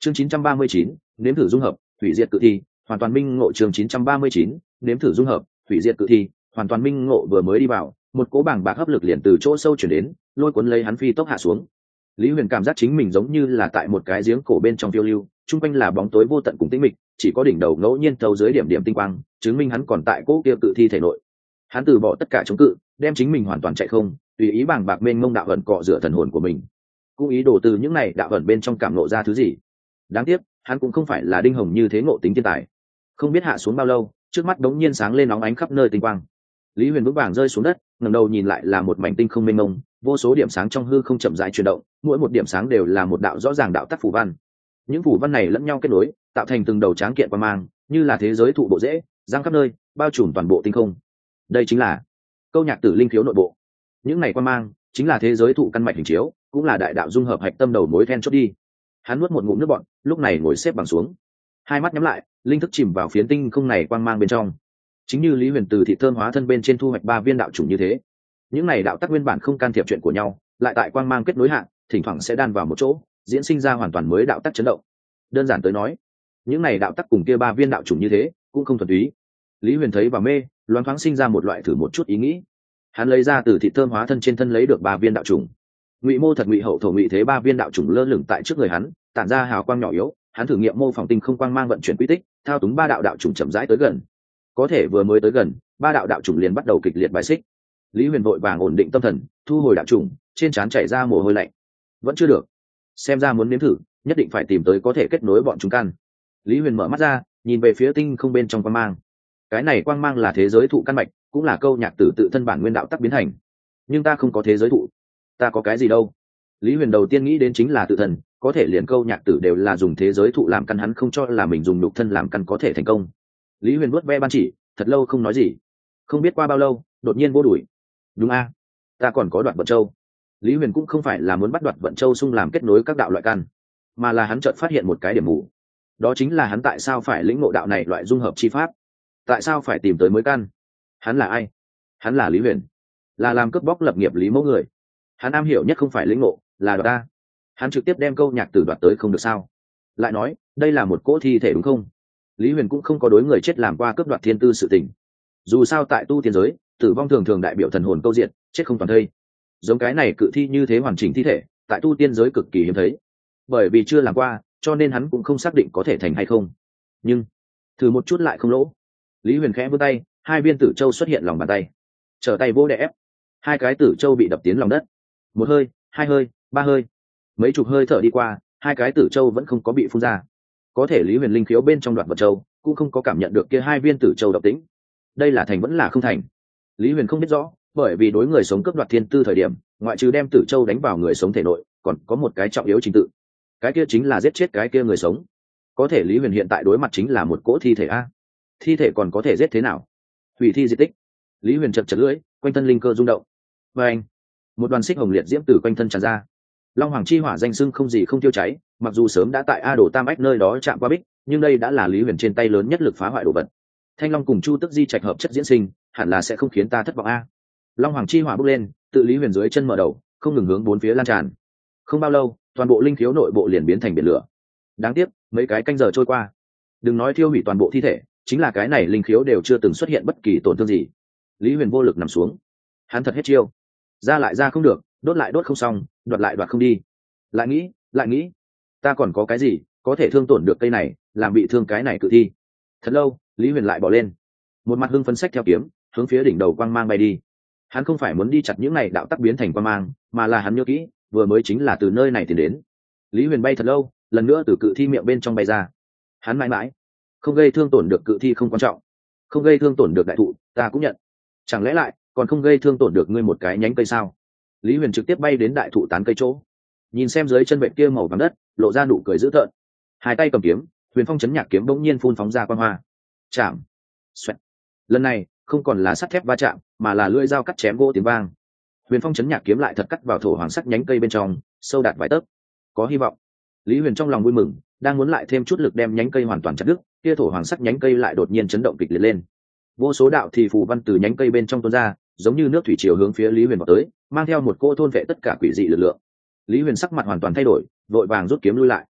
Chương 939, nếm thử dung hợp, hủy diệt cự thi, hoàn toàn minh ngộ. Chương 939, nếm thử dung hợp, hủy diệt cự thi, hoàn toàn minh ngộ. Vừa mới đi vào, một cỗ bảng bạc hấp lực liền từ chỗ sâu chuyển đến, lôi cuốn lấy hắn phi tốc hạ xuống. Lý Huyền cảm giác chính mình giống như là tại một cái giếng cổ bên trong phiêu lưu, chung quanh là bóng tối vô tận cùng tĩnh mịch, chỉ có đỉnh đầu ngẫu nhiên thấu dưới điểm điểm tinh quang, chứng minh hắn còn tại cỗ kia cự thi thể nội. Hắn từ bỏ tất cả chống cự, đem chính mình hoàn toàn chạy không, tùy ý bàng bạc mênh mông đạo ẩn cọ rửa thần hồn của mình, cũng ý đồ từ những này đạo ẩn bên trong cảm ngộ ra thứ gì. Đáng tiếc, hắn cũng không phải là đinh hồng như thế ngộ tính thiên tài. Không biết hạ xuống bao lâu, trước mắt đống nhiên sáng lên nóng ánh khắp nơi tinh quang. Lý Huyền vững vàng rơi xuống đất, ngẩng đầu nhìn lại là một mảnh tinh không mênh mông, vô số điểm sáng trong hư không chậm rãi chuyển động, mỗi một điểm sáng đều là một đạo rõ ràng đạo tắc phù văn. Những phù văn này lẫn nhau kết nối, tạo thành từng đầu tráng kiện quang mang, như là thế giới thụ bộ rễ, giang khắp nơi, bao trùm toàn bộ tinh không. Đây chính là câu nhạc tử linh khiếu nội bộ. Những này quang mang chính là thế giới thụ căn mạch hình chiếu, cũng là đại đạo dung hợp hạch tâm đầu mối then chốt đi. Hắn nuốt một ngụm nước bọt, lúc này ngồi xếp bằng xuống, hai mắt nhắm lại, linh thức chìm vào phiến tinh không này quang mang bên trong. Chính như Lý Huyền từ thị thơm hóa thân bên trên thu hoạch 3 viên đạo chủng như thế, những này đạo tắc nguyên bản không can thiệp chuyện của nhau, lại tại quang mang kết nối hạ, thỉnh thoảng sẽ đan vào một chỗ, diễn sinh ra hoàn toàn mới đạo tắc chấn động. Đơn giản tới nói, những này đạo tắc cùng kia 3 viên đạo chủng như thế, cũng không thuần túy. Lý Huyền thấy và mê, loáng thoáng sinh ra một loại thử một chút ý nghĩ. Hắn lấy ra từ thị thơm hóa thân trên thân lấy được 3 viên đạo chủng. Ngụy mô thật ngụy hậu thổ ngụy thế 3 viên đạo chủng lơ lửng tại trước người hắn, tản ra hào quang nhỏ yếu. Hắn thử nghiệm mô phỏng tinh không quang mang vận chuyển quy tích, thao túng 3 đạo đạo chủng chậm rãi tới gần. Có thể vừa mới tới gần, 3 đạo đạo chủng liền bắt đầu kịch liệt bài xích. Lý Huyền vội vàng ổn định tâm thần, thu hồi đạo chủng, trên trán chảy ra mồ hôi lạnh. Vẫn chưa được, xem ra muốn nếm thử, nhất định phải tìm tới có thể kết nối bọn chúng căn. Lý Huyền mở mắt ra, nhìn về phía tinh không bên trong quang mang. Cái này quang mang là thế giới thụ căn mạch, cũng là câu nhạc tử tự thân bản nguyên đạo tắc biến thành. Nhưng ta không có thế giới thụ, ta có cái gì đâu? Lý Huyền đầu tiên nghĩ đến chính là tự thân, có thể liền câu nhạc tử đều là dùng thế giới thụ làm căn, hắn không cho là mình dùng nhục thân làm căn có thể thành công. Lý Huyền vuốt ve ban chỉ, thật lâu không nói gì. Không biết qua bao lâu, đột nhiên vô đuổi. Đúng a, ta còn có Đoạt Vận Châu. Lý Huyền cũng không phải là muốn bắt Đoạt Vận Châu xung làm kết nối các đạo loại căn, mà là hắn chợt phát hiện một cái điểm mù. Đó chính là hắn tại sao phải lĩnh ngộ đạo này loại dung hợp chi pháp? Tại sao phải tìm tới mới căn? Hắn là ai? Hắn là Lý Huyền, là làm cướp bóc lập nghiệp Lý Mẫu người. Hắn am hiểu nhất không phải lĩnh ngộ, là đoạt ta. Hắn trực tiếp đem câu nhạc tử đoạt tới không được sao? Lại nói, đây là một cỗ thi thể đúng không? Lý Huyền cũng không có đối người chết làm qua cướp đoạt thiên tư sự tình. Dù sao tại tu tiên giới, tử vong thường thường đại biểu thần hồn câu diện, chết không toàn thây. Giống cái này cự thi như thế hoàn chỉnh thi thể, tại tu tiên giới cực kỳ hiếm thấy. Bởi vì chưa làm qua, cho nên hắn cũng không xác định có thể thành hay không. Nhưng thử một chút lại không lỗ. Lý Huyền khẽ vươn tay, 2 viên tử châu xuất hiện lòng bàn tay. Trở tay vô đè ép, 2 cái tử châu bị đập tiến lòng đất. 1 hơi, 2 hơi, 3 hơi, mấy chục hơi thở đi qua, 2 cái tử châu vẫn không có bị phun ra. Có thể Lý Huyền linh khiếu bên trong Đoạt Vận Châu cũng không có cảm nhận được kia 2 viên tử châu độc tính. Đây là thành vẫn là không thành? Lý Huyền không biết rõ, bởi vì đối người sống cướp đoạt thiên tư thời điểm, ngoại trừ đem tử châu đánh vào người sống thể nội, còn có một cái trọng yếu trình tự. Cái kia chính là giết chết cái kia người sống. Có thể Lý Huyền hiện tại đối mặt chính là một cỗ thi thể a. Thi thể còn có thể giết thế nào? Hủy thi diệt tích. Lý Huyền chật chật lưỡi, quanh thân linh cơ rung động. Và anh, một đoàn xích hồng liệt diễm từ quanh thân tràn ra. Long Hoàng chi hỏa danh xưng không gì không tiêu cháy, mặc dù sớm đã tại A Đồ Tam Ách nơi đó chạm qua bích, nhưng đây đã là Lý Huyền trên tay lớn nhất lực phá hoại đồ vật. Thanh Long cùng Chu Tức Di trạch hợp chất diễn sinh, hẳn là sẽ không khiến ta thất vọng a. Long Hoàng chi hỏa bốc lên, tự Lý Huyền dưới chân mở đầu, không ngừng hướng bốn phía lan tràn. Không bao lâu, toàn bộ linh khiếu nội bộ liền biến thành biển lửa. Đáng tiếc, mấy cái canh giờ trôi qua, đừng nói thiêu hủy toàn bộ thi thể, chính là cái này linh khiếu đều chưa từng xuất hiện bất kỳ tổn thương gì. Lý Huyền vô lực nằm xuống, hắn thật hết chiêu, ra lại ra không được, đốt lại đốt không xong, đoạt lại đoạt không đi. Lại nghĩ, ta còn có cái gì có thể thương tổn được cây này, làm bị thương cái này cự thi. Thật lâu, Lý Huyền lại bỏ lên, một mặt hưng phấn sách theo kiếm, hướng phía đỉnh đầu quang mang bay đi. Hắn không phải muốn đi chặt những này đạo tắc biến thành quang mang, mà là hắn nhớ kỹ, vừa mới chính là từ nơi này tìm đến. Lý Huyền bay thật lâu, lần nữa từ cự thi miệng bên trong bay ra. Hắn mãi mãi không gây thương tổn được cự thi không quan trọng, không gây thương tổn được đại thụ ta cũng nhận, chẳng lẽ lại còn không gây thương tổn được ngươi một cái nhánh cây sao? Lý Huyền trực tiếp bay đến đại thụ tán cây chỗ, nhìn xem dưới chân bệnh kia màu vàng đất, lộ ra nụ cười dữ tợn. Hai tay cầm kiếm, Huyền Phong chấn nhạc kiếm bỗng nhiên phun phóng ra quang hoa. Chạm, xoẹt. Lần này không còn là sắt thép va chạm, mà là lưỡi dao cắt chém gỗ tiếng vang. Huyền Phong chấn nhạc kiếm lại thật cắt vào thổ hoàng sắc nhánh cây bên trong, sâu đạt vài tấc. Có hy vọng. Lý Huyền trong lòng vui mừng, đang muốn lại thêm chút lực đem nhánh cây hoàn toàn chặt đứt, kia thổ hoàng sắc nhánh cây lại đột nhiên chấn động kịch liệt lên. Vô số đạo thì phù văn từ nhánh cây bên trong tuôn ra, giống như nước thủy triều hướng phía Lý Huyền vào tới, mang theo một cô thôn vệ tất cả quỷ dị lực lượng. Lý Huyền sắc mặt hoàn toàn thay đổi, vội vàng rút kiếm lui lại.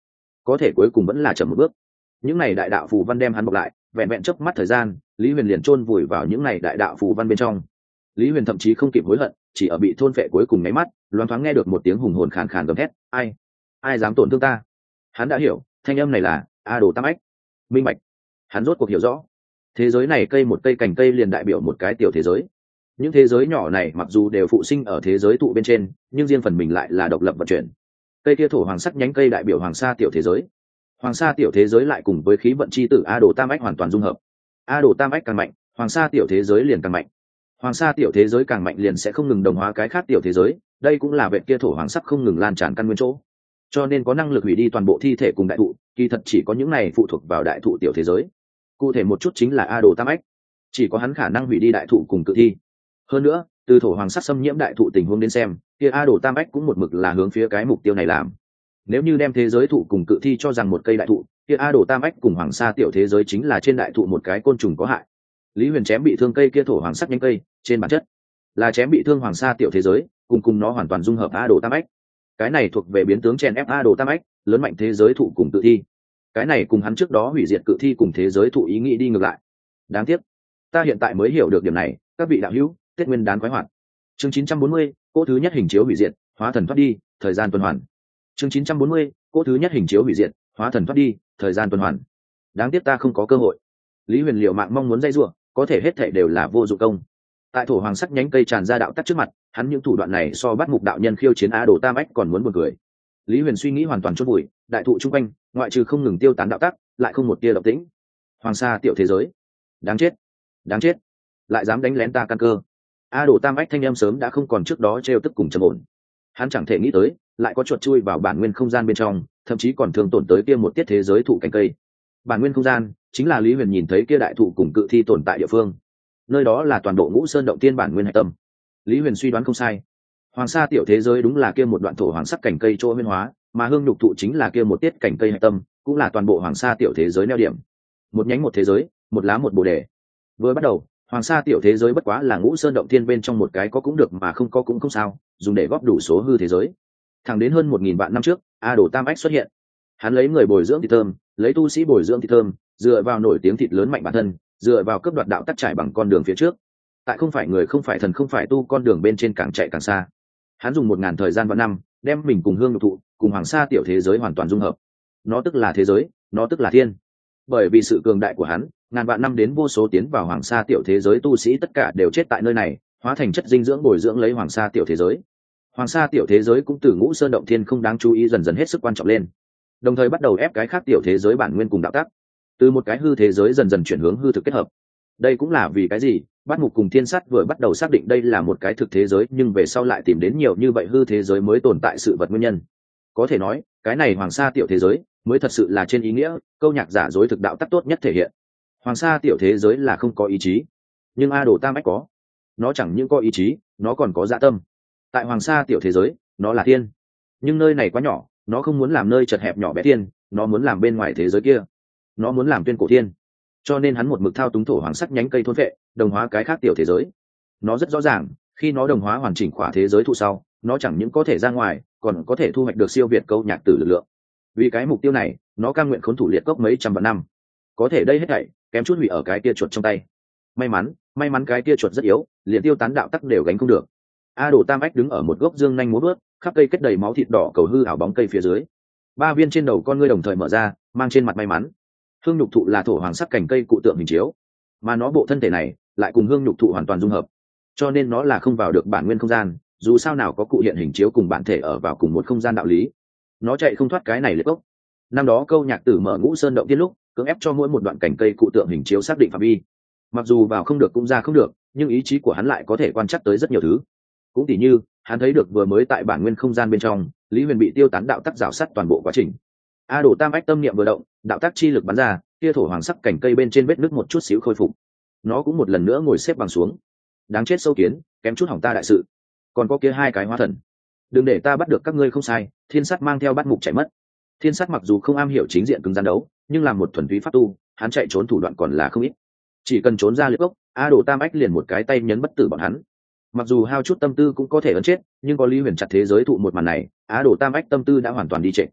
có thể cuối cùng vẫn là chậm một bước. Những này đại đạo phù văn đem hắn bọc lại, vẹn vẹn chớp mắt thời gian, Lý Huyền liền chôn vùi vào những này đại đạo phù văn bên trong. Lý Huyền thậm chí không kịp hối hận, chỉ ở bị thôn phệ cuối cùng nháy mắt, loáng thoáng nghe được một tiếng hùng hồn khàn khàn gầm thét, ai dám tổn thương ta. Hắn đã hiểu, thanh âm này là A Đồ Tam Ách. Minh bạch. Hắn rốt cuộc hiểu rõ, thế giới này cây một cây cành cây liền đại biểu một cái tiểu thế giới. Những thế giới nhỏ này mặc dù đều phụ sinh ở thế giới tụ bên trên, nhưng riêng phần mình lại là độc lập vận chuyển. Cây kia thổ hoàng sắc nhánh cây đại biểu hoàng sa tiểu thế giới. Hoàng sa tiểu thế giới lại cùng với khí vận chi tử A Đồ Tam Ách hoàn toàn dung hợp. A Đồ Tam Ách càng mạnh, hoàng sa tiểu thế giới liền càng mạnh. Hoàng sa tiểu thế giới càng mạnh liền sẽ không ngừng đồng hóa cái khác tiểu thế giới, đây cũng là vệt kia thổ hoàng sắc không ngừng lan tràn căn nguyên chỗ. Cho nên có năng lực hủy đi toàn bộ thi thể cùng đại thụ, kỳ thật chỉ có những này phụ thuộc vào đại thụ tiểu thế giới. Cụ thể một chút chính là A Đồ Tam Ách, chỉ có hắn khả năng hủy đi đại thụ cùng cự thi. Hơn nữa, từ thổ hoàng sắc xâm nhiễm đại thụ tình huống đến xem, kia A Đồ Tam Ách cũng một mực là hướng phía cái mục tiêu này làm. Nếu như đem thế giới thụ cùng cự thi cho rằng một cây đại thụ, kia A Đồ Tam Ách cùng hoàng sa tiểu thế giới chính là trên đại thụ một cái côn trùng có hại. Lý Huyền chém bị thương cây kia thổ hoàng sắc nhánh cây, trên bản chất là chém bị thương hoàng sa tiểu thế giới, cùng nó hoàn toàn dung hợp A Đồ Tam Ách. Cái này thuộc về biến tướng chèn ép A Đồ Tam Ách, lớn mạnh thế giới thụ cùng cự thi. Cái này cùng hắn trước đó hủy diệt cự thi cùng thế giới thụ ý nghĩ đi ngược lại. Đáng tiếc, ta hiện tại mới hiểu được điểm này, các vị đạo hữu, Tết Nguyên đán khoái hoạt. Chương 940, cỗ thứ nhất hình chiếu hủy diệt, hóa thần thoát đi, thời gian tuần hoàn. Chương 940, cỗ thứ nhất hình chiếu hủy diệt, hóa thần thoát đi, thời gian tuần hoàn. Đáng tiếc ta không có cơ hội. Lý Huyền liều mạng mong muốn dây rủa, có thể hết thảy đều là vô dụng công. Tại thổ hoàng sắc nhánh cây tràn ra đạo tắc trước mặt, hắn những thủ đoạn này so bắt mục đạo nhân khiêu chiến A Đồ Tam Ách còn muốn buồn cười. Lý Huyền suy nghĩ hoàn toàn chôn vùi, đại thụ chung quanh, ngoại trừ không ngừng tiêu tán đạo tắc, lại không một tia động tĩnh. Hoàng sa tiểu thế giới, đáng chết, lại dám đánh lén ta căn cơ. A Đồ Tam Ách thanh âm sớm đã không còn trước đó trêu tức cùng trầm ổn. Hắn chẳng thể nghĩ tới, lại có chuột chui vào bản nguyên không gian bên trong, thậm chí còn thương tổn tới kia một tiết thế giới thụ cành cây. Bản nguyên không gian chính là Lý Huyền nhìn thấy kia đại thụ cùng cự thi tồn tại địa phương. Nơi đó là toàn bộ Ngũ Sơn động tiên bản nguyên hạch tâm. Lý Huyền suy đoán không sai, hoàng sa tiểu thế giới đúng là kia một đoạn thổ hoàng sắc cành cây chỗ nguyên hóa, mà hương nhục thụ chính là kia một tiết cành cây hạch tâm, cũng là toàn bộ hoàng sa tiểu thế giới neo điểm. Một nhánh một thế giới, một lá một bồ đề. Vừa bắt đầu, hoàng sa tiểu thế giới bất quá là Ngũ Sơn động thiên bên trong một cái có cũng được mà không có cũng không sao, dùng để góp đủ số hư thế giới. Thẳng đến hơn 1000 vạn năm trước, A Đồ Tam Ách xuất hiện. Hắn lấy người bồi dưỡng thịt thơm, lấy tu sĩ bồi dưỡng thịt thơm, dựa vào nổi tiếng thịt lớn mạnh bản thân, dựa vào cấp đoạt đạo tắc trải bằng con đường phía trước. Tại không phải người không phải thần không phải tu con đường bên trên càng chạy càng xa. Hắn dùng 1000 thời gian vạn năm, đem mình cùng hương nhục thụ, cùng hoàng sa tiểu thế giới hoàn toàn dung hợp. Nó tức là thế giới, nó tức là thiên. Bởi vì sự cường đại của hắn, ngàn vạn năm đến vô số tiến vào hoàng sa tiểu thế giới tu sĩ tất cả đều chết tại nơi này, hóa thành chất dinh dưỡng bồi dưỡng lấy hoàng sa tiểu thế giới. Hoàng sa tiểu thế giới cũng từ Ngũ Sơn động thiên không đáng chú ý dần dần hết sức quan trọng lên, đồng thời bắt đầu ép cái khác tiểu thế giới bản nguyên cùng đạo tắc, từ một cái hư thế giới dần dần chuyển hướng hư thực kết hợp. Đây cũng là vì cái gì Bát Mục cùng Thiên Sắt vừa bắt đầu xác định đây là một cái thực thế giới, nhưng về sau lại tìm đến nhiều như vậy hư thế giới mới tồn tại sự vật nguyên nhân. Có thể nói, cái này hoàng sa tiểu thế giới mới thật sự là trên ý nghĩa câu nhạc giả dối thực đạo tắc tốt nhất thể hiện. Hoàng sa tiểu thế giới là không có ý chí, nhưng A Đồ Tam Ách có. Nó chẳng những có ý chí, nó còn có dạ tâm. Tại hoàng sa tiểu thế giới, nó là thiên, nhưng nơi này quá nhỏ, nó không muốn làm nơi chật hẹp nhỏ bé thiên, nó muốn làm bên ngoài thế giới kia, nó muốn làm tuyên cổ thiên. Cho nên hắn một mực thao túng thổ hoàng sắc nhánh cây thôn vệ, đồng hóa cái khác tiểu thế giới. Nó rất rõ ràng, khi nó đồng hóa hoàn chỉnh khỏa thế giới thụ sau, nó chẳng những có thể ra ngoài, còn có thể thu hoạch được siêu việt câu nhạc tử lực lượng. Vì cái mục tiêu này, nó cam nguyện khốn thủ liệt cốc mấy trăm vạn năm. Có thể đây hết thảy kém chút hủy ở cái tia chuột trong tay. May mắn cái tia chuột rất yếu, liền tiêu tán đạo tắc đều gánh không được. A Đồ Tam Ách đứng ở một gốc dương nhanh múa bước, khắp cây kết đầy máu thịt đỏ cầu hư ảo bóng cây phía dưới. 3 viên trên đầu con ngươi đồng thời mở ra, mang trên mặt may mắn. Hương nhục thụ là thổ hoàng sắc cành cây cụ tượng hình chiếu, mà nó bộ thân thể này lại cùng hương nhục thụ hoàn toàn dung hợp, cho nên nó là không vào được bản nguyên không gian. Dù sao nào có cụ hiện hình chiếu cùng bản thể ở vào cùng một không gian đạo lý, nó chạy không thoát cái này liệt gốc. Năm đó câu nhạc tử mở Ngũ Sơn động tiên lúc cưỡng ép cho mỗi một đoạn cành cây cụ tượng hình chiếu xác định phạm vi, mặc dù vào không được cũng ra không được, nhưng ý chí của hắn lại có thể quan trắc tới rất nhiều thứ. Cũng tỉ như hắn thấy được vừa mới tại bản nguyên không gian bên trong, Lý Huyền bị tiêu tán đạo tắc rào sắt toàn bộ quá trình. A Đồ Tam Ách tâm niệm vừa động, đạo tắc chi lực bắn ra, kia thổ hoàng sắc cành cây bên trên vết nứt một chút xíu khôi phục. Nó cũng một lần nữa ngồi xếp bằng xuống. Đáng chết sâu kiến, kém chút hỏng ta đại sự. Còn có kia 2 cái hóa thần, đừng để ta bắt được các ngươi không sai. Thiên Sắt mang theo Bát Mục chạy mất. Thiên Sắt mặc dù không am hiểu chính diện cứng rắn đấu, nhưng làm một thuần túy pháp tu, hắn chạy trốn thủ đoạn còn là không ít. Chỉ cần trốn ra liệt gốc, A Đồ Tam Ách liền một cái tay nhấn bất tử bọn hắn. Mặc dù hao chút tâm tư cũng có thể ấn chết, nhưng có Lý Huyền chặt thế giới thụ một màn này, Á Đồ Tam Ách tâm tư đã hoàn toàn đi trệ.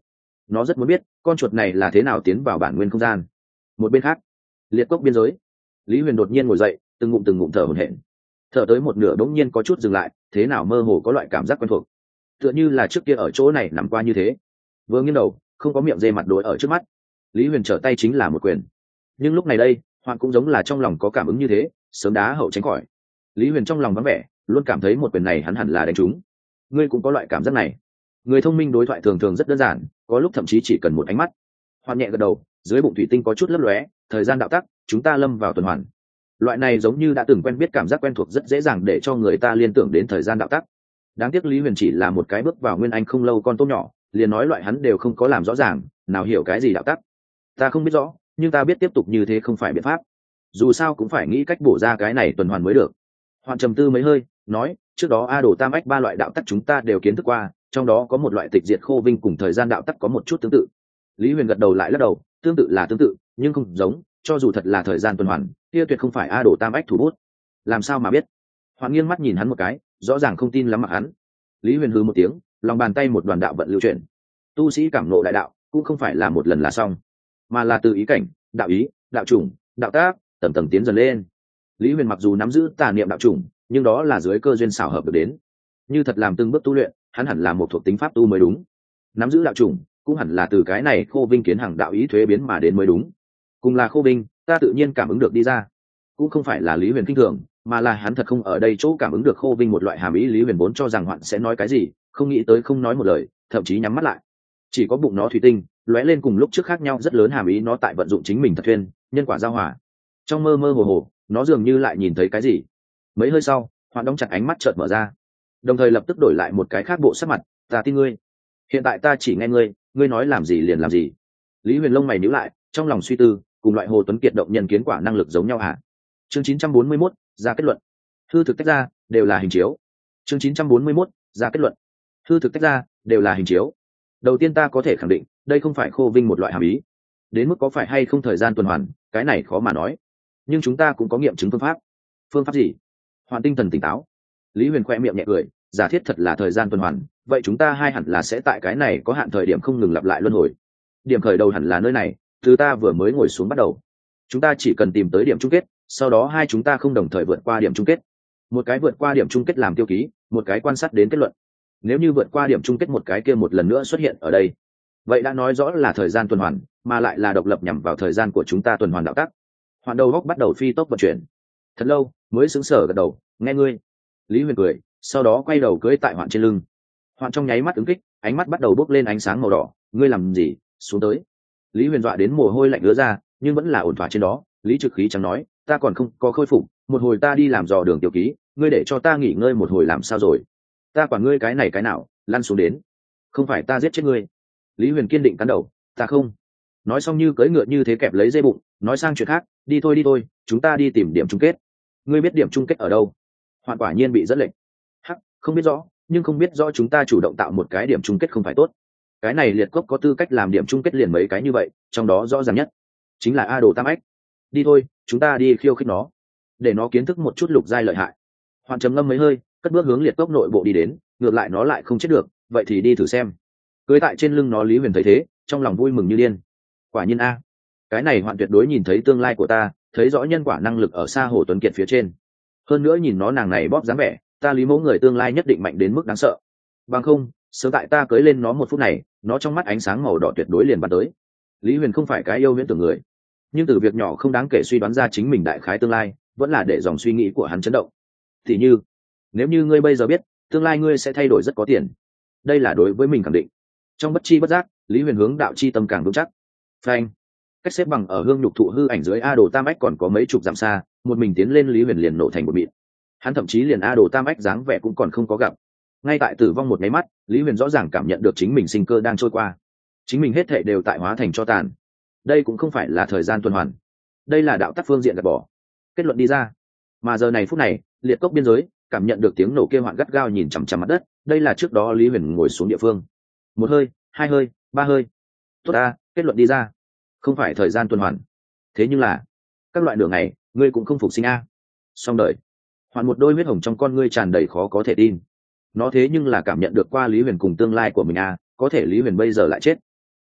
nó rất muốn biết con chuột này là thế nào tiến vào bản nguyên không gian. Một bên khác, liệt cốc biên giới, Lý Huyền đột nhiên ngồi dậy, từng ngụm thở hổn hển. Thở tới một nửa bỗng nhiên có chút dừng lại, thế nào mơ hồ có loại cảm giác quen thuộc, tựa như là trước kia ở chỗ này nằm qua như thế. Vừa nghiêng đầu, không có miệng dê mặt đối ở trước mắt. Lý Huyền trở tay chính là một quyền. Nhưng lúc này đây, Hoạn cũng giống là trong lòng có cảm ứng như thế, sớm đá hậu tránh khỏi. Lý Huyền trong lòng vắng vẻ, luôn cảm thấy một quyền này hắn hẳn là đánh trúng. Ngươi cũng có loại cảm giác này. Người thông minh đối thoại thường thường rất đơn giản, có lúc thậm chí chỉ cần một ánh mắt. Hoạn nhẹ gật đầu, dưới bụng thủy tinh có chút lấp lóe, thời gian đạo tắc, chúng ta lâm vào tuần hoàn. Loại này giống như đã từng quen biết cảm giác quen thuộc rất dễ dàng để cho người ta liên tưởng đến thời gian đạo tắc. Đáng tiếc Lý Huyền chỉ là một cái bước vào nguyên anh không lâu con tôm nhỏ, liền nói loại hắn đều không có làm rõ ràng, nào hiểu cái gì đạo tắc. Ta không biết rõ, nhưng ta biết tiếp tục như thế không phải biện pháp, dù sao cũng phải nghĩ cách bổ ra cái này tuần hoàn mới được. Hoàn trầm tư mấy hơi, nói, trước đó A Đồ Tam Ách ba loại đạo tắc chúng ta đều kiến thức qua, trong đó có một loại tịch diệt khô vinh cùng thời gian đạo tắc có một chút tương tự. Lý Huyền gật đầu lại lắc đầu, tương tự là tương tự, nhưng không giống, cho dù thật là thời gian tuần hoàn, kia tuyệt không phải A Đồ Tam Ách thủ bút. Làm sao mà biết? Hoàn nghiêng mắt nhìn hắn một cái, rõ ràng không tin lắm mặc hắn. Lý Huyền hừ một tiếng, lòng bàn tay một đoàn đạo vận lưu chuyển. Tu sĩ cảm ngộ đại đạo, cũng không phải là một lần là xong, mà là từ ý cảnh, đạo ý, đạo chủng, đạo tác, tầng tầng tiến dần lên. Lý Huyền mặc dù nắm giữ tà niệm đạo chủng, nhưng đó là dưới cơ duyên xảo hợp được đến. Như thật làm từng bước tu luyện, hắn hẳn là một thuộc tính pháp tu mới đúng. Nắm giữ đạo chủng, cũng hẳn là từ cái này khô vinh kiến hằng đạo ý thuế biến mà đến mới đúng. Cùng là khô vinh, ta tự nhiên cảm ứng được đi ra. Cũng không phải là Lý Huyền kinh thường, mà là hắn thật không ở đây chỗ cảm ứng được khô vinh một loại hàm ý. Lý Huyền vốn cho rằng Hoạn sẽ nói cái gì, không nghĩ tới không nói một lời, thậm chí nhắm mắt lại. Chỉ có bụng nó thủy tinh lóe lên cùng lúc trước khác nhau rất lớn hàm ý, nó tại vận dụng chính mình thật thuyên, nhân quả giao hòa. Trong mơ mơ hồ hồ, nó dường như lại nhìn thấy cái gì. Mấy hơi sau, Hoạn đóng chặt ánh mắt chợt mở ra, đồng thời lập tức đổi lại một cái khác bộ sắc mặt. Ta tin ngươi, hiện tại ta chỉ nghe ngươi, ngươi nói làm gì liền làm gì. Lý Huyền lông mày nhíu lại, trong lòng suy tư, cùng loại Hồ Tuấn Kiệt động nhân kiến quả năng lực giống nhau hả? Chương 941, ra kết luận. Hư thực tách ra, đều là hình chiếu. Chương 941, ra kết luận. Hư thực tách ra, đều là hình chiếu. Đầu tiên ta có thể khẳng định, đây không phải khô vinh một loại hàm ý. Đến mức có phải hay không thời gian tuần hoàn, cái này khó mà nói. Nhưng chúng ta cũng có nghiệm chứng phương pháp. Phương pháp gì? Hoàn tinh thần tỉnh táo. Lý Huyền khoe miệng nhẹ cười, giả thiết thật là thời gian tuần hoàn, vậy chúng ta hai hẳn là sẽ tại cái này có hạn thời điểm không ngừng lặp lại luân hồi. Điểm khởi đầu hẳn là nơi này, từ ta vừa mới ngồi xuống bắt đầu. Chúng ta chỉ cần tìm tới điểm chung kết, sau đó hai chúng ta không đồng thời vượt qua điểm chung kết. Một cái vượt qua điểm chung kết làm tiêu ký, một cái quan sát đến kết luận. Nếu như vượt qua điểm chung kết một cái kia một lần nữa xuất hiện ở đây, vậy đã nói rõ là thời gian tuần hoàn, mà lại là độc lập nhằm vào thời gian của chúng ta tuần hoàn đạo tắc. Hoàn đầu góc bắt đầu phi tốc vận chuyển. Thật lâu mới sững sờ gật đầu, nghe ngươi. Lý Huyền cười, sau đó quay đầu cưỡi tại Hoạn trên lưng. Hoạn trong nháy mắt ứng kích, ánh mắt bắt đầu bốc lên ánh sáng màu đỏ. Ngươi làm gì? Xuống tới. Lý Huyền dọa đến mồ hôi lạnh ứa ra, nhưng vẫn là ổn thỏa trên đó. Lý Trực Khí chẳng nói, ta còn không có khôi phục, một hồi ta đi làm dò đường tiểu ký, ngươi để cho ta nghỉ ngơi một hồi làm sao rồi? Ta quản ngươi cái này cái nào, lăn xuống đến. Không phải ta giết chết ngươi. Lý Huyền kiên định cắn đầu, ta không. Nói xong như cưỡi ngựa như thế kẹp lấy dây bụng, nói sang chuyện khác, đi thôi, chúng ta đi tìm điểm chung kết. Ngươi biết điểm chung kết ở đâu? Hoạn quả nhiên bị dẫn lệnh. Hắc, không biết rõ, nhưng không biết rõ chúng ta chủ động tạo một cái điểm chung kết không phải tốt. Cái này liệt cốc có tư cách làm điểm chung kết liền mấy cái như vậy, trong đó rõ ràng nhất chính là A Đồ Tam Ách. Đi thôi, chúng ta đi khiêu khích nó, để nó kiến thức một chút lục giai lợi hại. Hoạn trầm ngâm mấy hơi, cất bước hướng liệt cốc nội bộ đi đến. Ngược lại nó lại không chết được, vậy thì đi thử xem. Cưới tại trên lưng nó, Lý Huyền thấy thế, trong lòng vui mừng như điên. Quả nhiên a, cái này Hoạn tuyệt đối nhìn thấy tương lai của ta, thấy rõ nhân quả năng lực ở xa Hồ Tuấn Kiệt phía trên. Hơn nữa nhìn nó nàng này bóp dáng vẻ, ta Lý mẫu người tương lai nhất định mạnh đến mức đáng sợ. Bằng không, sớm tại ta cưới lên nó một phút này, nó trong mắt ánh sáng màu đỏ tuyệt đối liền bắn tới. Lý Huyền không phải cái yêu huyễn tưởng người, nhưng từ việc nhỏ không đáng kể suy đoán ra chính mình đại khái tương lai, vẫn là để dòng suy nghĩ của hắn chấn động. Thì như, nếu như ngươi bây giờ biết tương lai ngươi sẽ thay đổi rất có tiền, đây là đối với mình khẳng định. Trong bất chi bất giác, Lý Huyền hướng đạo chi tâm càng vững chắc. Phanh, cách xếp bằng ở hương nhục thụ hư ảnh dưới A Đồ Tam Ách còn có mấy chục dặm xa, một mình tiến lên Lý Huyền liền nổ thành một mịn. Hắn thậm chí liền A Đồ Tam Ách dáng vẻ cũng còn không có gặp. Ngay tại tử vong một máy mắt, Lý Huyền rõ ràng cảm nhận được chính mình sinh cơ đang trôi qua, chính mình hết thảy đều tại hóa thành cho tàn. Đây cũng không phải là thời gian tuần hoàn, đây là đạo tắc phương diện gạt bỏ. Kết luận đi ra. Mà giờ này phút này, liệt cốc biên giới cảm nhận được tiếng nổ kêu Hoạn gắt gao nhìn chằm chằm mặt đất. Đây là trước đó Lý Huyền ngồi xuống địa phương. Một hơi, hai hơi, ba hơi. Tốt a, kết luận đi ra. Không phải thời gian tuần hoàn. Thế nhưng là các loại nửa ngày, ngươi cũng không phục sinh a. Xong đời. Hoạn một đôi huyết hồng trong con ngươi tràn đầy khó có thể tin. Nó thế nhưng là cảm nhận được qua Lý Huyền cùng tương lai của mình a, có thể Lý Huyền bây giờ lại chết.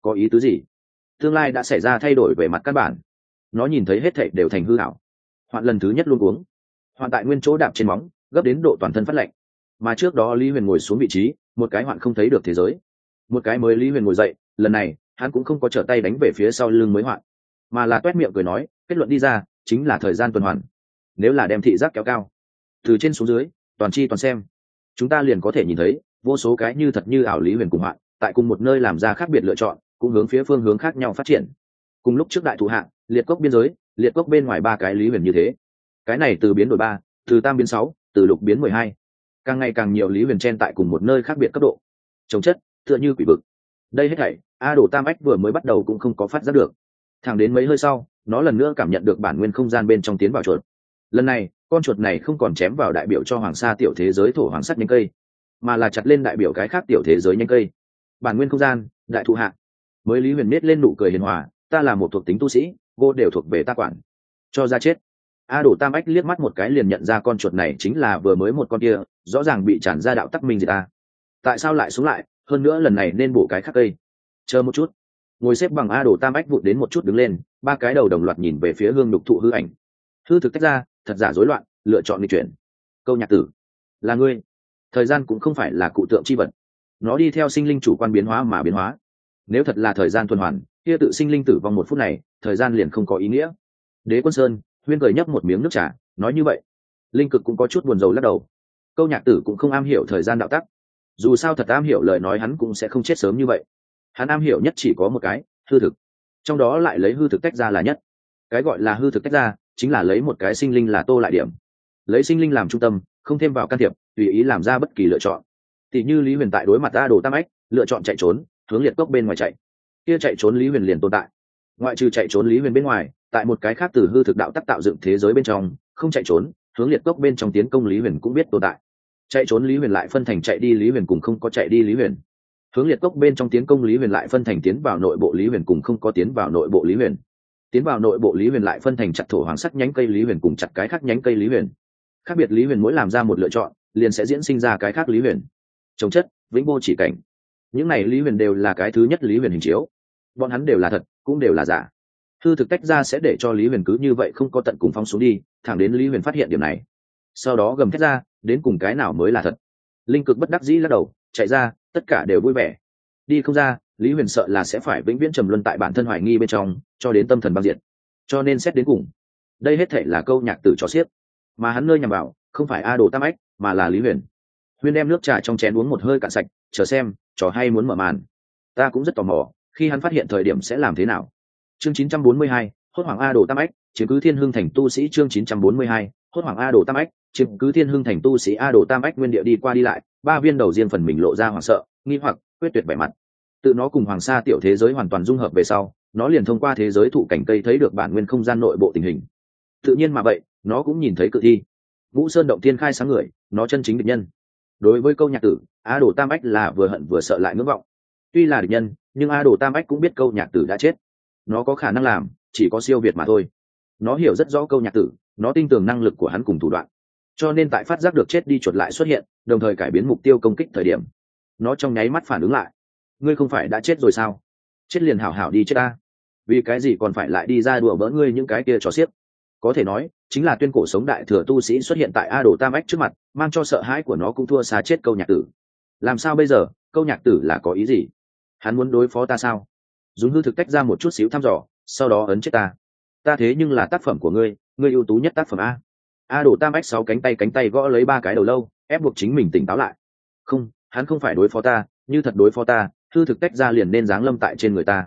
có ý tứ gì? Tương lai đã xảy ra thay đổi về mặt căn bản. Nó nhìn thấy hết thảy đều thành hư ảo. Hoạn lần thứ nhất luôn uống. Hoạn tại nguyên chỗ đạp trên móng, gấp đến độ toàn thân phát lạnh. Mà trước đó Lý Huyền ngồi xuống vị trí, một cái Hoạn không thấy được thế giới. Một cái mới Lý Huyền ngồi dậy, lần này hắn cũng không có trở tay đánh về phía sau lưng mới Hoạn, mà là toét miệng cười nói, kết luận đi ra chính là thời gian tuần hoàn. Nếu là đem thị giác kéo cao, từ trên xuống dưới, toàn chi toàn xem, chúng ta liền có thể nhìn thấy vô số cái như thật như ảo Lý Huyền cùng Hoạn tại cùng một nơi làm ra khác biệt lựa chọn, cũng hướng phía phương hướng khác nhau phát triển. Cùng lúc trước đại thủ hạng liệt cốc biên giới, liệt cốc bên ngoài ba cái Lý Huyền như thế, cái này từ biến đổi ba, từ tam biến sáu, từ lục biến 12, càng ngày càng nhiều Lý Huyền chen tại cùng một nơi khác biệt cấp độ, chống chất tựa như quỷ vực. Đây hết thảy A Đồ Tam Ách vừa mới bắt đầu cũng không có phát giác được, thẳng đến mấy hơi sau nó lần nữa cảm nhận được bản nguyên không gian bên trong tiến vào chuột. Lần này con chuột này không còn chém vào đại biểu cho hoàng sa tiểu thế giới thổ hoàng sắt nhánh cây, mà là chặt lên đại biểu cái khác tiểu thế giới nhánh cây. Bản nguyên không gian đại thụ hạ, mới Lý Huyền nết lên nụ cười hiền hòa, ta là một thuộc tính tu sĩ, cô đều thuộc về ta quản, cho ra chết. A Đồ Tam Ách liếc mắt một cái liền nhận ra con chuột này chính là vừa mới một con kia, rõ ràng bị tràn ra đạo tắc minh gì ta. Tại sao lại xuống lại, hơn nữa lần này nên bổ cái khác cây. Chờ một chút. Ngồi xếp bằng A Đồ Tam Ách vụt đến một chút đứng lên, ba cái đầu đồng loạt nhìn về phía hương đục thụ hư ảnh. Hư thực tách ra, thật giả rối loạn, lựa chọn nghịch chuyển. Câu Nhạc Tử, là ngươi. Thời gian cũng không phải là cụ tượng chi vật, nó đi theo sinh linh chủ quan biến hóa mà biến hóa. Nếu thật là thời gian tuần hoàn, kia tự sinh linh tử vong một phút này, thời gian liền không có ý nghĩa. Đế Quân Sơn, Huyên cười nhấp một miếng nước trà, nói như vậy. Linh Cực cũng có chút buồn rầu lắc đầu. Câu Nhạc Tử cũng không am hiểu thời gian đạo tắc, dù sao thật am hiểu lời nói hắn cũng sẽ không chết sớm như vậy. Hắn am hiểu nhất chỉ có một cái, hư thực, trong đó lại lấy hư thực tách ra là nhất. Cái gọi là hư thực tách ra chính là lấy một cái sinh linh là tô lại điểm, lấy sinh linh làm trung tâm, không thêm vào can thiệp, tùy ý làm ra bất kỳ lựa chọn. Tỷ như Lý Huyền tại đối mặt A Đồ Tam Ách, lựa chọn chạy trốn, hướng liệt cốc bên ngoài chạy, kia chạy trốn Lý Huyền liền tồn tại. Ngoại trừ chạy trốn Lý Huyền bên ngoài, tại một cái khác từ hư thực đạo tác tạo dựng thế giới bên trong, không chạy trốn, hướng liệt cốc bên trong tiến công Lý Huyền cũng biết tồn tại. Chạy trốn Lý Huyền lại phân thành chạy đi Lý Huyền cùng không có chạy đi Lý Huyền. Hướng liệt cốc bên trong tiến công Lý Huyền lại phân thành tiến vào nội bộ Lý Huyền cùng không có tiến vào nội bộ Lý Huyền. Tiến vào nội bộ Lý Huyền lại phân thành chặt thổ hoàng sắc nhánh cây Lý Huyền cùng chặt cái khác nhánh cây Lý Huyền. Khác biệt Lý Huyền mỗi làm ra một lựa chọn, liền sẽ diễn sinh ra cái khác Lý Huyền. Chống chất, vĩnh vô chỉ cảnh. Những này Lý Huyền đều là cái thứ nhất Lý Huyền hình chiếu. Bọn hắn đều là thật, cũng đều là giả. Hư thực tách ra sẽ để cho Lý Huyền cứ như vậy không có tận cùng phong xuống đi, thẳng đến Lý Huyền phát hiện điểm này. Sau đó gầm thét ra, đến cùng cái nào mới là thật. Linh Cực bất đắc dĩ lắc đầu, chạy ra, tất cả đều vui vẻ. Đi không ra, Lý Huyền sợ là sẽ phải vĩnh viễn trầm luân tại bản thân hoài nghi bên trong, cho đến tâm thần băng diệt. Cho nên xét đến cùng, đây hết thể là Câu Nhạc Tử trò xiếc, mà hắn nơi nhằm vào không phải A Đồ Tam Ách, mà là Lý Huyền. Huyền đem nước trà trong chén uống một hơi cạn sạch, chờ xem trò hay muốn mở màn. Ta cũng rất tò mò, khi hắn phát hiện thời điểm sẽ làm thế nào. Chương 942, hốt hoảng A Đồ Tam Ách, chiếm cứ Thiên Hưng thành tu sĩ. Chương 942, hốt hoảng A Đồ Tam Ách, chiếm cứ Thiên Hưng thành tu sĩ. A Đồ Tam Ách nguyên địa đi qua đi lại, ba viên đầu riêng phần mình lộ ra hoảng sợ, nghi hoặc, quyết tuyệt vẻ mặt. Tự nó cùng hoàng sa tiểu thế giới hoàn toàn dung hợp về sau, nó liền thông qua thế giới thụ cảnh cây thấy được bản nguyên không gian nội bộ tình hình. Tự nhiên mà vậy, nó cũng nhìn thấy cự thi. Vũ Sơn động tiên khai sáng người, nó chân chính địch nhân. Đối với Câu Nhạc Tử, A Đồ Tam Ách là vừa hận vừa sợ lại ngưỡng vọng. Tuy là địch nhân, nhưng A Đồ Tam Ách cũng biết Câu Nhạc Tử đã chết. Nó có khả năng làm, chỉ có siêu việt mà thôi. Nó hiểu rất rõ Câu Nhạc Tử, nó tin tưởng năng lực của hắn cùng thủ đoạn. Cho nên tại phát giác được chết đi chuột lại xuất hiện, đồng thời cải biến mục tiêu công kích thời điểm, nó trong nháy mắt phản ứng lại. Ngươi không phải đã chết rồi sao? Chết liền hảo hảo đi chết ta. Vì cái gì còn phải lại đi ra đùa bỡn ngươi những cái kia trò xiếc? Có thể nói, chính là tuyên cổ sống đại thừa tu sĩ xuất hiện tại A Đồ Tam Ách trước mặt, mang cho sợ hãi của nó cũng thua xa chết Câu Nhạc Tử. Làm sao bây giờ? Câu Nhạc Tử là có ý gì? Hắn muốn đối phó ta sao? Dùng hư thực tách ra một chút xíu thăm dò, sau đó ấn chết ta. Ta thế nhưng là tác phẩm của ngươi, ngươi ưu tú nhất tác phẩm a. A Đồ Tam Ách sáu cánh tay gõ lấy ba cái đầu lâu, ép buộc chính mình tỉnh táo lại. Không, hắn không phải đối phó ta, như thật đối phó ta, hư thực tách ra liền nên giáng lâm tại trên người ta.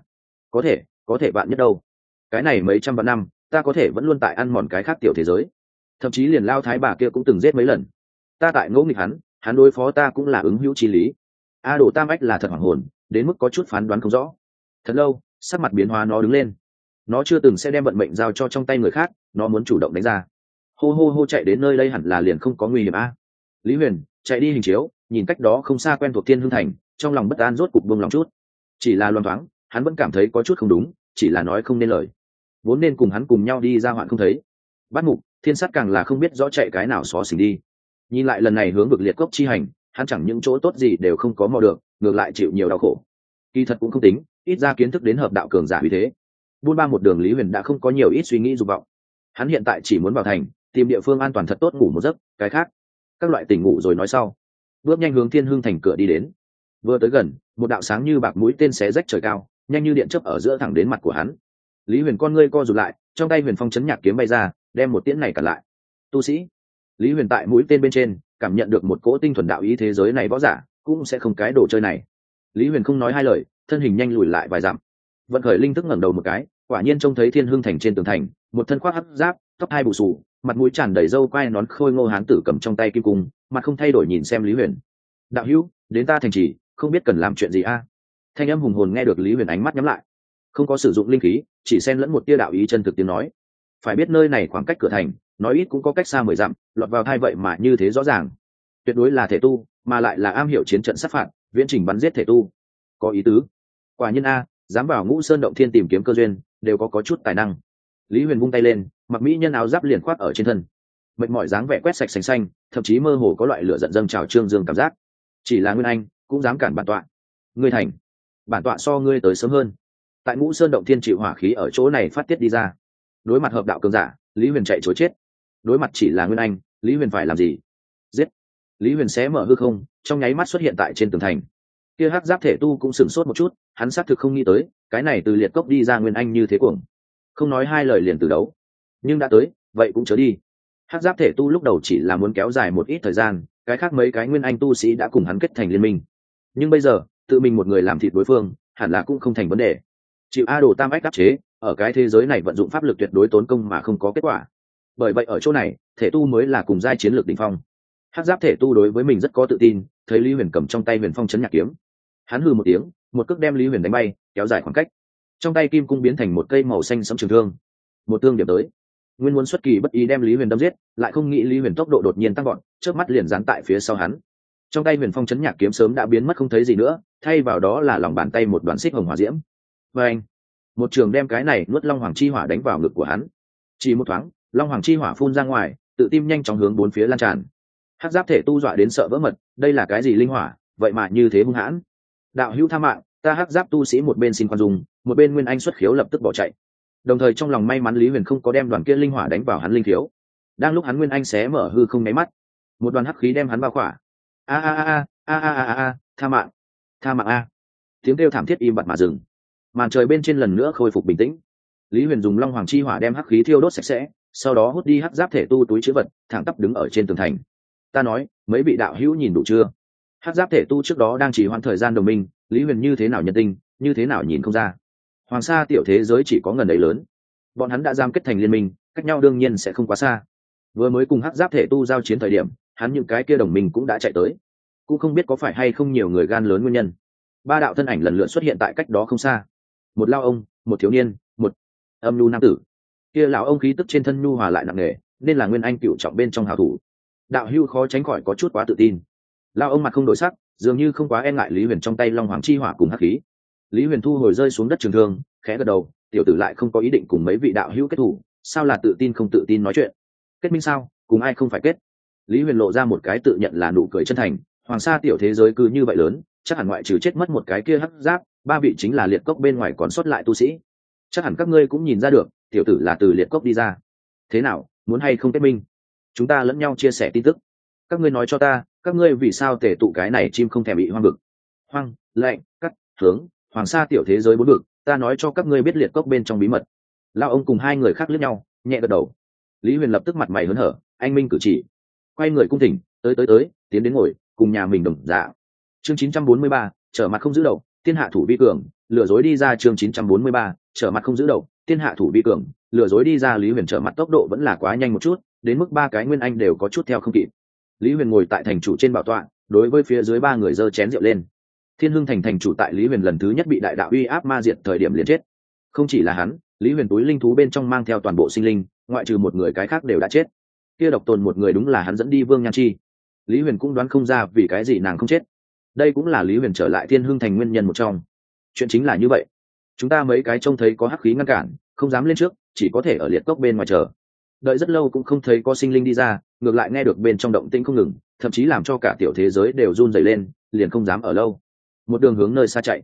Có thể bạn nhất đâu. Cái này mấy trăm vạn năm, ta có thể vẫn luôn tại ăn mòn cái khác tiểu thế giới. Thậm chí liền Lao Thái bà kia cũng từng giết mấy lần. Ta tại ngỗ nghịch hắn đối phó ta cũng là ứng hữu chi lý. A Đồ Tam Ách là thật hoảng hồn, đến mức có chút phán đoán không rõ. Thật lâu, sắc mặt biến hóa nó đứng lên. Nó chưa từng sẽ đem vận mệnh giao cho trong tay người khác, nó muốn chủ động đánh ra. Hô chạy đến nơi đây hẳn là liền không có nguy hiểm a. Lý Huyền chạy đi hình chiếu, nhìn cách đó không xa quen thuộc Thiên Hưng thành, trong lòng bất an rốt cục buông lòng chút. Chỉ là loan thoáng, hắn vẫn cảm thấy có chút không đúng, chỉ là nói không nên lời. Vốn nên cùng hắn cùng nhau đi ra hoạn không thấy. Bát Mục, Thiên Sát càng là không biết rõ chạy cái nào xó xỉnh đi. Nhìn lại lần này hướng vực liệt cốc chi hành, hắn chẳng những chỗ tốt gì đều không có mò được, ngược lại chịu nhiều đau khổ. Kỳ thật cũng không tính, ít ra kiến thức đến hợp đạo cường giả vì thế. Buôn ba một đường, Lý Huyền đã không có nhiều ít suy nghĩ dục vọng. Hắn hiện tại chỉ muốn vào thành, tìm địa phương an toàn thật tốt ngủ một giấc, cái khác các loại tỉnh ngủ rồi nói sau. Bước nhanh hướng Thiên Hưng thành cửa đi đến. Vừa tới gần, một đạo sáng như bạc mũi tên xé rách trời cao, nhanh như điện chớp ở giữa thẳng đến mặt của hắn. Lý Huyền con ngươi co rụt lại, trong tay Huyền Phong chấn nhạc kiếm bay ra, đem một tiễn này cản lại. Tu sĩ. Lý Huyền tại mũi tên bên trên cảm nhận được một cỗ tinh thuần đạo ý, thế giới này võ giả cũng sẽ không cái đồ chơi này. Lý Huyền không nói hai lời, thân hình nhanh lùi lại vài dặm. Vận khởi linh thức ngẩng đầu một cái, quả nhiên trông thấy Thiên Hưng thành trên tường thành, một thân khoác hắc giáp, tóc hai bù xù, mặt mũi tràn đầy râu quai nón khôi ngô hán tử cầm trong tay kim cung, mặt không thay đổi nhìn xem Lý Huyền. Đạo hữu, đến ta thành trì, không biết cần làm chuyện gì a? Thanh âm hùng hồn nghe được Lý Huyền ánh mắt nhắm lại, không có sử dụng linh khí, chỉ xen lẫn một tia đạo ý chân thực tiếng nói. Phải biết nơi này khoảng cách cửa thành, nói ít cũng có cách xa 10 dặm, lọt vào thai vậy mà như thế rõ ràng. Tuyệt đối là thể tu, mà lại là am hiểu chiến trận sát phạt, viễn trình bắn giết thể tu. Có ý tứ. Quả nhiên a, dám vào Ngũ Sơn động thiên tìm kiếm cơ duyên, đều có chút tài năng. Lý Huyền vung tay lên, mặc mỹ nhân áo giáp liền khoác ở trên thân. Mệt mỏi dáng vẻ quét sạch sành xanh, thậm chí mơ hồ có loại lửa giận dâng trào trương dương cảm giác. Chỉ là Nguyên Anh, cũng dám cản bản tọa. Ngươi thành, bản tọa so ngươi tới sớm hơn. Tại Ngũ Sơn động thiên chịu hỏa khí ở chỗ này phát tiết đi ra. Đối mặt hợp đạo cường giả, Lý Huyền chạy trối chết. Đối mặt chỉ là Nguyên Anh, Lý Huyền phải làm gì? Giết. Lý Huyền xé mở hư không, trong nháy mắt xuất hiện tại trên tường thành. Kia hắc giáp thể tu cũng sửng sốt một chút, hắn xác thực không nghĩ tới, cái này từ liệt cốc đi ra Nguyên Anh như thế cuồng. Không nói hai lời liền từ đấu. Nhưng đã tới, vậy cũng chớ đi. Hắc giáp thể tu lúc đầu chỉ là muốn kéo dài một ít thời gian, cái khác mấy cái Nguyên Anh tu sĩ đã cùng hắn kết thành liên minh. Nhưng bây giờ, tự mình một người làm thịt đối phương, hẳn là cũng không thành vấn đề. Chịu A Đồ Tam Ách áp chế, ở cái thế giới này vận dụng pháp lực tuyệt đối tốn công mà không có kết quả. Bởi vậy ở chỗ này, thể tu mới là cùng giai chiến lược đỉnh phong. Hắc giáp thể tu đối với mình rất có tự tin, thấy Lý Huyền cầm trong tay Huyền Phong chấn nhạc kiếm, hắn hừ một tiếng, một cước đem Lý Huyền đánh bay, kéo dài khoảng cách. Trong tay kim cung biến thành một cây màu xanh sẫm trường thương, một thương điểm tới. Nguyên muốn xuất kỳ bất ý đem Lý Huyền đâm giết, lại không nghĩ Lý Huyền tốc độ đột nhiên tăng vọt, chớp mắt liền dán tại phía sau hắn. Trong tay Huyền Phong chấn nhạc kiếm sớm đã biến mất không thấy gì nữa, thay vào đó là lòng bàn tay một đoàn xích hồng hỏa diễm. Và anh, một trường đem cái này nuốt Long Hoàng chi hỏa đánh vào ngực của hắn. Chỉ một thoáng, Long Hoàng chi hỏa phun ra ngoài, tự tim nhanh chóng hướng bốn phía lan tràn. Hắc giáp thể tu dọa đến sợ vỡ mật, đây là cái gì linh hỏa, vậy mà như thế hung hãn. Đạo hữu tha mạng, ta hắc giáp tu sĩ một bên xin khoan dung, một bên Nguyên Anh xuất khiếu lập tức bỏ chạy. Đồng thời trong lòng may mắn Lý Huyền không có đem đoàn kia linh hỏa đánh vào hắn linh khiếu. Đang lúc hắn Nguyên Anh xé mở hư không nháy mắt, một đoàn hắc khí đem hắn bao khỏa. A a a a a a a, tha mạng, tha mạng a. Tiếng kêu thảm thiết im bặt mà dừng. Màn trời bên trên lần nữa khôi phục bình tĩnh. Lý Huyền dùng Long Hoàng chi hỏa đem hắc khí thiêu đốt sạch sẽ, sau đó hút đi hắc giáp thể tu túi trữ vật, thẳng tắp đứng ở trên tường thành. Ta nói, mấy vị đạo hữu nhìn đủ chưa? Hắc giáp thể tu trước đó đang chỉ hoãn thời gian đồng minh, Lý Huyền như thế nào nhân tinh, như thế nào nhìn không ra. Hoàng sa tiểu thế giới chỉ có ngần ấy lớn, bọn hắn đã giam kết thành liên minh, cách nhau đương nhiên sẽ không quá xa. Vừa mới cùng hắc giáp thể tu giao chiến thời điểm, hắn những cái kia đồng minh cũng đã chạy tới, cũng không biết có phải hay không nhiều người gan lớn nguyên nhân. Ba đạo thân ảnh lần lượt xuất hiện tại cách đó không xa, một lao ông, một thiếu niên, một âm nhu nam tử. Kia lão ông khí tức trên thân nhu hòa lại nặng nề, nên là Nguyên Anh cựu trọng bên trong hảo thủ. Đạo hưu khó tránh khỏi có chút quá tự tin. Lao ông mặt không đổi sắc, dường như không quá e ngại Lý Huyền trong tay Long Hoàng chi hỏa cùng hắc khí. Lý Huyền thu hồi rơi xuống đất trường thương, khẽ gật đầu, tiểu tử lại không có ý định cùng mấy vị đạo hữu kết thủ, sao là tự tin không tự tin nói chuyện. Kết minh sao, cùng ai không phải kết. Lý Huyền lộ ra một cái tự nhận là nụ cười chân thành. Hoàng sa tiểu thế giới cứ như vậy lớn, chắc hẳn ngoại trừ chết mất một cái kia hắc giáp, ba vị chính là liệt cốc bên ngoài còn sót lại tu sĩ. Chắc hẳn các ngươi cũng nhìn ra được, tiểu tử là từ liệt cốc đi ra. Thế nào, muốn hay không kết minh? Chúng ta lẫn nhau chia sẻ tin tức. Các ngươi nói cho ta, các ngươi vì sao tề tụ cái này chim không thèm bị hoang vực? Hoang, lạnh, cắt, hướng, hoàng sa tiểu thế giới bốn vực, ta nói cho các ngươi biết liệt cốc bên trong bí mật. Lao ông cùng hai người khác liếc nhau, nhẹ gật đầu. Lý Huyền lập tức mặt mày hớn hở, anh minh cử chỉ, quay người cung thỉnh, tới, tiến đến ngồi, cùng nhà mình đồng dạ. Chương 943, trở mặt không giữ đầu, thiên hạ thủ vi cường, lừa dối đi ra. Chương 943, trở mặt không giữ đầu, thiên hạ thủ vi cường, lừa dối đi ra. Lý Huyền trở mặt tốc độ vẫn là quá nhanh một chút, đến mức ba cái Nguyên Anh đều có chút theo không kịp. Lý Huyền ngồi tại thành chủ trên bảo tọa, đối với phía dưới ba người giơ chén rượu lên. Thiên Hưng thành thành chủ tại Lý Huyền lần thứ nhất bị đại đạo uy áp ma diệt thời điểm liền chết. Không chỉ là hắn, Lý Huyền túi linh thú bên trong mang theo toàn bộ sinh linh, ngoại trừ một người cái khác đều đã chết. Kia độc tồn một người đúng là hắn dẫn đi Vương Nhan Chi. Lý Huyền cũng đoán không ra vì cái gì nàng không chết. Đây cũng là Lý Huyền trở lại Thiên Hưng thành nguyên nhân một trong. Chuyện chính là như vậy. Chúng ta mấy cái trông thấy có hắc khí ngăn cản, không dám lên trước, chỉ có thể ở liệt cốc bên ngoài chờ. Đợi rất lâu cũng không thấy có sinh linh đi ra, ngược lại nghe được bên trong động tĩnh không ngừng, thậm chí làm cho cả tiểu thế giới đều run rẩy lên, liền không dám ở lâu. Một đường hướng nơi xa chạy.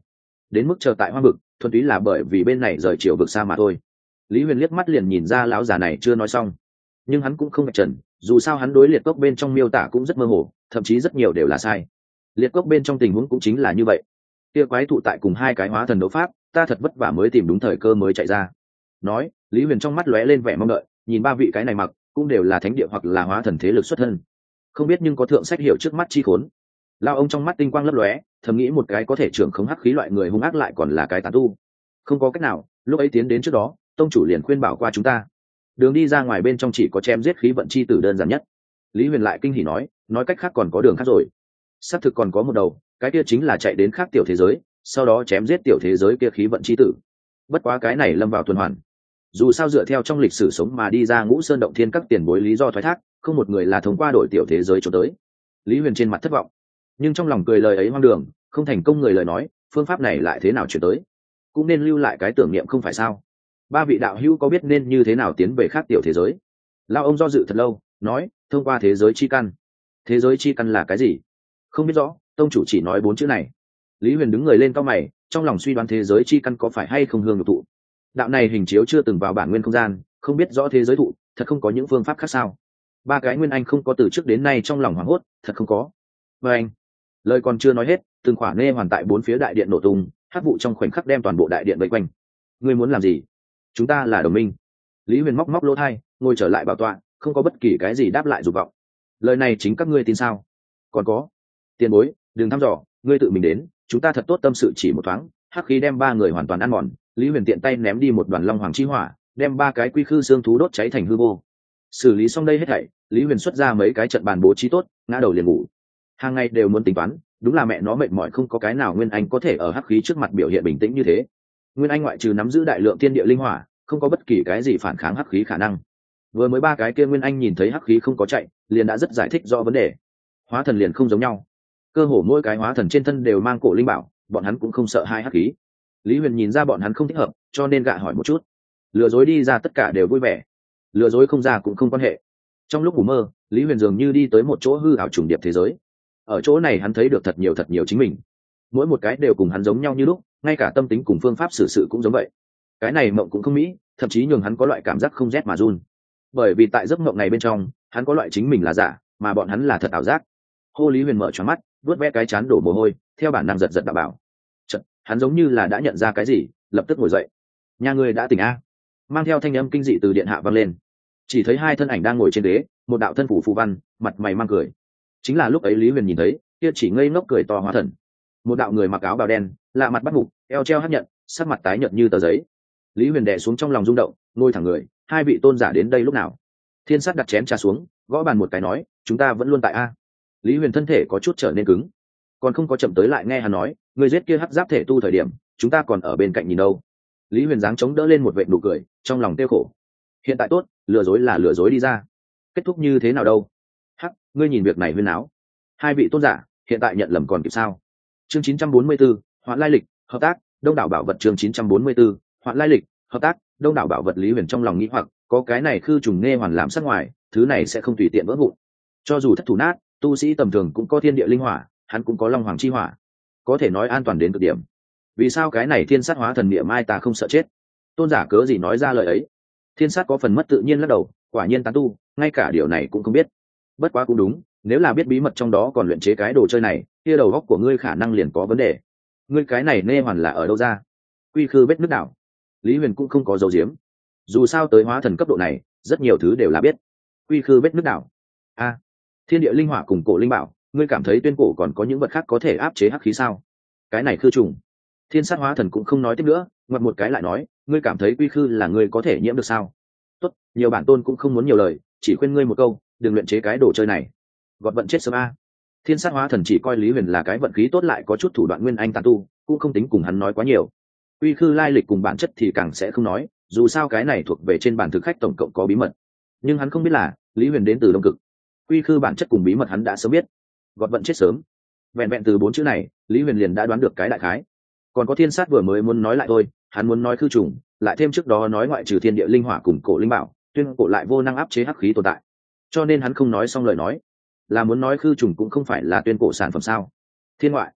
đến mức chờ tại hoang vực thuần túy là bởi vì bên này rời chiều vực xa mà thôi. Lý Huyền liếc mắt liền nhìn ra lão già này chưa nói xong, nhưng hắn cũng không vạch trần, dù sao hắn đối liệt cốc bên trong miêu tả cũng rất mơ hồ, thậm chí rất nhiều đều là sai. Liệt cốc bên trong tình huống cũng chính là như vậy, kia quái thụ tại cùng hai cái hóa thần đấu pháp, ta thật vất vả mới tìm đúng thời cơ mới chạy ra. Nói, Lý Huyền trong mắt lóe lên vẻ mong đợi, nhìn ba vị cái này mặc cũng đều là thánh địa hoặc là hóa thần thế lực xuất thân, không biết nhưng có thượng sách hiểu trước mắt chi khốn. Lao ông trong mắt tinh quang lấp lóe, thầm nghĩ một cái có thể trưởng khống hắc khí loại người hung ác lại còn là cái tán tu. Không có cách nào, lúc ấy tiến đến trước đó, tông chủ liền khuyên bảo qua chúng ta, đường đi ra ngoài bên trong chỉ có chém giết khí vận chi tử đơn giản nhất. Lý Huyền lại kinh hỉ nói cách khác còn có đường khác rồi. Xác thực còn có một đầu, cái kia chính là chạy đến khác tiểu thế giới, sau đó chém giết tiểu thế giới kia khí vận chi tử. Bất quá cái này lâm vào tuần hoàn, dù sao dựa theo trong lịch sử sống mà đi ra Ngũ Sơn động thiên các tiền bối lý do thoái thác, không một người là thông qua đổi tiểu thế giới cho tới. Lý Huyền trên mặt thất vọng, nhưng trong lòng cười lời ấy hoang đường, không thành công người lời nói, phương pháp này lại thế nào chuyển tới, cũng nên lưu lại cái tưởng niệm không phải sao? Ba vị đạo hữu có biết nên như thế nào tiến về khác tiểu thế giới? Lao ông do dự thật lâu, nói, thông qua thế giới chi căn. Thế giới chi căn là cái gì? Không biết rõ, tông chủ chỉ nói 4 chữ này. Lý Huyền đứng người lên cau mày, trong lòng suy đoán thế giới chi căn có phải hay không hương nhục thụ. Đạo này hình chiếu chưa từng vào bản nguyên không gian, không biết rõ thế giới thụ, thật không có những phương pháp khác sao? Ba cái nguyên anh không có từ trước đến nay trong lòng hoảng hốt, thật không có. Và anh, lời còn chưa nói hết, từng khoản nê hoàn tại 4 phía đại điện nổ tung, hắc vụ trong khoảnh khắc đem toàn bộ đại điện vây quanh. Ngươi muốn làm gì? Chúng ta là đồng minh. Lý Huyền móc lỗ tai, ngồi trở lại bảo tọa, không có bất kỳ cái gì đáp lại dục vọng. Lời này chính các ngươi tin sao? Còn có, tiền bối, đừng thăm dò, ngươi tự mình đến, chúng ta thật tốt tâm sự chỉ một thoáng. Hắc khí đem 3 người hoàn toàn ăn mòn, Lý Huyền tiện tay ném đi một đoàn long hoàng chi hỏa, đem 3 cái quy khư xương thú đốt cháy thành hư vô. Xử lý xong đây hết thảy, Lý Huyền xuất ra mấy cái trận bàn bố trí tốt, ngã đầu liền ngủ. Hàng ngày đều muốn tính toán, đúng là mẹ nó mệt mỏi, không có cái nào nguyên anh có thể ở hắc khí trước mặt biểu hiện bình tĩnh như thế. Nguyên anh ngoại trừ nắm giữ đại lượng thiên địa linh hỏa, không có bất kỳ cái gì phản kháng hắc khí khả năng. Vừa mới 3 cái kia nguyên anh nhìn thấy hắc khí không có chạy, liền đã rất giải thích rõ vấn đề. Hóa thần liền không giống nhau, cơ hồ mỗi cái hóa thần trên thân đều mang cổ linh bảo, bọn hắn cũng không sợ hai hắc khí. Lý Huyền nhìn ra bọn hắn không thích hợp, cho nên gạ hỏi một chút. Lừa dối đi ra tất cả đều vui vẻ, lừa dối không ra cũng không quan hệ. Trong lúc ngủ mơ, Lý Huyền dường như đi tới một chỗ hư ảo trùng điệp thế giới. Ở chỗ này hắn thấy được thật nhiều chính mình, mỗi một cái đều cùng hắn giống nhau như lúc, ngay cả tâm tính cùng phương pháp xử sự cũng giống vậy. Cái này mộng cũng không mỹ, thậm chí nhường hắn có loại cảm giác không rét mà run, bởi vì tại giấc mộng này bên trong hắn có loại chính mình là giả mà bọn hắn là thật ảo giác. Hô, Lý Huyền mở tròn mắt, vuốt ve cái chán đổ mồ hôi, theo bản năng giật giật đạo bảo. Chật, hắn giống như là đã nhận ra cái gì, lập tức ngồi dậy. Nhà ngươi đã tỉnh a? Mang theo thanh âm kinh dị từ điện hạ vang lên. Chỉ thấy 2 thân ảnh đang ngồi trên ghế, một đạo thân phủ phù văn, mặt mày mang cười. Chính là lúc ấy Lý Huyền nhìn thấy, kia chỉ ngây ngốc cười to hóa thần. Một đạo người mặc áo bào đen, lạ mặt bắt mục, eo treo hấp nhận, sắc mặt tái nhợt như tờ giấy. Lý Huyền đè xuống trong lòng rung động, ngồi thẳng người. 2 vị tôn giả đến đây lúc nào? Thiên Sát đặt chén trà xuống, gõ bàn một cái nói, chúng ta vẫn luôn tại a. Lý Huyền thân thể có chút trở nên cứng, còn không có chậm tới lại nghe hắn nói, người giết kia hắc giáp thể tu thời điểm, chúng ta còn ở bên cạnh nhìn đâu. Lý Huyền dáng chống đỡ lên một vệt nụ cười, trong lòng tiêu khổ. Hiện tại tốt, lừa dối là lừa dối đi ra, kết thúc như thế nào đâu? Hắc, ngươi nhìn việc này huyên áo. 2 vị tôn giả, hiện tại nhận lầm còn kịp sao? Chương 944, hoạn lai lịch, hợp tác, đông đảo bảo vật. Chương 944, hoạn lai lịch, hợp tác, đông đảo bảo vật. Lý Huyền trong lòng nghĩ hoặc, có cái này khư trùng nghe hoàn làm sắc ngoài, thứ này sẽ không tùy tiện vỡ vụn. Cho dù thất thủ nát, tu sĩ tầm thường cũng có thiên địa linh hỏa, hắn cũng có long hoàng chi hỏa, có thể nói an toàn đến cực điểm. Vì sao cái này thiên sát hóa thần niệm mai ta không sợ chết? Tôn giả cớ gì nói ra lời ấy? Thiên sát có phần mất tự nhiên lắc đầu, quả nhiên tán tu, ngay cả điều này cũng không biết. Bất quá cũng đúng, nếu là biết bí mật trong đó còn luyện chế cái đồ chơi này, kia đầu óc của ngươi khả năng liền có vấn đề. Ngươi cái này nê hoàn là ở đâu ra? Quy khư vết nước đảo. Lý Huyền cũng không có dấu diếm, dù sao tới hóa thần cấp độ này, rất nhiều thứ đều là biết. Quy khư vết nước đảo. A, thiên địa linh hỏa cùng cổ linh bảo, ngươi cảm thấy tuyên cổ còn có những vật khác có thể áp chế hắc khí sao? Cái này khư trùng. Thiên sát hóa thần cũng không nói tiếp nữa, ngoặt một cái lại nói, ngươi cảm thấy quy khư là ngươi có thể nhiễm được sao? Tốt, nhiều bản tôn cũng không muốn nhiều lời, chỉ khuyên ngươi một câu, đừng luyện chế cái đồ chơi này, gọt vận chết sớm a. Thiên sát hóa thần chỉ coi Lý Huyền là cái vận khí tốt lại có chút thủ đoạn nguyên anh tàn tu, cũng không tính cùng hắn nói quá nhiều. Quy khư lai lịch cùng bản chất thì càng sẽ không nói, dù sao cái này thuộc về trên bản thực khách tổng cộng có bí mật. Nhưng hắn không biết là Lý Huyền đến từ Đông Cực. Quy khư bản chất cùng bí mật hắn đã sớm biết. Gọt vận chết sớm, vẹn vẹn từ 4 chữ này, Lý Huyền liền đã đoán được cái đại khái. Còn có thiên sát vừa mới muốn nói lại thôi, hắn muốn nói khư trùng, lại thêm trước đó nói ngoại trừ thiên địa linh hỏa cùng cổ linh bảo, tuyên cổ lại vô năng áp chế hắc khí tồn tại, cho nên hắn không nói xong lời nói, là muốn nói khư trùng cũng không phải là tuyên cổ sản phẩm sao? Thiên ngoại,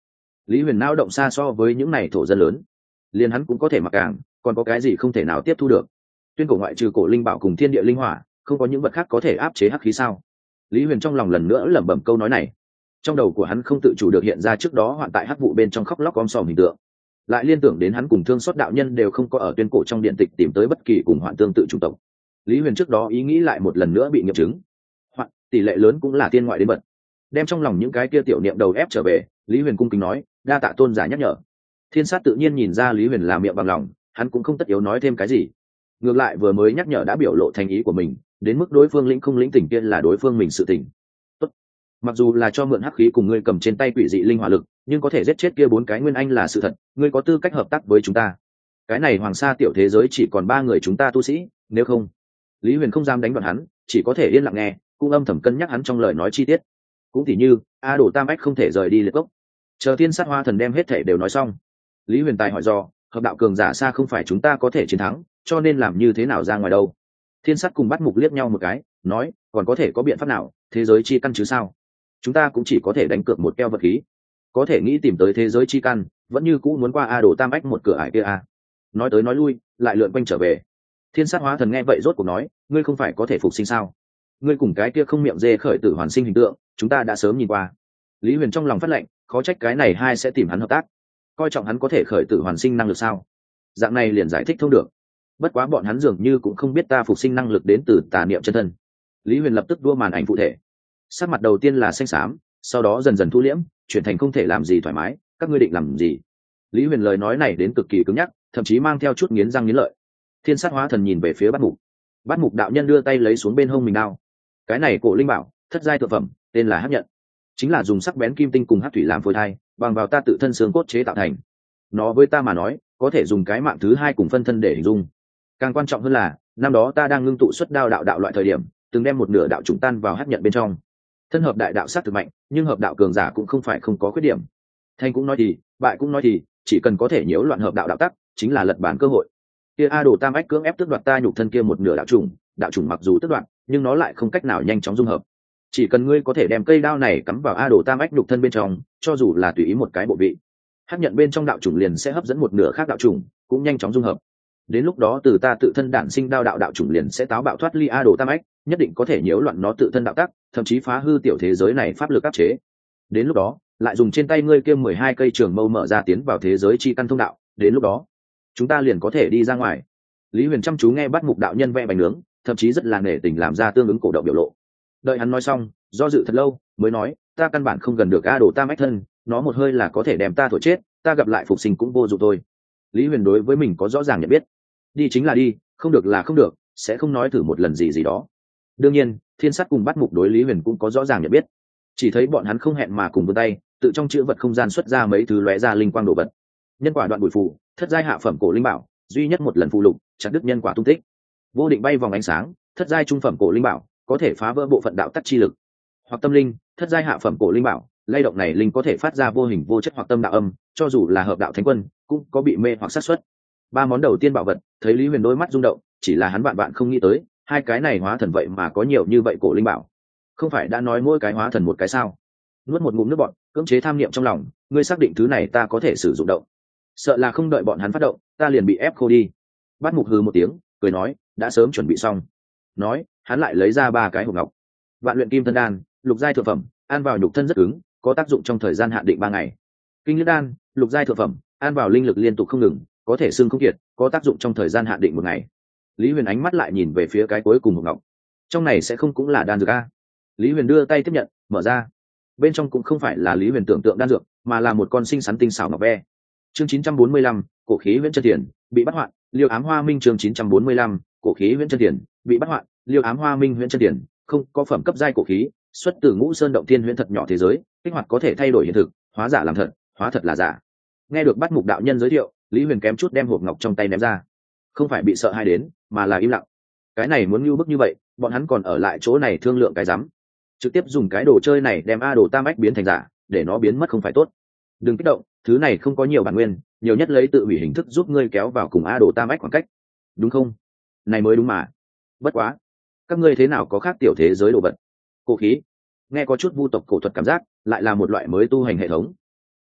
Lý Huyền não động xa so với những này thổ dân lớn, liền hắn cũng có thể mặc càng, còn có cái gì không thể nào tiếp thu được. Tuyên cổ ngoại trừ cổ linh bảo cùng thiên địa linh hỏa, không có những vật khác có thể áp chế hắc khí sao? Lý Huyền trong lòng lần nữa lẩm bẩm câu nói này. Trong đầu của hắn không tự chủ được hiện ra trước đó hoạn tại hắc vụ bên trong khóc lóc om sòm hình tượng, lại liên tưởng đến hắn cùng Thương Xót đạo nhân đều không có ở tuyên cổ trong điện tịch tìm tới bất kỳ cùng hoạn tương tự chủng tộc. Lý Huyền trước đó ý nghĩ lại một lần nữa bị nghiệm chứng. Hoạn tỷ lệ lớn cũng là thiên ngoại đến bật. Đem trong lòng những cái kia tiểu niệm đầu ép trở về, Lý Huyền cung kính nói, đa tạ tôn giả nhắc nhở. Thiên Sát tự nhiên nhìn ra Lý Huyền là miệng bằng lòng, hắn cũng không tất yếu nói thêm cái gì. Ngược lại vừa mới nhắc nhở đã biểu lộ thành ý của mình, đến mức đối phương lĩnh không lĩnh tỉnh kia là đối phương mình sự tỉnh. Tốt. Mặc dù là cho mượn hắc khí cùng ngươi cầm trên tay quỷ dị linh hỏa lực, nhưng có thể giết chết kia 4 cái nguyên anh là sự thật, ngươi có tư cách hợp tác với chúng ta. Cái này hoàng sa tiểu thế giới chỉ còn 3 người chúng ta tu sĩ, nếu không. Lý Huyền không dám đánh đoạn hắn, chỉ có thể yên lặng nghe, cũng âm thầm cân nhắc hắn trong lời nói chi tiết. Cũng tỉ như, A Đồ Tam Ách không thể rời đi Liệt Cốc. Chờ Thiên Sát Hoa Thần đem hết thể đều nói xong, Lý Huyền tài hỏi do, hợp đạo cường giả xa không phải chúng ta có thể chiến thắng, cho nên làm như thế nào ra ngoài đâu? Thiên Sát cùng Bắt Mục liếc nhau một cái, nói, còn có thể có biện pháp nào, thế giới chi căn chứ sao? Chúng ta cũng chỉ có thể đánh cược một keo vật khí, có thể nghĩ tìm tới thế giới chi căn, vẫn như cũ muốn qua A Đồ Tam Ách một cửa ải kia a. Nói tới nói lui, lại lượn quanh trở về. Thiên Sát Hóa Thần nghe vậy rốt cuộc nói, ngươi không phải có thể phục sinh sao? Ngươi cùng cái kia không miệng dê khởi tử hoàn sinh hình tượng, chúng ta đã sớm nhìn qua. Lý Huyền trong lòng phát lệnh, khó trách cái này hai sẽ tìm hắn hợp tác, coi trọng hắn có thể khởi tử hoàn sinh năng lực sao? Dạng này liền giải thích thông được. Bất quá bọn hắn dường như cũng không biết ta phục sinh năng lực đến từ tà niệm chân thân. Lý Huyền lập tức đua màn ảnh phụ thể. Sắc mặt đầu tiên là xanh xám, sau đó dần dần thu liễm, chuyển thành không thể làm gì thoải mái, các ngươi định làm gì? Lý Huyền lời nói này đến cực kỳ cứng nhắc, thậm chí mang theo chút nghiến răng nghiến lợi. Thiên Sát Hóa Thần nhìn về phía Bát Mục. Bát Mục đạo nhân đưa tay lấy xuống bên hông mình đao. Cái này cổ linh bảo, thất giai thượng phẩm, tên là Hắc Nhận, chính là dùng sắc bén kim tinh cùng hắc thủy làm phôi thai, bằng vào ta tự thân xương cốt chế tạo thành. Nó với ta mà nói, có thể dùng cái mạng thứ hai cùng phân thân để hình dung. Càng quan trọng hơn là, năm đó ta đang ngưng tụ xuất đao đạo loại thời điểm, từng đem một nửa đạo trùng tan vào Hắc Nhận bên trong. Thân hợp đại đạo sát thực mạnh, nhưng hợp đạo cường giả cũng không phải không có khuyết điểm. Thanh cũng nói thì, bại cũng nói thì, chỉ cần có thể nhiễu loạn hợp đạo tắc, chính là lật bản cơ hội. Kia A Đồ Tam Ách cưỡng ép tước đoạt ta nhục thân kia một nửa đạo trùng mặc dù tước đoạt, nhưng nó lại không cách nào nhanh chóng dung hợp. Chỉ cần ngươi có thể đem cây đao này cắm vào A Đồ Tam Ách nhục thân bên trong, cho dù là tùy ý một cái bộ vị, Hắc Nhận bên trong đạo trùng liền sẽ hấp dẫn một nửa khác đạo trùng, cũng nhanh chóng dung hợp. Đến lúc đó từ ta tự thân đản sinh đạo trùng liền sẽ táo bạo thoát ly A Đồ Tam Ách, nhất định có thể nhiễu loạn nó tự thân đạo tắc, thậm chí phá hư tiểu thế giới này pháp lực áp chế. Đến lúc đó, lại dùng trên tay ngươi kia 12 cây trường mâu mở ra tiến vào thế giới chi căn thông đạo, đến lúc đó, chúng ta liền có thể đi ra ngoài. Lý Huyền chăm chú nghe Bát Mục đạo nhân vẽ bánh nướng, thậm chí rất là nể tình làm ra tương ứng cổ động biểu lộ. Đợi hắn nói xong, do dự thật lâu, mới nói, ta căn bản không gần được A Đồ Tam Ách thân, nó một hơi là có thể đem ta thổi chết, ta gặp lại phục sinh cũng vô dụng thôi. Lý Huyền đối với mình có rõ ràng nhận biết, đi chính là đi, không được là không được, sẽ không nói thử một lần gì đó. Đương nhiên, Thiên Sát cùng Bát Mục đối Lý Huyền cũng có rõ ràng nhận biết, chỉ thấy bọn hắn không hẹn mà cùng vươn tay, tự trong chữ vật không gian xuất ra mấy thứ lóe ra linh quang đồ vật. Nhân quả đoạn bùi phù, thất giai hạ phẩm cổ linh bảo, duy nhất một lần phụ lục, chặt đứt nhân quả tung tích. Vô định bay vòng ánh sáng, thất giai trung phẩm cổ linh bảo, có thể phá vỡ bộ phận đạo tắc chi lực. Hoặc tâm linh, thất giai hạ phẩm cổ linh bảo, lay động này linh có thể phát ra vô hình vô chất hoặc tâm đạo âm, cho dù là hợp đạo thánh quân, cũng có bị mê hoặc sát xuất. 3 món đầu tiên bảo vật, thấy Lý Huyền đôi mắt rung động, chỉ là hắn bạn không nghĩ tới, hai cái này hóa thần vậy mà có nhiều như vậy cổ linh bảo. Không phải đã nói mỗi cái hóa thần một cái sao? Nuốt một ngụm nước bọt, cưỡng chế tham niệm trong lòng, ngươi xác định thứ này ta có thể sử dụng động. Sợ là không đợi bọn hắn phát động, ta liền bị ép khô đi. Bát Mục hừ một tiếng, cười nói, đã sớm chuẩn bị xong. Nói, hắn lại lấy ra 3 cái hộp ngọc. Vạn luyện kim thân đan, lục giai thượng phẩm, ăn vào nhục thân rất cứng, có tác dụng trong thời gian hạn định 3 ngày. Kinh Liệt đan, lục giai thượng phẩm, ăn vào linh lực liên tục không ngừng, có thể xương không kiệt, có tác dụng trong thời gian hạn định 1 ngày. Lý Huyền ánh mắt lại nhìn về phía cái cuối cùng hộp ngọc. Trong này sẽ không cũng là đan dược a? Lý Huyền đưa tay tiếp nhận, mở ra. Bên trong cũng không phải là Lý Huyền tưởng tượng đan dược, mà là một con xinh xắn tinh xảo ngọc ve. Chương 945, cổ khí huyễn chân tiền, bị bắt hoạn, Liêu Ám Hoa Minh. Chương 945, cổ khí huyễn chân tiền, bị bắt hoạn, Liêu Ám Hoa Minh huyễn chân tiền, không có phẩm cấp giai cổ khí, xuất từ Ngũ Sơn động thiên huyễn thật nhỏ thế giới, kích hoạt có thể thay đổi hiện thực, hóa giả làm thật, hóa thật là giả. Nghe được Bát Mục đạo nhân giới thiệu, Lý Huyền kém chút đem hộp ngọc trong tay ném ra. Không phải bị sợ hai đến, mà là im lặng. Cái này muốn nhu bức như vậy, bọn hắn còn ở lại chỗ này thương lượng cái rắm. Trực tiếp dùng cái đồ chơi này đem A Đồ Tam Ách biến thành giả, để nó biến mất không phải tốt. Đừng kích động, thứ này không có nhiều bản nguyên, nhiều nhất lấy tự hủy hình thức giúp ngươi kéo vào cùng A Đồ Tam Ách khoảng cách, đúng không? Này mới đúng mà. Bất quá, các ngươi thế nào có khác tiểu thế giới đồ vật? Cổ khí, nghe có chút vu tộc cổ thuật cảm giác, lại là một loại mới tu hành hệ thống.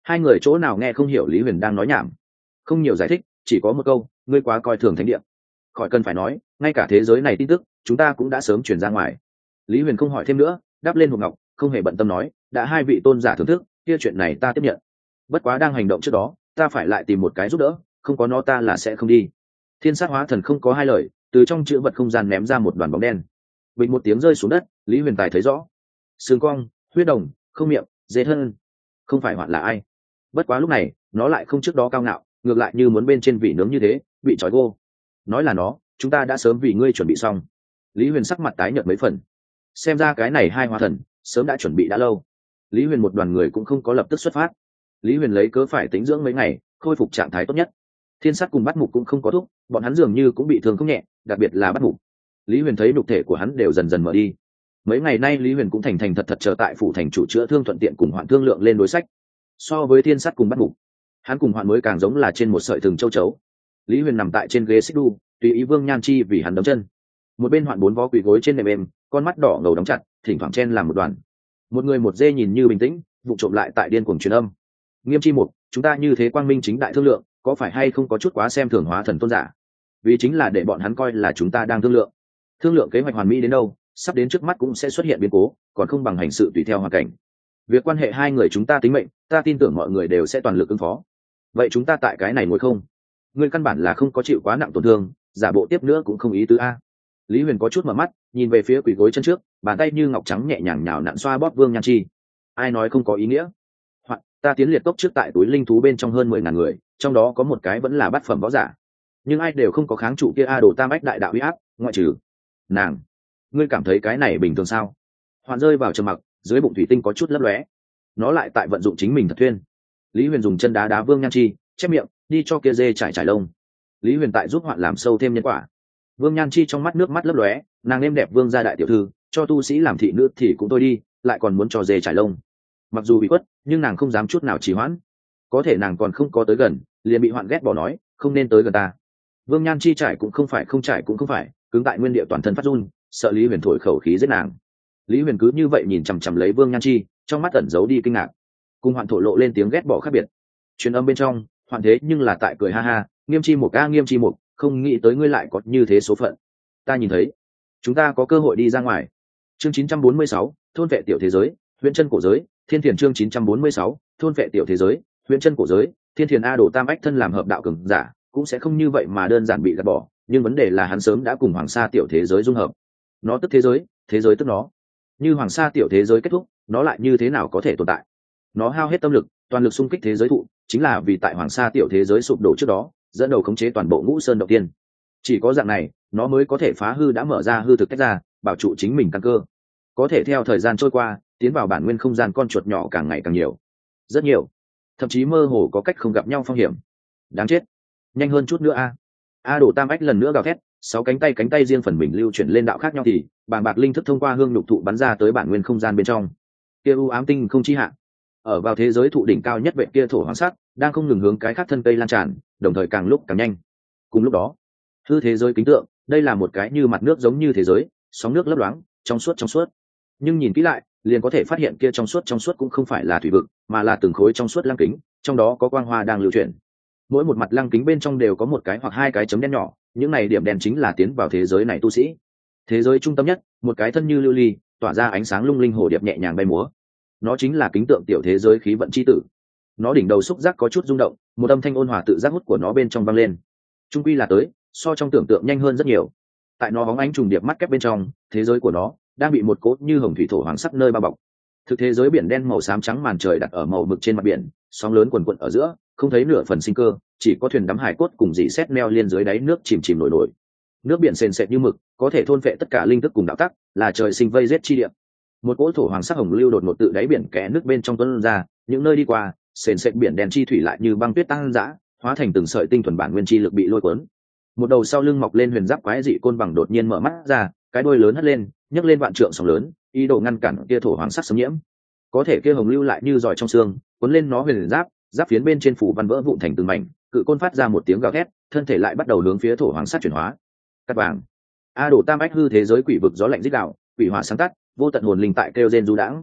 Hai người chỗ nào nghe không hiểu Lý Huyền đang nói nhảm, không nhiều giải thích, chỉ có một câu: ngươi quá coi thường thánh địa. Khỏi cần phải nói, ngay cả thế giới này tin tức chúng ta cũng đã sớm truyền ra ngoài. Lý Huyền không hỏi thêm nữa, đáp lên hộp ngọc, không hề bận tâm nói: đã hai vị tôn giả thưởng thức, kia chuyện này ta tiếp nhận. Bất quá đang hành động trước đó, ta phải lại tìm một cái giúp đỡ, không có nó ta là sẽ không đi. Thiên sát hóa thần không có hai lời, từ trong chữ vật không gian ném ra một đoàn bóng đen. Bình một tiếng rơi xuống đất, Lý Huyền tài thấy rõ: xương cong, huyết đồng, không miệng, dễ thân. Không phải Hoạn là ai. Bất quá lúc này nó lại không trước đó cao ngạo, ngược lại như muốn bên trên vị nướng như thế, bị trói gô. Nói là nó, chúng ta đã sớm vì ngươi chuẩn bị xong. Lý Huyền sắc mặt tái nhợt mấy phần, xem ra cái này hai hóa thần sớm đã chuẩn bị đã lâu. Lý Huyền một đoàn người cũng không có lập tức xuất phát. Lý Huyền lấy cớ phải tĩnh dưỡng mấy ngày, khôi phục trạng thái tốt nhất. Thiên sát cùng bắt mục cũng không có thuốc, bọn hắn dường như cũng bị thương không nhẹ, đặc biệt là bắt mục. Lý Huyền thấy nhục thể của hắn đều dần dần mở đi. Mấy ngày nay Lý Huyền cũng thành thành thật thật chờ tại phủ thành chủ chữa thương, thuận tiện cùng Hoạn thương lượng lên đối sách. So với thiên sát cùng bắt mục, hắn cùng Hoạn mới càng giống là trên một sợi thừng châu chấu. Lý Huyền nằm tại trên ghế xích đu, tùy ý Vương Nhan Chi vì hắn đấm chân. Một bên Hoạn bốn vó quỳ gối trên nệm êm, con mắt đỏ ngầu đóng chặt, thỉnh thoảng chen làm một đoàn. Một người một dê nhìn như bình tĩnh, vụ trộm lại tại điên cuồng truyền âm: Nghiêm Chi Mục, chúng ta như thế quang minh chính đại thương lượng, có phải hay không có chút quá xem thường hóa thần tôn giả? Vì chính là để bọn hắn coi là chúng ta đang thương lượng kế hoạch hoàn mỹ đến đâu, sắp đến trước mắt cũng sẽ xuất hiện biến cố, còn không bằng hành sự tùy theo hoàn cảnh. Việc quan hệ hai người chúng ta tính mệnh, ta tin tưởng mọi người đều sẽ toàn lực ứng phó. Vậy chúng ta tại cái này ngồi không? Ngươi căn bản là không có chịu quá nặng tổn thương, giả bộ tiếp nữa cũng không ý tứ a. Lý Huyền có chút mở mắt, nhìn về phía quỳ gối chân trước, bàn tay như ngọc trắng nhẹ nhàng nhào nặn xoa bóp Vương Nhan Chi. Ai nói không có ý nghĩa? Hoặc ta tiến liệt tốc trước tại túi linh thú bên trong hơn 10.000 người, trong đó có một cái vẫn là bát phẩm võ giả, nhưng ai đều không có kháng trụ kia A Đồ Tam Ách đại đạo uy áp, ngoại trừ nàng. Ngươi cảm thấy cái này bình thường sao? Hoạn rơi vào trầm mặc, dưới bụng thủy tinh có chút lấp lóe. Nó lại tại vận dụng chính mình thật thuyên. Lý Huyền dùng chân đá đá Vương Nhan Chi, chép miệng, đi cho kia dê trải lông. Lý Huyền tại giúp Hoạn làm sâu thêm nhân quả. Vương Nhan Chi trong mắt nước mắt lấp lóe, nàng êm đẹp Vương gia đại tiểu thư, cho tu sĩ làm thị nữ thì cũng thôi đi, lại còn muốn cho dê trải lông. Mặc dù bị khuất, nhưng nàng không dám chút nào trì hoãn. Có thể nàng còn không có tới gần, liền bị Hoạn ghét bỏ nói, không nên tới gần ta. Vương Nhan Chi trải cũng không phải, không trải cũng không phải, cứng tại nguyên địa, toàn thân phát run, sợ Lý Huyền thổi khẩu khí giết nàng. Lý Huyền cứ như vậy nhìn chằm chằm lấy Vương Nhan Chi, trong mắt ẩn giấu đi kinh ngạc, cùng Hoạn thổ lộ lên tiếng ghét bỏ khác biệt. Truyền âm bên trong, Hoạn thế nhưng là tại cười ha ha: Nghiêm Chi Mục a, Nghiêm Chi Mục, không nghĩ tới ngươi lại có như thế số phận. Ta nhìn thấy chúng ta có cơ hội đi ra ngoài. Chương 946, thôn vệ tiểu thế giới, huyện chân cổ giới, Thiên Thiền. Chương 946, thôn vệ tiểu thế giới, huyện chân cổ giới, Thiên Thiền. A Đồ Tam Ách thân làm hợp đạo cường giả, cũng sẽ không như vậy mà đơn giản bị gạt bỏ, nhưng vấn đề là hắn sớm đã cùng Hoàng Sa tiểu thế giới dung hợp. Nó tức thế giới tức nó. Như Hoàng Sa tiểu thế giới kết thúc, nó lại như thế nào có thể tồn tại? Nó hao hết tâm lực, toàn lực xung kích thế giới thụ, chính là vì tại Hoàng Sa tiểu thế giới sụp đổ trước đó, dẫn đầu khống chế toàn bộ Ngũ Sơn động tiên. Chỉ có dạng này, nó mới có thể phá hư đã mở ra hư thực tách ra, bảo trụ chính mình căn cơ. Có thể theo thời gian trôi qua, tiến vào bản nguyên không gian con chuột nhỏ càng ngày càng nhiều, rất nhiều, thậm chí mơ hồ có cách không gặp nhau phong hiểm. Đáng chết, nhanh hơn chút nữa a. A Đồ Tam Ách lần nữa gào thét, 6 cánh tay riêng phần mình lưu chuyển lên đạo khác nhau thì bàng bạc linh thức thông qua hương nhục thụ bắn ra tới bản nguyên không gian bên trong. Kia u ám tinh không chi hạ, ở vào thế giới thụ đỉnh cao nhất vệ kia thổ hoàng sắc đang không ngừng hướng cái khác thân cây lan tràn, đồng thời càng lúc càng nhanh. Cùng lúc đó, hư thế giới kính tượng, đây là một cái như mặt nước giống như thế giới, sóng nước lấp loáng, trong suốt. Nhưng nhìn kỹ lại, liền có thể phát hiện kia trong suốt cũng không phải là thủy vực, mà là từng khối trong suốt lăng kính, trong đó có quang hoa đang lưu chuyển. Mỗi một mặt lăng kính bên trong đều có một cái hoặc hai cái chấm đen nhỏ, những này điểm đen chính là tiến vào thế giới này tu sĩ. Thế giới trung tâm nhất, một cái thân như lưu ly, tỏa ra ánh sáng lung linh hồ điệp nhẹ nhàng bay múa. Nó chính là kính tượng tiểu thế giới khí vận chi tử. Nó đỉnh đầu xúc giác có chút rung động, một âm thanh ôn hòa tự giác hút của nó bên trong vang lên. Trung quy là tới, so trong tưởng tượng nhanh hơn rất nhiều. Tại nó bóng ánh trùng điệp mắt kép bên trong, thế giới của nó đang bị một cốt như hồng thủy thổ hoàng sắc nơi bao bọc. Thực thế giới biển đen màu xám trắng màn trời đặt ở màu mực trên mặt biển, sóng lớn quần quận ở giữa, không thấy nửa phần sinh cơ, chỉ có thuyền đắm hải cốt cùng dì xét neo liên dưới đáy nước chìm nổi. Nước biển sền sệt như mực, có thể thôn phệ tất cả linh thức cùng đạo tắc, là trời sinh vây rết chi địa. Một cỗ thổ hoàng sắc hồng lưu đột ngột tự đáy biển kẽ nước bên trong tuôn ra, những nơi đi qua, sền sệt biển đen chi thủy lại như băng tuyết tăng dã, hóa thành từng sợi tinh thuần bản nguyên chi lực bị lôi cuốn. Một đầu sau lưng mọc lên huyền giáp quái dị côn bằng đột nhiên mở mắt ra, cái đuôi lớn hất lên, nhấc lên vạn trượng sóng lớn, ý đồ ngăn cản kia thổ hoàng sắc xâm nhiễm. Có thể kia hồng lưu lại như giỏi trong xương, cuốn lên nó huyền giáp phiến bên trên phủ văn vỡ vụn thành từng mảnh, cự côn phát ra một tiếng gào thét, thân thể lại bắt đầu hướng phía thổ hoàng sắc chuyển hóa. Cắt vàng. A Đồ Tam Ách hư thế giới quỷ vực gió lạnh rít đạo, quỷ hỏa sáng tắt, vô tận hồn linh tại kêu rên du đãng.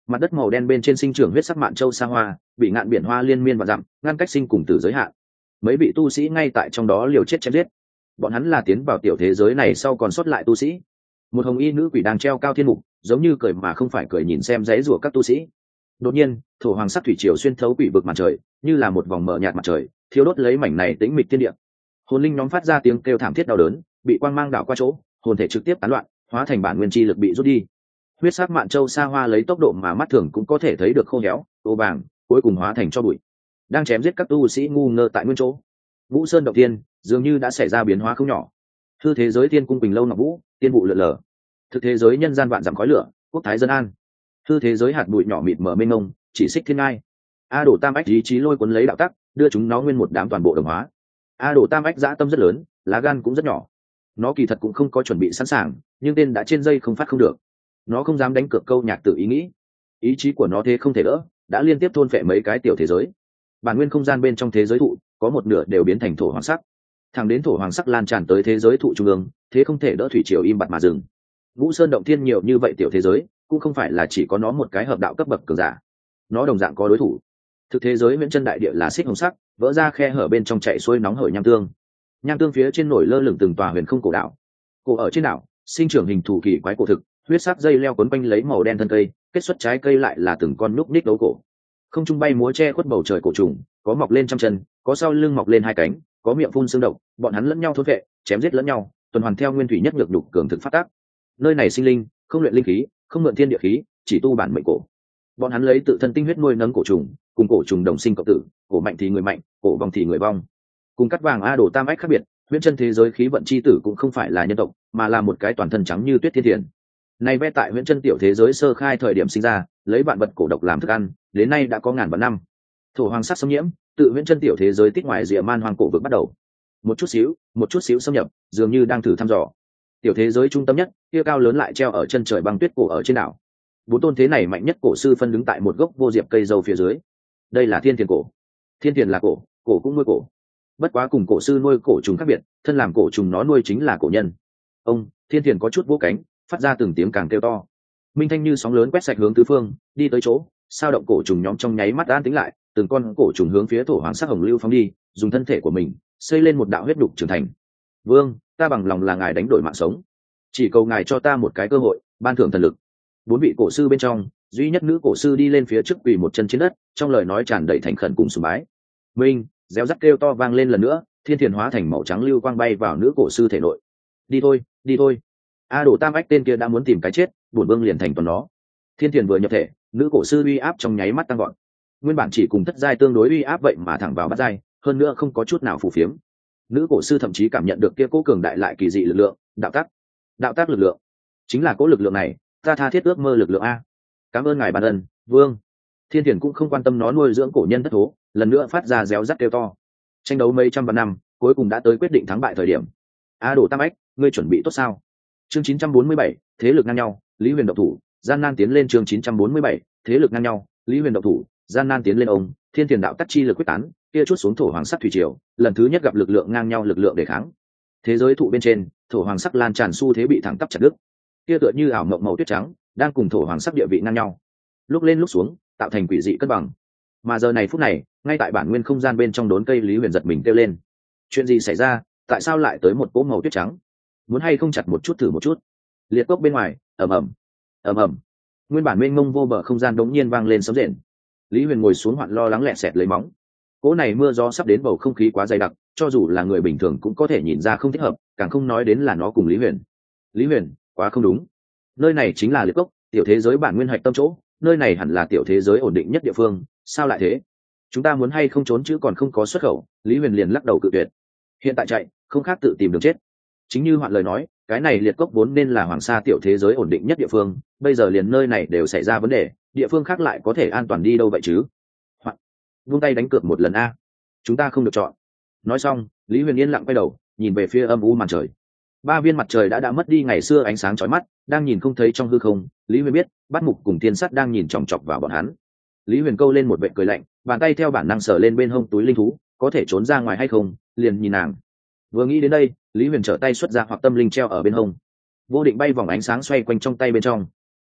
Mặt đất màu đen bên trên sinh trưởng huyết sắc mạn châu sa hoa, bị ngạn biển hoa liên miên và dặm, ngăn cách sinh cùng tử giới hạn. Mấy vị tu sĩ ngay tại trong đó liều chết chém giết. Bọn hắn là tiến vào tiểu thế giới này sau còn sót lại tu sĩ. Một hồng y nữ quỷ đang treo cao thiên mục, giống như cười mà không phải cười nhìn xem dãy rủa các tu sĩ. Đột nhiên, thổ hoàng sắc thủy triều xuyên thấu quỷ vực mặt trời, như là một vòng mở nhạt mặt trời, thiêu đốt lấy mảnh này tĩnh mịch thiên địa. Hồn linh nhóm phát ra tiếng kêu thảm thiết đau đớn, bị quang mang đảo qua chỗ, hồn thể trực tiếp tán loạn, hóa thành bản nguyên chi lực bị rút đi. Huyết sắc mạn châu sa hoa lấy tốc độ mà mắt thường cũng có thể thấy được khô héo, ô vàng, cuối cùng hóa thành cho bụi. Đang chém giết các tu sĩ ngu ngơ tại nguyên chỗ. Vũ Sơn động tiên dường như đã xảy ra biến hóa không nhỏ. Hư thế giới tiên cung Quỳnh lâu ngọc vũ, tiên vụ lượn lờ. Thực thế giới nhân gian vạn dặm khói lửa, quốc thái dân an. Hư thế giới hạt bụi nhỏ mịt mờ mênh mông, chỉ xích thiên ngai. A Đồ Tam Ách ý chí lôi cuốn lấy đạo tắc, đưa chúng nó nguyên một đám toàn bộ đồng hóa. A Đồ Tam Ách dã tâm rất lớn, lá gan cũng rất nhỏ. Nó kỳ thật cũng không có chuẩn bị sẵn sàng, nhưng tên đã trên dây không phát không được. Nó không dám đánh cược câu nhạc tự ý nghĩ. Ý chí của nó thế không thể đỡ, đã liên tiếp thôn phệ mấy cái tiểu thế giới. Bản nguyên không gian bên trong thế giới thụ, có một nửa đều biến thành thổ hoàng sắc. Thẳng đến thổ hoàng sắc lan tràn tới thế giới thụ trung ương, thế không thể đỡ thủy triều im bặt mà dừng. Vũ Sơn động thiên nhiều như vậy tiểu thế giới, cũng không phải là chỉ có nó một cái hợp đạo cấp bậc cường giả. Nó đồng dạng có đối thủ. Thực thế giới Viễn Chân đại địa là xích hồng sắc, vỡ ra khe hở bên trong chảy xuôi nóng hởi nham tương. Nham tương phía trên nổi lơ lửng từng tòa huyền không cổ đảo. Cổ ở trên đảo, sinh trưởng hình thù kỳ quái cổ thực, huyết sắc dây leo quấn quanh lấy màu đen thân cây, kết xuất trái cây lại là từng con núc ních đấu cổ. Không trung bay múa che khuất bầu trời cổ trùng, có mọc lên trăm chân, có sau lưng mọc lên hai cánh, có miệng phun xương độc, bọn hắn lẫn nhau thôn vệ, chém giết lẫn nhau, tuần hoàn theo nguyên thủy nhất nhược nhục cường thực phát tác. Nơi này sinh linh, không luyện linh khí, không mượn thiên địa khí, chỉ tu bản mệnh cổ. Bọn hắn lấy tự thân tinh huyết nuôi nấng cổ trùng, cùng cổ trùng đồng sinh cộng tử, cổ mạnh thì người mạnh, cổ vong thì người vong. Cùng cắt vàng A Đồ Tam Ách khác biệt, Huyễn Chân thế giới khí vận chi tử cũng không phải là nhân tộc, mà là một cái toàn thân trắng như tuyết thiên thiền. Này vẽ tại Huyễn Chân tiểu thế giới sơ khai thời điểm sinh ra, lấy vạn vật cổ độc làm thức ăn, đến nay đã có ngàn vạn năm. Thổ hoàng sắc xâm nhiễm, tự Huyễn Chân tiểu thế giới tích ngoài rìa man hoang cổ vực bắt đầu. Một chút xíu xâm nhập, dường như đang thử thăm dò. Tiểu thế giới trung tâm nhất, kia cao lớn lại treo ở chân trời băng tuyết cổ ở trên đảo. Bốn tôn thế này mạnh nhất cổ sư phân đứng tại một gốc vô diệp cây dâu phía dưới. Đây là thiên thiền cổ. Thiên thiền là cổ, cổ cũng nuôi cổ. Bất quá cùng cổ sư nuôi cổ trùng khác biệt, thân làm cổ trùng nó nuôi chính là cổ nhân. Ông thiên thiền có chút vỗ cánh, phát ra từng tiếng càng kêu to. Minh thanh như sóng lớn quét sạch hướng tứ phương, đi tới chỗ sao động cổ trùng nhóm trong nháy mắt an tĩnh lại, từng con cổ trùng hướng phía thổ hoàng sắc hồng lưu phóng đi, dùng thân thể của mình xây lên một đạo huyết đục trưởng thành. Vương, ta bằng lòng là ngài đánh đổi mạng sống, chỉ cầu ngài cho ta một cái cơ hội, ban thưởng thần lực. Bốn vị cổ sư bên trong, duy nhất nữ cổ sư đi lên phía trước quỳ một chân trên đất, trong lời nói tràn đầy thành khẩn cùng sùng bái. Minh réo rắt kêu to vang lên lần nữa, thiên thiền hóa thành màu trắng lưu quang bay vào nữ cổ sư thể nội. Đi thôi, đi thôi. A Đồ Tam Ách tên kia đã muốn tìm cái chết, bổn vương liền thành toàn nó. Thiên thiền vừa nhập thể, nữ cổ sư uy áp trong nháy mắt tăng gọn. Nguyên bản chỉ cùng thất giai tương đối uy áp vậy mà thẳng vào bát giai, hơn nữa không có chút nào phù phiếm. Nữ cổ sư thậm chí cảm nhận được kia cố cường đại lại kỳ dị lực lượng, đạo tác lực lượng. Chính là cố lực lượng này, ta tha thiết ước mơ lực lượng a. Cảm ơn ngài ban ân, vương. Thiên thiền cũng không quan tâm nó nuôi dưỡng cổ nhân thất thố, lần nữa phát ra réo rắt kêu to. Tranh đấu mấy trăm vạn năm, cuối cùng đã tới quyết định thắng bại thời điểm. A Đồ Tam Ách, ngươi chuẩn bị tốt sao? Chương 947, thế lực ngang nhau, Lý Huyền động thủ, gian nan tiến lên. Chương 947, thế lực ngang nhau, Lý Huyền động thủ, gian nan tiến lên. Ông thiên thiền đạo tắc chi lực quyết tán, kia chút xuống thổ hoàng sắc thủy triều, lần thứ nhất gặp lực lượng ngang nhau lực lượng để kháng. Thế giới thụ bên trên, thổ hoàng sắc lan tràn xu thế bị thẳng tắp chặt đứt. Kia tựa như ảo mộng màu tuyết trắng, đang cùng thổ hoàng sắc địa vị ngang nhau, lúc lên lúc xuống, tạo thành quỷ dị cân bằng. Mà giờ này phút này, ngay tại bản nguyên không gian bên trong đốn cây, Lý Huyền giật mình kêu lên. Chuyện gì xảy ra? Tại sao lại tới một cỗ màu tuyết trắng? Muốn hay không chặt một chút thử một chút? Liệt cốc bên ngoài, ầm ầm, ầm ầm. Nguyên bản mênh mông vô bờ không gian đống nhiên vang lên sấm rền. Lý Huyền ngồi xuống hoạn lo lắng lẹ sẹt lấy móng. Cỗ này mưa gió sắp đến, bầu không khí quá dày đặc, cho dù là người bình thường cũng có thể nhìn ra không thích hợp, càng không nói đến là nó cùng Lý Huyền. Lý Huyền, quá không đúng. Nơi này chính là liệt cốc, tiểu thế giới bản nguyên hạch tâm chỗ, nơi này hẳn là tiểu thế giới ổn định nhất địa phương, sao lại thế? Chúng ta muốn hay không trốn chứ còn không có xuất khẩu. Lý Huyền liền lắc đầu cự tuyệt. Hiện tại chạy, không khác tự tìm đường chết. Chính như Hoạn lời nói, cái này liệt cốc vốn nên là hoàng sa tiểu thế giới ổn định nhất địa phương, bây giờ liền nơi này đều xảy ra vấn đề, địa phương khác lại có thể an toàn đi đâu vậy chứ? Hoạn, vung tay đánh cược một lần a. Chúng ta không được chọn. Nói xong, Lý Huyền yên lặng quay đầu, nhìn về phía âm u màn trời. Ba viên mặt trời đã mất đi ngày xưa ánh sáng chói mắt, đang nhìn không thấy trong hư không. Lý Huyền biết, Bát Mục cùng Thiên Sắt đang nhìn chòng chọc vào bọn hắn. Lý Huyền câu lên một vệt cười lạnh, bàn tay theo bản năng sờ lên bên hông túi linh thú, có thể trốn ra ngoài hay không, liền nhìn nàng. Vừa nghĩ đến đây, Lý Huyền trở tay xuất ra hoặc tâm linh treo ở bên hông. Vô định bay vòng ánh sáng xoay quanh trong tay bên trong.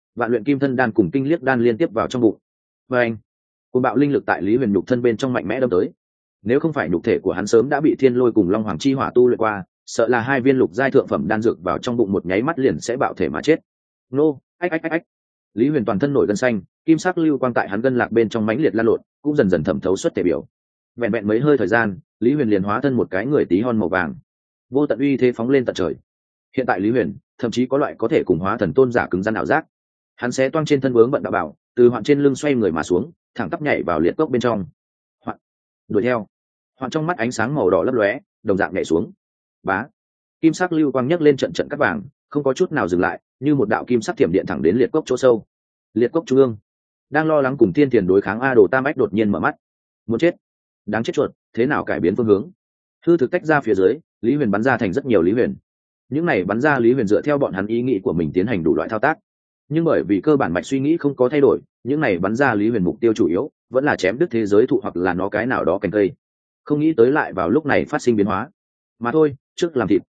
vạn luyện kim thân đan cùng kinh liếc đan liên tiếp vào trong bụng. Và anh, cùng bạo linh lực tại Lý Huyền nhục thân bên trong mạnh mẽ đâm tới. Nếu không phải nhục thể của hắn sớm đã bị thiên lôi cùng long hoàng chi hỏa tu luyện qua, sợ là hai viên lục giai thượng phẩm đan dược vào trong bụng một nháy mắt liền sẽ bạo thể mà chết. Nô, ách ách ách ách. Lý Huyền toàn thân nổi gân xanh, kim sắc lưu quang tại hắn gân lạc bên trong mãnh liệt lan lộn, cũng dần dần thẩm thấu xuất thể biểu. Vẹn vẹn mấy hơi thời gian, Lý Huyền liền hóa thân một cái người tí hon màu vàng, vô tận uy thế phóng lên tận trời. Hiện tại Lý Huyền thậm chí có loại có thể cùng hóa thần tôn giả cứng rắn ảo giác. Hắn xé toang trên thân vướng bận đạo bảo, từ hoạn trên lưng xoay người mà xuống, thẳng tắp nhảy vào liệt cốc bên trong. Hoạn đuổi theo, hoạn trong mắt ánh sáng màu đỏ lấp lóe, đồng dạng nhảy xuống. Bá, kim sắc lưu quang nhấc lên trận trận cắt vàng, không có chút nào dừng lại, như một đạo kim sắc thiểm điện thẳng đến liệt cốc chỗ sâu. Liệt cốc trung ương, đang lo lắng cùng thiên tiền đối kháng A Đồ Tam Ách đột nhiên mở mắt. Muốn chết, đáng chết chuột, thế nào cải biến phương hướng? Hư thực tách ra phía dưới, Lý Huyền bắn ra thành rất nhiều Lý Huyền. Những này bắn ra Lý Huyền dựa theo bọn hắn ý nghĩ của mình tiến hành đủ loại thao tác, nhưng bởi vì cơ bản mạch suy nghĩ không có thay đổi, những này bắn ra Lý Huyền mục tiêu chủ yếu vẫn là chém đứt thế giới thụ hoặc là nó cái nào đó cành cây. Không nghĩ tới lại vào lúc này phát sinh biến hóa. Mà thôi, trước làm thịt.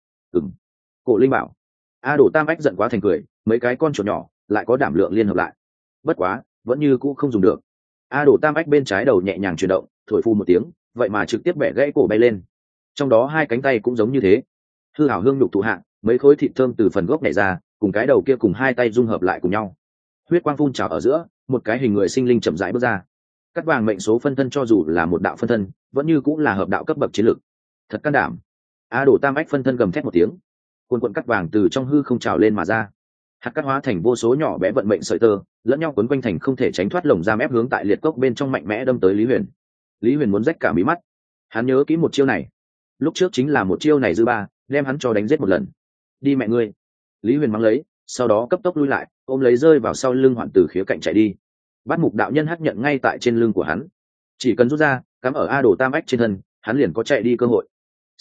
Cổ Linh bảo. A Đồ Tam Ách giận quá thành cười, mấy cái con chuột nhỏ lại có đảm lượng liên hợp lại. Bất quá, vẫn như cũ không dùng được. A Đồ Tam Ách bên trái đầu nhẹ nhàng chuyển động, thổi phu một tiếng, vậy mà trực tiếp bẻ gãy cổ bay lên. Trong đó hai cánh tay cũng giống như thế. Hư hảo hương nhục thụ hạ, mấy khối thịt thơm từ phần gốc nhảy ra, cùng cái đầu kia cùng hai tay dung hợp lại cùng nhau. Huyết quang phun trào ở giữa, một cái hình người sinh linh chậm rãi bước ra. Cắt vàng mệnh số phân thân cho dù là một đạo phân thân, vẫn như cũng là hợp đạo cấp bậc chiến lực. Thật can đảm. A Đồ Tam Ách phân thân gầm thét một tiếng, cuồn cuộn cắt vàng từ trong hư không trào lên mà ra. Hạt cắt hóa thành vô số nhỏ bé vận mệnh sợi tơ, lẫn nhau quấn quanh thành không thể tránh thoát lồng giam ép hướng tại liệt cốc bên trong mạnh mẽ đâm tới Lý Huyền. Lý Huyền muốn rách cả mí mắt. Hắn nhớ kỹ một chiêu này, lúc trước chính là một chiêu này dư ba, đem hắn cho đánh giết một lần. Đi mẹ ngươi! Lý Huyền mắng lấy, sau đó cấp tốc lui lại, ôm lấy rơi vào sau lưng Hoạn từ khía cạnh chạy đi. Bát mục đạo nhân hắc nhận ngay tại trên lưng của hắn, chỉ cần rút ra, cắm ở A Đồ Tam Ách trên thân, hắn liền có chạy đi cơ hội.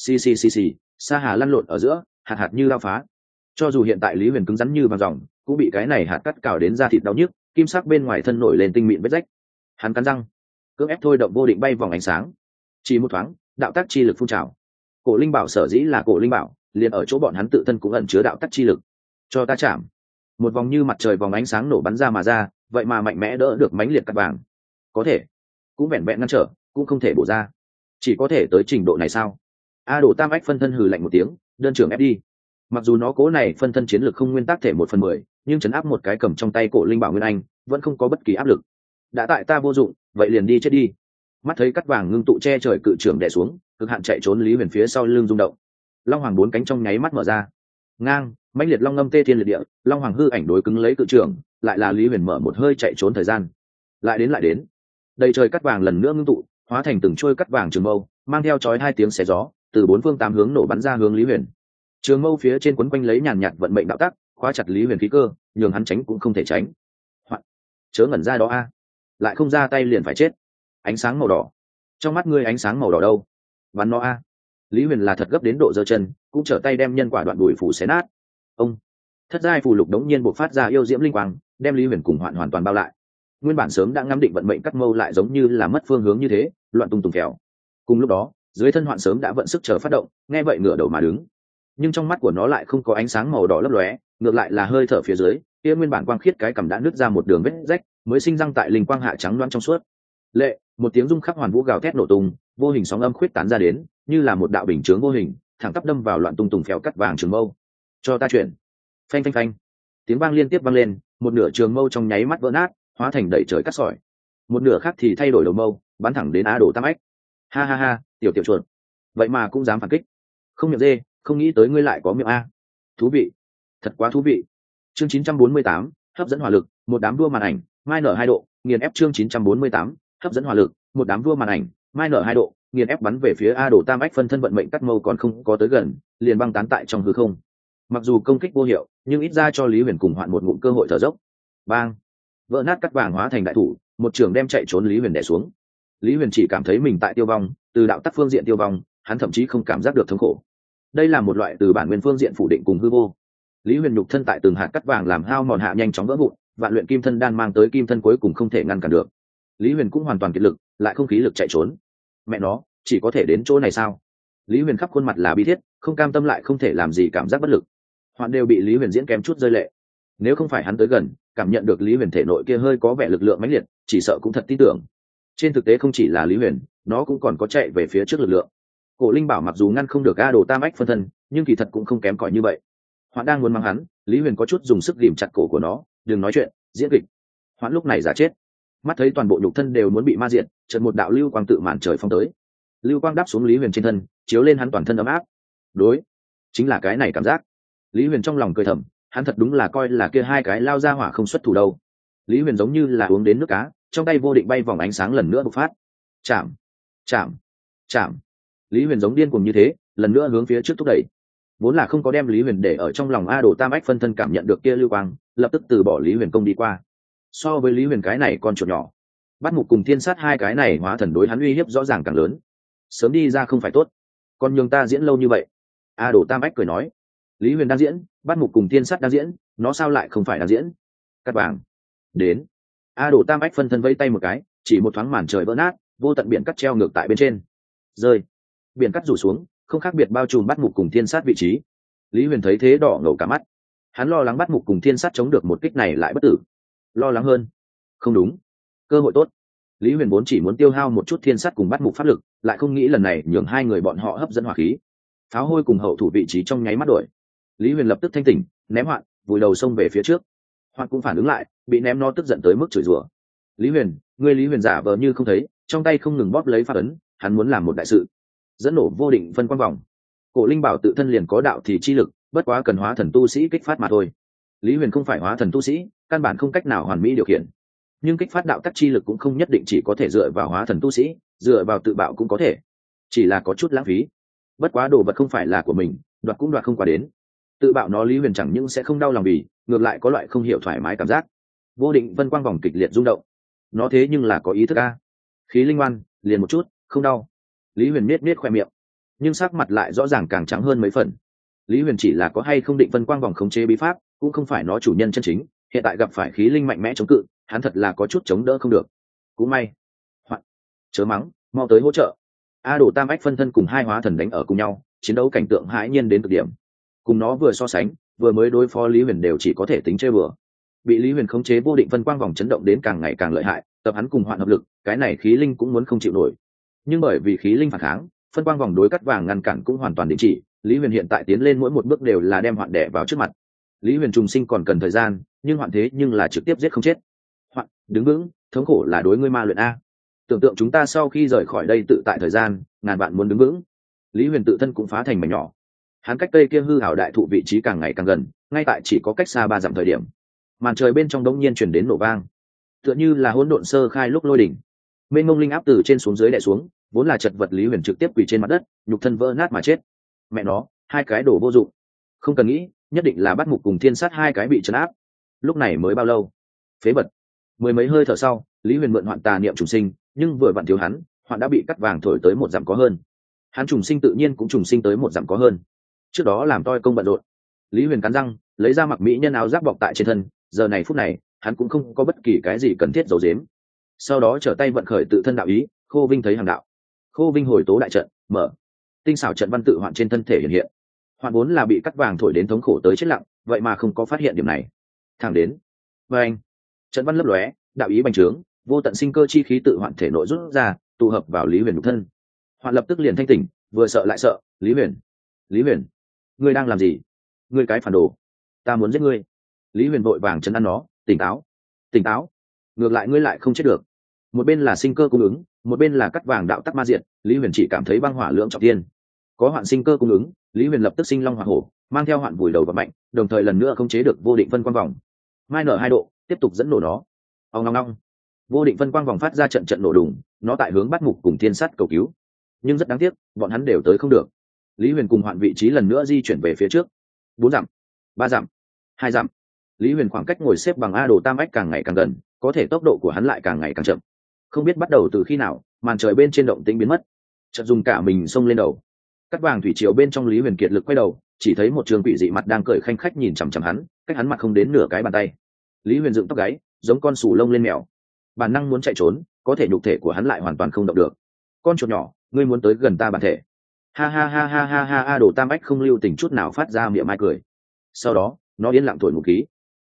Xì, sa hà lăn lộn ở giữa, hạt hạt như lao phá. Cho dù hiện tại Lý Huyền cứng rắn như vàng ròng, cũng bị cái này hạt cắt cào đến da thịt đau nhức, kim sắc bên ngoài thân nổi lên tinh mịn vết rách. Hắn cắn răng, cưỡng ép thôi động vô định bay vòng ánh sáng. Chỉ một thoáng, đạo tác chi lực phun trào. Cổ Linh bảo sở dĩ là Cổ Linh bảo, liền ở chỗ bọn hắn tự thân cũng ẩn chứa đạo tác chi lực. Cho ta chạm. Một vòng như mặt trời vòng ánh sáng nổ bắn ra mà ra, vậy mà mạnh mẽ đỡ được mãnh liệt cắt vàng. Có thể, cũng vẹn vẹn ngăn trở, cũng không thể bổ ra. Chỉ có thể tới trình độ này sao? A Đồ Tam Ách phân thân hừ lạnh một tiếng, đơn trưởng ép đi. Mặc dù nó cố này phân thân chiến lực không nguyên tắc thể 1/10, nhưng chấn áp một cái cầm trong tay Cổ Linh bảo nguyên anh, vẫn không có bất kỳ áp lực. Đã tại ta vô dụng, vậy liền đi chết đi. Mắt thấy cắt vàng ngưng tụ che trời cự trưởng đè xuống, cực hạn chạy trốn Lý Huyền phía sau lưng rung động. Long Hoàng bốn cánh trong nháy mắt mở ra. Ngang, mãnh liệt long ngâm tê thiên liệt địa, Long Hoàng hư ảnh đối cứng lấy cự trưởng, lại là Lý Huyền mở một hơi chạy trốn thời gian. Lại đến. Đầy trời cắt vàng lần nữa ngưng tụ, hóa thành từng trôi cắt vàng trường mâu, mang theo chói hai tiếng xé gió, từ bốn phương tám hướng nổ bắn ra hướng Lý Huyền. Trường mâu phía trên quấn quanh lấy nhàn nhạt vận mệnh đạo tắc, khóa chặt Lý Huyền khí cơ, nhường hắn tránh cũng không thể tránh. Hoặc, chớ ngẩn ra đó a, lại không ra tay liền phải chết. Ánh sáng màu đỏ, trong mắt ngươi ánh sáng màu đỏ đâu? Bắn nó a. Lý Huyền là thật gấp đến độ giơ chân, cũng trở tay đem nhân quả đoạn đùi phủ xé nát. Ông, thất giai phù lục đống nhiên bộc phát ra yêu diễm linh quang, đem Lý Huyền cùng hoàn toàn bao lại. Nguyên bản sớm đã ngắm định vận mệnh cắt mâu lại giống như là mất phương hướng như thế, loạn tung tùng kẹo. Cùng lúc đó, dưới thân Hoạn sớm đã vận sức chờ phát động, nghe vậy ngửa đầu mà đứng. Nhưng trong mắt của nó lại không có ánh sáng màu đỏ lấp lóe, ngược lại là hơi thở phía dưới, kia nguyên bản quang khiết cái cằm đã nứt ra một đường vết rách, mới sinh răng tại linh quang hạ trắng loáng trong suốt. Lệ, một tiếng rung khắp hoàn vũ gào thét nổ tung, vô hình sóng âm khuyết tán ra đến, như là một đạo bình chướng vô hình, thẳng tắp đâm vào loạn tung tùng phèo cắt vàng trường mâu. Cho ta chuyển. Phanh phanh phanh. Tiếng vang liên tiếp vang lên, một nửa trường mâu trong nháy mắt vỡ nát, hóa thành đầy trời cắt sỏi. Một nửa khác thì thay đổi đầu mâu, bắn thẳng đến A Đồ Tam Ách. Ha, tiểu chuột. Vậy mà cũng dám phản kích. Không miệng dê, không nghĩ tới ngươi lại có miệng a. Thú vị, thật quá thú vị. Chương 948, hấp dẫn hỏa lực, một đám đua màn ảnh, mai nở 2 độ, nghiền ép chương 948, hấp dẫn hỏa lực, một đám đua màn ảnh, mai nở 2 độ, nghiền ép bắn về phía A Đồ Tam Ách phân thân vận mệnh cắt mâu còn không có tới gần, liền băng tán tại trong hư không. Mặc dù công kích vô hiệu, nhưng ít ra cho Lý Huyền cùng Hoạn một ngụm cơ hội thở dốc. Bang! Vỡ nát cắt vàng hóa thành đại thủ, một trường đem chạy trốn Lý Huyền đè xuống. Lý Huyền chỉ cảm thấy mình tại tiêu vong, từ đạo tắc phương diện tiêu vong, hắn thậm chí không cảm giác được thống khổ. Đây là một loại từ bản nguyên phương diện phủ định cùng hư vô. Lý Huyền nhục thân tại từng hạt cắt vàng làm hao mòn hạ nhanh chóng vỡ vụn, vạn luyện kim thân đan mang tới kim thân cuối cùng không thể ngăn cản được. Lý Huyền cũng hoàn toàn kiệt lực, lại không khí lực chạy trốn. Mẹ nó, chỉ có thể đến chỗ này sao? Lý Huyền khắp khuôn mặt là bi thiết, không cam tâm lại không thể làm gì, cảm giác bất lực. Hoạn đều bị Lý Huyền diễn kém chút rơi lệ. nếu không phải hắn tới gần cảm nhận được Lý Huyền thể nội kia hơi có vẻ lực lượng mãnh liệt, chỉ sợ cũng thật tin tưởng. Trên thực tế không chỉ là Lý Huyền, nó cũng còn có chạy về phía trước lực lượng. Cổ Linh Bảo mặc dù ngăn không được A Đồ Tam Ách phân thân, nhưng kỳ thật cũng không kém cỏi như vậy. Hoạn đang muốn mắng hắn, Lý Huyền có chút dùng sức ghìm chặt cổ của nó, đừng nói chuyện, diễn kịch. Hoạn lúc này giả chết, mắt thấy toàn bộ nhục thân đều muốn bị ma diệt, chợt một đạo lưu quang tự màn trời phong tới. Lưu quang đáp xuống Lý Huyền trên thân, chiếu lên hắn toàn thân ấm áp. Đối, chính là cái này cảm giác. Lý Huyền trong lòng cười thầm, hắn thật đúng là coi là kia hai cái lao ra hỏa không xuất thủ đâu. Lý Huyền giống như là uống đến nước cá, trong tay vô định bay vòng ánh sáng lần nữa bộc phát. Chạm, chạm, chạm. Lý Huyền giống điên cuồng như thế, lần nữa hướng phía trước thúc đẩy. Vốn là không có đem Lý Huyền để ở trong lòng, A Đồ Tam Ách phân thân cảm nhận được kia lưu quang, lập tức từ bỏ Lý Huyền công đi qua. So với Lý Huyền cái này con chuột nhỏ, Bắt Mục cùng Thiên Sát hai cái này hóa thần đối hắn uy hiếp rõ ràng càng lớn. Sớm đi ra không phải tốt, còn nhường ta diễn lâu như vậy. A Đồ Tam Ách cười nói, Lý Huyền đang diễn, Bắt Mục cùng Thiên Sát đang diễn, nó sao lại không phải đang diễn? Cắt vàng đến. A Đồ Tam Ách phân thân vẫy tay một cái, chỉ một thoáng màn trời vỡ nát, vô tận biển cắt treo ngược tại bên trên. Rơi, biển cắt rủ xuống, không khác biệt bao trùm Bắt Mục cùng Thiên Sát vị trí. Lý Huyền thấy thế đỏ ngầu cả mắt, hắn lo lắng Bắt Mục cùng Thiên Sát chống được một kích này lại bất tử. Lo lắng hơn, không đúng, cơ hội tốt. Lý Huyền vốn chỉ muốn tiêu hao một chút Thiên Sát cùng Bắt Mục pháp lực, lại không nghĩ lần này nhường hai người bọn họ hấp dẫn hỏa khí. Pháo hôi cùng hậu thủ vị trí trong nháy mắt đổi. Lý Huyền lập tức thanh tỉnh, ném Hoạn, vùi đầu xông về phía trước. Hoạn cũng phản ứng lại, bị ném nó tức giận tới mức chửi rủa. Lý Huyền, ngươi Lý Huyền giả vờ như không thấy, trong tay không ngừng bóp lấy pháp ấn, hắn muốn làm một đại sự, dẫn nổ vô định phân quang vòng. Cổ Linh Bảo tự thân liền có đạo thì chi lực, bất quá cần hóa thần tu sĩ kích phát mà thôi. Lý Huyền không phải hóa thần tu sĩ, căn bản không cách nào hoàn mỹ điều khiển. Nhưng kích phát đạo tắc chi lực cũng không nhất định chỉ có thể dựa vào hóa thần tu sĩ, dựa vào tự bạo cũng có thể, chỉ là có chút lãng phí. Bất quá đồ vật không phải là của mình, đoạt cũng đoạt không qua đến. Tự bạo nó Lý Huyền chẳng những sẽ không đau lòng vì, ngược lại có loại không hiểu thoải mái cảm giác. Vô định vân quang vòng kịch liệt rung động, nó thế nhưng là có ý thức a. Khí linh ngoan, liền một chút, không đau. Lý Huyền miết khoe miệng, nhưng sắc mặt lại rõ ràng càng trắng hơn mấy phần. Lý Huyền chỉ là có hay không định vân quang vòng khống chế bí pháp, cũng không phải nó chủ nhân chân chính. Hiện tại gặp phải khí linh mạnh mẽ chống cự, hắn thật là có chút chống đỡ không được. Cũng may, Hoạn, chớ mắng, mau tới hỗ trợ. A Đồ Tam Ách phân thân cùng hai hóa thần đánh ở cùng nhau, chiến đấu cảnh tượng hãi nhiên đến cực điểm. Cùng nó vừa so sánh, vừa mới đối phó Lý Huyền đều chỉ có thể tính chơi bừa. Bị Lý Huyền khống chế vô định vân quang vòng chấn động đến càng ngày càng lợi hại, tập hắn cùng Hoạn hợp lực, cái này khí linh cũng muốn không chịu nổi. Nhưng bởi vì khí linh phản kháng, phân quang vòng đối cắt vàng ngăn cản cũng hoàn toàn đình chỉ. Lý Huyền hiện tại tiến lên mỗi một bước đều là đem Hoạn đè vào trước mặt. Lý Huyền trùng sinh còn cần thời gian, nhưng Hoạn thế nhưng là trực tiếp giết không chết. Hoạn, đứng vững, thống khổ là đối ngươi ma luyện a. Tưởng tượng chúng ta sau khi rời khỏi đây tự tại thời gian, ngàn bạn muốn đứng vững. Lý Huyền tự thân cũng phá thành mảnh nhỏ. Hắn cách cây kia hư hảo đại thụ vị trí càng ngày càng gần, ngay tại chỉ có cách xa 3 dặm thời điểm, màn trời bên trong đống nhiên truyền đến nổ vang, tựa như là hỗn độn sơ khai lúc lôi đỉnh. Mênh mông linh áp từ trên xuống dưới đè xuống, vốn là chật vật Lý Huyền trực tiếp quỳ trên mặt đất, nhục thân vỡ nát mà chết. Mẹ nó, hai cái đồ vô dụng. Không cần nghĩ, nhất định là Bắt Mục cùng Thiên Sát hai cái bị trấn áp. Lúc này mới bao lâu? Phế vật. Mười mấy hơi thở sau, Lý Huyền mượn Hoạn tà niệm trùng sinh, nhưng vừa vặn thiếu hắn, Hoạn đã bị cắt vàng thổi tới 1 dặm có hơn. Hắn trùng sinh tự nhiên cũng trùng sinh tới 1 dặm có hơn. Trước đó làm toi công bận rộn. Lý Huyền cắn răng, lấy ra mặc mỹ nhân áo giáp bọc tại trên thân, giờ này phút này, hắn cũng không có bất kỳ cái gì cần thiết giấu giếm. Sau đó trở tay vận khởi tự thân đạo ý, Khô Vinh thấy hàng đạo. Khô Vinh hồi tố đại trận, mở. Tinh xảo trận văn tự Hoạn trên thân thể hiện hiện. Hoạn vốn là bị cắt vàng thổi đến thống khổ tới chết lặng, vậy mà không có phát hiện điểm này. Thẳng đến, và anh, trận văn lấp lóe, đạo ý bành trướng, vô tận sinh cơ chi khí tự Hoạn thể nội rút ra, tụ hợp vào Lý Huyền nhục thân. Hoạn lập tức liền thanh tỉnh, vừa sợ lại sợ, Lý Huyền, ngươi đang làm gì? Ngươi cái phản đồ, ta muốn giết ngươi. Lý Huyền vội vàng trấn an nó, tỉnh táo, ngược lại ngươi lại không chết được. Một bên là sinh cơ cung ứng, một bên là cắt vàng đạo tắc ma diệt, Lý Huyền chỉ cảm thấy băng hỏa lưỡng trọng thiên. Có Hoạn sinh cơ cung ứng, Lý Huyền lập tức sinh long hỏa hổ, mang theo Hoạn vùi đầu và mạnh, đồng thời lần nữa khống chế được vô định phân quang vòng. Mai nở 2 độ, tiếp tục dẫn nổ nó. Ong ong ong. Vô định phân quang vòng phát ra trận trận nổ đùng, nó tại hướng Bắt Mục cùng Thiên Sát cầu cứu. Nhưng rất đáng tiếc, bọn hắn đều tới không được. Lý Huyền cùng Hoạn vị trí lần nữa di chuyển về phía trước. 4 dặm, 3 dặm, 2 dặm. Lý Huyền khoảng cách ngồi xếp bằng A Đồ Tam Ách càng ngày càng gần, có thể tốc độ của hắn lại càng ngày càng chậm. Không biết bắt đầu từ khi nào, màn trời bên trên động tĩnh biến mất. Chợt dùng cả mình xông lên đầu. Cắt vàng thủy triều bên trong Lý Huyền kiệt lực quay đầu, chỉ thấy một trường quỷ dị mặt đang cười khanh khách nhìn chằm chằm hắn, cách hắn mặt không đến nửa cái bàn tay. Lý Huyền dựng tóc gáy, giống con sù lông lên mèo. Bản năng muốn chạy trốn, có thể nhục thể của hắn lại hoàn toàn không động được. Con chuột nhỏ, ngươi muốn tới gần ta bản thể? Ha ha ha ha ha ha. A Đồ Tam Ách không lưu tình chút nào phát ra miệng mai cười. Sau đó, nó yên lặng thổi một khí.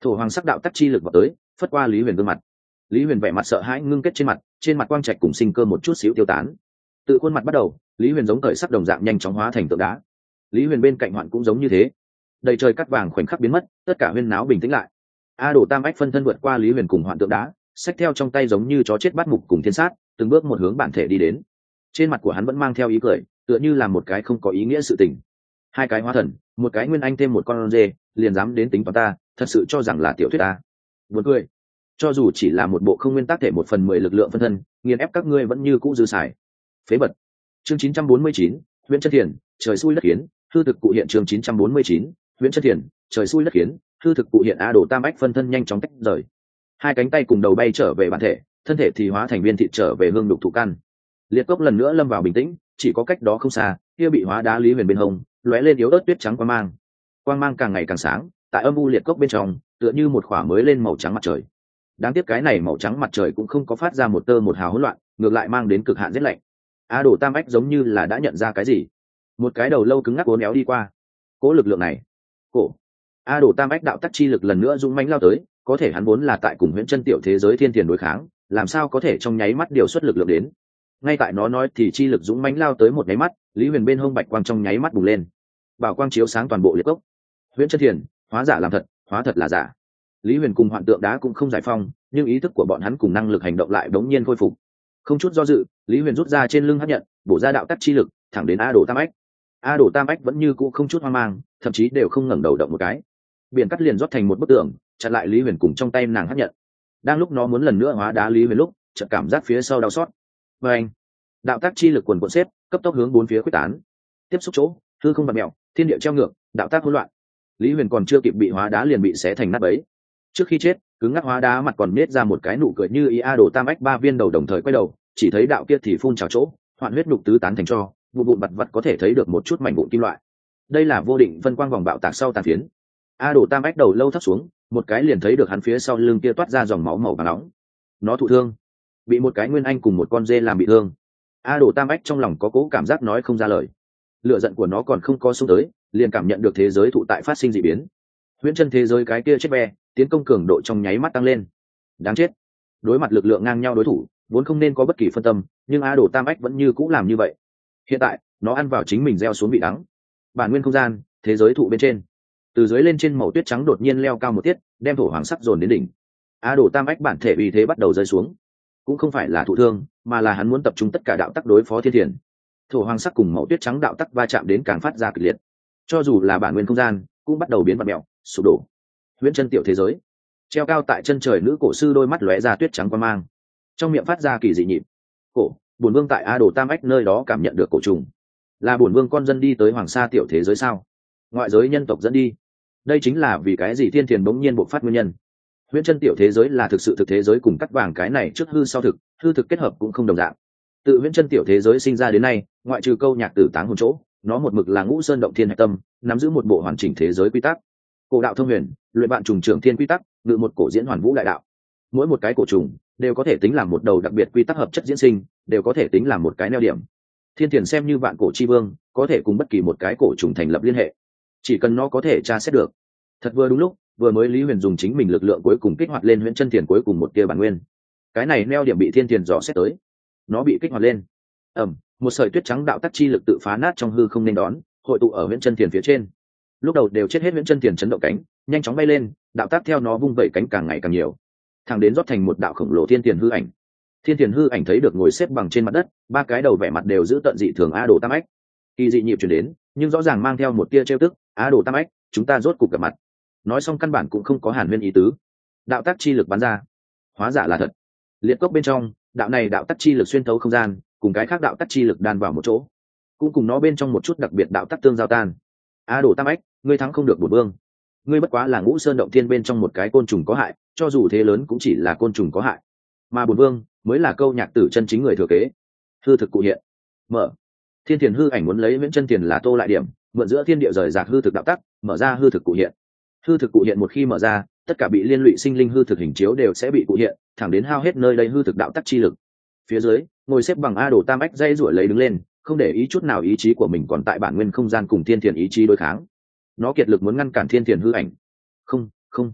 Thổ hoàng sắc đạo tắc chi lực vào tới, phất qua Lý Huyền gương mặt. Lý Huyền vẻ mặt sợ hãi ngưng kết trên mặt quang trạch cùng sinh cơ một chút xíu tiêu tán. Tự khuôn mặt bắt đầu, Lý Huyền giống thời sắc đồng dạng nhanh chóng hóa thành tượng đá. Lý Huyền bên cạnh Hoạn cũng giống như thế. Đầy trời cắt vàng khoảnh khắc biến mất, tất cả huyên náo bình tĩnh lại. A Đồ Tam Ách phân thân vượt qua Lý Huyền cùng Hoạn tượng đá, xách theo trong tay giống như chó chết bắt mục cùng thiên sát, từng bước một hướng bản thể đi đến. Trên mặt của hắn vẫn mang theo ý cười, tựa như là một cái không có ý nghĩa sự tình. Hai cái hóa thần, một cái nguyên anh thêm một con dê, liền dám đến tính toán ta, thật sự cho rằng là tiểu thuyết ta. Buồn cười. Cho dù chỉ là một bộ không nguyên tắc thể 1/10 lực lượng phân thân, nghiền ép các ngươi vẫn như cũ dư xài. Phế vật. Chương 949, Huyễn Chân Thiền, trời xui đất khiến, hư thực cụ hiện. Chương 949, Huyễn Chân Thiền, trời xui đất khiến, hư thực cụ hiện. A Đồ Tam Ách phân thân nhanh chóng tách rời. Hai cánh tay cùng đầu bay trở về bản thể, thân thể thì hóa thành viên thịt trở về hương đục thụ căn. Liệt cốc lần nữa lâm vào bình tĩnh, chỉ có cách đó không xa, kia bị hóa đá Lý Huyền bên hông, lóe lên yếu ớt tuyết trắng quang mang càng ngày càng sáng, tại âm u liệt cốc bên trong, tựa như một khỏa mới lên màu trắng mặt trời. Đáng tiếc cái này màu trắng mặt trời cũng không có phát ra một tơ một hào hỗn loạn, ngược lại mang đến cực hạn rét lạnh. A Đồ Tam Ách giống như là đã nhận ra cái gì, một cái đầu lâu cứng ngắc uốn éo đi qua. Cố lực lượng này, cổ. A Đồ Tam Ách đạo tắc chi lực lần nữa dũng mãnh lao tới, có thể hắn vốn là tại cùng Huyễn Chân tiểu thế giới thiên tiền đối kháng, làm sao có thể trong nháy mắt điều xuất lực lượng đến. Ngay tại nó nói thì chi lực dũng mãnh lao tới một nháy mắt, Lý Huyền bên hông bạch quang trong nháy mắt bùng lên, bảo quang chiếu sáng toàn bộ liệt cốc. Huyễn Chân Thiền, hóa giả làm thật, hóa thật là giả. Lý Huyền cùng Hoạn tượng đá cũng không giải phong, nhưng ý thức của bọn hắn cùng năng lực hành động lại đống nhiên khôi phục. Không chút do dự, Lý Huyền rút ra trên lưng hấp nhận, bổ ra đạo tắc chi lực, thẳng đến A Đồ Tam Ách. A Đồ Tam Ách vẫn như cũ không chút hoang mang, thậm chí đều không ngẩng đầu động một cái. Biển cắt liền rót thành một bức tường, chặn lại Lý Huyền cùng trong tay nàng hấp nhận. Đang lúc nó muốn lần nữa hóa đá Lý Huyền lúc, chợt cảm giác phía sau đau xót. Và anh, đạo tắc chi lực quần quần xếp, cấp tốc hướng bốn phía quyết tán. Tiếp xúc chỗ, hư không bạt mèo, thiên địa treo ngược, đạo tác hỗn loạn. Lý Huyền còn chưa kịp bị hóa đá liền bị xé thành nát bấy. Trước khi chết, cứng ngắc hóa đá mặt còn nết ra một cái nụ cười như ý. A Đồ Tam Ách ba viên đầu đồng thời quay đầu, chỉ thấy đạo kia thì phun trào chỗ, hoạn huyết nhục tứ tán thành tro, vụ vụn bặt vặt có thể thấy được một chút mảnh vụn kim loại. Đây là vô định phân quang vòng bạo tạc sau tàn phiến. A Đồ Tam Ách đầu lâu thấp xuống, một cái liền thấy được hắn phía sau lưng kia toát ra dòng máu màu vàng nóng. Nó thụ thương, bị một cái nguyên anh cùng một con dê làm bị thương. A Đồ Tam Ách trong lòng có cố cảm giác nói không ra lời. Lửa giận của nó còn không có xuống tới, liền cảm nhận được thế giới thụ tại phát sinh dị biến. Huyễn Chân thế giới cái kia chết be, tiến công cường độ trong nháy mắt tăng lên. Đáng chết. Đối mặt lực lượng ngang nhau đối thủ, vốn không nên có bất kỳ phân tâm, nhưng A Đồ Tam Ách vẫn như cũ làm như vậy. Hiện tại, nó ăn vào chính mình gieo xuống vị đắng. Bản nguyên không gian, thế giới thụ bên trên, từ dưới lên trên màu tuyết trắng đột nhiên leo cao một tiết, đem thổ hoàng sắc dồn đến đỉnh. A Đồ Tam Ách bản thể uy thế bắt đầu rơi xuống, cũng không phải là thụ thương, mà là hắn muốn tập trung tất cả đạo tắc đối phó thiên thiền. Thổ hoàng sắc cùng màu tuyết trắng đạo tắc va chạm đến càng phát ra kịch liệt, cho dù là bản nguyên không gian cũng bắt đầu biến vặn mèo, sụp đổ. Huyễn Chân tiểu thế giới, treo cao tại chân trời nữ cổ sư đôi mắt lóe ra tuyết trắng quang mang, trong miệng phát ra kỳ dị nhịp. Cổ, bổn vương tại A Đồ Tam Ách nơi đó cảm nhận được cổ trùng, là bổn vương con dân đi tới hoàng sa tiểu thế giới sao? Ngoại giới nhân tộc dẫn đi. Đây chính là vì cái gì thiên thiền bỗng nhiên bộc phát nguyên nhân. Huyễn Chân tiểu thế giới là thực sự thực thế giới cùng cắt vàng cái này trước hư sau thực, hư thực kết hợp cũng không đồng dạng. Tự Huyễn Chân tiểu thế giới sinh ra đến nay, ngoại trừ câu nhạc tử táng hồn chỗ, nó một mực là Ngũ Sơn động thiên hạch tâm, nắm giữ một bộ hoàn chỉnh thế giới quy tắc. Cổ đạo thông huyền, luyện vạn trùng trưởng thiên quy tắc, ngự một cổ diễn hoàn vũ đại đạo. Mỗi một cái cổ trùng đều có thể tính làm một đầu đặc biệt quy tắc hợp chất diễn sinh, đều có thể tính làm một cái neo điểm. Thiên thiền xem như vạn cổ chi vương, có thể cùng bất kỳ một cái cổ trùng thành lập liên hệ, chỉ cần nó có thể tra xét được. Thật vừa đúng lúc, vừa mới Lý Huyền dùng chính mình lực lượng cuối cùng kích hoạt lên Huyễn Chân Thiền cuối cùng một tia bản nguyên. Cái này neo điểm bị thiên thiền dò xét tới, nó bị kích hoạt lên. Một sợi tuyết trắng đạo tắc chi lực tự phá nát trong hư không nên đón, hội tụ ở Huyễn Chân Thiền phía trên. Lúc đầu đều chết hết Huyễn Chân Thiền chấn động cánh, nhanh chóng bay lên, đạo tác theo nó vung vẩy cánh càng ngày càng nhiều, thẳng đến rót thành một đạo khổng lồ thiên tiền hư ảnh. Thiên tiền hư ảnh thấy được ngồi xếp bằng trên mặt đất, ba cái đầu vẻ mặt đều giữ tận dị thường A Đồ Tam Ách. Kỳ dị nhịp chuyển đến, nhưng rõ ràng mang theo một tia trêu tức. A Đồ Tam Ách, chúng ta rốt cục gặp mặt. Nói xong căn bản cũng không có hàn huyên ý tứ. Đạo tác chi lực bắn ra, hóa giả là thật. Liệt cốc bên trong, đạo này đạo tác chi lực xuyên thấu không gian, cùng cái khác đạo tác chi lực đan vào một chỗ, cũng cùng nó bên trong một chút đặc biệt đạo tác tương giao tan. A Đồ Tam Ách, ngươi thắng không được bổn vương. Ngươi bất quá là Ngũ Sơn động thiên bên trong một cái côn trùng có hại, cho dù thế lớn cũng chỉ là côn trùng có hại, mà bổn vương mới là câu nhạc tử chân chính người thừa kế. Hư thực cụ hiện, mở. Thiên thiền hư ảnh muốn lấy Huyễn Chân Thiền là tô lại điểm, mượn giữa thiên địa rời rạc hư thực đạo tắc, mở ra hư thực cụ hiện. Hư thực cụ hiện một khi mở ra, tất cả bị liên lụy sinh linh hư thực hình chiếu đều sẽ bị cụ hiện, thẳng đến hao hết nơi đây hư thực đạo tắc chi lực. Phía dưới, ngồi xếp bằng A Đồ Tam Ách dây ruổi lấy đứng lên, không để ý chút nào ý chí của mình còn tại bản nguyên không gian cùng thiên thiền ý chí đối kháng. Nó kiệt lực muốn ngăn cản thiên thiền hư ảnh. Không, không.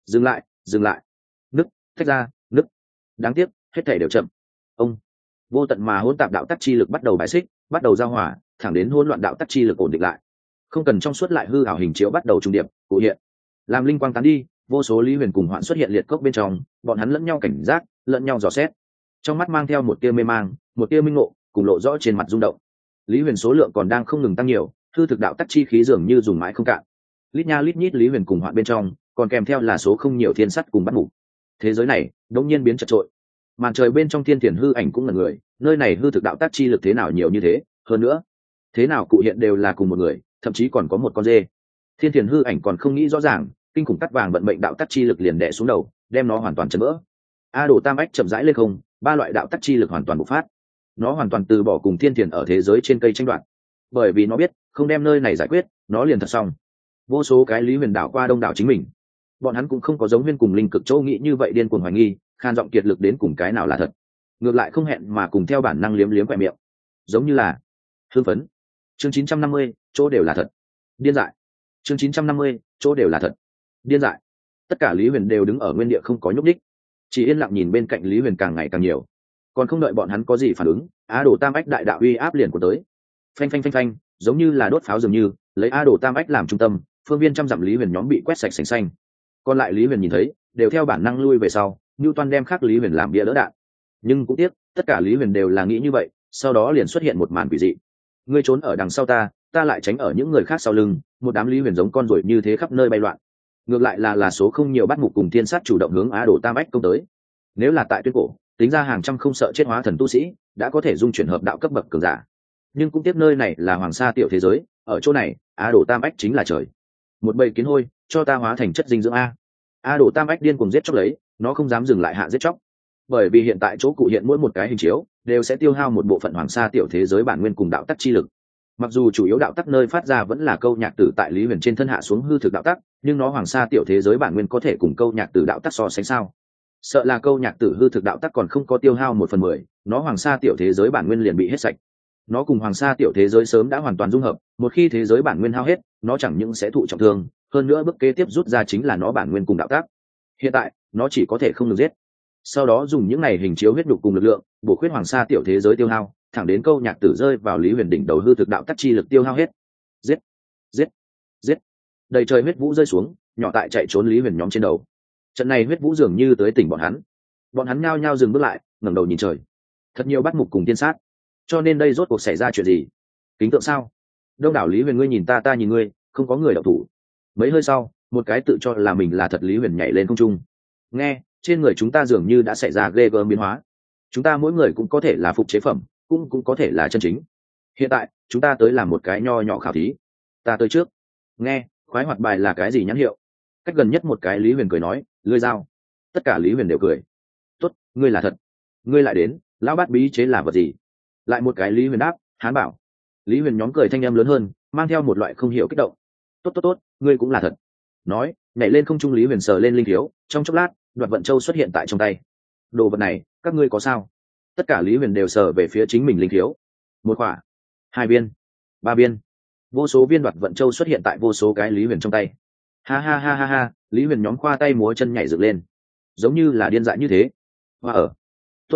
Dừng lại, dừng lại. Nứt, tách ra, nứt. Đáng tiếc, hết thể đều chậm. Ông vô tận mà hỗn tạp đạo tắc chi lực bắt đầu bài xích, bắt đầu giao hòa, thẳng đến hỗn loạn đạo tắc chi lực ổn định lại. Không cần trong suốt lại hư ảo hình chiếu bắt đầu trùng điệp, cụ hiện. Làm linh quang tán đi, vô số Lý Huyền cùng Hoạn xuất hiện liệt cốc bên trong, bọn hắn lẫn nhau cảnh giác, lẫn nhau dò xét. Trong mắt mang theo một tia mê mang, một tia minh ngộ, cùng lộ rõ trên mặt rung động. Lý Huyền số lượng còn đang không ngừng tăng nhiều, hư thực đạo tắc chi khí dường như dùng mãi không cạn. Lít nha lít nhít Lý Huyền cùng Hoạn bên trong, còn kèm theo là số không nhiều thiên sắt cùng bắt ngủ. Thế giới này đột nhiên biến chật trội. Màn trời bên trong thiên tiền hư ảnh cũng là người, nơi này hư thực đạo tắc chi lực thế nào nhiều như thế, hơn nữa, thế nào cụ hiện đều là cùng một người, thậm chí còn có một con dê. Thiên tiền hư ảnh còn không nghĩ rõ ràng, kinh khủng cắt vàng vận mệnh đạo tắc chi lực liền đè xuống đầu, đem nó hoàn toàn chấn vỡ. A Đồ Tam Ách chậm rãi lên không, ba loại đạo tắc chi lực hoàn toàn bộc phát. Nó hoàn toàn từ bỏ cùng thiên tiền ở thế giới trên cây tranh đoạt, bởi vì nó biết, không đem nơi này giải quyết, nó liền thật xong. Vô số cái Lý Huyền đảo qua đông đảo chính mình, bọn hắn cũng không có giống Huyên cùng Linh Cực Châu nghĩ như vậy điên cuồng hoài nghi, khan giọng kiệt lực đến cùng cái nào là thật, ngược lại không hẹn mà cùng theo bản năng liếm liếm quẹt miệng, giống như là hưng phấn. Chương 950, chỗ đều là thật. Điên dại. Chương 950, chỗ đều là thật. Điên dại. Tất cả Lý Huyền đều đứng ở nguyên địa không có nhúc nhích, chỉ yên lặng nhìn bên cạnh Lý Huyền càng ngày càng nhiều. Còn không đợi bọn hắn có gì phản ứng, Á Đồ Tam Ách đại đạo uy áp liền của tới. Phanh phanh phanh phanh, giống như là đốt pháo dường như, lấy Á Đồ Tam Ách làm trung tâm, phương viên trăm dặm Lý Huyền nhóm bị quét sạch sành xanh. Còn lại Lý Huyền nhìn thấy, đều theo bản năng lui về sau, Newton đem khác Lý Huyền làm bia đỡ đạn. Nhưng cũng tiếc, tất cả Lý Huyền đều là nghĩ như vậy, sau đó liền xuất hiện một màn quỷ dị. Ngươi trốn ở đằng sau ta, ta lại tránh ở những người khác sau lưng, một đám Lý Huyền giống con ruồi như thế khắp nơi bay loạn. Ngược lại là số không nhiều bắt mục cùng thiên sát chủ động hướng Á Đồ Tam Ách công tới. Nếu là tại tuyên cổ, tính ra hàng trăm không sợ chết hóa thần tu sĩ, đã có thể dung chuyển hợp đạo cấp bậc cường giả. Nhưng cũng tiếc nơi này là hoàng sa tiểu thế giới, ở chỗ này, Á Đồ Tam Ách chính là trời. Một bầy kiến hôi, cho ta hóa thành chất dinh dưỡng a. Á Đồ Tam Ách điên cuồng giết chóc lấy, nó không dám dừng lại hạ giết chóc. Bởi vì hiện tại chỗ cụ hiện mỗi một cái hình chiếu đều sẽ tiêu hao một bộ phận hoàng sa tiểu thế giới bản nguyên cùng đạo tắc chi lực. Mặc dù chủ yếu đạo tắc nơi phát ra vẫn là câu nhạc tử tại Lý Huyền trên thân hạ xuống hư thực đạo tắc, nhưng nó hoàng sa tiểu thế giới bản nguyên có thể cùng câu nhạc tử đạo tắc so sánh sao? Sợ là câu nhạc tử hư thực đạo tắc còn không có tiêu hao 1/10, nó hoàng sa tiểu thế giới bản nguyên liền bị hết sạch. Nó cùng hoàng sa tiểu thế giới sớm đã hoàn toàn dung hợp, một khi thế giới bản nguyên hao hết, nó chẳng những sẽ thụ trọng thương, hơn nữa bước kế tiếp rút ra chính là nó bản nguyên cùng đạo tắc. Hiện tại, nó chỉ có thể không ngừng giết. Sau đó dùng những này hình chiếu huyết nhục cùng lực lượng, bổ khuyết hoàng sa tiểu thế giới tiêu hao, thẳng đến câu nhạc tử rơi vào Lý Huyền đỉnh đầu hư thực đạo tắc chi lực tiêu hao hết. Giết, giết, giết. Đầy trời huyết vũ rơi xuống, nhỏ tại chạy trốn Lý Huyền nhóm trên đầu. Trận này huyết vũ dường như tới tỉnh bọn hắn nhao nhao dừng bước lại, ngẩng đầu nhìn trời. Thật nhiều bắt mục cùng tiên sát, cho nên đây rốt cuộc xảy ra chuyện gì? Kính tượng sao? Đông đảo Lý Huyền ngươi nhìn ta, ta nhìn ngươi, không có người động thủ. Mấy hơi sau, một cái tự cho là mình là thật Lý Huyền nhảy lên không trung. Nghe, trên người chúng ta dường như đã xảy ra ghê gớm biến hóa. Chúng ta mỗi người cũng có thể là phục chế phẩm, cũng có thể là chân chính. Hiện tại, chúng ta tới làm một cái nho nhỏ khảo thí. Ta tới trước. Nghe, khoái hoạt bài là cái gì nhãn hiệu? Cách gần nhất một cái Lý Huyền cười nói, lưỡi dao. Tất cả Lý Huyền đều cười. Tốt, ngươi là thật. Ngươi lại đến, lão bát bí chế là vật gì? Lại một cái Lý Huyền đáp, Hán bảo. Lý Huyền nhóm cười thanh em lớn hơn, mang theo một loại không hiểu kích động. Tốt, ngươi cũng là thật. Nói, nhảy lên không trung Lý Huyền sờ lên linh thiếu, trong chốc lát, Đoạt Vận Châu xuất hiện tại trong tay. Đồ vật này, các ngươi có sao? Tất cả Lý Huyền đều sờ về phía chính mình linh thiếu. Một quả, 2 viên, 3 viên. Vô số viên Đoạt Vận Châu xuất hiện tại vô số cái Lý Huyền trong tay. Ha ha ha ha ha, Lý Huyền nhóm khoa tay múa chân nhảy dựng lên, giống như là điên dại như thế. Và tốt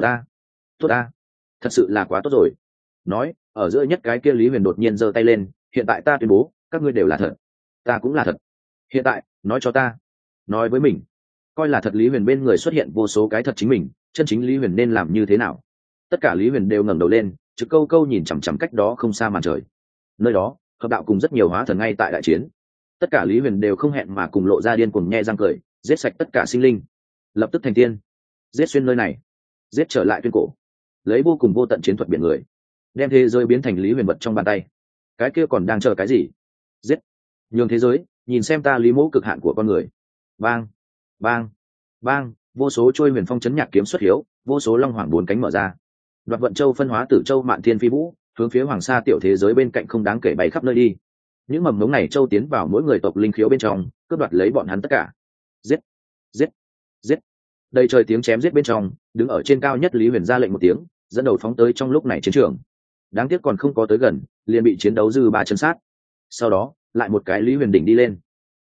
a, thật sự là quá tốt rồi. Nói, ở giữa nhất cái kia Lý Huyền đột nhiên giơ tay lên, hiện tại ta tuyên bố, các ngươi đều là thật, ta cũng là thật. Hiện tại, nói cho ta, nói với mình, coi là thật Lý Huyền bên người xuất hiện vô số cái thật chính mình, chân chính Lý Huyền nên làm như thế nào? Tất cả Lý Huyền đều ngẩng đầu lên, trực câu câu nhìn chằm chằm cách đó không xa màn trời. Nơi đó, hợp đạo cùng rất nhiều hóa thần ngay tại đại chiến. Tất cả Lý Huyền đều không hẹn mà cùng lộ ra điên cuồng nhe răng cười, giết sạch tất cả sinh linh, lập tức thành tiên, giết xuyên nơi này, giết trở lại tuyên cổ, lấy vô cùng vô tận chiến thuật biển người, đem thế giới biến thành Lý Huyền vật trong bàn tay. Cái kia còn đang chờ cái gì? Giết, nhường thế giới nhìn xem ta Lý Mỗ cực hạn của con người. Bang, bang, bang, vô số trôi huyền phong chấn nhạc kiếm xuất hiếu, vô số long hoàng 4 cánh mở ra. Đoạt Vận Châu phân hóa Tử Châu Mạn Thiên Phi Vũ, hướng phía hoàng sa tiểu thế giới bên cạnh không đáng kể bay khắp nơi đi. Những mầm ngống này châu tiến vào mỗi người tộc linh khiếu bên trong, cướp đoạt lấy bọn hắn tất cả. Giết, giết, giết. Đầy trời tiếng chém giết bên trong, đứng ở trên cao nhất Lý Huyền ra lệnh một tiếng, dẫn đầu phóng tới trong lúc này chiến trường. Đáng tiếc còn không có tới gần, liền bị chiến đấu dư ba chân sát. Sau đó, lại một cái Lý Huyền đỉnh đi lên.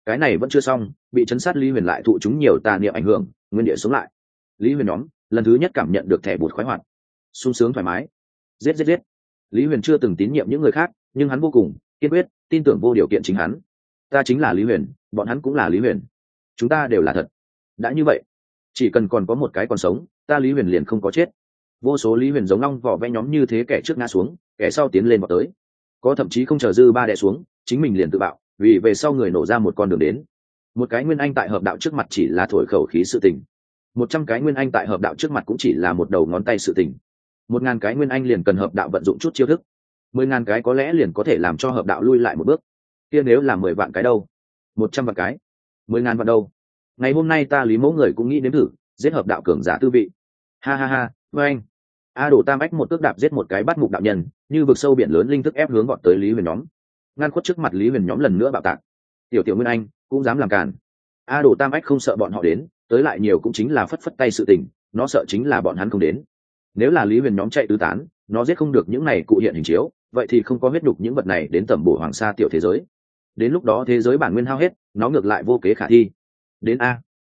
cái này vẫn chưa xong, bị chấn sát Lý Huyền lại thụ chúng nhiều tà niệm ảnh hưởng, nguyên địa sống lại. Lý Huyền nhóm lần thứ nhất cảm nhận được thẻ bột khoái hoạt, sung sướng thoải mái. Giết giết giết. Lý Huyền chưa từng tín nhiệm những người khác, nhưng hắn vô cùng kiên quyết tin tưởng vô điều kiện chính hắn. Ta chính là Lý Huyền, bọn hắn cũng là Lý Huyền, chúng ta đều là thật. Đã như vậy, chỉ cần còn có một cái còn sống, ta Lý Huyền liền không có chết. Vô số Lý Huyền giống long vỏ vẽ nhóm như thế, kẻ trước ngã xuống, kẻ sau tiến lên vào tới, có thậm chí không chờ dư ba đè xuống, chính mình liền tự bạo, vì về sau người nổ ra một con đường đến. Một cái nguyên anh tại hợp đạo trước mặt chỉ là thổi khẩu khí sự tình, 100 cái nguyên anh tại hợp đạo trước mặt cũng chỉ là một đầu ngón tay sự tình. 1000 cái nguyên anh liền cần hợp đạo vận dụng chút chiêu thức, 10.000 cái có lẽ liền có thể làm cho hợp đạo lui lại một bước. Kia nếu là 10 vạn cái đâu? 100 vạn cái, 10.000 vạn đâu? Ngày hôm nay ta Lý Mẫu người cũng nghĩ đến thử giết hợp đạo cường giả tư vị. Ha ha ha, với anh. A Đồ Tam Ách một cước đạp giết một cái bắt mục đạo nhân, như vực sâu biển lớn linh thức ép hướng gọn tới Lý Huyền nhóm, ngăn khuất trước mặt Lý Huyền nhóm lần nữa bạo tạc. Tiểu Nguyên Anh cũng dám làm càn. A Đồ Tam Ách không sợ bọn họ đến, tới lại nhiều cũng chính là phất phất tay sự tình, nó sợ chính là bọn hắn không đến. Nếu là Lý Huyền nhóm chạy tứ tán, nó giết không được những này cụ hiện hình chiếu, vậy thì không có huyết đục những vật này đến tẩm bổ hoàng sa tiểu thế giới. Đến lúc đó thế giới bản nguyên hao hết, nó ngược lại vô kế khả thi. Đến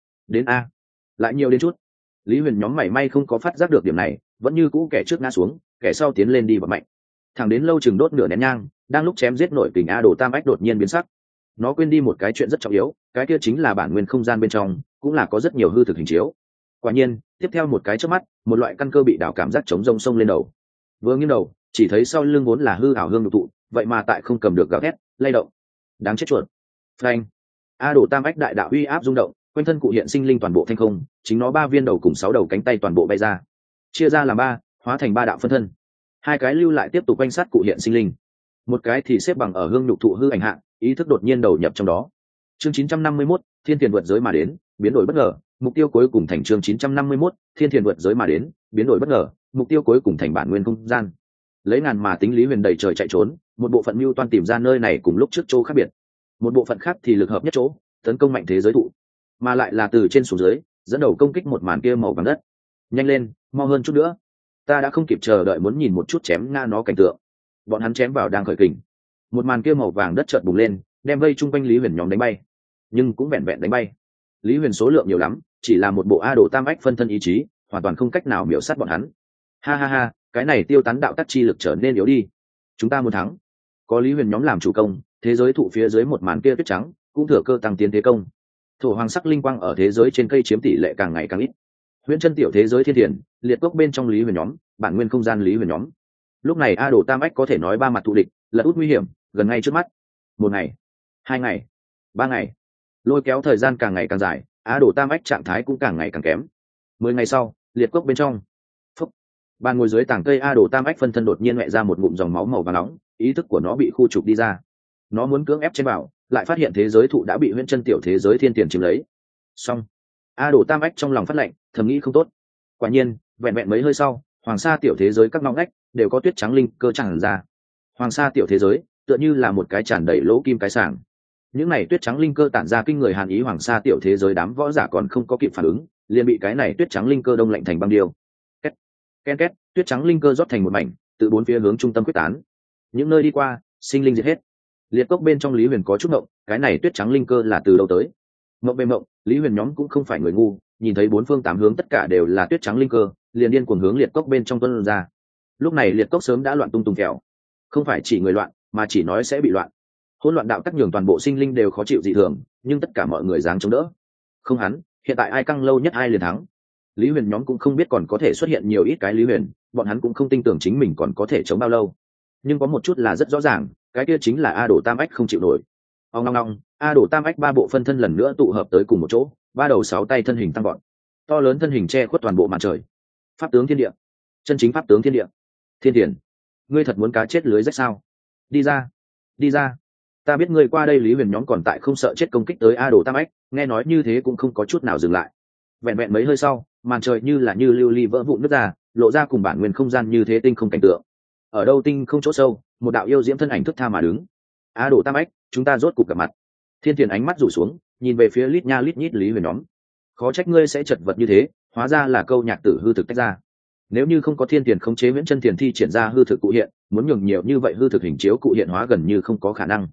a, lại nhiều đến chút. Lý Huyền nhóm mảy may không có phát giác được điểm này, vẫn như cũ kẻ trước ngã xuống, kẻ sau tiến lên đi và mạnh. Thẳng đến lâu chừng đốt nửa nén nhang, đang lúc chém giết nội kình A Đồ Tam Ách đột nhiên biến sắc. Nó quên đi một cái chuyện rất trọng yếu, cái kia chính là bản nguyên không gian bên trong cũng là có rất nhiều hư thực hình chiếu. Quả nhiên, tiếp theo một cái chớp mắt, một loại căn cơ bị đảo cảm giác chống rông sông lên đầu. Vừa nghiêng đầu, chỉ thấy sau lưng vốn là hư ảo hương nhục thụ, vậy mà tại không cầm được gào thét, lay động. Đáng chết chuột. Phanh. A Đồ Tam Ách đại đạo uy áp rung động, quanh thân cụ hiện sinh linh toàn bộ thanh không, chính nó 3 viên đầu cùng 6 đầu cánh tay toàn bộ bay ra, chia ra làm 3, hóa thành 3 đạo phân thân. 2 cái lưu lại tiếp tục quanh sát cụ hiện sinh linh, một cái thì xếp bằng ở hương nhục thụ hư ảnh hạ, ý thức đột nhiên đầu nhập trong đó. Chương 951, Thiên Tiền vượt giới mà đến, biến đổi bất ngờ, mục tiêu cuối cùng thành chương 951, Thiên Tiền vượt giới mà đến, biến đổi bất ngờ, mục tiêu cuối cùng thành bản nguyên không gian. Lấy ngàn mà tính Lý Huyền đầy trời chạy trốn, một bộ phận mưu toan tìm ra nơi này cùng lúc trước chỗ khác biệt, một bộ phận khác thì lực hợp nhất chỗ, tấn công mạnh thế giới thụ, mà lại là từ trên xuống dưới, dẫn đầu công kích một màn kia màu vàng đất. Nhanh lên, mau hơn chút nữa, ta đã không kịp chờ đợi muốn nhìn một chút chém nga nó cảnh tượng. Bọn hắn chém vào đang khởi kình, một màn kia màu vàng đất chợt bùng lên, đem vây chung quanh Lý Huyền nhóm đánh bay, nhưng cũng vẹn vẹn đánh bay. Lý Huyền số lượng nhiều lắm, chỉ là một bộ A Đồ Tam Ách phân thân ý chí, hoàn toàn không cách nào miểu sát bọn hắn. Ha ha ha, cái này tiêu tán đạo tắc chi lực trở nên yếu đi. Chúng ta muốn thắng. Có Lý Huyền nhóm làm chủ công, thế giới thụ phía dưới một màn kia tuyết trắng, cũng thừa cơ tăng tiến thế công. Thổ hoàng sắc linh quang ở thế giới trên cây chiếm tỷ lệ càng ngày càng ít. Huyễn chân tiểu thế giới thiên thiền, liệt cốc bên trong Lý Huyền nhóm, bản nguyên không gian Lý Huyền nhóm. Lúc này A Đồ Tam Ách có thể nói ba mặt thù địch, lật út nguy hiểm, gần ngay trước mắt. 1 ngày, 2 ngày, 3 ngày, lôi kéo thời gian càng ngày càng dài, A Đồ Tam Ách trạng thái cũng càng ngày càng kém. 10 ngày sau, liệt cốc bên trong, phúc, bàn ngồi dưới tảng cây A Đồ Tam Ách phân thân đột nhiên mẹ ra một ngụm dòng máu màu vàng nóng, ý thức của nó bị khu trục đi ra. Nó muốn cưỡng ép trên bảo, lại phát hiện thế giới thụ đã bị huyễn chân tiểu thế giới thiên tiền chiếm lấy. Xong, A Đồ Tam Ách trong lòng phát lệnh, thầm nghĩ không tốt. Quả nhiên, vẹn vẹn mấy hơi sau, hoàng sa tiểu thế giới các ngóc ngách đều có tuyết trắng linh cơ tràn ra. Hoàng sa tiểu thế giới tựa như là một cái tràn đầy lỗ kim cái sàng. Những này tuyết trắng linh cơ tản ra kinh người hàn ý, hoàng sa tiểu thế giới đám võ giả còn không có kịp phản ứng, liền bị cái này tuyết trắng linh cơ đông lạnh thành băng điêu. Két, ken két, tuyết trắng linh cơ rót thành một mảnh, từ 4 phía hướng trung tâm quyết tán. Những nơi đi qua, sinh linh diệt hết. Liệt cốc bên trong Lý Huyền có chút ngộng, cái này tuyết trắng linh cơ là từ đâu tới? Ngộng về ngộng, Lý Huyền nhóm cũng không phải người ngu, nhìn thấy 4 phương 8 hướng tất cả đều là tuyết trắng linh cơ, liền điên cuồng hướng liệt cốc bên trong tuôn ra. Lúc này liệt cốc sớm đã loạn tung tung kẹo, không phải chỉ người loạn, mà chỉ nói sẽ bị loạn. Hỗn loạn đạo tắc nhường toàn bộ sinh linh đều khó chịu dị thường, nhưng tất cả mọi người dáng chống đỡ. Không hắn, hiện tại ai căng lâu nhất ai liền thắng. Lý Huyền nhóm cũng không biết còn có thể xuất hiện nhiều ít cái Lý Huyền, bọn hắn cũng không tin tưởng chính mình còn có thể chống bao lâu. Nhưng có một chút là rất rõ ràng, cái kia chính là A Đồ Tam Ách không chịu nổi. Ong ong ong, A Đồ Tam Ách 3 bộ phân thân lần nữa tụ hợp tới cùng một chỗ, 3 đầu 6 tay thân hình tăng gọn, to lớn thân hình che khuất toàn bộ màn trời. Pháp tướng thiên địa, chân chính pháp tướng thiên địa. Thiên Tiền, ngươi thật muốn cá chết lưới rách sao? Đi ra, đi ra. Ta biết ngươi qua đây. Lý Huyền nhóm còn tại không sợ chết công kích tới A Đồ Tam Ách, nghe nói như thế cũng không có chút nào dừng lại. Vẹn vẹn mấy hơi sau, màn trời như là như lưu ly vỡ vụn nứt ra, lộ ra cùng bản nguyên không gian như thế tinh không cảnh tượng. Ở đâu tinh không chỗ sâu, một đạo yêu diễm thân ảnh thức tha mà đứng. A Đồ Tam Ách, chúng ta rốt cục gặp mặt. Thiên Tiền ánh mắt rủ xuống, nhìn về phía lít nha lít nhít Lý Huyền nhóm. Khó trách ngươi sẽ chật vật như thế, hóa ra là câu nhạc tử hư thực tách ra. Nếu như không có Thiên Tiền khống chế Viễn Chân Tiền thi triển ra hư thực cụ hiện, muốn nhường nhiều như vậy hư thực hình chiếu cụ hiện hóa gần như không có khả năng.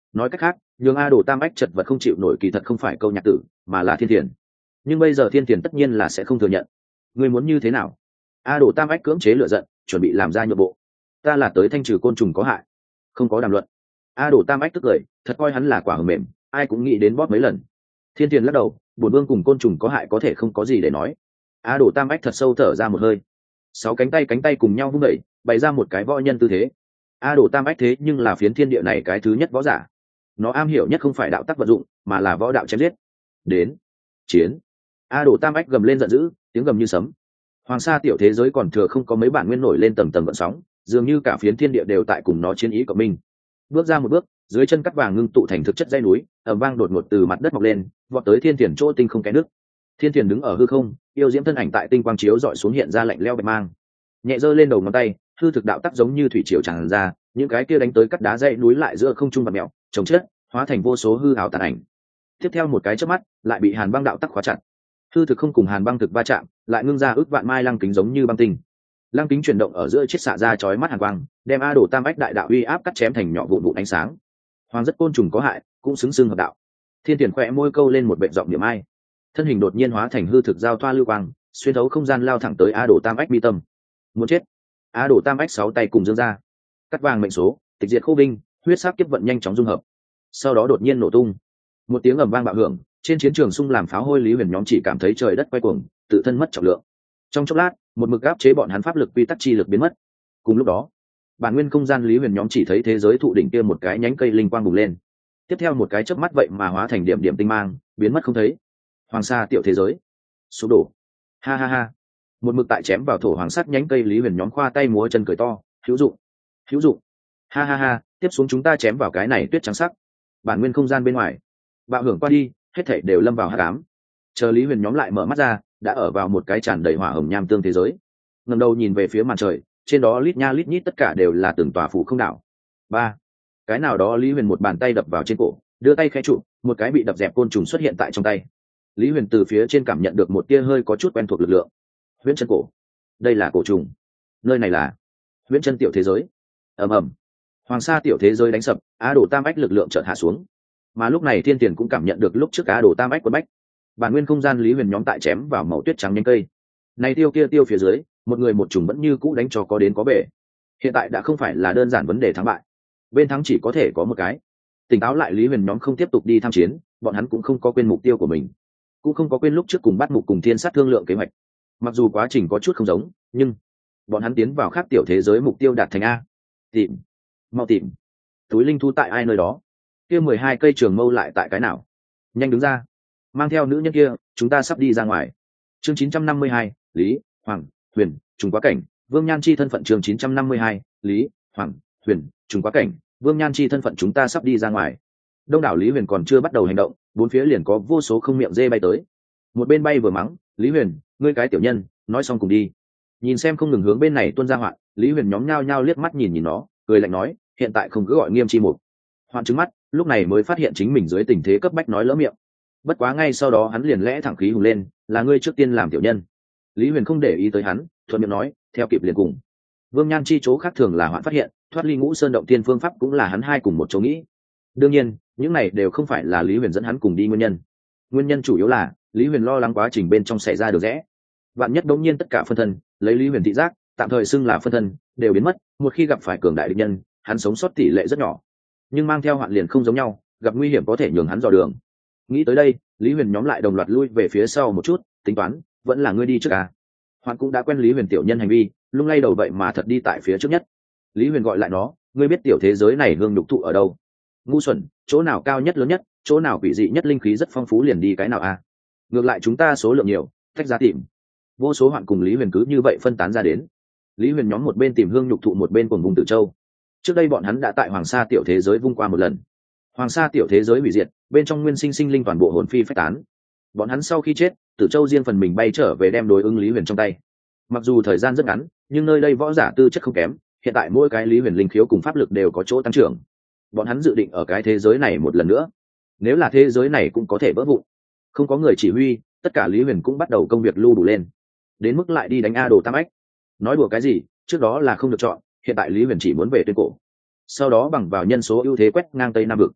nói cách khác nhường A Đồ Tam Ách chật vật không chịu nổi kỳ thật không phải câu nhạc tử mà là Thiên Thiền. Nhưng bây giờ Thiên Thiền tất nhiên là sẽ không thừa nhận. Ngươi muốn như thế nào? A Đồ Tam Ách cưỡng chế lửa giận, chuẩn bị làm ra nhượng bộ. Ta là tới thanh trừ côn trùng có hại, không có đàm luận. A Đồ Tam Ách tức cười, thật coi hắn là quả hờ mềm, ai cũng nghĩ đến bóp mấy lần. Thiên Thiền lắc đầu, bổn vương cùng côn trùng có hại có thể không có gì để nói. A Đồ Tam Ách thật sâu thở ra một hơi, 6 cánh tay cùng nhau vung đẩy, bày ra một cái võ nhân tư thế. A Đồ Tam Ách thế nhưng là phiến thiên địa này cái thứ nhất võ giả, nó am hiểu nhất không phải đạo tắc vận dụng mà là võ đạo chém giết. Đến chiến! A Đồ Tam Ách gầm lên giận dữ, tiếng gầm như sấm. Hoàng sa tiểu thế giới còn thừa không có mấy bản nguyên nổi lên tầng tầng gợn sóng, dường như cả phiến thiên địa đều tại cùng nó chiến ý của mình. Bước ra một bước, dưới chân cắt vàng ngưng tụ thành thực chất dây núi, ầm vang đột ngột từ mặt đất mọc lên, vọt tới Thiên Thiền chỗ tinh không cái nước. Thiên Thiền đứng ở hư không, yêu diễm thân ảnh tại tinh quang chiếu dọi xuống hiện ra lạnh lẽo bạch mang. Nhẹ giơ lên đầu ngón tay, hư thực đạo tắc giống như thủy triều tràn ra, những cái kia đánh tới cắt đá dãy núi lại giữa không trung vặn mèo, chồng chết, hóa thành vô số hư ảo tàn ảnh. Tiếp theo một cái chớp mắt, lại bị hàn băng đạo tắc khóa chặt. Hư thực không cùng hàn băng thực va chạm, lại ngưng ra ước vạn mai lăng kính giống như băng tinh. Lăng kính chuyển động ở giữa chiết xạ ra chói mắt hàn quang, đem A Đồ Tam Ách đại đạo uy áp cắt chém thành nhỏ vụn vụn ánh sáng. Hoàng rất côn trùng có hại, cũng xứng xưng hợp đạo. Thiên Tiền khẽ môi câu lên một bệ giọng niệm ai, thân hình đột nhiên hóa thành hư thực giao thoa lưu quang, xuyên thấu không gian lao thẳng tới A Đồ Tam Ách mi tâm. Muốn chết! A Đồ Tam Ách 6 tay cùng giương ra, cắt vàng mệnh số, tịch diệt khô binh, huyết sắc kiếp vận nhanh chóng dung hợp. Sau đó đột nhiên nổ tung, một tiếng ầm vang bạo hưởng, trên chiến trường xung làm pháo hôi Lý Huyền nhóm chỉ cảm thấy trời đất quay cuồng, tự thân mất trọng lượng. Trong chốc lát, một mực áp chế bọn hắn pháp lực quy tắc chi lực biến mất. Cùng lúc đó, bản nguyên không gian Lý Huyền nhóm chỉ thấy thế giới thụ đỉnh kia một cái nhánh cây linh quang bùng lên, tiếp theo một cái chớp mắt vậy mà hóa thành điểm điểm tinh mang, biến mất không thấy. Hoàng sa tiểu thế giới sụp đổ. Ha ha ha! Một mực tại chém vào thổ hoàng sắt nhánh cây Lý Huyền nhóm khoa tay múa chân cười to, hữu dụng, hữu dụng. Ha ha ha! Tiếp xuống chúng ta chém vào cái này tuyết trắng sắc. Bản nguyên không gian bên ngoài bạo hưởng qua đi, hết thảy đều lâm vào hắc ám. Chờ Lý Huyền nhóm lại mở mắt ra, đã ở vào một cái tràn đầy hỏa hồng nham tương thế giới. Ngẩng đầu nhìn về phía màn trời, trên đó lít nha lít nhít tất cả đều là từng tòa phủ không đảo. Ba, cái nào đó Lý Huyền một bàn tay đập vào trên cổ, đưa tay khẽ trụ, một cái bị đập dẹp côn trùng xuất hiện tại trong tay. Lý Huyền từ phía trên cảm nhận được một tia hơi có chút quen thuộc lực lượng. Huyễn chân cổ, đây là cổ trùng. Nơi này là Huyễn chân tiểu thế giới. Ầm ầm, Hoàng sa tiểu thế giới đánh sập, Á Đồ Tam Ách lực lượng chợt hạ xuống. Mà lúc này Thiên Tiền cũng cảm nhận được lúc trước Á Đồ Tam Ách quấn bách. Bản nguyên không gian Lý Huyền nhóm tại chém vào màu tuyết trắng nhánh cây. Này tiêu kia tiêu phía dưới, một người một trùng vẫn như cũ đánh cho có đến có về. Hiện tại đã không phải là đơn giản vấn đề thắng bại. Bên thắng chỉ có thể có một cái. Tỉnh táo lại Lý Huyền nhóm không tiếp tục đi tham chiến, bọn hắn cũng không có quên mục tiêu của mình, cũng không có quên lúc trước cùng bắt mục cùng Thiên Sát thương lượng kế hoạch. Mặc dù quá trình có chút không giống, nhưng bọn hắn tiến vào khác tiểu thế giới mục tiêu đạt thành a. Tìm, mau tìm. Túi linh thú tại ai nơi đó? Kia 12 cây trường mâu lại tại cái nào? Nhanh đứng ra, mang theo nữ nhân kia, chúng ta sắp đi ra ngoài. Chương 952, Lý, Hoàng, Huyền, trùng quá cảnh, Vương Nhan chi thân phận. Chương 952, Lý, Hoàng, Huyền, trùng quá cảnh, Vương Nhan chi thân phận. Chúng ta sắp đi ra ngoài. Đông đảo Lý Huyền còn chưa bắt đầu hành động, bốn phía liền có vô số không miệng dê bay tới. Một bên bay vừa mắng, Lý Huyền, ngươi cái tiểu nhân, nói xong cùng đi. Nhìn xem không ngừng hướng bên này tuôn ra hoạn, Lý Huyền nhóm nhao nhao liếc mắt nhìn nó, cười lạnh nói, hiện tại không cứ gọi Nghiêm Chi Mục. Hoạn trừng mắt, lúc này mới phát hiện chính mình dưới tình thế cấp bách nói lỡ miệng. Bất quá ngay sau đó hắn liền lẽ thẳng khí hùng lên, là ngươi trước tiên làm tiểu nhân. Lý Huyền không để ý tới hắn, thuận miệng nói, theo kịp liền cùng. Vương Nhan chi chỗ khác thường là Hoạn phát hiện, thoát ly Ngũ Sơn động tiên phương pháp cũng là hắn hai cùng một chỗ nghĩ. Đương nhiên, những này đều không phải là Lý Huyền dẫn hắn cùng đi nguyên nhân. Nguyên nhân chủ yếu là Lý Huyền lo lắng quá trình bên trong xảy ra được rẽ. Vạn nhất đống nhiên tất cả phân thân, lấy Lý Huyền thị giác, tạm thời xưng là phân thân, đều biến mất, một khi gặp phải cường đại địch nhân, hắn sống sót tỷ lệ rất nhỏ. Nhưng mang theo Hoạn liền không giống nhau, gặp nguy hiểm có thể nhường hắn dò đường. Nghĩ tới đây, Lý Huyền nhóm lại đồng loạt lui về phía sau một chút, tính toán, vẫn là ngươi đi trước à. Hoạn cũng đã quen Lý Huyền tiểu nhân hành vi, lung lay đầu vậy mà thật đi tại phía trước nhất. Lý Huyền gọi lại nó, ngươi biết tiểu thế giới này hương nhục thụ ở đâu? Ngu xuẩn, chỗ nào cao nhất lớn nhất, chỗ nào quỷ dị nhất linh khí rất phong phú liền đi cái nào à? Ngược lại chúng ta số lượng nhiều, tách ra tìm. Vô số Hoạn cùng Lý Huyền cứ như vậy phân tán ra đến. Lý Huyền nhóm một bên tìm hương nhục thụ một bên cùng vùng Tử Châu. Trước đây bọn hắn đã tại Hoàng Sa tiểu thế giới vung qua một lần. Hoàng Sa tiểu thế giới hủy diệt, bên trong nguyên sinh sinh linh toàn bộ hồn phi phách tán. Bọn hắn sau khi chết, Tử Châu riêng phần mình bay trở về đem đối ứng Lý Huyền trong tay. Mặc dù thời gian rất ngắn, nhưng nơi đây võ giả tư chất không kém, hiện tại mỗi cái Lý Huyền linh khiếu cùng pháp lực đều có chỗ tăng trưởng. Bọn hắn dự định ở cái thế giới này một lần nữa. Nếu là thế giới này cũng có thể vỡ vụn, không có người chỉ huy, tất cả Lý Huyền cũng bắt đầu công việc lưu đủ lên. Đến mức lại đi đánh A Đồ Tam Ách. Nói đùa cái gì, trước đó là không được chọn, hiện tại Lý Huyền chỉ muốn về tuyên cổ. Sau đó bằng vào nhân số ưu thế quét ngang Tây Nam vực.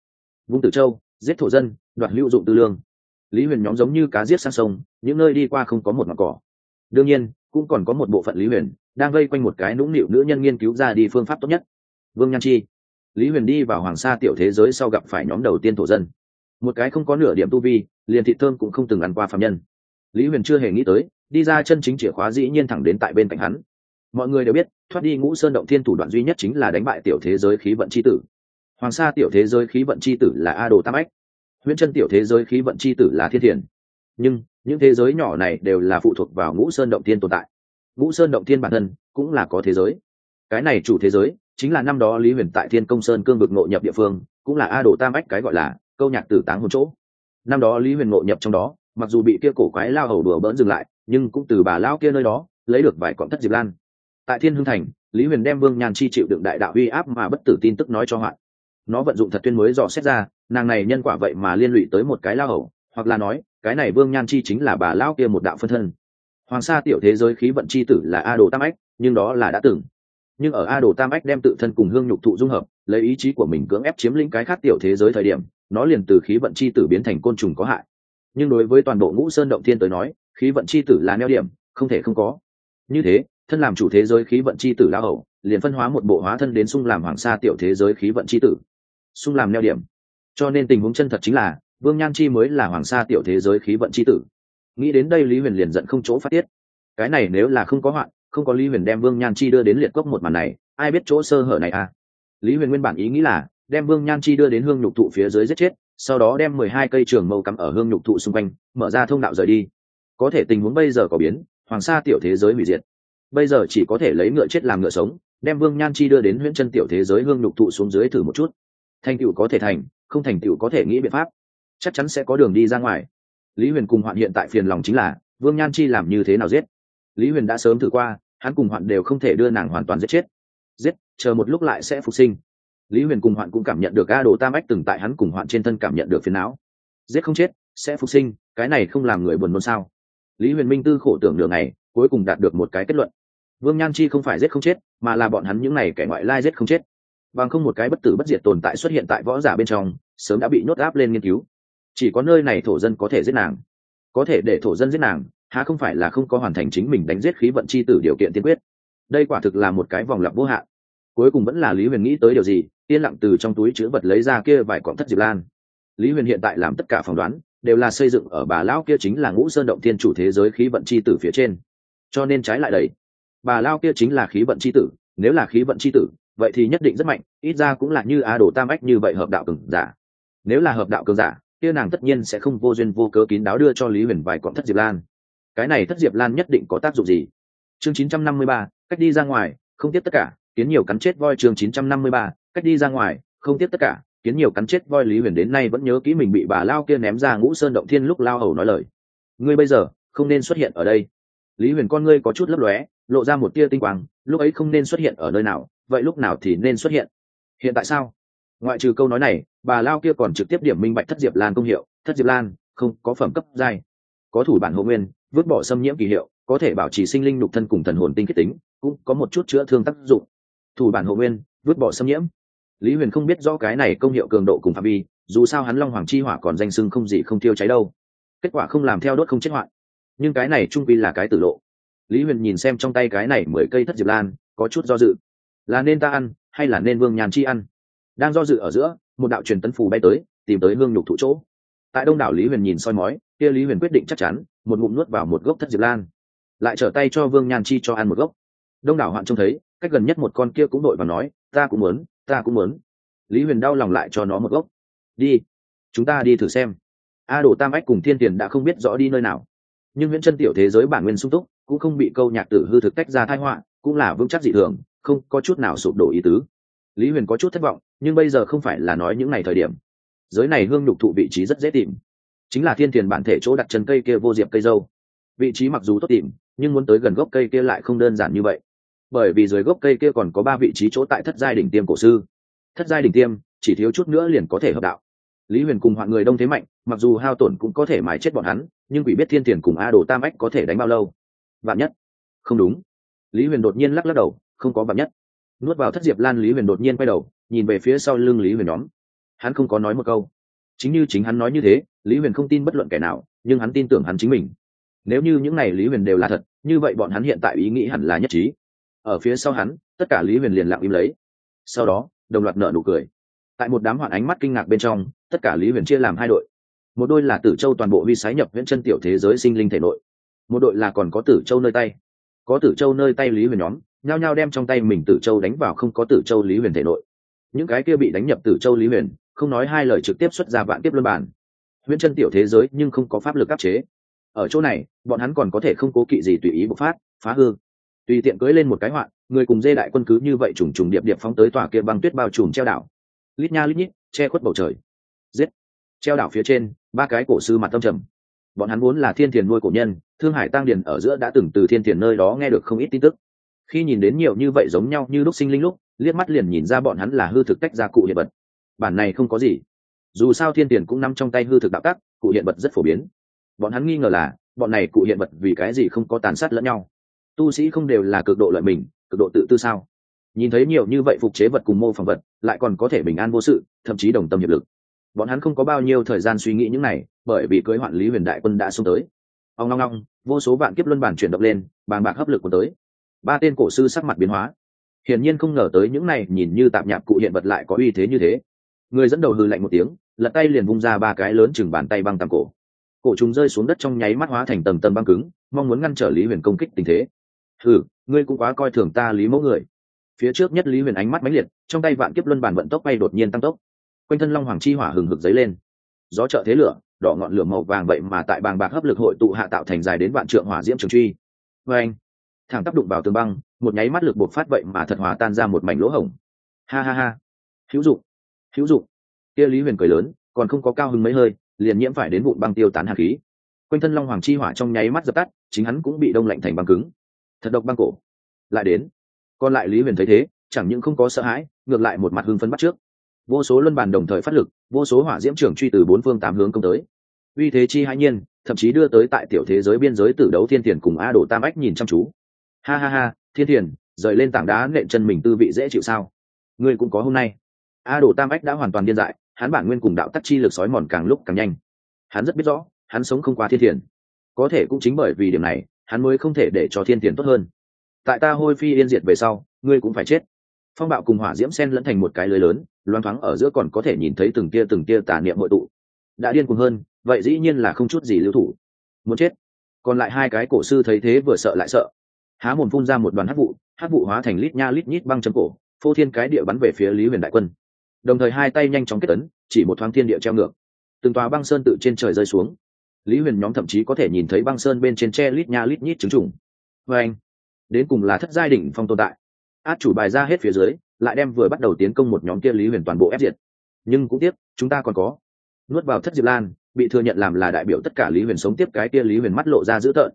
vung tử châu, giết thổ dân, đoạt hữu dụng tư lương. Lý Huyền nhóm giống như cá giết sang sông, những nơi đi qua không có một ngọn cỏ. Đương nhiên cũng còn có một bộ phận Lý Huyền đang vây quanh một cái nũng nịu nữ nhân nghiên cứu ra đi phương pháp tốt nhất. Vương Nhan Chi. Lý Huyền đi vào Hoàng Sa tiểu thế giới sau gặp phải nhóm đầu tiên thổ dân, một cái không có nửa điểm tu vi, liền thịt thơm cũng không từng ăn qua phàm nhân. Lý Huyền chưa hề nghĩ tới đi ra chân chính chìa khóa dĩ nhiên thẳng đến tại bên cạnh hắn. Mọi người đều biết thoát đi Ngũ Sơn động thiên thủ đoạn duy nhất chính là đánh bại tiểu thế giới khí vận chi tử. Hoàng Sa tiểu thế giới khí vận chi tử là A Đồ Tam Ách, Huyễn Chân tiểu thế giới khí vận chi tử là Thiên Thiền. Nhưng những thế giới nhỏ này đều là phụ thuộc vào Ngũ Sơn động thiên tồn tại. Ngũ Sơn động thiên bản thân cũng là có thế giới. Cái này chủ thế giới chính là năm đó Lý Huyền tại Thiên Công Sơn cương vực ngộ nhập địa phương, cũng là A Đồ Tam Ách cái gọi là câu nhạc tử táng hồn chỗ. Năm đó Lý Huyền ngộ nhập trong đó, mặc dù bị kia cổ quái lao hầu đùa bỡn dừng lại, nhưng cũng từ bà lao kia nơi đó lấy được vài cọng thất diệp lan. Tại Thiên Hưng Thành, Lý Huyền đem Vương Nhan Chi chịu đựng đại đạo uy áp mà bất tử tin tức nói cho Hoạn. Nó vận dụng thật tuyên mới dò xét ra, nàng này nhân quả vậy mà liên lụy tới một cái lao hầu, hoặc là nói, cái này Vương Nhan Chi chính là bà lao kia một đạo phân thân. Hoàng Sa tiểu thế giới khí vận chi tử là A Đồ Tam Ách, nhưng đó là đã từng. Nhưng ở A Đồ Tam Ách đem tự thân cùng hương nhục thụ dung hợp, lấy ý chí của mình cưỡng ép chiếm lĩnh cái khác tiểu thế giới thời điểm, nó liền từ khí vận chi tử biến thành côn trùng có hại. Nhưng đối với toàn bộ Ngũ Sơn động thiên tới nói, khí vận chi tử là neo điểm, không thể không có. Như thế, thân làm chủ thế giới khí vận chi tử lao hầu, liền phân hóa một bộ hóa thân đến xung làm Hoàng Sa tiểu thế giới khí vận chi tử, xung làm neo điểm. Cho nên tình huống chân thật chính là Vương Nhan Chi mới là Hoàng Sa tiểu thế giới khí vận chi tử. Nghĩ đến đây Lý Huyền liền giận không chỗ phát tiết. Cái này nếu là không có Hoạn, không có Lý Huyền đem Vương Nhan Chi đưa đến liệt cốc một màn này, ai biết chỗ sơ hở này à? Lý Huyền nguyên bản ý nghĩ là đem Vương Nhan Chi đưa đến hương nhục thụ phía dưới giết chết, sau đó đem 12 cây trường mâu cắm ở hương nhục thụ xung quanh, mở ra thông đạo rời đi. Có thể tình huống bây giờ có biến, Hoàng Sa tiểu thế giới hủy diệt. Bây giờ chỉ có thể lấy ngựa chết làm ngựa sống, đem Vương Nhan Chi đưa đến Huyễn Chân tiểu thế giới hương nhục thụ xuống dưới thử một chút. Thành tựu có thể thành, không thành tựu có thể nghĩ biện pháp, chắc chắn sẽ có đường đi ra ngoài. Lý Huyền cùng Hoạn hiện tại phiền lòng chính là Vương Nhan Chi làm như thế nào giết. Lý Huyền đã sớm thử qua, hắn cùng Hoạn đều không thể đưa nàng hoàn toàn giết chết. Giết, chờ một lúc lại sẽ phục sinh. Lý Huyền cùng Hoạn cũng cảm nhận được A Đồ Tam Ách từng tại hắn cùng Hoạn trên thân cảm nhận được phiền não. Giết không chết, sẽ phục sinh, cái này không làm người buồn nôn sao? Lý Huyền minh tư khổ tưởng nửa ngày, cuối cùng đạt được một cái kết luận. Vương Nhan Chi không phải giết không chết, mà là bọn hắn những này kẻ ngoại lai giết không chết. Bằng không một cái bất tử bất diệt tồn tại xuất hiện tại võ giả bên trong, sớm đã bị nhốt áp lên nghiên cứu. Chỉ có nơi này thổ dân có thể giết nàng, có thể để thổ dân giết nàng, há không phải là không có hoàn thành chính mình đánh giết khí vận chi tử điều kiện tiên quyết. Đây quả thực là một cái vòng lặp vô hạn. Cuối cùng vẫn là Lý Huyền nghĩ tới điều gì, yên lặng từ trong túi chứa vật lấy ra kia vài cọng thất diệp lan. Lý Huyền hiện tại làm tất cả phỏng đoán đều là xây dựng ở bà lão kia chính là Ngũ Sơn động thiên chủ thế giới khí vận chi tử phía trên, cho nên trái lại đấy, bà lão kia chính là khí vận chi tử. Nếu là khí vận chi tử, vậy thì nhất định rất mạnh, ít ra cũng là như A Đồ Tam Ách như vậy hợp đạo cường giả. Nếu là hợp đạo cường giả, kia nàng tất nhiên sẽ không vô duyên vô cớ kín đáo đưa cho Lý Huyền vài cọng thất diệp lan. Cái này thất diệp lan nhất định có tác dụng gì? Chương 953, cách đi ra ngoài, không tiếc tất cả, kiến nhiều cắn chết voi. Chương 953, cách đi ra ngoài, không tiếc tất cả, kiến nhiều cắn chết voi. Lý Huyền đến nay vẫn nhớ kỹ mình bị bà lao kia ném ra Ngũ Sơn động thiên lúc lao hầu nói lời: ngươi bây giờ không nên xuất hiện ở đây. Lý Huyền con ngươi có chút lấp lóe, lộ ra một tia tinh quang. Lúc ấy không nên xuất hiện ở nơi nào, vậy lúc nào thì nên xuất hiện? Hiện tại sao? Ngoại trừ câu nói này, bà lao kia còn trực tiếp điểm minh bạch thất diệp lan công hiệu. Thất diệp lan không có phẩm cấp giai, có thủ bản hộ nguyên, vứt bỏ xâm nhiễm kỳ hiệu, có thể bảo trì sinh linh nhục thân cùng thần hồn tinh kết tính, cũng có một chút chữa thương tác dụng. Thủ bản hộ nguyên, vứt bỏ xâm nhiễm. Lý Huyền không biết rõ cái này công hiệu cường độ cùng phạm vi, dù sao hắn Long Hoàng chi hỏa còn danh xưng không gì không tiêu cháy đâu. Kết quả không làm theo đốt không chết hoạn, nhưng cái này trung quy là cái tử lộ. Lý Huyền nhìn xem trong tay cái này 10 cây thất diệp lan, có chút do dự, là nên ta ăn hay là nên Vương Nhan Chi ăn. Đang do dự ở giữa, một đạo truyền tấn phù bay tới, tìm tới hương nhục thụ chỗ. Tại đông đảo Lý Huyền nhìn soi mói, kia Lý Huyền quyết định chắc chắn, một ngụm nuốt vào một gốc thất diệp lan, lại trở tay cho Vương Nhan Chi cho ăn một gốc. Đông đảo Hoạn trông thấy, cách gần nhất một con kia cũng đội vào nói: ta cũng muốn, ta cũng muốn. Lý Huyền đau lòng lại cho nó một gốc. Đi, chúng ta đi thử xem. A Đồ Tam Ách cùng Thiên Tiền đã không biết rõ đi nơi nào, nhưng Huyễn Chân tiểu thế giới bản nguyên sung túc, cũng không bị câu nhạc tử hư thực tách ra tai họa, cũng là vững chắc dị thường, không có chút nào sụp đổ ý tứ. Lý Huyền có chút thất vọng, nhưng bây giờ không phải là nói những ngày thời điểm. Giới này hương nhục thụ vị trí rất dễ tìm, chính là Thiên Tiền bản thể chỗ đặt chân cây kia vô diệp cây dâu. Vị trí mặc dù tốt tìm, nhưng muốn tới gần gốc cây kia lại không đơn giản như vậy, bởi vì dưới gốc cây kia còn có 3 vị trí chỗ tại thất giai đỉnh tiêm cổ sư. Thất giai đỉnh tiêm chỉ thiếu chút nữa liền có thể hợp đạo. Lý Huyền cùng Hoạn người đông thế mạnh, mặc dù hao tổn cũng có thể mài chết bọn hắn, nhưng quỷ biết Thiên Tiền cùng A Đồ Tam Ách có thể đánh bao lâu. Vạn nhất. Không đúng. Lý Huyền đột nhiên lắc lắc đầu, không có vạn nhất. Nuốt vào thất diệp lan, Lý Huyền đột nhiên quay đầu, nhìn về phía sau lưng Lý Huyền nhóm. Hắn không có nói một câu. Chính như chính hắn nói như thế, Lý Huyền không tin bất luận kẻ nào, nhưng hắn tin tưởng hắn chính mình. Nếu như những này Lý Huyền đều là thật, như vậy bọn hắn hiện tại ý nghĩ hẳn là nhất trí. Ở phía sau hắn, tất cả Lý Huyền liền lặng im lấy. Sau đó, đồng loạt nở nụ cười. Tại một đám hoạn ánh mắt kinh ngạc bên trong, tất cả Lý Huyền chia làm hai đội. Một đôi là Tử Châu toàn bộ huy sái nhập Viễn Chân tiểu thế giới sinh linh thể nội, một đội là còn có Tử Châu nơi tay. Có Tử Châu nơi tay Lý Huyền nhóm, nhao nhao đem trong tay mình Tử Châu đánh vào không có Tử Châu Lý Huyền thể nội. Những cái kia bị đánh nhập Tử Châu Lý Huyền, không nói hai lời trực tiếp xuất ra vạn kiếp luân bản. Viễn Chân tiểu thế giới nhưng không có pháp lực áp chế. Ở chỗ này, bọn hắn còn có thể không cố kỵ gì tùy ý bộc phát, phá hư. Tùy tiện cưỡi lên một cái hoạn, người cùng dê đại quân cứ như vậy trùng trùng điệp điệp phóng tới tòa kia băng tuyết bao trùm treo đảo. Lít nha lít nhít, che khuất bầu trời. Giết! Treo đảo phía trên, ba cái cổ sư mặt tâm trầm. Bọn hắn vốn là Thiên Thiền nuôi cổ nhân, Thương Hải Tăng Điền ở giữa đã từng từ Thiên Thiền nơi đó nghe được không ít tin tức. Khi nhìn đến nhiều như vậy giống nhau như lúc sinh linh lúc, liếc mắt liền nhìn ra bọn hắn là hư thực tách ra cụ hiện vật. Bản này không có gì. Dù sao Thiên Thiền cũng nắm trong tay hư thực đạo tắc, cụ hiện vật rất phổ biến. Bọn hắn nghi ngờ là, bọn này cụ hiện vật vì cái gì không có tàn sát lẫn nhau. Tu sĩ không đều là cực độ lợi mình, cực độ tự tư sao? Nhìn thấy nhiều như vậy phục chế vật cùng mô phỏng vật, lại còn có thể bình an vô sự, thậm chí đồng tâm hiệp lực. Bọn hắn không có bao nhiêu thời gian suy nghĩ những này, bởi vì cưới hoạn Lý Huyền đại quân đã xông tới. Ong ong ong, vô số vạn kiếp luân bản chuyển động lên, bàng bạc hấp lực của tới. Ba tên cổ sư sắc mặt biến hóa, hiển nhiên không ngờ tới những này nhìn như tạp nhạp cụ hiện vật lại có uy thế như thế. Người dẫn đầu hừ lạnh một tiếng, lật tay liền vung ra ba cái lớn chừng bàn tay băng tầm cổ. Cổ trùng rơi xuống đất trong nháy mắt hóa thành tầng tầng băng cứng, mong muốn ngăn trở Lý Huyền công kích tình thế. Ngươi cũng quá coi thường ta Lý mẫu người. Phía trước nhất Lý Huyền ánh mắt mãnh liệt, trong tay vạn kiếp luân bản vận tốc bay đột nhiên tăng tốc. Quanh thân long hoàng chi hỏa hừng hực dấy lên, gió trợ thế lửa, đỏ ngọn lửa màu vàng vậy mà tại bàng bạc hấp lực hội tụ hạ tạo thành dài đến vạn trượng hỏa diễm trường truy. Vê anh, thẳng tác đụng vào tường băng, một nháy mắt lực bộc phát vậy mà thật hòa tan ra một mảnh lỗ hổng. Ha ha ha, hữu dụng, hữu dụng. Kia Lý Huyền cười lớn, còn không có cao hứng mấy hơi, liền nhiễm phải đến vụn băng tiêu tán hàn khí. Quanh thân long hoàng chi hỏa trong nháy mắt dập tắt, chính hắn cũng bị đông lạnh thành băng cứng. Thật độc băng cổ. Lại đến. Còn lại Lý Huyền thấy thế, chẳng những không có sợ hãi, ngược lại một mặt hưng phấn bắt trước. Vô số luân bàn đồng thời phát lực, vô số hỏa diễm trưởng truy từ bốn phương tám hướng công tới. Uy thế chi hãi nhiên, thậm chí đưa tới tại tiểu thế giới biên giới tử đấu Thiên Tiền cùng A Đồ Tam Ách nhìn chăm chú. Ha ha ha, Thiên Tiền, rời lên tảng đá nện chân mình tư vị dễ chịu sao? Ngươi cũng có hôm nay. A Đồ Tam Ách đã hoàn toàn điên dại, hắn bản nguyên cùng đạo tắc chi lực sói mòn càng lúc càng nhanh. Hắn rất biết rõ, hắn sống không qua Thiên Tiền. Có thể cũng chính bởi vì điểm này, hắn mới không thể để cho Thiên Tiền tốt hơn. Tại ta hôi phi yên diệt về sau, ngươi cũng phải chết. Phong bạo cùng hỏa diễm xen lẫn thành một cái lưới lớn, loáng thoáng ở giữa còn có thể nhìn thấy từng tia tà niệm hội tụ. Đã điên cuồng hơn, vậy dĩ nhiên là không chút gì lưu thủ. Muốn chết. Còn lại hai cái cổ sư thấy thế vừa sợ lại sợ, há mồm phun ra một đoàn hắc vụ hóa thành lít nha lít nhít băng châm cổ, phô thiên cái địa bắn về phía Lý Huyền đại quân. Đồng thời hai tay nhanh chóng kết ấn, chỉ một thoáng thiên địa treo ngược, từng tòa băng sơn tự trên trời rơi xuống. Lý Huyền nhóm thậm chí có thể nhìn thấy băng sơn bên trên tre lít nha lít nhít trứng trùng. Và anh, đến cùng là thất giai đỉnh phong tồn tại. Át chủ bài ra hết phía dưới, lại đem vừa bắt đầu tiến công một nhóm kia Lý Huyền toàn bộ ép diệt. Nhưng cũng tiếc, chúng ta còn có. Nuốt vào Thất Diệp Lan, bị thừa nhận làm là đại biểu tất cả Lý Huyền sống tiếp cái kia Lý Huyền mắt lộ ra dữ tợn,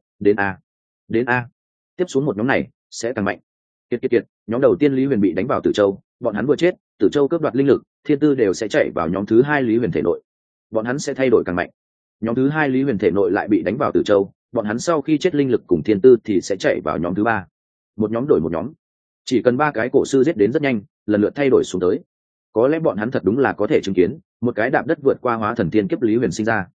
đến a. Tiếp xuống một nhóm này sẽ càng mạnh. Kiệt, nhóm đầu tiên Lý Huyền bị đánh vào Tử Châu, bọn hắn vừa chết, Tử Châu cướp đoạt linh lực, thiên tư đều sẽ chạy vào nhóm thứ hai Lý Huyền thể nội. Bọn hắn sẽ thay đổi càng mạnh. Nhóm thứ hai Lý Huyền thể nội lại bị đánh vào Tử Châu, bọn hắn sau khi chết linh lực cùng thiên tư thì sẽ chạy vào nhóm thứ ba. Một nhóm đổi một nhóm. Chỉ cần ba cái cổ sư giết đến rất nhanh, lần lượt thay đổi xuống tới. Có lẽ bọn hắn thật đúng là có thể chứng kiến một cái đạp đất vượt qua hóa thần tiên kiếp Lý Huyền sinh ra.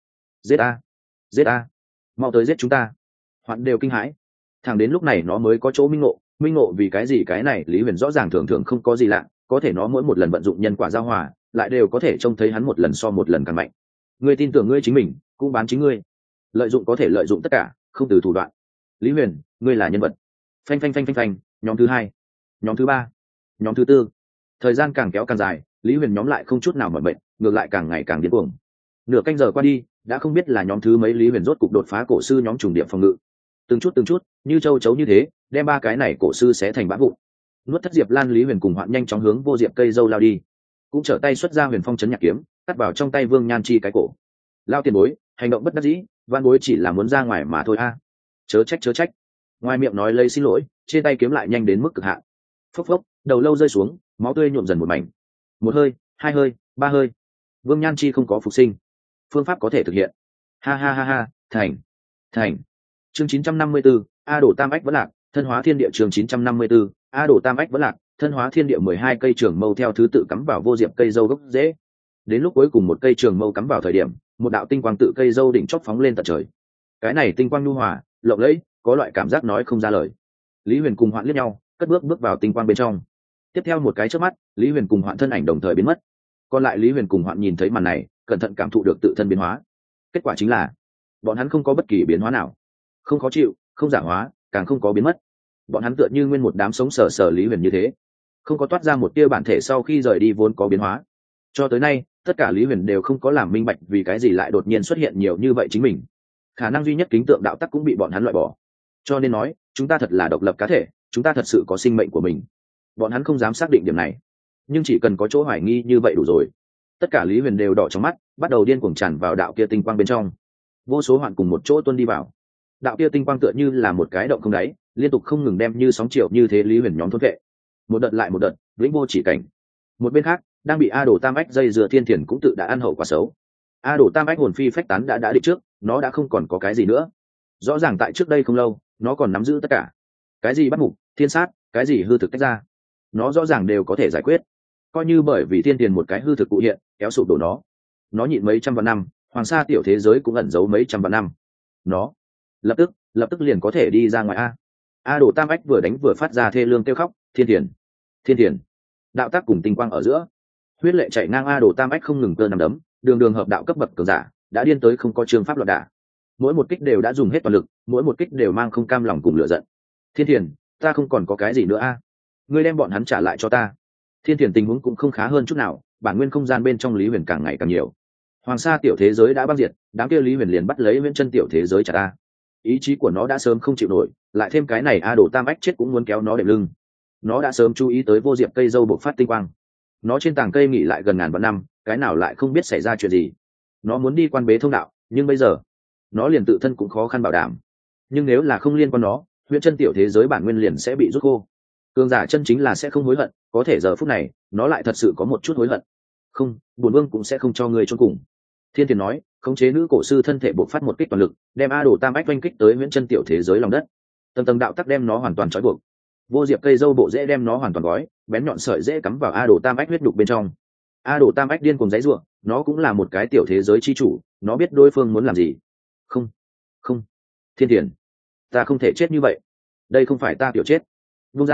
Giết a, mau tới giết chúng ta. Hoạn đều kinh hãi. Thẳng đến lúc này nó mới có chỗ minh ngộ vì cái gì cái này Lý Huyền rõ ràng thường không có gì lạ, có thể nó mỗi một lần vận dụng nhân quả giao hòa, lại đều có thể trông thấy hắn một lần so một lần càng mạnh. Ngươi tin tưởng ngươi chính mình, cũng bán chính ngươi. Lợi dụng có thể lợi dụng tất cả, không từ thủ đoạn. Lý Huyền, ngươi là nhân vật. Phanh, nhóm thứ hai, nhóm thứ ba, nhóm thứ tư. Thời gian càng kéo càng dài, Lý Huyền nhóm lại không chút nào mỏi mệt, ngược lại càng ngày càng điên cuồng. Nửa canh giờ qua đi, đã không biết là nhóm thứ mấy Lý Huyền rốt cục đột phá cổ sư nhóm trùng điểm phòng ngự. Từng chút như châu chấu như thế, đem ba cái này cổ sư xé thành bã vụn. Nuốt Thất Diệp Lan, Lý Huyền cùng Hoạn nhanh chóng hướng vô diệp cây dâu lao đi, cũng trở tay xuất ra Huyền Phong chấn nhạc kiếm, cắt vào trong tay Vương Nhan Chi cái cổ. Lao tiền bối, hành động bất đắc dĩ, van bối chỉ là muốn ra ngoài mà thôi a. Chớ trách. Ngoài miệng nói lấy xin lỗi, trên tay kiếm lại nhanh đến mức cực hạn. Phốc, đầu lâu rơi xuống, máu tươi nhuộm dần một mảnh. Một hơi, hai hơi, ba hơi. Vương Nhan Chi không có phục sinh. Phương pháp có thể thực hiện. Ha, thành. Chương 954, A Đồ Tam Ách vẫn lạc, thân hóa thiên địa. Chương 954, A Đồ Tam Ách vẫn lạc, thân hóa thiên địa. 12 cây trường mâu theo thứ tự cắm vào vô diệp cây dâu gốc rễ. đến lúc cuối cùng một cây trường mâu cắm vào thời điểm, một đạo tinh quang tự cây dâu đỉnh chóp phóng lên tận trời. Cái này tinh quang nhu hòa lộng lẫy, có loại cảm giác nói không ra lời. Lý Huyền cùng Hoạn liếc nhau, cất bước vào tinh quang bên trong. Tiếp theo một cái chớp mắt, Lý Huyền cùng Hoạn thân ảnh đồng thời biến mất. Còn lại Lý Huyền cùng Hoạn nhìn thấy màn này, cẩn thận cảm thụ được tự thân biến hóa. Kết quả chính là bọn hắn không có bất kỳ biến hóa nào, không khó chịu, không giả hóa, càng không có biến mất. Bọn hắn tựa như nguyên một đám sống sờ sờ Lý Huyền như thế, không có toát ra một tia bản thể sau khi rời đi vốn có biến hóa. Cho tới nay, tất cả Lý Huyền đều không có làm minh bạch vì cái gì lại đột nhiên xuất hiện nhiều như vậy chính mình. Khả năng duy nhất kính tượng đạo tắc cũng bị bọn hắn loại bỏ. Cho nên nói, chúng ta thật là độc lập cá thể, chúng ta thật sự có sinh mệnh của mình. Bọn hắn không dám xác định điểm này, nhưng chỉ cần có chỗ hoài nghi như vậy đủ rồi. Tất cả Lý Huyền đều đỏ trong mắt, bắt đầu điên cuồng tràn vào đạo kia tinh quang bên trong. Vô số Hoạn cùng một chỗ tuôn đi vào. Đạo kia tinh quang tựa như là một cái động không đáy, liên tục không ngừng đem như sóng triệu như thế Lý Huyền nhóm thôn vệ. Một đợt lại một đợt, vĩnh vô chỉ cảnh. Một bên khác, đang bị A Đồ Tam Ách dây dưa Thiên Thiền cũng tự đã ăn hậu quả xấu. A Đồ Tam Ách hồn phi phách tán đã định trước, nó đã không còn có cái gì nữa. Rõ ràng tại trước đây không lâu, nó còn nắm giữ tất cả. Cái gì bắt mục, thiên sát, cái gì hư thực tách ra, nó rõ ràng đều có thể giải quyết. Coi như bởi vì Thiên Thiền một cái hư thực cụ hiện, kéo sụp đổ nó nhịn mấy trăm vạn năm, Hoàng Sa tiểu thế giới cũng ẩn giấu mấy trăm vạn năm. Nó lập tức liền có thể đi ra ngoài A Đồ Tam Ách vừa đánh vừa phát ra thê lương kêu khóc, Thiên Thiền. Đạo tác cùng tinh quang ở giữa, huyết lệ chạy ngang. A Đồ Tam Ách không ngừng cơ nằm đấm, đường hợp đạo cấp bậc cường giả đã điên tới không có chương pháp loạn đả. Mỗi một kích đều đã dùng hết toàn lực, mỗi một kích đều mang không cam lòng cùng lửa giận. Thiên Thiền, ta không còn có cái gì nữa ngươi đem bọn hắn trả lại cho ta. Thiên Thiền tình huống cũng không khá hơn chút nào, bản nguyên không gian bên trong Lý Huyền càng ngày càng nhiều. Hoàng Sa tiểu thế giới đã băng diệt, đám kia Lý Huyền liền bắt lấy Viễn Chân tiểu thế giới trả ta. Ý chí của nó đã sớm không chịu nổi, lại thêm cái này A Đồ Tam Ách chết cũng muốn kéo nó đệm lưng. Nó đã sớm chú ý tới vô diệp cây dâu bộc phát tinh quang. Nó trên tảng cây nghỉ lại gần ngàn vạn năm, cái nào lại không biết xảy ra chuyện gì. Nó muốn đi quan bế thông đạo, nhưng bây giờ nó liền tự thân cũng khó khăn bảo đảm. Nhưng nếu là không liên quan nó, Viễn Chân tiểu thế giới bản nguyên liền sẽ bị rút khô. Cường giả chân chính là sẽ không hối hận, có thể giờ phút này nó lại thật sự có một chút hối hận. Không, bổn vương cũng sẽ không cho ngươi chôn cùng. Thiên Thiền nói, khống chế nữ cổ sư thân thể bộc phát một kích toàn lực, đem A Đồ Tam Ách oanh kích tới Viễn Chân tiểu thế giới lòng đất. Tầng tầng đạo tắc đem nó hoàn toàn trói buộc. Vô diệp cây dâu bộ rễ đem nó hoàn toàn gói, bén nhọn sợi rễ cắm vào A Đồ Tam Ách huyết đục bên trong. A Đồ Tam Ách điên cuồng giãy giụa, nó cũng là một cái tiểu thế giới chi chủ, nó biết đối phương muốn làm gì. Không, Thiên Thiền, ta không thể chết như vậy, đây không phải ta tiểu chết. Vung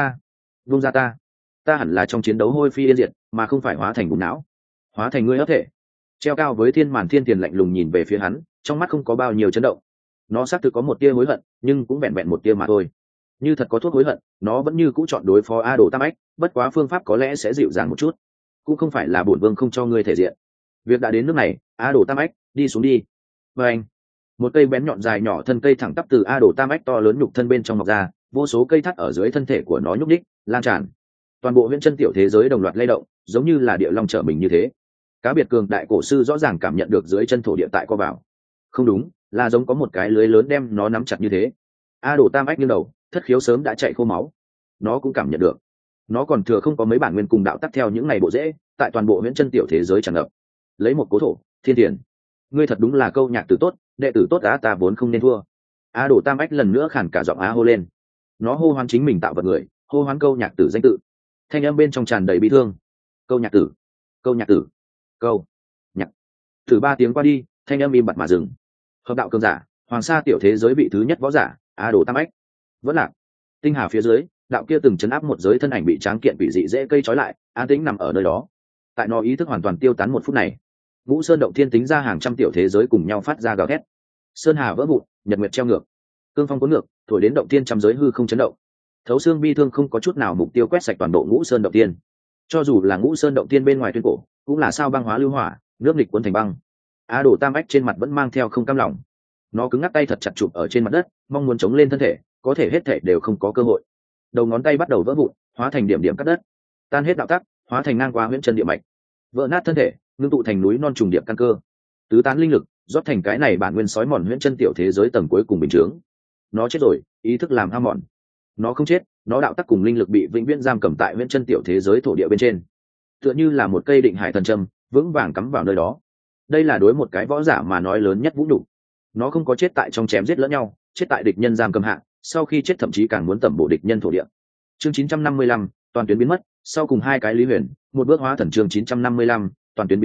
ra ta hẳn là trong chiến đấu hôi phi yên diệt, mà không phải hóa thành bùn não, hóa thành ngươi ấp thể. Treo cao với thiên màn Thiên Thiền lạnh lùng nhìn về phía hắn, trong mắt không có bao nhiêu chấn động. Nó xác thực có một tia hối hận, nhưng cũng vẹn vẹn một tia mà thôi. Như thật có thuốc hối hận, nó vẫn như cũ chọn đối phó A Đồ Tam Ách, bất quá phương pháp có lẽ sẽ dịu dàng một chút. Cũng không phải là bổn vương không cho ngươi thể diện. Việc đã đến nước này, A Đồ Tam Ách, đi xuống đi. Và anh, một cây bén nhọn dài nhỏ thân cây thẳng tắp từ A Đồ Tam Ách to lớn nhục thân bên trong mọc ra, vô số cây thắt ở dưới thân thể của nó nhúc nhích, lan tràn. Toàn bộ Viễn Chân tiểu thế giới đồng loạt lay động, giống như là địa long trở mình như thế. Cá biệt cường đại cổ sư rõ ràng cảm nhận được dưới chân thổ địa tại co vào. Không đúng, là giống có một cái lưới lớn đem nó nắm chặt như thế. A Đồ Tam Ách nghiêng đầu, thất khiếu sớm đã chạy khô máu. Nó cũng cảm nhận được, nó còn thừa không có mấy bản nguyên cùng đạo tắc theo những ngày bộ rễ, tại toàn bộ Viễn Chân tiểu thế giới tràn ngập. Lấy một cố thổ, Thiên Thiền, ngươi thật đúng là câu nhạc tử tốt, đệ tử tốt ta vốn không nên thua. A Đồ Tam Ách lần nữa khản cả giọng á hô lên. Nó hô hoán chính mình tạo vật người, hô hoán câu nhạc tử danh tự. Thanh âm bên trong tràn đầy bi thương. Câu nhạc tử, câu nhạc tử, câu nhạc tử. 3 tiếng qua đi, thanh âm im bặt mà dừng. Hợp đạo cường giả, Hoàng Sa tiểu thế giới vị thứ nhất võ giả, A Đồ Tam Ách vẫn lạc. Tinh hà phía dưới, đạo kia từng chấn áp một giới thân ảnh bị tráng kiện bị dị dễ cây trói lại, an tĩnh nằm ở nơi đó. Tại nó ý thức hoàn toàn tiêu tán một phút này, Ngũ Sơn động thiên tính ra hàng trăm tiểu thế giới cùng nhau phát ra gào thét. Sơn hà vỡ vụn, nhật nguyệt treo ngược, cương phong cuốn ngược, thổi đến động thiên trăm giới hư không chấn động. Thấu xương bi thương không có chút nào mục tiêu quét sạch toàn bộ Ngũ Sơn động thiên. Cho dù là Ngũ Sơn động thiên bên ngoài tuyên cổ, cũng là sao băng hóa lưu hỏa, nước nghịch cuốn thành băng. A Đồ Tam Ách trên mặt vẫn mang theo không cam lòng. Nó cứng ngắc tay thật chặt chụp ở trên mặt đất, mong muốn chống lên thân thể, có thể hết thể đều không có cơ hội. Đầu ngón tay bắt đầu vỡ vụn, hóa thành điểm điểm cắt đất, tan hết đạo tắc, hóa thành ngang qua Huyễn Chân địa mạch, vỡ nát thân thể, ngưng tụ thành núi non trùng điệp căn cơ, tứ tán linh lực, rót thành cái này bản nguyên sói mòn Huyễn Chân tiểu thế giới tầng cuối cùng bình chướng. Nó chết rồi, ý thức làm hao mòn. Nó không chết, nó đạo tắc cùng linh lực bị vĩnh viễn giam cầm tại Huyễn Chân tiểu thế giới thổ địa bên trên, tựa như là một cây định hải thần châm, vững vàng cắm vào nơi đó. Đây là đối một cái võ giả mà nói lớn nhất vũ nhục. Nó không có chết tại trong chém giết lẫn nhau, chết tại địch nhân giam cầm hạ, sau khi chết thậm chí càng muốn tẩm bổ địch nhân thổ địa. Chương 955, toàn tuyến biến mất, sau cùng 2 cái Lý Huyền, một bước hóa thần. Chương 955, toàn tuyến biến mất,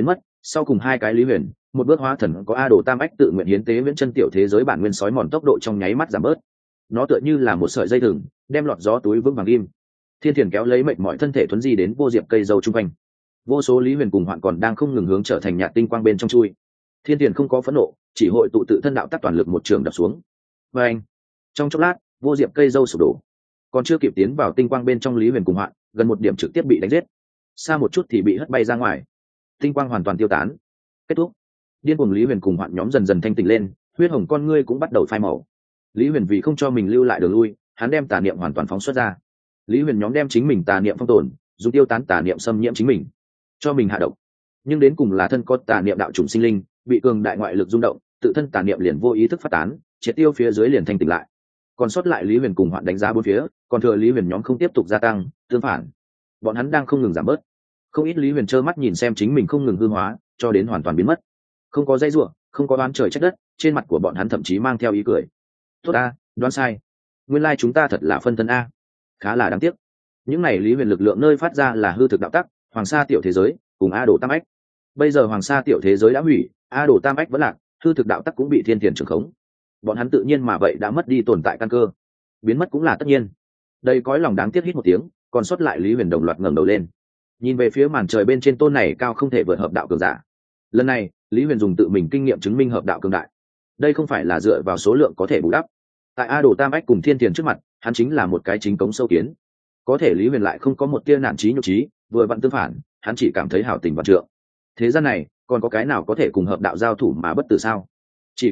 Sau cùng hai cái lý huyền, một bước hóa thần có A Đồ Tam Ách tự nguyện hiến tế viễn chân tiểu thế giới bản nguyên sói mòn tốc độ trong nháy mắt giảm bớt. Nó tựa như là một sợi dây thừng, đem lọt gió túi vững vàng im. Thiên Thiền kéo lấy mệnh mọi thân thể thuấn di đến vô diệp cây dâu trung quanh. Vô số lý huyền cùng hoạn còn đang không ngừng hướng trở thành nhạt tinh quang bên trong chui. Thiên Thiền không có phẫn nộ, chỉ hội tụ tự thân đạo tắc toàn lực một trường đập xuống. Và anh, trong chốc lát, vô diệp cây dâu sụp đổ. Còn chưa kịp tiến vào tinh quang bên trong lý huyền cùng hoạn, gần một điểm trực tiếp bị đánh giết. Xa một chút thì bị hất bay ra ngoài. Tinh quang hoàn toàn tiêu tán. Kết thúc. Điên cuồng lý huyền cùng hoạn nhóm dần dần thanh tỉnh lên, huyết hồng con ngươi cũng bắt đầu phai màu. Lý huyền vì không cho mình lưu lại đường lui, hắn đem tà niệm hoàn toàn phóng xuất ra. Lý huyền nhóm đem chính mình tà niệm phong tồn, dùng tiêu tán tà niệm xâm nhiễm chính mình, cho mình hạ độc. Nhưng đến cùng là thân có tà niệm đạo chủng sinh linh, bị cường đại ngoại lực rung động, tự thân tà niệm liền vô ý thức phát tán, triệt tiêu phía dưới liền thanh tỉnh lại. Còn sót lại lý huyền cùng hoạn đánh giá bốn phía, còn thừa lý huyền nhóm không tiếp tục gia tăng, tương phản, bọn hắn đang không ngừng giảm bớt. Không ít lý huyền trơ mắt nhìn xem chính mình không ngừng hư hóa, cho đến hoàn toàn biến mất. Không có dây rủa, không có đoán trời trách đất, trên mặt của bọn hắn thậm chí mang theo ý cười. Tốt a, đoán sai. Nguyên lai chúng ta thật là phân thân a. Khá là đáng tiếc. Những này lý huyền lực lượng nơi phát ra là hư thực đạo tắc, Hoàng Sa tiểu thế giới cùng A Đồ Tam Ách. Bây giờ Hoàng Sa tiểu thế giới đã hủy, A Đồ Tam Ách vẫn lạc, hư thực đạo tắc cũng bị Thiên Thiền trưởng khống. Bọn hắn tự nhiên mà vậy đã mất đi tồn tại căn cơ, biến mất cũng là tất nhiên. Đây cõi lòng đáng tiếc hít một tiếng, còn sót lại lý huyền đồng loạt ngẩng đầu lên, nhìn về phía màn trời bên trên tôn này cao không thể vượt hợp đạo cường giả. Lần này lý huyền dùng tự mình kinh nghiệm chứng minh hợp đạo cường đại, đây không phải là dựa vào số lượng có thể bù đắp. Tại A Đồ Tam Ách cùng Thiên Thiền trước mặt, hắn chính là một cái chính cống sâu kiến. Có thể lý huyền lại không có một tia nản trí nhục trí, vừa vặn tương phản, hắn chỉ cảm thấy hảo tình vạn trượng. Thế gian này còn có cái nào có thể cùng hợp đạo giao thủ mà bất tử sao? Chỉ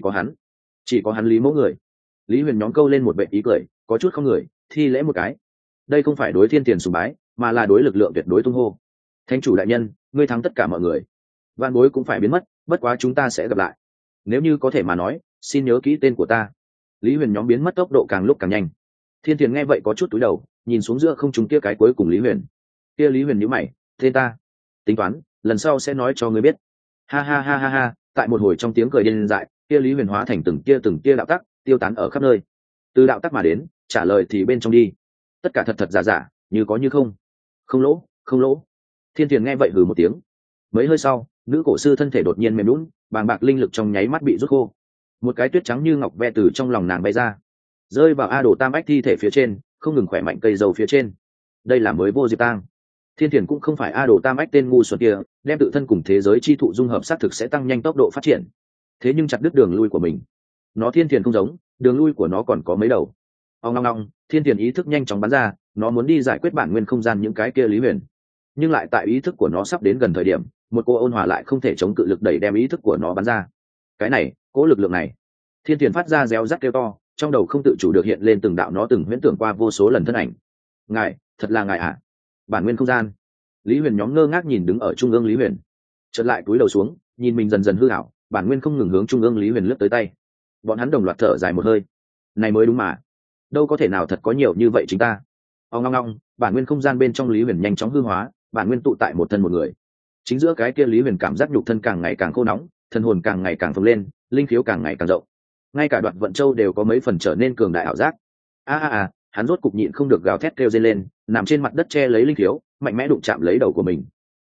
có hắn lý mẫu người. Lý huyền nhóm câu lên một vệ ý cười, có chút không người thi lễ một cái. Đây không phải đối Thiên Thiền sùng bái, mà là đối lực lượng tuyệt đối tung hô. Thánh chủ đại nhân, ngươi thắng tất cả mọi người, vạn bối cũng phải biến mất, bất quá chúng ta sẽ gặp lại. Nếu như có thể mà nói, xin nhớ kỹ tên của ta. Lý huyền nhóm biến mất tốc độ càng lúc càng nhanh. Thiên Thiền nghe vậy có chút túi đầu, nhìn xuống giữa không trung kia cái cuối cùng lý huyền. Kia lý huyền nhíu mày, tên ta tính toán, lần sau sẽ nói cho ngươi biết. Ha ha ha ha ha. Tại một hồi trong tiếng cười điên dại, kia lý huyền hóa thành từng tia đạo tắc, tiêu tán ở khắp nơi. Từ đạo tắc mà đến, trả lời thì bên trong đi. Tất cả thật thật giả giả, như có như không. Không lỗ, không lỗ. Thiên Thiền nghe vậy hừ một tiếng. Mấy hơi sau, nữ cổ sư thân thể đột nhiên mềm nhũn, bàng bạc linh lực trong nháy mắt bị rút khô. Một cái tuyết trắng như ngọc ve từ trong lòng nàng bay ra, rơi vào A Đồ Tam Ách thi thể phía trên, không ngừng khỏe mạnh cây dầu phía trên. Đây là mới vô diệp tang. Thiên Thiền cũng không phải A Đồ Tam Ách tên ngu xuẩn kia, đem tự thân cùng thế giới chi thụ dung hợp xác thực sẽ tăng nhanh tốc độ phát triển. Thế nhưng chặt đứt đường lui của mình. Nó Thiên Thiền không giống, đường lui của nó còn có mấy đầu. Ong ong ong, Thiên Thiền ý thức nhanh chóng bắn ra, nó muốn đi giải quyết bản nguyên không gian những cái kia lý huyền. Nhưng lại tại ý thức của nó sắp đến gần thời điểm, một cô ôn hòa lại không thể chống cự lực đẩy đem ý thức của nó bắn ra. Cái này, cố lực lượng này. Thiên Thiền phát ra réo rắt kêu to, trong đầu không tự chủ được hiện lên từng đạo nó từng huyễn tưởng qua vô số lần thân ảnh. Ngài, thật là ngài ạ. Bản nguyên không gian. Lý huyền nhóm ngơ ngác nhìn đứng ở trung ương lý huyền, chợt lại cúi đầu xuống, nhìn mình dần dần hư ảo, bản nguyên không ngừng hướng trung ương lý huyền lướt tới tay. Bọn hắn đồng loạt thở dài một hơi. Này mới đúng mà, đâu có thể nào thật có nhiều như vậy chính ta. Ong ong ong, bản nguyên không gian bên trong lý huyền nhanh chóng hư hóa, bản nguyên tụ tại một thân một người. Chính giữa cái kia lý huyền cảm giác nhục thân càng ngày càng khô nóng, thân hồn càng ngày càng phồng lên, linh khiếu càng ngày càng rộng. Ngay cả Đoạt Vận Châu đều có mấy phần trở nên cường đại ảo giác. Hắn rốt cục nhịn không được gào thét kêu dây lên, nằm trên mặt đất che lấy linh khiếu, mạnh mẽ đụng chạm lấy đầu của mình.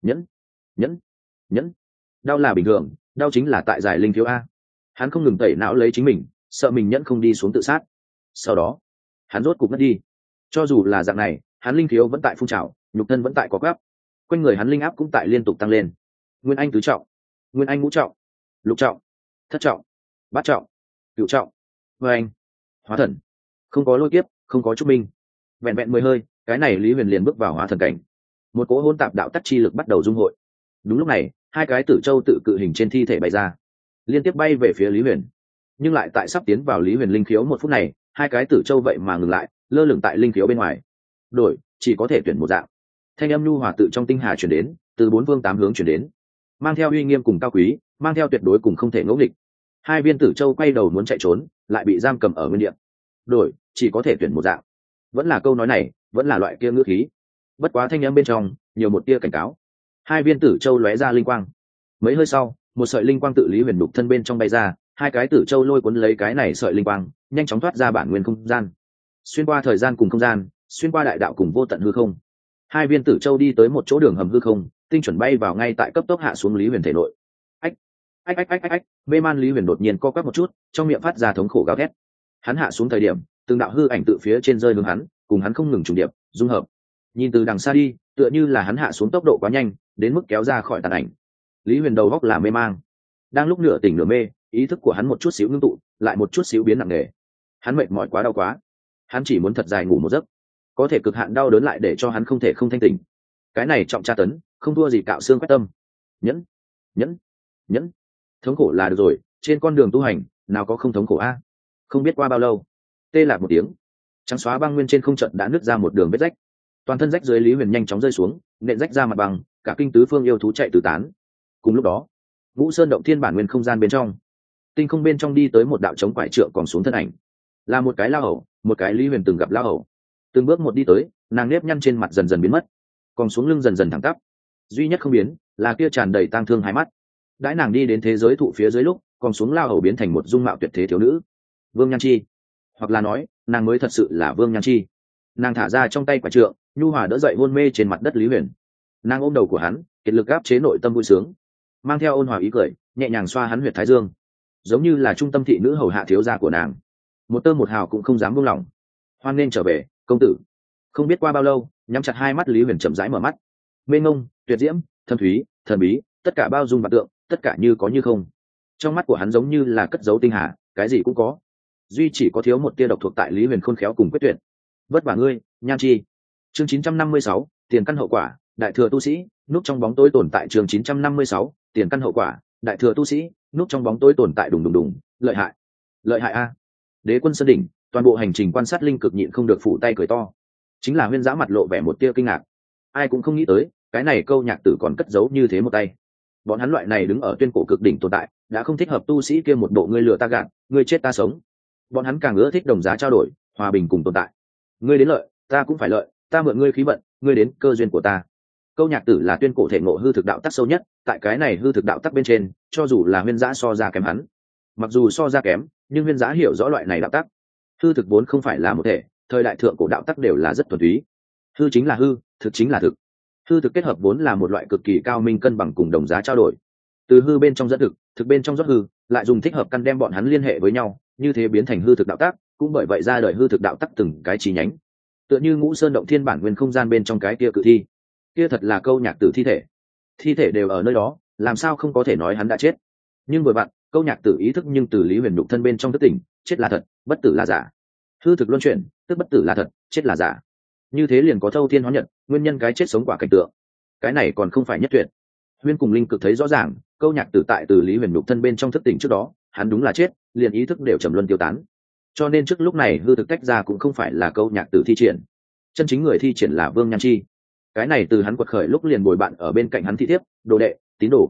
Nhẫn. Đau là bình thường, đau chính là tại giải linh khiếu a. Hắn không ngừng tẩy não lấy chính mình, sợ mình nhẫn không đi xuống tự sát. Sau đó, hắn rốt cục ngất đi. Cho dù là dạng này, hắn linh khiếu vẫn tại phun trào, nhục thân vẫn tại có gáp. Quanh người hắn linh áp cũng tại liên tục tăng lên. Nguyên Anh tứ trọng, Nguyên Anh ngũ trọng, lục trọng, thất trọng, bát trọng, cửu trọng. Anh hóa thần. Không có lôi kiếp, không có trúc minh, vẹn vẹn 10 hơi, cái này lý huyền liền bước vào hóa thần cảnh. Một cỗ hỗn tạp đạo tắc chi lực bắt đầu dung hội. Đúng lúc này, hai cái tử châu tự cự hình trên thi thể bay ra, liên tiếp bay về phía lý huyền. Nhưng lại tại sắp tiến vào lý huyền linh khiếu một phút này, hai cái tử châu vậy mà ngừng lại, lơ lửng tại linh khiếu bên ngoài. Đổi, chỉ có thể tuyển một dạng. Thanh âm nhu hòa tự trong tinh hà chuyển đến, từ bốn phương tám hướng chuyển đến, mang theo uy nghiêm cùng cao quý, mang theo tuyệt đối cùng không thể ngẫu nghịch. Hai viên tử châu quay đầu muốn chạy trốn, lại bị giam cầm ở nguyên địa. Đổi, chỉ có thể tuyển một dạng. Vẫn là câu nói này, vẫn là loại kia ngữ khí. Bất quá thanh âm bên trong nhiều một tia cảnh cáo. Hai viên tử châu lóe ra linh quang. Mấy hơi sau, một sợi linh quang tự lý huyền đục thân bên trong bay ra, hai cái tử châu lôi cuốn lấy cái này sợi linh quang, nhanh chóng thoát ra bản nguyên không gian, xuyên qua thời gian cùng không gian, xuyên qua đại đạo cùng vô tận hư không. Hai viên tử châu đi tới một chỗ đường hầm hư không, tinh chuẩn bay vào ngay tại cấp tốc hạ xuống lý huyền thể nội, ách ách ách ách ách. Mê man Lý Huyền đột nhiên co quắp một chút, trong miệng phát ra thống khổ gào thét. Hắn hạ xuống thời điểm, từng đạo hư ảnh tự phía trên rơi hướng hắn, cùng hắn không ngừng trùng điệp dung hợp. Nhìn từ đằng xa đi, tựa như là hắn hạ xuống tốc độ quá nhanh, đến mức kéo ra khỏi tàn ảnh. Lý Huyền đầu góc là mê mang, đang lúc nửa tỉnh nửa mê, ý thức của hắn một chút xíu ngưng tụ, lại một chút xíu biến nặng nề. Hắn mệt mỏi quá, đau quá, hắn chỉ muốn thật dài ngủ một giấc, có thể cực hạn đau đớn lại để cho hắn không thể không thanh tỉnh. Cái này trọng tra tấn, không thua gì cạo xương quét tâm. Nhẫn, nhẫn, nhẫn, thống khổ là được rồi, trên con đường tu hành nào có không thống khổ a. Không biết qua bao lâu, tê lạc một tiếng, trắng xóa băng nguyên trên không trận đã nứt ra một đường vết rách, toàn thân rách dưới Lý Huyền nhanh chóng rơi xuống, nện rách ra mặt bằng, cả kinh tứ phương yêu thú chạy tứ tán. Cùng lúc đó, Vũ Sơn động thiên bản nguyên không gian bên trong, tinh không bên trong đi tới một đạo chống quải trượng còn xuống thân ảnh, là một cái lao hầu, một cái Lý Huyền từng gặp lao hầu. Từng bước một đi tới, nàng nếp nhăn trên mặt dần dần biến mất, còn xuống lưng dần dần thẳng tắp, duy nhất không biến là kia tràn đầy tang thương hai mắt. Đãi nàng đi đến thế giới thụ phía dưới lúc, còn xuống lao hầu biến thành một dung mạo tuyệt thế thiếu nữ, Vương Nhan Chi, hoặc là nói nàng mới thật sự là Vương Nhan Chi. Nàng thả ra trong tay quả trượng, nhu hòa đỡ dậy hôn mê trên mặt đất Lý Huyền. Nàng ôm đầu của hắn, kiệt lực áp chế nội tâm vui sướng, mang theo ôn hòa ý cười, nhẹ nhàng xoa hắn huyệt thái dương, giống như là trung tâm thị nữ hầu hạ thiếu gia của nàng, một tơ một hào cũng không dám buông lỏng. Hoan nên trở về, công tử. Không biết qua bao lâu, nhắm chặt hai mắt Lý Huyền chậm rãi mở mắt. Mênh mông, tuyệt diễm, thâm thúy, thần bí, tất cả bao dung vạn tượng, tất cả như có như không. Trong mắt của hắn giống như là cất giấu tinh hà, cái gì cũng có, duy chỉ có thiếu một tia độc thuộc tại Lý Huyền khôn khéo cùng quyết tuyệt. Vất vả ngươi, Nhan Chi. Chương 956, tiền căn hậu quả, đại thừa tu sĩ, núp trong bóng tối tồn tại. Chương 956, tiền căn hậu quả, đại thừa tu sĩ, núp trong bóng tối tồn tại. Đùng đùng đùng, lợi hại, lợi hại a. Đế quân sơn đỉnh, toàn bộ hành trình quan sát linh cực nhịn không được phủ tay cười to. Chính là Huyên Dã mặt lộ vẻ một tia kinh ngạc, ai cũng không nghĩ tới cái này câu nhạc tử còn cất giấu như thế một tay. Bọn hắn loại này đứng ở tuyên cổ cực đỉnh tồn tại đã không thích hợp tu sĩ kia một bộ ngươi lừa ta gạt, ngươi chết ta sống. Bọn hắn càng ưa thích đồng giá trao đổi, hòa bình cùng tồn tại. Ngươi đến lợi, ta cũng phải lợi, ta mượn ngươi khí vận, ngươi đến cơ duyên của ta. Câu nhạc tử là tuyên cổ thể ngộ hư thực đạo tắc sâu nhất, tại cái này hư thực đạo tắc bên trên, cho dù là Huyên Dã so ra kém hắn, mặc dù so ra kém, nhưng Huyên Dã hiểu rõ loại này đạo tắc. Hư thực vốn không phải là một thể, thời đại thượng cổ đạo tắc đều là rất thuần túy. Hư chính là hư, thực chính là thực. Hư thực kết hợp vốn là một loại cực kỳ cao minh cân bằng cùng đồng giá trao đổi. Từ hư bên trong dẫn thực, thực bên trong rót hư, lại dùng thích hợp căn đem bọn hắn liên hệ với nhau, như thế biến thành hư thực đạo tắc, cũng bởi vậy ra đời hư thực đạo tắc từng cái chi nhánh. Tựa như Ngũ Sơn động thiên bản nguyên không gian bên trong cái kia cự thi, kia thật là câu nhạc tử thi thể. Thi thể đều ở nơi đó, làm sao không có thể nói hắn đã chết. Nhưng vừa bạn, câu nhạc tử ý thức nhưng từ Lý Huyền nhục thân bên trong thức tỉnh, chết là thật, bất tử là giả. Hư thực luân chuyển, tức bất tử là thật, chết là giả. Như thế liền có thâu thiên hóa nhật, nguyên nhân cái chết sống quả cảnh tượng. Cái này còn không phải nhất tuyệt. Huyên cùng linh cực thấy rõ ràng, câu nhạc tử tại từ Lý Huyền nhục thân bên trong thức tỉnh trước đó, hắn đúng là chết, liền ý thức đều trầm luân tiêu tán. Cho nên trước lúc này hư thực tách ra cũng không phải là câu nhạc tử thi triển, chân chính người thi triển là Vương Nhan Chi. Cái này từ hắn quật khởi lúc liền bồi bạn ở bên cạnh hắn thị thiếp, đồ đệ, tín đồ,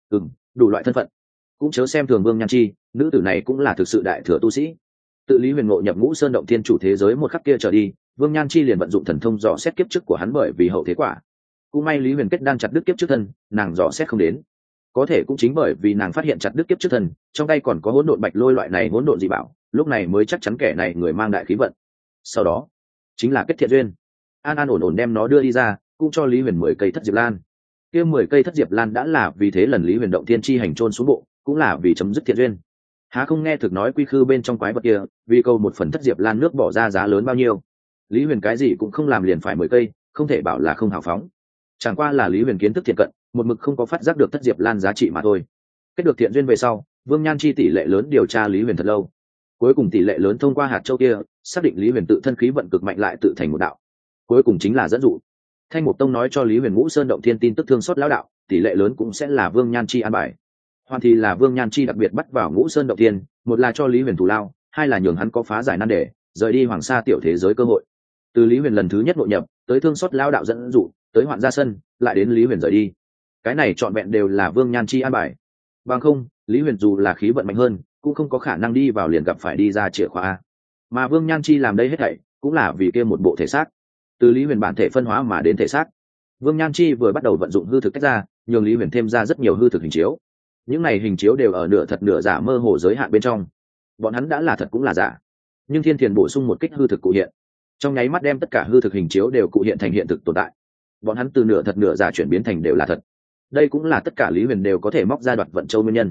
đủ loại thân phận. Cũng chớ xem thường Vương Nhan Chi, nữ tử này cũng là thực sự đại thừa tu sĩ. Tự Lý Huyền ngộ nhập Ngũ Sơn động thiên chủ thế giới một khắc kia trở đi, Vương Nhan Chi liền vận dụng thần thông dò xét kiếp trước của hắn bởi vì hậu thế quả. Cũng may Lý Huyền kết đang chặt đứt kiếp trước thân, nàng dò xét không đến. Có thể cũng chính bởi vì nàng phát hiện chặt đứt kiếp trước thân, trong tay còn có hỗn độn bạch lôi loại này hỗn độn dị bảo, lúc này mới chắc chắn kẻ này người mang đại khí vận. Sau đó chính là kết thiện duyên, an an ổn ổn đem nó đưa đi ra, cũng cho Lý Huyền 10 cây thất diệp lan. Kia 10 cây thất diệp lan đã là vì thế lần Lý Huyền động thiên chi hành trôn xuống bộ, cũng là vì chấm dứt thiện duyên. Há không nghe thực nói quy khư bên trong quái vật kia, vì câu một phần thất diệp lan nước bỏ ra giá lớn bao nhiêu. Lý Huyền cái gì cũng không làm liền phải 10 cây, không thể bảo là không hào phóng. Chẳng qua là Lý Huyền kiến thức thiện cận, một mực không có phát giác được thất diệp lan giá trị mà thôi. Kết được thiện duyên về sau, Vương Nhan Chi tỷ lệ lớn điều tra Lý Huyền thật lâu, cuối cùng tỷ lệ lớn thông qua hạt châu kia xác định Lý Huyền tự thân khí vận cực mạnh lại tự thành một đạo, cuối cùng chính là dẫn dụ. Thanh Mục Tông nói cho Lý Huyền Ngũ Sơn động thiên tin tức thương xót lão đạo, tỷ lệ lớn cũng sẽ là Vương Nhan Chi an bài. Hoàn thì là Vương Nhan Chi đặc biệt bắt vào Ngũ Sơn động thiên, một là cho Lý Huyền thù lao, hai là nhường hắn có phá giải nan đề, rời đi Hoàng Sa tiểu thế giới cơ hội. Từ Lý Huyền lần thứ nhất nội nhập, tới thương xót lão đạo dẫn dụ, tới hoạn ra sân, lại đến Lý Huyền rời đi. Cái này trọn vẹn đều là Vương Nhan Chi an bài. Bằng không, Lý Huyền dù là khí vận mạnh hơn, cũng không có khả năng đi vào liền gặp phải đi ra chìa khóa. Mà Vương Nhan Chi làm đây hết thảy, cũng là vì kia một bộ thể xác. Từ Lý Huyền bản thể phân hóa mà đến thể xác. Vương Nhan Chi vừa bắt đầu vận dụng hư thực tách ra, nhường Lý Huyền thêm ra rất nhiều hư thực hình chiếu. Những này hình chiếu đều ở nửa thật nửa giả mơ hồ giới hạn bên trong. Bọn hắn đã là thật cũng là giả. Nhưng Thiên Thiền bổ sung một kích hư thực cụ hiện, trong nháy mắt đem tất cả hư thực hình chiếu đều cụ hiện thành hiện thực tồn tại. Bọn hắn từ nửa thật nửa giả chuyển biến thành đều là thật. Đây cũng là tất cả Lý Huyền đều có thể móc ra đoạt vận châu nguyên nhân.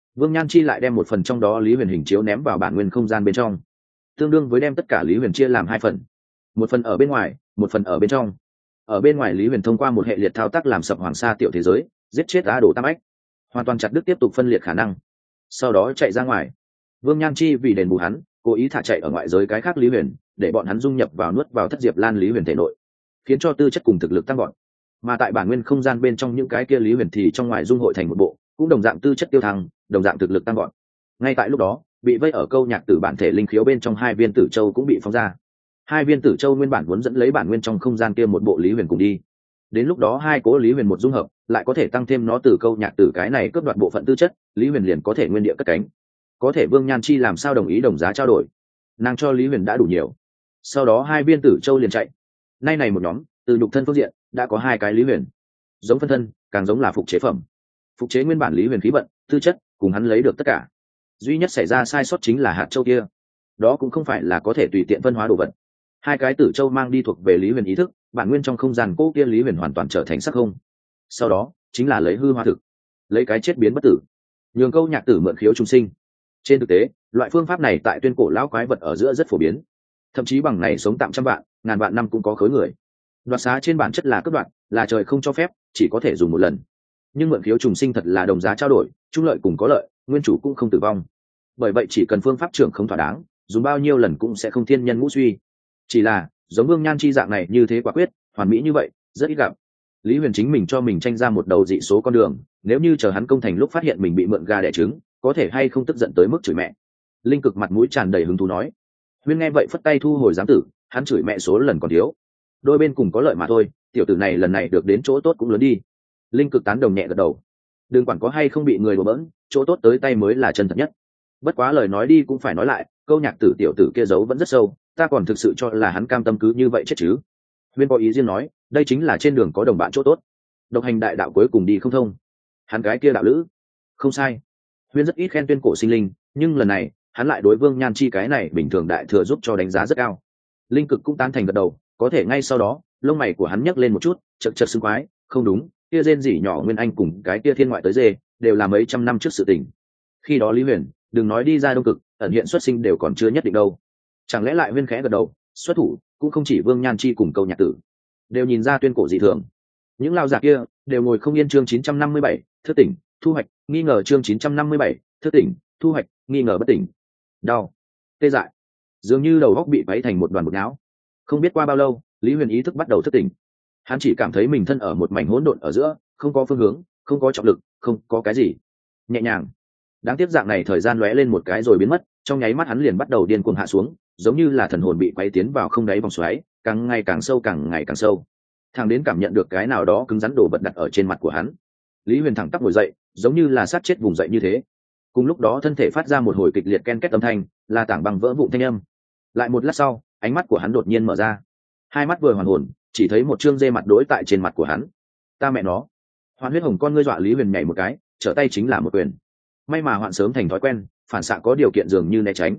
Vương Nhan Chi lại đem một phần trong đó Lý Huyền hình chiếu ném vào bản nguyên không gian bên trong, tương đương với đem tất cả Lý Huyền chia làm hai phần, một phần ở bên ngoài, một phần ở bên trong. Ở bên ngoài Lý Huyền thông qua một hệ liệt thao tác làm sập Hoàng Sa tiểu thế giới, giết chết A Đồ Tam Ách, hoàn toàn chặt đứt tiếp tục phân liệt khả năng, sau đó chạy ra ngoài. Vương Nhan Chi vì đền bù hắn, cố ý thả chạy ở ngoại giới cái khác Lý Huyền, để bọn hắn dung nhập vào nuốt vào Thất Diệp Lan Lý Huyền thể nội, khiến cho tư chất cùng thực lực tăng gọn. Mà tại bản nguyên không gian bên trong những cái kia Lý Huyền thì trong ngoài dung hội thành một bộ, cũng đồng dạng tư chất tiêu thăng, đồng dạng thực lực tăng gọn. Ngay tại lúc đó, bị vây ở câu nhạc tử bản thể linh khiếu bên trong hai viên tử châu cũng bị phóng ra. Hai viên tử châu nguyên bản muốn dẫn lấy bản nguyên trong không gian kia một bộ Lý Huyền cùng đi. Đến lúc đó hai cố Lý Huyền một dung hợp, lại có thể tăng thêm nó từ câu nhạc tử cái này cướp đoạt bộ phận tư chất, Lý Huyền liền có thể nguyên địa cất cánh. Có thể Vương Nhan Chi làm sao đồng ý đồng giá trao đổi? Nàng cho Lý Huyền đã đủ nhiều. Sau đó hai viên tử châu liền chạy. Nay này một nhóm, từ nhục thân phương diện đã có hai cái Lý Huyền, giống phân thân, càng giống là phục chế phẩm. Phục chế nguyên bản Lý Huyền khí vận, tư chất, cùng hắn lấy được tất cả. Duy nhất xảy ra sai sót chính là hạt châu kia, đó cũng không phải là có thể tùy tiện phân hóa đồ vật. Hai cái tử châu mang đi thuộc về Lý Huyền ý thức, bản nguyên trong không gian cố kia Lý Huyền hoàn toàn trở thành sắc không. Sau đó chính là lấy hư hóa thực, lấy cái chết biến bất tử, nhường câu nhạc tử mượn khiếu trùng sinh. Trên thực tế, loại phương pháp này tại tuyên cổ lão quái vật ở giữa rất phổ biến, thậm chí bằng này sống tạm trăm vạn, ngàn vạn năm cũng có khối người. Đoạt xá trên bản chất là cướp đoạt, là trời không cho phép, chỉ có thể dùng một lần. Nhưng mượn khiếu trùng sinh thật là đồng giá trao đổi, chung lợi cùng có lợi, nguyên chủ cũng không tử vong. Bởi vậy chỉ cần phương pháp trưởng không thỏa đáng, dùng bao nhiêu lần cũng sẽ không thiên nhân ngũ suy. Chỉ là giống Vương Nhan Chi dạng này như thế quả quyết, hoàn mỹ như vậy, rất ít gặp. Lý Huyền chính mình cho mình tranh ra một đầu dị số con đường, nếu như chờ hắn công thành lúc phát hiện mình bị mượn gà đẻ trứng, có thể hay không tức giận tới mức chửi mẹ. Linh Cực mặt mũi tràn đầy hứng thú nói. Huyên nghe vậy phất tay thu hồi giám tử, hắn chửi mẹ số lần còn thiếu, đôi bên cùng có lợi mà thôi, tiểu tử này lần này được đến chỗ tốt cũng lớn đi. Linh Cực tán đồng nhẹ gật đầu. Đừng quản có hay không bị người đùa bỡn, chỗ tốt tới tay mới là chân thật nhất. Bất quá lời nói đi cũng phải nói lại, câu nhạc tử tiểu tử kia giấu vẫn rất sâu, ta còn thực sự cho là hắn cam tâm cứ như vậy chết chứ. Huyên có ý riêng nói, đây chính là trên đường có đồng bạn chỗ tốt. Độc hành đại đạo cuối cùng đi không thông, hắn cái kia đạo lữ không sai. Huyên rất ít khen tuyên cổ sinh linh, nhưng lần này hắn lại đối Vương Nhan Chi cái này bình thường đại thừa giúp cho đánh giá rất cao. Linh Cực cũng tán thành gật đầu, có thể ngay sau đó lông mày của hắn nhấc lên một chút, chật chật xưng quái, không đúng, kia rên rỉ nhỏ Nguyên Anh cùng cái kia thiên ngoại tới dê đều là mấy trăm năm trước sự tình. Khi đó Lý Huyền đừng nói đi ra Đông Cực, ẩn hiện xuất sinh đều còn chưa nhất định đâu. Chẳng lẽ lại Huyên khẽ gật đầu, xuất thủ cũng không chỉ Vương Nhan Chi cùng câu nhạc tử, đều nhìn ra tuyên cổ dị thường. Những lao giả kia đều ngồi không yên. Chương 957, thức tỉnh, thu hoạch, nghi ngờ. Chương 957, thức tỉnh, thu hoạch, nghi ngờ bất tỉnh. Đau, tê dại, dường như đầu góc bị váy thành một đoàn bột não. Không biết qua bao lâu, Lý Huyền ý thức bắt đầu thức tỉnh. Hắn chỉ cảm thấy mình thân ở một mảnh hỗn độn ở giữa, không có phương hướng, không có trọng lực, không có cái gì, nhẹ nhàng. Đáng tiếc dạng này thời gian lóe lên một cái rồi biến mất, trong nháy mắt hắn liền bắt đầu điên cuồng hạ xuống, giống như là thần hồn bị quay tiến vào không đáy vòng xoáy, càng ngày càng sâu, càng ngày càng sâu. Thằng đến cảm nhận được cái nào đó cứng rắn đồ vật đặt ở trên mặt của hắn, Lý Huyền thẳng tắp ngồi dậy, giống như là sát chết vùng dậy như thế. Cùng lúc đó thân thể phát ra một hồi kịch liệt ken két âm thanh, là tảng băng vỡ vụn thanh âm. Lại một lát sau, ánh mắt của hắn đột nhiên mở ra, hai mắt vừa hoàn hồn, chỉ thấy một trương dê mặt đối tại trên mặt của hắn. Ta mẹ nó! Hoạn huyết hồng con ngươi dọa Lý Huyền nhảy một cái, trở tay chính là một quyền. May mà Hoạn sớm thành thói quen, phản xạ có điều kiện dường như né tránh.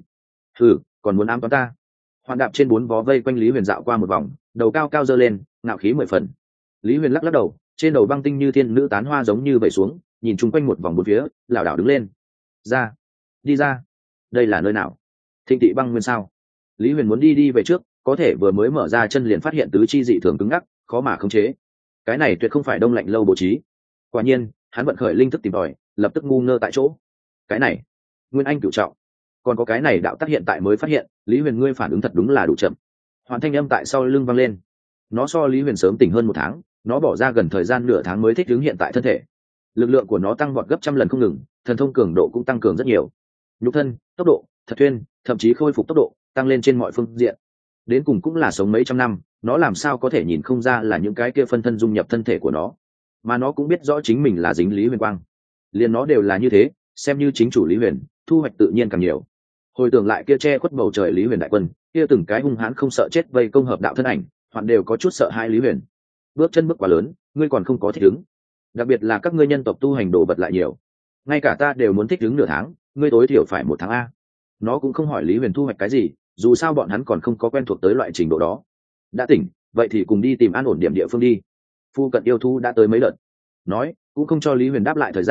Còn muốn ám toán ta? Hoạn đạp trên bốn vó vây quanh Lý Huyền dạo qua một vòng, đầu cao cao giơ lên, ngạo khí mười phần. Lý Huyền lắc lắc đầu, trên đầu băng tinh như thiên nữ tán hoa giống như vẩy xuống, nhìn chung quanh một vòng bốn phía, lảo đảo đứng lên. Ra, đi ra. Đây là nơi nào? Thịnh Tị Băng Nguyên sao? Lý Huyền muốn đi về trước, có thể vừa mới mở ra chân liền phát hiện tứ chi dị thường cứng ngắc, khó mà khống chế. Cái này tuyệt không phải đông lạnh lâu bố trí. Quả nhiên, hắn vận khởi linh thức tìm tòi, lập tức ngu ngơ tại chỗ. Cái này, Nguyên Anh cửu trọng. Còn có cái này đạo tác hiện tại mới phát hiện, Lý Huyền ngươi phản ứng thật đúng là đủ chậm. Hoàn thanh âm tại sau lưng vang lên. Nó so Lý Huyền sớm tỉnh hơn một tháng, nó bỏ ra gần thời gian nửa tháng mới thích ứng hiện tại thân thể. Lực lượng của nó tăng vọt gấp trăm lần không ngừng, thần thông cường độ cũng tăng cường rất nhiều. Nhục thân, tốc độ, thật thuyên, thậm chí khôi phục tốc độ tăng lên trên mọi phương diện. Đến cùng cũng là sống mấy trăm năm, nó làm sao có thể nhìn không ra là những cái kia phân thân dung nhập thân thể của nó, mà nó cũng biết rõ chính mình là dính Lý Huyền quang. Liền nó đều là như thế, xem như chính chủ Lý Huyền, thu hoạch tự nhiên càng nhiều. Hồi tưởng lại kia che khuất bầu trời Lý Huyền đại quân, kia từng cái hung hãn không sợ chết vây công hợp đạo thân ảnh, Hoạn đều có chút sợ hai Lý Huyền. Bước chân bước quá lớn, ngươi còn không có thích ứng. Đặc biệt là các ngươi nhân tộc tu hành đồ vật lại nhiều, ngay cả ta đều muốn thích ứng nửa tháng, ngươi tối thiểu phải một tháng a. Nó cũng không hỏi Lý Huyền thu hoạch cái gì, dù sao bọn hắn còn không có quen thuộc tới loại trình độ đó. Đã tỉnh, vậy thì cùng đi tìm an ổn điểm địa phương đi. Phu cận yêu thú đã tới mấy lần. Nói cũng không cho Lý Huyền đáp lại thời gian,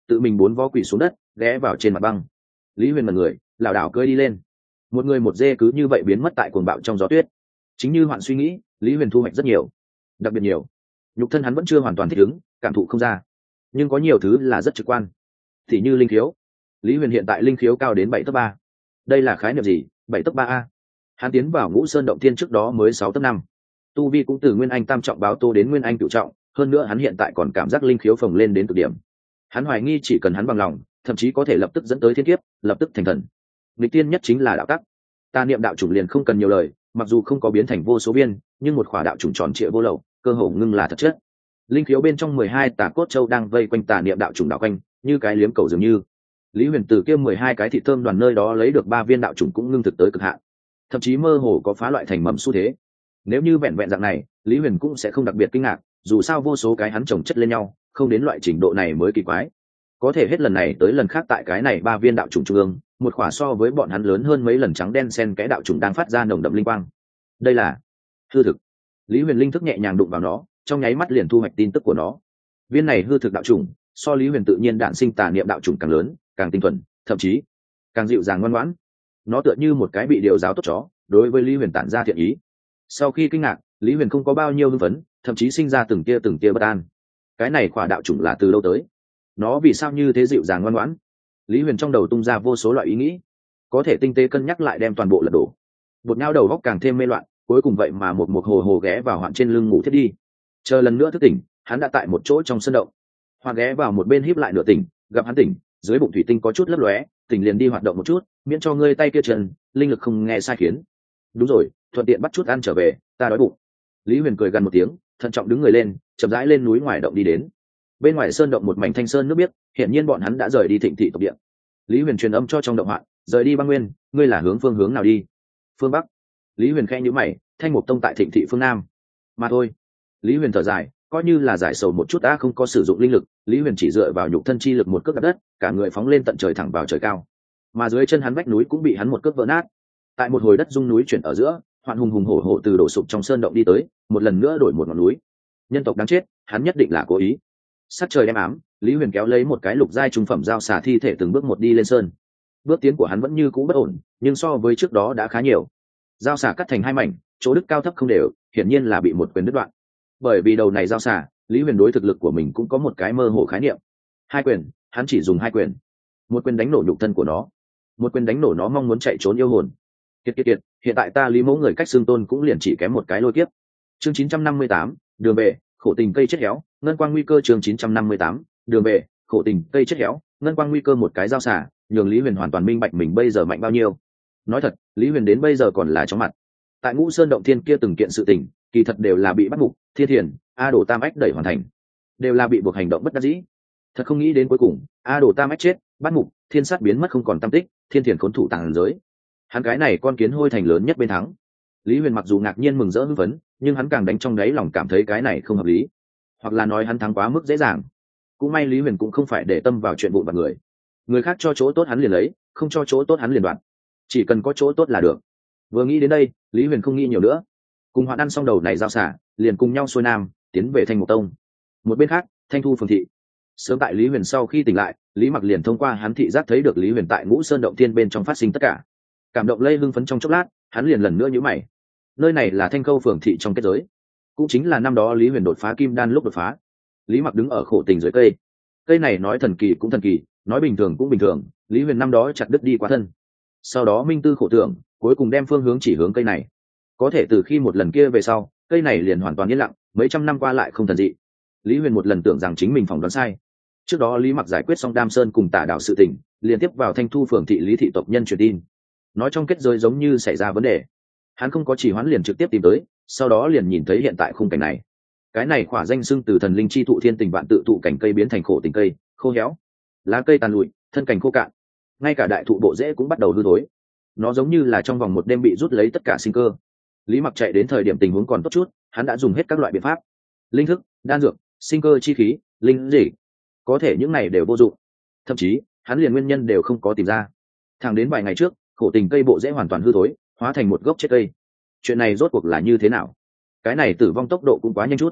tự mình bốn vó quỳ xuống đất ghé vào trên mặt băng. Lý Huyền mật người lảo đảo cơi đi lên, một người một dê cứ như vậy biến mất tại cuồng bạo trong gió tuyết. Chính như Hoạn suy nghĩ, Lý Huyền thu hoạch rất nhiều, đặc biệt nhiều. Nhục thân hắn vẫn chưa hoàn toàn thích ứng, cảm thụ không ra, nhưng có nhiều thứ là rất trực quan, thì như linh khiếu. Lý Huyền hiện tại linh khiếu cao đến 7/3. Đây là khái niệm gì? 7/3 a? Hắn tiến vào Ngũ Sơn động thiên trước đó mới 6/5. Tu vi cũng từ nguyên anh tam trọng báo tô đến nguyên anh cửu trọng, hơn nữa hắn hiện tại còn cảm giác linh khiếu phồng lên đến cực điểm. Hắn hoài nghi chỉ cần hắn bằng lòng, thậm chí có thể lập tức dẫn tới thiên kiếp, lập tức thành thần. Nghịch tiên nhất chính là đạo tắc. Tà niệm đạo chủng liền không cần nhiều lời, mặc dù không có biến thành vô số viên, nhưng một khỏa đạo chủng tròn trịa vô lậu, cơ hồ ngưng là thật chất. Linh khiếu bên trong 12 tà cốt châu đang vây quanh tà niệm đạo chủng đảo quanh, như cái liếm cầu dường như. Lý Huyền từ kia 12 cái thị thơm đoàn nơi đó lấy được 3 viên đạo chủng cũng ngưng thực tới cực hạn, thậm chí mơ hồ có phá loại thành mầm xu thế. Nếu như vẹn vẹn dạng này, Lý Huyền cũng sẽ không đặc biệt kinh ngạc, dù sao vô số cái hắn chồng chất lên nhau, không đến loại trình độ này mới kỳ quái. Có thể hết lần này tới lần khác tại cái này 3 viên đạo chủng trung ương, một khỏa so với bọn hắn lớn hơn mấy lần trắng đen xen kẽ đạo chủng đang phát ra nồng đậm linh quang. Đây là hư thực. Lý Huyền linh thức nhẹ nhàng đụng vào nó, trong nháy mắt liền thu hoạch tin tức của nó. Viên này hư thực đạo chủng, so Lý Huyền tự nhiên đạn sinh tà niệm đạo chủng càng lớn, càng tinh thuần, thậm chí càng dịu dàng ngoan ngoãn. Nó tựa như một cái bị điều giáo tốt chó, đối với Lý Huyền tản ra thiện ý. Sau khi kinh ngạc, Lý Huyền không có bao nhiêu hưng phấn, thậm chí sinh ra từng tia bất an. Cái này khỏa đạo chủng là từ lâu tới? Nó vì sao như thế dịu dàng ngoan ngoãn? Lý Huyền trong đầu tung ra vô số loại ý nghĩ, có thể tinh tế cân nhắc lại đem toàn bộ lật đổ. Bột nhau đầu góc càng thêm mê loạn, cuối cùng vậy mà một hồ hồ ghé vào Hoạn trên lưng ngủ thiết đi. Chờ lần nữa thức tỉnh, hắn đã tại một chỗ trong sân động. Hoạn ghé vào một bên híp lại nửa tỉnh, gặp hắn tỉnh, dưới bụng thủy tinh có chút lấp lóe, tỉnh liền đi hoạt động một chút, miễn cho ngươi tay kia chân, linh lực không nghe sai khiến. Đúng rồi, thuận tiện bắt chút ăn trở về, ta đói bụng. Lý Huyền cười gần một tiếng, thận trọng đứng người lên, chậm rãi lên núi ngoài động đi đến. Bên ngoài sơn động một mảnh thanh sơn nước biếc, hiện nhiên bọn hắn đã rời đi Thịnh thị tộc địa. Lý Huyền truyền âm cho trong động Hoạn, rời đi băng nguyên, ngươi là phương hướng nào đi? Phương bắc. Lý Huyền khẽ nhíu mày, Thanh Mục tông tại Thịnh thị phương nam mà thôi. Lý Huyền thở dài, coi như là giải sầu một chút đã không có sử dụng linh lực, Lý Huyền chỉ dựa vào nhục thân chi lực một cước đạp đất, cả người phóng lên tận trời thẳng vào trời cao. Mà dưới chân hắn vách núi cũng bị hắn một cước vỡ nát. Tại một hồi đất rung núi chuyển ở giữa, Hoạn hùng hùng hổ hổ từ đổ sụp trong sơn động đi tới, một lần nữa đổi một ngọn núi. Nhân tộc đáng chết, hắn nhất định là cố ý. Sắc trời đêm ám, Lý Huyền kéo lấy một cái lục giai trung phẩm dao xả thi thể từng bước một đi lên sơn. Bước tiến của hắn vẫn như cũ bất ổn, nhưng so với trước đó đã khá nhiều. Dao xả cắt thành 2 mảnh, chỗ đứt cao thấp không đều, hiển nhiên là bị một quyền đứt đoạn. Bởi vì đầu này dao xả, Lý Huyền đối thực lực của mình cũng có một cái mơ hồ khái niệm. 2 quyền, hắn chỉ dùng 2 quyền. Một quyền đánh nổ nhục thân của nó, một quyền đánh nổ nó mong muốn chạy trốn yêu hồn. Kiệt, hiện tại ta Lý Mẫu người cách xương tôn cũng liền chỉ kém một cái lôi kiếp. Chương 958, đường về, khổ tình cây chết héo, ngân quang nguy cơ. Chương 958, đường về, khổ tình cây chết héo, ngân quang nguy cơ. Một cái dao xả, nhường Lý Huyền hoàn toàn minh bạch mình bây giờ mạnh bao nhiêu. Nói thật, Lý Huyền đến bây giờ còn là chóng mặt. Tại Ngũ Sơn động thiên kia từng kiện sự tình, kỳ thật đều là bị bắt buộc, Thiên Thiền, A Đồ Tam Ách đẩy hoàn thành, đều là bị buộc hành động bất đắc dĩ. Thật không nghĩ đến cuối cùng, A Đồ Tam Ách chết, bắt mục, Thiên Sát biến mất không còn tăm tích, Thiên Thiền khốn thủ tàng giới. Hắn cái này con kiến hôi thành lớn nhất bên thắng. Lý Huyền mặc dù ngạc nhiên mừng rỡ hưng phấn, nhưng hắn càng đánh trong đáy lòng cảm thấy cái này không hợp lý, hoặc là nói hắn thắng quá mức dễ dàng. Cũng may Lý Huyền cũng không phải để tâm vào chuyện vụn vặt người khác cho chỗ tốt hắn liền lấy, không cho chỗ tốt hắn liền đoạt, chỉ cần có chỗ tốt là được. Vừa nghĩ đến đây, Lý Huyền không nghĩ nhiều nữa, cùng Hoạn ăn xong đầu này giao xả, liền cùng nhau xuôi nam tiến về Thanh Mục tông. Một bên khác, Thanh Thu phường thị. Sớm tại Lý Huyền sau khi tỉnh lại, Lý Mặc liền thông qua hắn thị giác thấy được Lý Huyền tại Ngũ Sơn động thiên bên trong phát sinh tất cả. Cảm động lây hưng phấn trong chốc lát, hắn liền lần nữa nhíu mày. Nơi này là Thanh Khâu phường thị trong kết giới, cũng chính là năm đó Lý Huyền đột phá kim đan lúc đột phá. Lý Mặc đứng ở khổ tình dưới cây. Cây này nói thần kỳ cũng thần kỳ, nói bình thường cũng bình thường. Lý Huyền năm đó chặt đứt đi quá thân, sau đó minh tư khổ tưởng, cuối cùng đem phương hướng chỉ hướng cây này. Có thể từ khi một lần kia về sau, cây này liền hoàn toàn yên lặng, mấy trăm năm qua lại không thần dị. Lý Huyền một lần tưởng rằng chính mình phỏng đoán sai. Trước đó Lý Mặc giải quyết xong Đam Sơn cùng Tả Đạo sự tình, liền tiếp vào Thanh Thu phường thị Lý thị tộc nhân truyền tin, nói trong kết giới giống như xảy ra vấn đề. Hắn không có chỉ hoãn liền trực tiếp tìm tới, sau đó liền nhìn thấy hiện tại khung cảnh này. Cái này khỏa danh xưng từ thần linh chi thụ thiên tình vạn tự thụ cảnh cây biến thành khổ tình cây, khô héo, lá cây tàn lụi, thân cảnh khô cạn, ngay cả đại thụ bộ rễ cũng bắt đầu hư thối. Nó giống như là trong vòng một đêm bị rút lấy tất cả sinh cơ. Lý Mặc chạy đến thời điểm tình huống còn tốt chút, hắn đã dùng hết các loại biện pháp, linh thức, đan dược, sinh cơ chi khí, linh gì, có thể những này đều vô dụng. Thậm chí hắn liền nguyên nhân đều không có tìm ra. Thẳng đến vài ngày trước, khổ tình cây bộ rễ hoàn toàn hư thối, hóa thành một gốc chết cây. Chuyện này rốt cuộc là như thế nào? Cái này tử vong tốc độ cũng quá nhanh chút.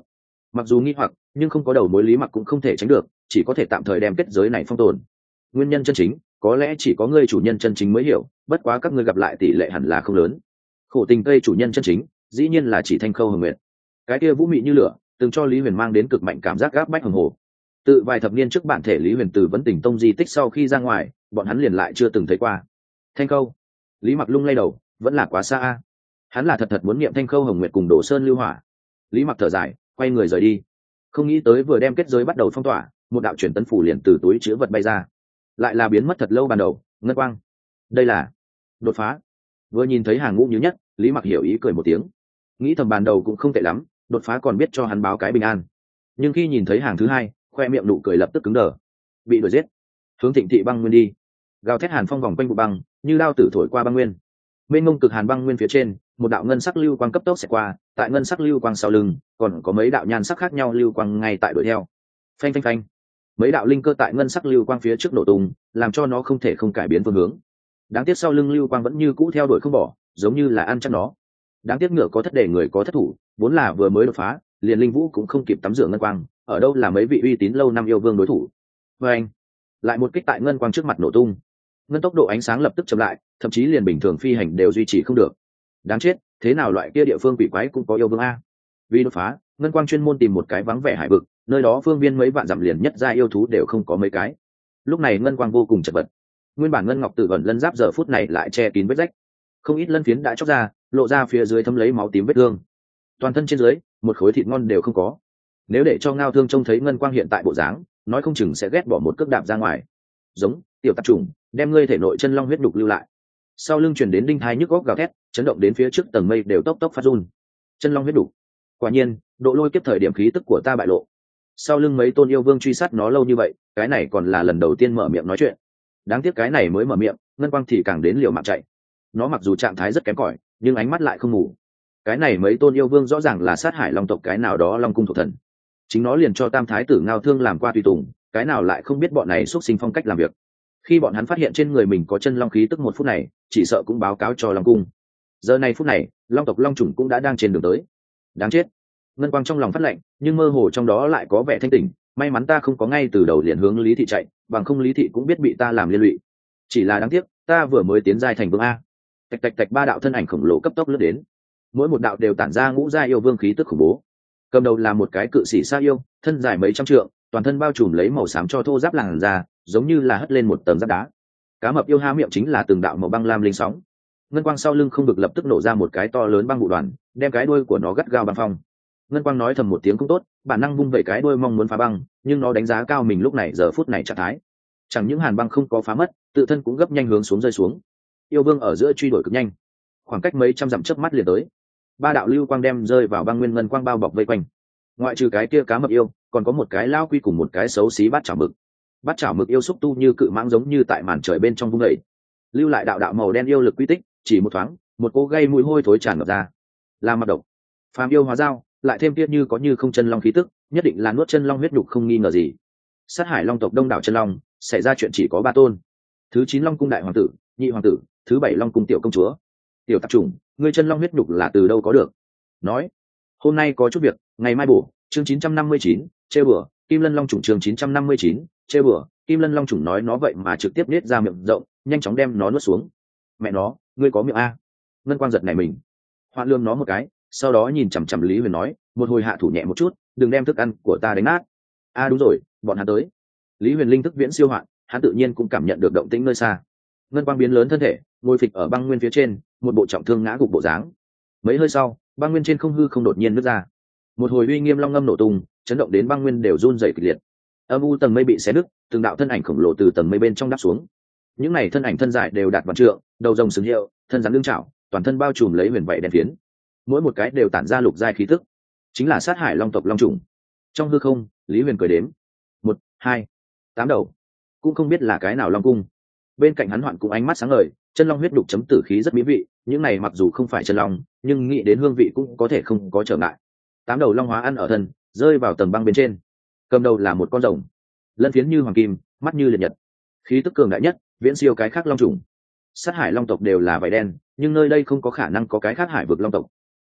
Mặc dù nghi hoặc nhưng không có đầu mối, Lý Mặc cũng không thể tránh được, chỉ có thể tạm thời đem kết giới này phong tồn. Nguyên nhân chân chính có lẽ chỉ có ngươi chủ nhân chân chính mới hiểu, bất quá các ngươi gặp lại tỷ lệ hẳn là không lớn. Khổ tình cây chủ nhân chân chính dĩ nhiên là chỉ Thanh Khâu Hồng Nguyệt. Cái kia vũ mị như lửa, từng cho Lý Huyền mang đến cực mạnh cảm giác gáp bách hùng hồ. Tự vài thập niên trước bản thể Lý Huyền từ Vấn Tình Tông di tích sau khi ra ngoài, bọn hắn liền lại chưa từng thấy qua. Thanh Khâu. Lý Mặc lung lay đầu, vẫn là quá xa a. Hắn là thật muốn niệm Thanh Khâu Hồng Nguyệt cùng Đồ Sơn lưu hỏa. Lý Mặc thở dài, quay người rời đi. Không nghĩ tới vừa đem kết giới bắt đầu phong tỏa, một đạo truyền tấn phủ liền từ túi chứa vật bay ra, lại là biến mất thật lâu ban đầu. Ngân quang, đây là đột phá. Vừa nhìn thấy hàng ngũ như nhất, Lý Mặc hiểu ý cười một tiếng, nghĩ thầm ban đầu cũng không tệ lắm, đột phá còn biết cho hắn báo cái bình an. Nhưng khi nhìn thấy hàng thứ hai, khoe miệng nụ cười lập tức cứng đờ. Bị đuổi giết, hướng Thịnh Thị băng nguyên đi. Gào thét hàn phong vòng quanh vụ băng, như đao tử thổi qua băng nguyên. Mênh mông cực hàn băng nguyên phía trên, một đạo ngân sắc lưu quang cấp tốc sẽ qua, tại ngân sắc lưu quang sau lưng còn có mấy đạo nhan sắc khác nhau lưu quang ngay tại đuổi theo. Phanh phanh phanh, mấy đạo linh cơ tại ngân sắc lưu quang phía trước nổ tung, làm cho nó không thể không cải biến phương hướng. Đáng tiếc sau lưng lưu quang vẫn như cũ theo đuổi không bỏ, giống như là ăn chắc nó. Đáng tiếc ngựa có thất để người có thất thủ, vốn là vừa mới đột phá, liền linh vũ cũng không kịp tắm rửa ngân quang, ở đâu là mấy vị uy tín lâu năm yêu vương đối thủ. Phanh, lại một kích tại ngân quang trước mặt nổ tung. Ngân tốc độ ánh sáng lập tức chậm lại, thậm chí liền bình thường phi hành đều duy trì không được. Đáng chết, thế nào loại kia địa phương quỷ quái cũng có yêu vương a? Vì đột phá, ngân quang chuyên môn tìm một cái vắng vẻ hải vực, nơi đó phương viên mấy vạn dặm liền nhất gia yêu thú đều không có mấy cái. Lúc này ngân quang vô cùng chật vật. Nguyên bản ngân ngọc tự ẩn lân giáp giờ phút này lại che kín vết rách, không ít lân phiến đã chóc ra, lộ ra phía dưới thấm lấy máu tím vết thương. Toàn thân trên dưới, một khối thịt ngon đều không có. Nếu để cho Ngao Thương trông thấy ngân quang hiện tại bộ dáng, nói không chừng sẽ ghét bỏ một cước đạp ra ngoài. Giống tiểu tạp trùng, đem ngươi thể nội chân long huyết đục lưu lại. Sau lưng truyền đến đinh thai nhức góc gào thét, chấn động đến phía trước tầng mây đều tốc tốc phát run. Chân long huyết đục, quả nhiên độ lôi kiếp thời điểm khí tức của ta bại lộ. Sau lưng mấy tôn yêu vương truy sát nó lâu như vậy, cái này còn là lần đầu tiên mở miệng nói chuyện. Đáng tiếc cái này mới mở miệng, ngân quang thì càng đến liều mạng chạy. Nó mặc dù trạng thái rất kém cỏi, nhưng ánh mắt lại không ngủ. Cái này mấy tôn yêu vương rõ ràng là sát hải long tộc cái nào đó long cung thuộc thần, chính nó liền cho tam thái tử Ngao Thương làm qua tùy tùng, cái nào lại không biết bọn này xuất sinh phong cách làm việc. Khi bọn hắn phát hiện trên người mình có chân long khí tức một phút này, chỉ sợ cũng báo cáo cho long cung. Giờ này phút này, long tộc long chủng cũng đã đang trên đường tới. Đáng chết. Ngân quang trong lòng phát lệnh, nhưng mơ hồ trong đó lại có vẻ thanh tỉnh. May mắn ta không có ngay từ đầu liền hướng Lý Thị chạy, bằng không Lý Thị cũng biết bị ta làm liên lụy. Chỉ là đáng tiếc, ta vừa mới tiến giai thành vương a. Tạch tạch tạch, ba đạo thân ảnh khổng lồ cấp tốc lướt đến, mỗi một đạo đều tản ra ngũ giai yêu vương khí tức khủng bố. Cầm đầu là một cái cự sĩ sa yêu, thân dài mấy trăm trượng, toàn thân bao trùm lấy màu xám cho thô giáp làn da, giống như là hất lên một tầng giáp đá. Cá mập yêu há miệng chính là từng đạo màu băng lam linh sóng. Ngân quang sau lưng không được lập tức nổ ra một cái to lớn băng vụ đoàn, đem cái đuôi của nó gắt gao băng phong. Ngân quang nói thầm một tiếng cũng tốt, bản năng vung vẩy cái đuôi mong muốn phá băng, nhưng nó đánh giá cao mình lúc này giờ phút này trạng thái. Chẳng những hàn băng không có phá mất, tự thân cũng gấp nhanh hướng xuống rơi xuống. Yêu vương ở giữa truy đuổi cực nhanh, khoảng cách mấy trăm dặm chớp mắt liền tới. Ba đạo lưu quang đem rơi vào băng nguyên ngân quang bao bọc vây quanh. Ngoại trừ cái kia cá mập yêu, còn có một cái lao quy cùng một cái xấu xí bát chảo mực. Bát chảo mực yêu xúc tu như cự mãng, giống như tại màn trời bên trong vung đẩy, lưu lại đạo đạo màu đen yêu lực quy tích, chỉ một thoáng, một cô gây mùi hôi thối tràn ngập ra. Là mặt độc. Phàm yêu hóa dao, lại thêm tiết như có như không chân long khí tức, nhất định là nuốt chân long huyết nhục không nghi ngờ gì. Sát hải long tộc đông đảo chân long, xảy ra chuyện chỉ có ba tôn. Thứ 9 long cung đại hoàng tử, nhị hoàng tử, thứ 7 long cung tiểu công chúa. Tiểu tạp chủng, ngươi chân long huyết nhục là từ đâu có được? Nói, hôm nay có chút việc, ngày mai bổ. Chương 959, trêu bừa, Kim Lân Long chủng. Chương 959, trêu bừa, Kim Lân Long chủng. Nói nó vậy mà trực tiếp nết ra miệng rộng, nhanh chóng đem nó nuốt xuống. Mẹ nó, ngươi có miệng a? Ngân quang giật này mình, hoạn lương nó một cái, sau đó nhìn chằm chằm Lý Huyền nói, một hồi hạ thủ nhẹ một chút, đừng đem thức ăn của ta đánh nát. A đúng rồi, bọn hắn tới. Lý Huyền linh thức viễn siêu hoạn, hắn tự nhiên cũng cảm nhận được động tĩnh nơi xa. Ngân quang biến lớn thân thể, ngồi phịch ở băng nguyên phía trên, một bộ trọng thương ngã gục bộ dáng. Mấy hơi sau, băng nguyên trên không hư không đột nhiên nứt ra, một hồi uy nghiêm long ngâm nổ tung, chấn động đến băng nguyên đều run rẩy kịch liệt. Âm u tầng mây bị xé nứt, từng đạo thân ảnh khổng lồ từ tầng mây bên trong đáp xuống. Những này thân ảnh thân dài đều đạt vạn trượng, đầu rồng sừng hiệu, thân rắn lưng chảo, toàn thân bao trùm lấy huyền vậy đen phiến, mỗi một cái đều tản ra lục giai khí tức, chính là sát hải long tộc long trùng. Trong hư không, Lý Huyền cười đếm, 1, 2, 8 đầu, cũng không biết là cái nào long cung. Bên cạnh hắn Hoạn cũng ánh mắt sáng ngời, chân long huyết đục chấm tử khí rất mỹ vị, những này mặc dù không phải chân long, nhưng nghĩ đến hương vị cũng có thể không có trở ngại. 8 đầu long hóa ăn ở thân, rơi vào tầng băng bên trên. Cầm đầu là một con rồng, lân phiến như hoàng kim, mắt như liệt nhật, khí tức cường đại nhất, viễn siêu cái khác long trùng. Sát hải long tộc đều là vảy đen, nhưng nơi đây không có khả năng có cái khác hải vực long tộc.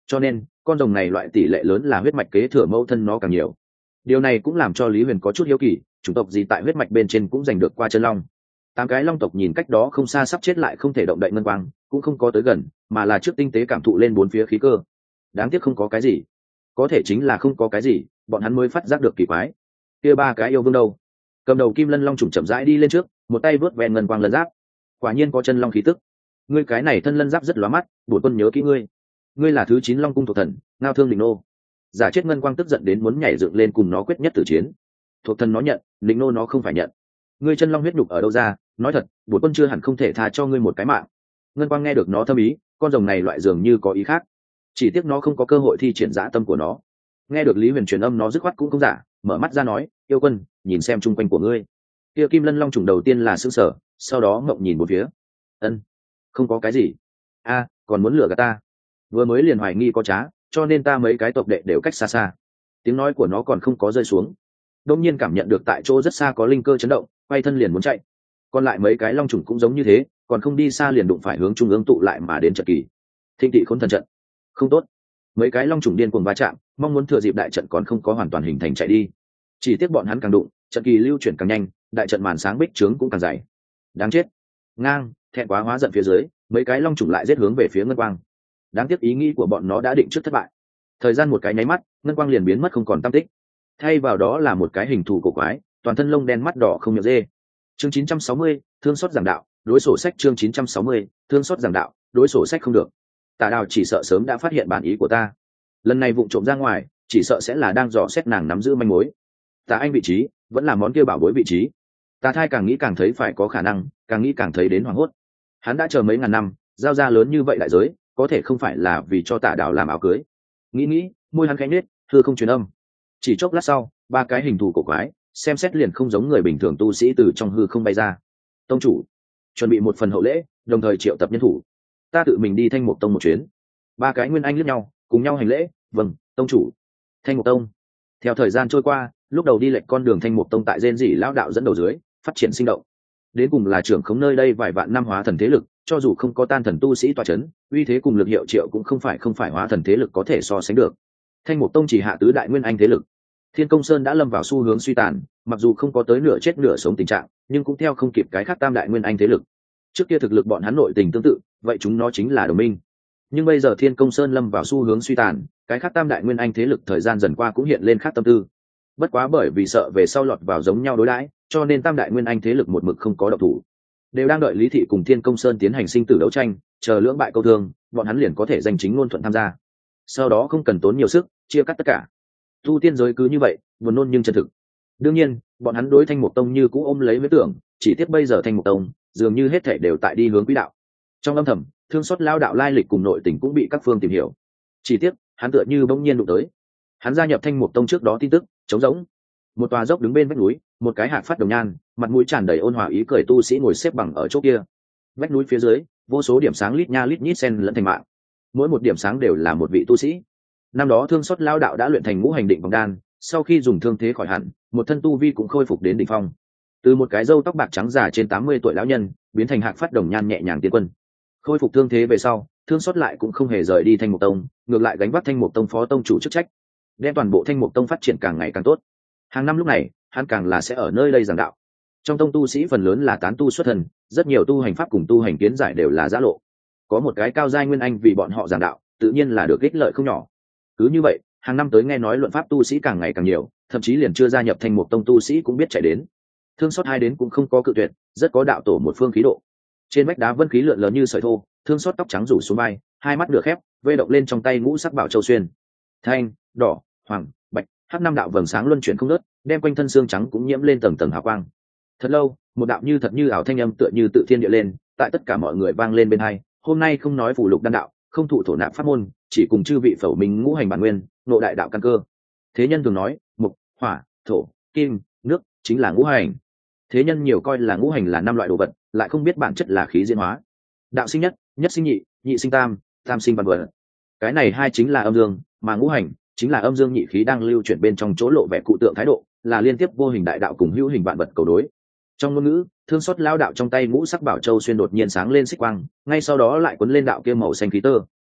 cho nên con rồng này loại tỷ lệ lớn là huyết mạch kế thừa mẫu thân nó càng nhiều. Điều này cũng làm cho Lý Huyền có chút hiếu kỳ, chủng tộc gì tại huyết mạch bên trên cũng giành được qua chân long. 8 cái long tộc nhìn cách đó không xa sắp chết lại không thể động đậy ngân quang, cũng không có tới gần, mà là trước tinh tế cảm thụ lên bốn phía khí cơ. Đáng tiếc không có cái gì, có thể chính là không có cái gì, bọn hắn mới phát giác được kỳ quái. Kia 3 cái yêu vương đâu? Cầm đầu kim lân long trùng chậm rãi đi lên trước, một tay vớt ven ngân quang lân giáp, quả nhiên có chân long khí tức. Ngươi cái này thân lân giáp rất lóa mắt, bổn quân nhớ kỹ ngươi. Ngươi là thứ 9 long cung thuộc thần, Ngao Thương Định Nô. Giả chết ngân quang tức giận đến muốn nhảy dựng lên cùng nó quyết nhất tử chiến. Thuộc thần nó nhận, Định Nô nó không phải nhận. Ngươi chân long huyết nhục ở đâu ra? Nói thật, bổn quân chưa hẳn không thể tha cho ngươi một cái mạng. Ngân quang nghe được nó thâm ý, con rồng này loại dường như có ý khác, chỉ tiếc nó không có cơ hội thi triển dã tâm của nó. Nghe được Lý Huyền truyền âm, nó dứt khoát cũng không giả, mở mắt ra nói, yêu quân, nhìn xem chung quanh của ngươi. Kia kim lân long trùng đầu tiên là sững sờ, sau đó ngậm nhìn một phía. Ân, không có cái gì. A, còn muốn lừa gạt ta? Vừa mới liền hoài nghi có trá, cho nên ta mấy cái tộc đệ đều cách xa xa. Tiếng nói của nó còn không có rơi xuống, đông nhiên cảm nhận được tại chỗ rất xa có linh cơ chấn động, quay thân liền muốn chạy. Còn lại mấy cái long trùng cũng giống như thế, còn không đi xa liền đụng phải hướng trung ương tụ lại mà đến trận kỳ. Thịnh thị khốn thần trận. Không tốt. Mấy cái long trùng điên cuồng va chạm, mong muốn thừa dịp đại trận còn không có hoàn toàn hình thành chạy đi. Chỉ tiếc bọn hắn càng đụng, trận kỳ lưu chuyển càng nhanh, đại trận màn sáng bích trướng cũng càng dày. Đáng chết. Ngang, thẹn quá hóa giận phía dưới, mấy cái long trùng lại giết hướng về phía ngân quang. Đáng tiếc ý nghĩ của bọn nó đã định trước thất bại. Thời gian một cái nháy mắt, ngân quang liền biến mất không còn tăm tích. Thay vào đó là một cái hình thù cổ quái, toàn thân lông đen mắt đỏ không miệng dê. Chương 960, thương xót giảng đạo, đối sổ sách. Chương 960, thương xót giảng đạo, đối sổ sách không được. Tả Đào chỉ sợ sớm đã phát hiện bản ý của ta, lần này vụng trộm ra ngoài chỉ sợ sẽ là đang dò xét nàng nắm giữ manh mối. Tả Anh vị trí vẫn là món kia bảo bối vị trí. Tả Thai càng nghĩ càng thấy phải có khả năng, càng nghĩ càng thấy đến hoảng hốt. Hắn đã chờ mấy ngàn năm, giao ra lớn như vậy đại giới, có thể không phải là vì cho Tả Đào làm áo cưới. Nghĩ, môi hắn khẽ nhếch, thưa không truyền âm. Chỉ chốc lát sau, 3 cái hình thù cổ quái, xem xét liền không giống người bình thường tu sĩ từ trong hư không bay ra. Tông chủ, chuẩn bị một phần hậu lễ, đồng thời triệu tập nhân thủ. Ta tự mình đi Thanh Mục Tông một chuyến. 3 cái nguyên anh liếc nhau, cùng nhau hành lễ. Vâng, tông chủ. Thanh Mục Tông. Theo thời gian trôi qua, lúc đầu đi lệch con đường Thanh Mục Tông tại Diên Dĩ lão đạo dẫn đầu dưới, phát triển sinh động. Đến cùng là trưởng khống nơi đây vài vạn năm hóa thần thế lực, cho dù không có tan thần tu sĩ tọa chấn, uy thế cùng lực hiệu triệu cũng không phải hóa thần thế lực có thể so sánh được. Thanh Mục Tông chỉ hạ tứ đại nguyên anh thế lực. Thiên Công Sơn đã lâm vào xu hướng suy tàn, mặc dù không có tới nửa chết nửa sống tình trạng, nhưng cũng theo không kịp cái khác tam đại nguyên anh thế lực. Trước kia thực lực bọn hắn nội tình tương tự, vậy chúng nó chính là đồng minh. Nhưng bây giờ Thiên Công Sơn lâm vào xu hướng suy tàn, cái khác tam đại nguyên anh thế lực thời gian dần qua cũng hiện lên khác tâm tư. Bất quá bởi vì sợ về sau lọt vào giống nhau đối đãi, cho nên tam đại nguyên anh thế lực một mực không có động thủ, đều đang đợi Lý Thị cùng Thiên Công Sơn tiến hành sinh tử đấu tranh, chờ lưỡng bại câu thương, bọn hắn liền có thể danh chính ngôn thuận tham gia. Sau đó không cần tốn nhiều sức, chia cắt tất cả. Tu tiên giới cứ như vậy, buồn nôn nhưng chân thực. Đương nhiên, bọn hắn đối Thanh Mục Tông như cũ ôm lấy huyết tưởng, chỉ tiếc bây giờ Thanh Mục Tông dường như hết thảy đều tại đi hướng quỹ đạo. Trong âm thầm, thương xót lao đạo lai lịch cùng nội tình cũng bị các phương tìm hiểu. Chỉ tiếc, hắn tựa như bỗng nhiên đụng tới. Hắn gia nhập Thanh Mục Tông trước đó tin tức trống rỗng. Một tòa dốc đứng bên vách núi, một cái hạc phát đồng nhan, mặt mũi tràn đầy ôn hòa ý cười tu sĩ ngồi xếp bằng ở chỗ kia. Vách núi phía dưới, vô số điểm sáng lít nha lít nhít xen lẫn thành mạng. Mỗi một điểm sáng đều là một vị tu sĩ. Năm đó thương xót lao đạo đã luyện thành ngũ hành định vòng đan, sau khi dùng thương thế khỏi hẳn, một thân tu vi cũng khôi phục đến đỉnh phong. Từ một cái râu tóc bạc trắng già trên 80 tuổi lão nhân, biến thành hạc phát đồng nhan nhẹ nhàng tiến quân. Khôi phục thương thế về sau, thương xót lại cũng không hề rời đi Thanh Mục Tông, ngược lại gánh vác Thanh Mục Tông phó tông chủ chức trách, đem toàn bộ Thanh Mục Tông phát triển càng ngày càng tốt. Hàng năm lúc này, hắn càng là sẽ ở nơi đây giảng đạo. Trong tông tu sĩ phần lớn là tán tu xuất thân, rất nhiều tu hành pháp cùng tu hành kiến giải đều là giã lộ. Có một cái cao giai nguyên anh vì bọn họ giảng đạo, tự nhiên là được ích lợi không nhỏ. Cứ như vậy, hàng năm tới nghe nói luận pháp tu sĩ càng ngày càng nhiều, thậm chí liền chưa gia nhập Thanh Mục Tông tu sĩ cũng biết chạy đến. Thương xót hai đến cũng không có cự tuyệt, rất có đạo tổ một phương khí độ. Trên vách đá vân khí lượn lờ như sợi thô, thương xót tóc trắng rủ xuống vai, hai mắt nửa khép, vê động lên trong tay ngũ sắc bảo châu xuyên. Thanh, đỏ, hoàng, bạch, hắc năm đạo vầng sáng luân chuyển không ngớt, đem quanh thân xương trắng cũng nhiễm lên tầng tầng hào quang. Thật lâu, một đạo như thật như ảo thanh âm tựa như tự thiên địa lên, tại tất cả mọi người vang lên bên hai. Hôm nay không nói phù lục đan đạo, không thụ thổ nạp pháp môn, chỉ cùng chư vị phẩu minh ngũ hành bản nguyên, nội đại đạo căn cơ. Thế nhân thường nói, mục, hỏa, thổ, kim, nước chính là ngũ hành. Thế nhân nhiều coi là ngũ hành là 5 loại đồ vật, lại không biết bản chất là khí diễn hóa. Đạo sinh nhất, nhất sinh nhị, nhị sinh tam, tam sinh vạn vật. Cái này hai chính là âm dương, mà ngũ hành chính là âm dương nhị khí đang lưu chuyển bên trong chỗ lộ vẻ cụ tượng thái độ, là liên tiếp vô hình đại đạo cùng hữu hình vạn vật cầu đối. Trong ngôn ngữ, thương xót lao đạo trong tay ngũ sắc bảo châu xuyên đột nhiên sáng lên xích quang, ngay sau đó lại cuốn lên đạo kia màu xanh khí tơ.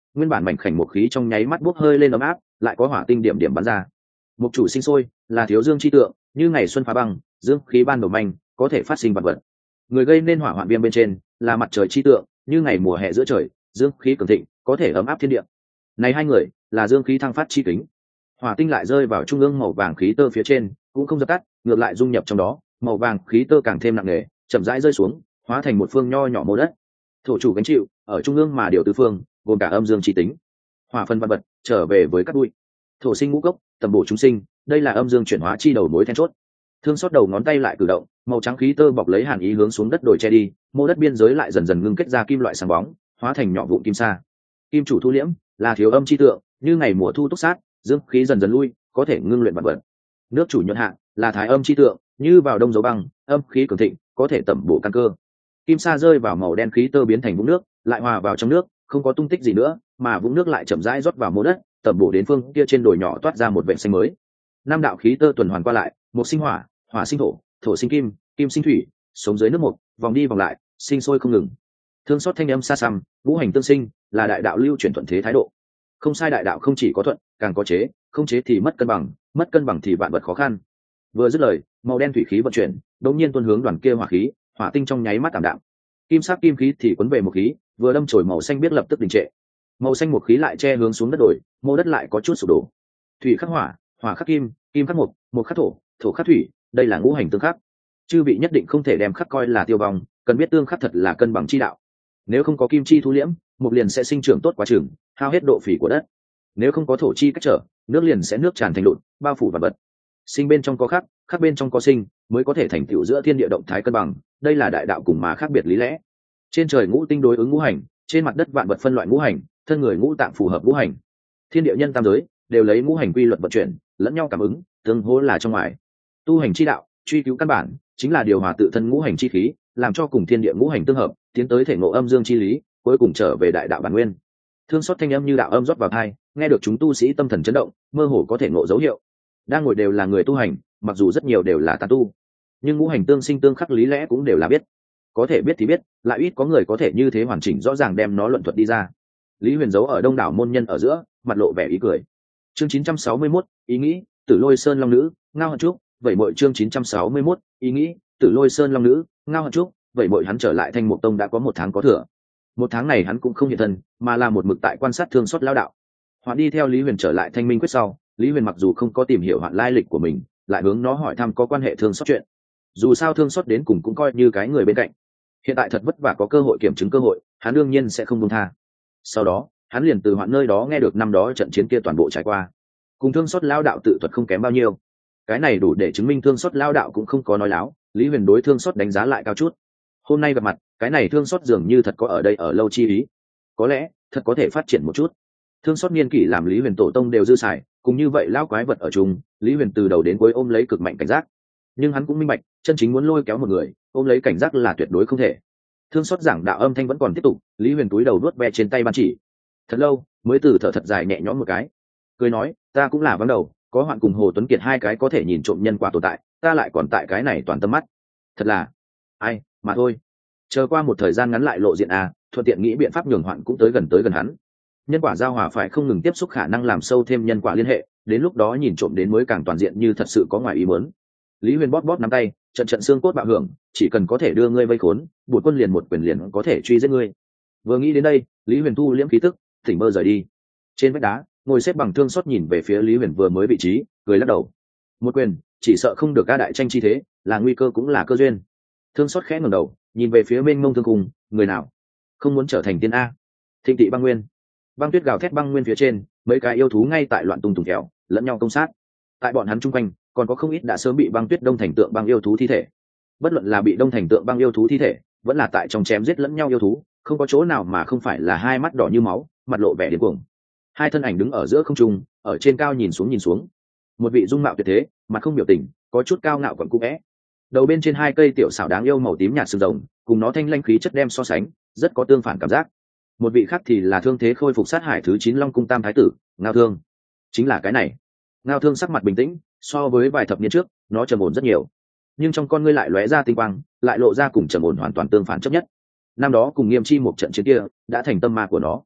nguyên bản mảnh khảnh một khí trong nháy mắt bốc hơi lên ấm áp, lại có hỏa tinh điểm điểm bắn ra. Mục chủ sinh sôi, là thiếu dương chi tượng, như ngày xuân phá băng, dương khí ban đầu manh, có thể phát sinh vật vật. Người gây nên hỏa hoạn viêm bên trên, là mặt trời chi tượng, như ngày mùa hè giữa trời, dương khí cường thịnh, có thể ấm áp thiên địa. Này hai người, là dương khí thăng phát chi kính. Hỏa tinh lại rơi vào trung ương màu vàng khí tơ phía trên, cũng không dập tắt, ngược lại dung nhập trong đó, màu vàng khí tơ càng thêm nặng nề, chậm rãi rơi xuống, hóa thành một phương nho nhỏ mô đất. Thổ chủ gánh chịu, ở trung ương mà điều tứ phương, gồm cả âm dương chi tính. Hỏa phân vật vật trở về với các đuôi. Thổ sinh ngũ cốc, tầm bổ chúng sinh, đây là âm dương chuyển hóa chi đầu mối then chốt. Thương xót đầu ngón tay lại cử động, màu trắng khí tơ bọc lấy hàn ý hướng xuống đất đồi che đi, mô đất biên giới lại dần dần ngưng kết ra kim loại sáng bóng, hóa thành nhỏ vụn kim sa. Kim chủ thu liễm, là thiếu âm chi tượng, như ngày mùa thu túc sát, dương khí dần dần lui, có thể ngưng luyện vật vật. Nước chủ nhuận hạ, là thái âm chi tượng, như vào đông dấu băng, âm khí cường thịnh, có thể tẩm bổ căn cơ. Kim sa rơi vào màu đen khí tơ biến thành vũng nước, lại hòa vào trong nước, không có tung tích gì nữa, mà vũng nước lại chậm rãi rót vào mô đất, tẩm bổ đến phương kia trên đồi nhỏ toát ra một vệt xanh mới. Năm đạo khí tơ tuần hoàn qua lại, một sinh hỏa, hỏa sinh thổ, thổ sinh kim, kim sinh thủy, sống dưới nước một, vòng đi vòng lại, sinh sôi không ngừng. Thương xót thanh âm xa xăm, ngũ hành tương sinh, là đại đạo lưu chuyển thuận thế thái độ. Không sai, đại đạo không chỉ có thuận, càng có chế, không chế thì mất cân bằng thì vạn vật khó khăn. Vừa dứt lời, màu đen thủy khí vận chuyển, đột nhiên tuôn hướng đoàn kia hỏa khí, hỏa tinh trong nháy mắt tạm đạm. Kim sắc kim khí thì cuốn về một khí, vừa đâm chồi màu xanh biết lập tức đình trệ. Màu xanh một khí lại che hướng xuống đất đồi, mô đất lại có chút sụp đổ. Thủy khắc hỏa, hỏa khắc kim, kim khắc mộc, mộc khắc thổ, thổ khắc thủy, đây là ngũ hành tương khắc. Chư vị nhất định không thể đem khắc coi là tiêu vong, cần biết tương khắc thật là cân bằng chi đạo. Nếu không có kim chi thu liễm, mộc liền sẽ sinh trưởng tốt quá chừng, hao hết độ phì của đất. Nếu không có thổ chi cách trở, nước liền sẽ nước tràn thành lụt, bao phủ vật vật. Sinh bên trong có khắc, khắc bên trong có sinh, mới có thể thành tựu giữa thiên địa động thái cân bằng, đây là đại đạo cùng mà khác biệt lý lẽ. Trên trời ngũ tinh đối ứng ngũ hành, trên mặt đất vạn vật phân loại ngũ hành, thân người ngũ tạng phù hợp ngũ hành. Thiên địa nhân tam giới đều lấy ngũ hành quy luật vận chuyển, lẫn nhau cảm ứng, tương hỗ là trong ngoài. Tu hành chi đạo, truy cứu căn bản, chính là điều hòa tự thân ngũ hành chi khí, làm cho cùng thiên địa ngũ hành tương hợp, tiến tới thể ngộ âm dương chi lý, cuối cùng trở về đại đạo bản nguyên. Thương xót thanh âm như đạo âm rót vào tai, nghe được chúng tu sĩ tâm thần chấn động, mơ hồ có thể ngộ dấu hiệu. Đang ngồi đều là người tu hành, mặc dù rất nhiều đều là tán tu, nhưng ngũ hành tương sinh tương khắc lý lẽ cũng đều là biết. Có thể biết thì biết, lại ít có người có thể như thế hoàn chỉnh rõ ràng đem nó luận thuật đi ra. Lý Huyền giấu ở đông đảo môn nhân ở giữa, mặt lộ vẻ ý cười. Chương 961, ý nghĩ, Tử Lôi Sơn Long Nữ, Ngao Hận Trúc, vậy mọi chương 961, ý nghĩ, Tử Lôi Sơn Long Nữ, Ngao Hận Trúc, vậy mọi hắn trở lại Thanh Mục Tông đã có 1 tháng có thừa. 1 tháng này hắn cũng không hiện thân, mà là một mực tại quan sát thương xót lão đạo. Hoạn đi theo Lý Huyền trở lại Thanh Minh quyết sau, Lý Huyền mặc dù không có tìm hiểu Hoạn lai lịch của mình, lại hướng nó hỏi thăm có quan hệ thương xót chuyện. Dù sao thương xót đến cùng cũng coi như cái người bên cạnh. Hiện tại thật vất vả có cơ hội kiểm chứng cơ hội, hắn đương nhiên sẽ không buông tha. Sau đó, hắn liền từ Hoạn nơi đó nghe được năm đó trận chiến kia toàn bộ trải qua. Cùng thương xót lão đạo tự thuật không kém bao nhiêu. Cái này đủ để chứng minh thương xót lão đạo cũng không có nói láo, Lý Huyền đối thương xót đánh giá lại cao chút. Hôm nay gặp mặt, cái này thương xót dường như thật có ở đây ở lâu chi ý. Có lẽ, thật có thể phát triển một chút. Thương xót niên kỷ làm Lý Huyền tổ tông đều dư xài, cùng như vậy lão quái vật ở chung, Lý Huyền từ đầu đến cuối ôm lấy cực mạnh cảnh giác. Nhưng hắn cũng minh bạch, chân chính muốn lôi kéo một người, ôm lấy cảnh giác là tuyệt đối không thể. Thương xót giảng đạo âm thanh vẫn còn tiếp tục, Lý Huyền túi đầu vuốt ve trên tay ban chỉ. Thật lâu, mới từ thở thật dài nhẹ nhõm một cái. Cười nói, ta cũng là vắng đầu, có Hoạn cùng Hồ Tuấn Kiệt hai cái có thể nhìn trộm nhân quả tồn tại, ta lại còn tại cái này toàn tâm mắt. Thật là, ai, mà thôi. Chờ qua một thời gian ngắn lại lộ diện thuận tiện nghĩ biện pháp nhường Hoạn cũng tới gần hắn. Nhân quả giao hòa phải không ngừng tiếp xúc khả năng làm sâu thêm nhân quả liên hệ, đến lúc đó nhìn trộm đến mới càng toàn diện như thật sự có ngoài ý muốn. Lý Huyền bóp bóp nắm tay, trận xương cốt bạo hưởng, chỉ cần có thể đưa ngươi vây khốn, Bổn quân liền một quyền liền có thể truy giết ngươi. Vừa nghĩ đến đây, Lý Huyền thu liễm khí tức, thỉnh mơ rời đi. Trên vách đá, ngồi xếp bằng thương xót nhìn về phía Lý Huyền vừa mới vị trí, cười lắc đầu. Một quyền, chỉ sợ không được ca đại tranh chi thế, là nguy cơ cũng là cơ duyên. Thương xót khẽ ngẩng đầu, nhìn về phía mênh mông thương cùng, người nào không muốn trở thành tiên a? Thịnh Tị Băng Nguyên. Băng tuyết gào thét băng nguyên phía trên, mấy cái yêu thú ngay tại loạn tung tùng kẹo, lẫn nhau công sát. Tại bọn hắn chung quanh, còn có không ít đã sớm bị băng tuyết đông thành tượng băng yêu thú thi thể. Bất luận là bị đông thành tượng băng yêu thú thi thể, vẫn là tại trong chém giết lẫn nhau yêu thú, không có chỗ nào mà không phải là hai mắt đỏ như máu, mặt lộ vẻ điên cuồng. Hai thân ảnh đứng ở giữa không trung, ở trên cao nhìn xuống. Một vị dung mạo tuyệt thế, mặt không biểu tình, có chút cao ngạo còn cũ vẽ. Đầu bên trên hai cây tiểu xảo đáng yêu màu tím nhạt sừng rồng, cùng nó thanh lanh khí chất đem so sánh, rất có tương phản cảm giác. Một vị khác thì là thương thế khôi phục sát hải thứ 9 Long cung tam thái tử, Ngao Thương. Chính là cái này. Ngao Thương sắc mặt bình tĩnh, so với vài thập niên trước, nó trầm ổn rất nhiều. Nhưng trong con ngươi lại lóe ra tinh quang, lại lộ ra cùng trầm ổn hoàn toàn tương phản chấp nhất. Năm đó cùng Nghiêm Chi một trận chiến kia, đã thành tâm ma của nó.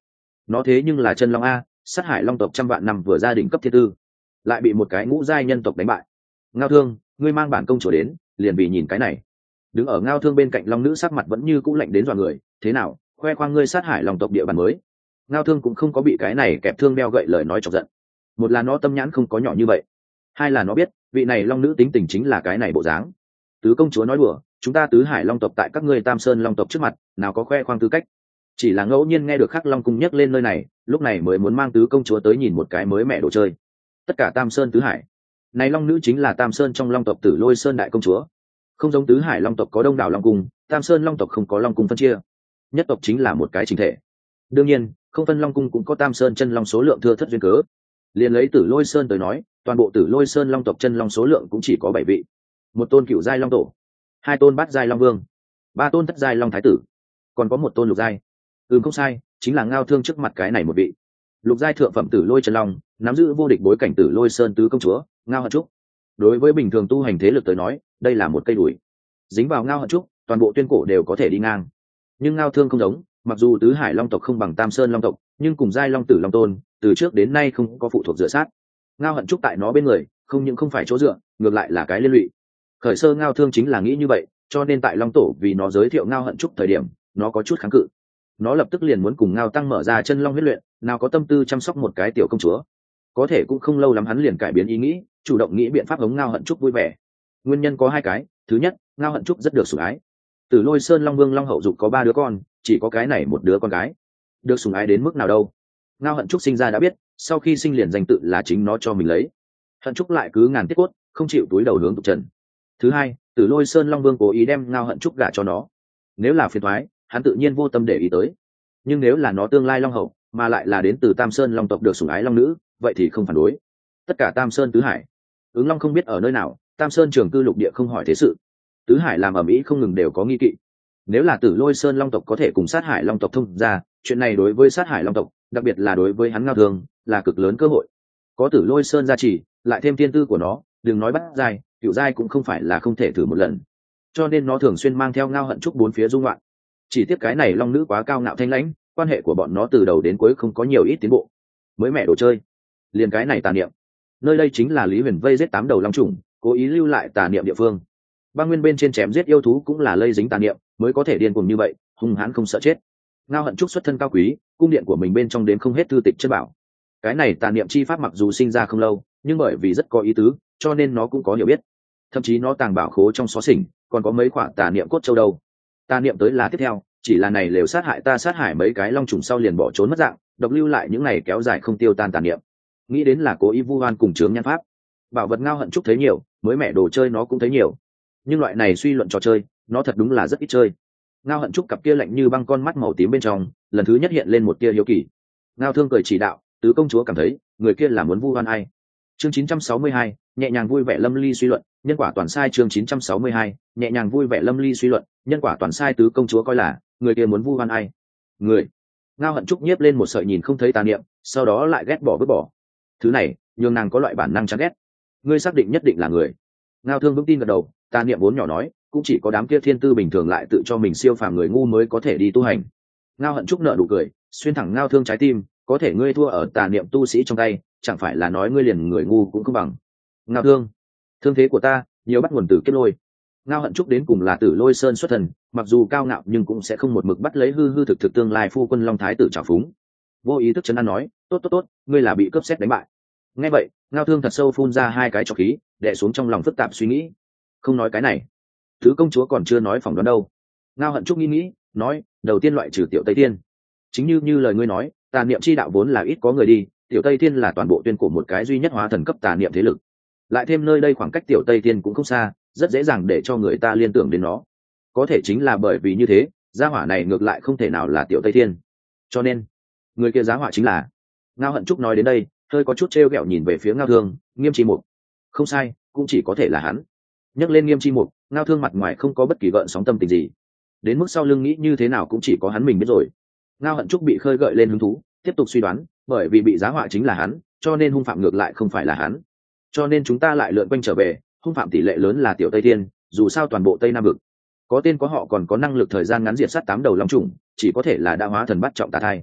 Nó thế nhưng là chân long a, sát hải long tộc trăm vạn năm vừa gia đình cấp thiên tư, lại bị một cái ngũ giai nhân tộc đánh bại. Ngao Thương, ngươi mang bản công chúa đến liền vì nhìn cái này. Đứng ở Ngao Thương bên cạnh long nữ sắc mặt vẫn như cũ lạnh đến dọa người. Thế nào, khoe khoang ngươi sát hải long tộc địa bàn mới? Ngao Thương cũng không có bị cái này kẹp thương đeo gậy lời nói chọc giận. Một là nó tâm nhãn không có nhỏ như vậy, hai là nó biết vị này long nữ tính tình chính là cái này bộ dáng. Tứ công chúa nói đùa, chúng ta tứ hải long tộc tại các ngươi Tam Sơn long tộc trước mặt nào có khoe khoang tư cách. Chỉ là ngẫu nhiên nghe được Khắc Long cung nhắc lên nơi này, lúc này mới muốn mang tứ công chúa tới nhìn một cái mới mẹ đồ chơi. Tất cả Tam Sơn tứ hải này long nữ chính là Tam Sơn trong long tộc Tử Lôi Sơn đại công chúa. Không giống tứ hải long tộc có đông đảo long cung, Tam Sơn long tộc không có long cung phân chia, nhất tộc chính là một cái chính thể. Đương nhiên không phân long cung cũng có Tam Sơn chân long số lượng thưa thất duyên cớ. Liền lấy Tử Lôi Sơn tới nói, toàn bộ Tử Lôi Sơn long tộc chân long số lượng cũng chỉ có 7 vị. Một tôn cửu giai long tổ, hai tôn bát giai long vương, ba tôn thất giai long thái tử, còn có một tôn lục giai. Không sai, chính là Ngao Thương trước mặt cái này một vị lục giai thượng phẩm Tử Lôi chân long, nắm giữ vô địch bối cảnh Tử Lôi Sơn tứ công chúa Ngao Hận Trúc. Đối với bình thường tu hành thế lực tới nói, đây là một cây đuổi, dính vào Ngao Hận Trúc toàn bộ tuyên cổ đều có thể đi ngang. Nhưng Ngao Thương không giống, mặc dù tứ hải long tộc không bằng Tam Sơn long tộc, nhưng cùng giai long tử long tôn từ trước đến nay không có phụ thuộc dựa sát. Ngao Hận Trúc tại nó bên người không những không phải chỗ dựa, ngược lại là cái liên lụy. Khởi sơ Ngao Thương chính là nghĩ như vậy, cho nên tại long tổ vì nó giới thiệu Ngao Hận Trúc thời điểm, nó có chút kháng cự. Nó lập tức liền muốn cùng Ngao Tăng mở ra chân long huyết luyện, nào có tâm tư chăm sóc một cái tiểu công chúa. Có thể cũng không lâu lắm hắn liền cải biến ý nghĩ, chủ động nghĩ biện pháp hống Ngao Hận Trúc vui vẻ. Nguyên nhân có hai cái, thứ nhất, Ngao Hận Trúc rất được sủng ái. Tử Lôi Sơn long vương long hậu dục có 3 đứa con, chỉ có cái này một đứa con gái. Được sủng ái đến mức nào đâu? Ngao Hận Trúc sinh ra đã biết, sau khi sinh liền danh tự là chính nó cho mình lấy. Hận Trúc lại cứ ngàn tiết cốt, không chịu túi đầu hướng tục trần. Thứ hai, Tử Lôi Sơn long vương cố ý đem Ngao Hận Trúc gả cho nó. Nếu là phiền toái, hắn tự nhiên vô tâm để ý tới. Nhưng nếu là nó tương lai long hậu, mà lại là đến từ Tam Sơn long tộc được sủng ái long nữ, vậy thì không phản đối. Tất cả Tam Sơn tứ hải, ứng long không biết ở nơi nào, Tam Sơn trường cư lục địa không hỏi thế sự. Tứ hải làm ầm ĩ không ngừng đều có nghi kỵ. Nếu là Tử Lôi Sơn long tộc có thể cùng sát hải long tộc thông ra, chuyện này đối với sát hải long tộc, đặc biệt là đối với hắn Ngao Thương, là cực lớn cơ hội. Có Tử Lôi Sơn gia trì, lại thêm thiên tư của nó, đừng nói bắt giai, cửu giai cũng không phải là không thể thử một lần. Cho nên nó thường xuyên mang theo Ngao Hận Trúc bốn phía dung loạn. Chỉ tiếc cái này long nữ quá cao ngạo thanh lãnh, quan hệ của bọn nó từ đầu đến cuối không có nhiều ít tiến bộ. Mới mẹ đồ chơi, liền cái này tà niệm. Nơi đây chính là Lý Huyền vây giết 8 đầu long trùng, cố ý lưu lại tà niệm địa phương. Băng nguyên bên trên chém giết yêu thú cũng là lây dính tà niệm, mới có thể điên cuồng như vậy, hung hãn không sợ chết. Ngao Hận Trúc xuất thân cao quý, cung điện của mình bên trong đến không hết thư tịch chất bảo. Cái này tà niệm chi pháp mặc dù sinh ra không lâu, nhưng bởi vì rất có ý tứ, cho nên nó cũng có hiểu biết. Thậm chí nó tàng bảo khố trong xó xỉnh, còn có mấy khoả tà niệm cốt châu đâu. Tà niệm tới là tiếp theo, chỉ là này lều sát hại ta sát hại mấy cái long trùng sau liền bỏ trốn mất dạng, độc lưu lại những này kéo dài không tiêu tan tà niệm. Nghĩ đến là cố ý vu oan cùng chướng nhan pháp. Bảo vật Ngao Hận Trúc thấy nhiều, mới mẹ đồ chơi nó cũng thấy nhiều. Nhưng loại này suy luận trò chơi, nó thật đúng là rất ít chơi. Ngao Hận Trúc cặp kia lạnh như băng con mắt màu tím bên trong, lần thứ nhất hiện lên một tia hiếu kỳ. Ngao Thương cười chỉ đạo, tứ công chúa cảm thấy, người kia là muốn vu oan ai? Chương 962, nhẹ nhàng vui vẻ lâm ly suy luận, nhân quả toàn sai. Chương 962, nhẹ nhàng vui vẻ lâm ly suy luận, nhân quả toàn sai. Tứ công chúa coi là, người kia muốn vu oan ai? Người. Ngao Hận Trúc nhiếp lên một sợi nhìn không thấy tà niệm, sau đó lại ghét bỏ vứt bỏ. Thứ này, nhường nàng có loại bản năng chán ghét. Ngươi xác định nhất định là người? Ngao Thương vững tin gật đầu, tà niệm vốn nhỏ nói, cũng chỉ có đám kia thiên tư bình thường lại tự cho mình siêu phàm người ngu mới có thể đi tu hành. Ngao Hận Trúc nở nụ cười, xuyên thẳng Ngao Thương trái tim, có thể ngươi thua ở tà niệm tu sĩ trong tay, chẳng phải là nói ngươi liền người ngu cũng không bằng. Ngao Thương, thương thế của ta nhiều bắt nguồn từ Kiếp Lôi. Ngao Hận Trúc đến cùng là Tử Lôi Sơn xuất thần, mặc dù cao ngạo nhưng cũng sẽ không một mực bắt lấy hư hư thực thực tương lai phu quân Long Thái tử trào phúng. Vô ý thức chấn an nói, tốt, ngươi là bị cướp xét đánh bại. Nghe vậy, Ngao Thương thật sâu phun ra hai cái trọc khí, đè xuống trong lòng phức tạp suy nghĩ. Không nói cái này, thứ công chúa còn chưa nói phỏng đoán đâu. Ngao Hận Trúc nghĩ, nói, đầu tiên loại trừ Tiểu Tây Thiên. Chính như lời ngươi nói, tà niệm chi đạo vốn là ít có người đi, Tiểu Tây Thiên là toàn bộ tuyên cổ một cái duy nhất hóa thần cấp tà niệm thế lực. Lại thêm nơi đây khoảng cách Tiểu Tây Thiên cũng không xa, rất dễ dàng để cho người ta liên tưởng đến nó. Có thể chính là bởi vì như thế, gia hỏa này ngược lại không thể nào là Tiểu Tây Thiên. Cho nên, người kia giá hỏa chính là. Ngao Hận Trúc nói đến đây, hơi có chút trêu ghẹo nhìn về phía Ngao Thương, Nghiêm Chi Mục. Không sai, cũng chỉ có thể là hắn. Nhắc lên Nghiêm Chi Mục, Ngao Thương mặt ngoài không có bất kỳ gợn sóng tâm tình gì. Đến mức sau lưng nghĩ như thế nào cũng chỉ có hắn mình biết rồi. Ngao Hận Trúc bị khơi gợi lên hứng thú, tiếp tục suy đoán, bởi vì bị giá họa chính là hắn, cho nên hung phạm ngược lại không phải là hắn. Cho nên chúng ta lại lượn quanh trở về, hung phạm tỷ lệ lớn là Tiểu Tây Thiên, dù sao toàn bộ Tây Nam vực có tên có họ còn có năng lực thời gian ngắn diệt sát 8 đầu long trùng, chỉ có thể là đã hóa thần bắt trọng tà thai.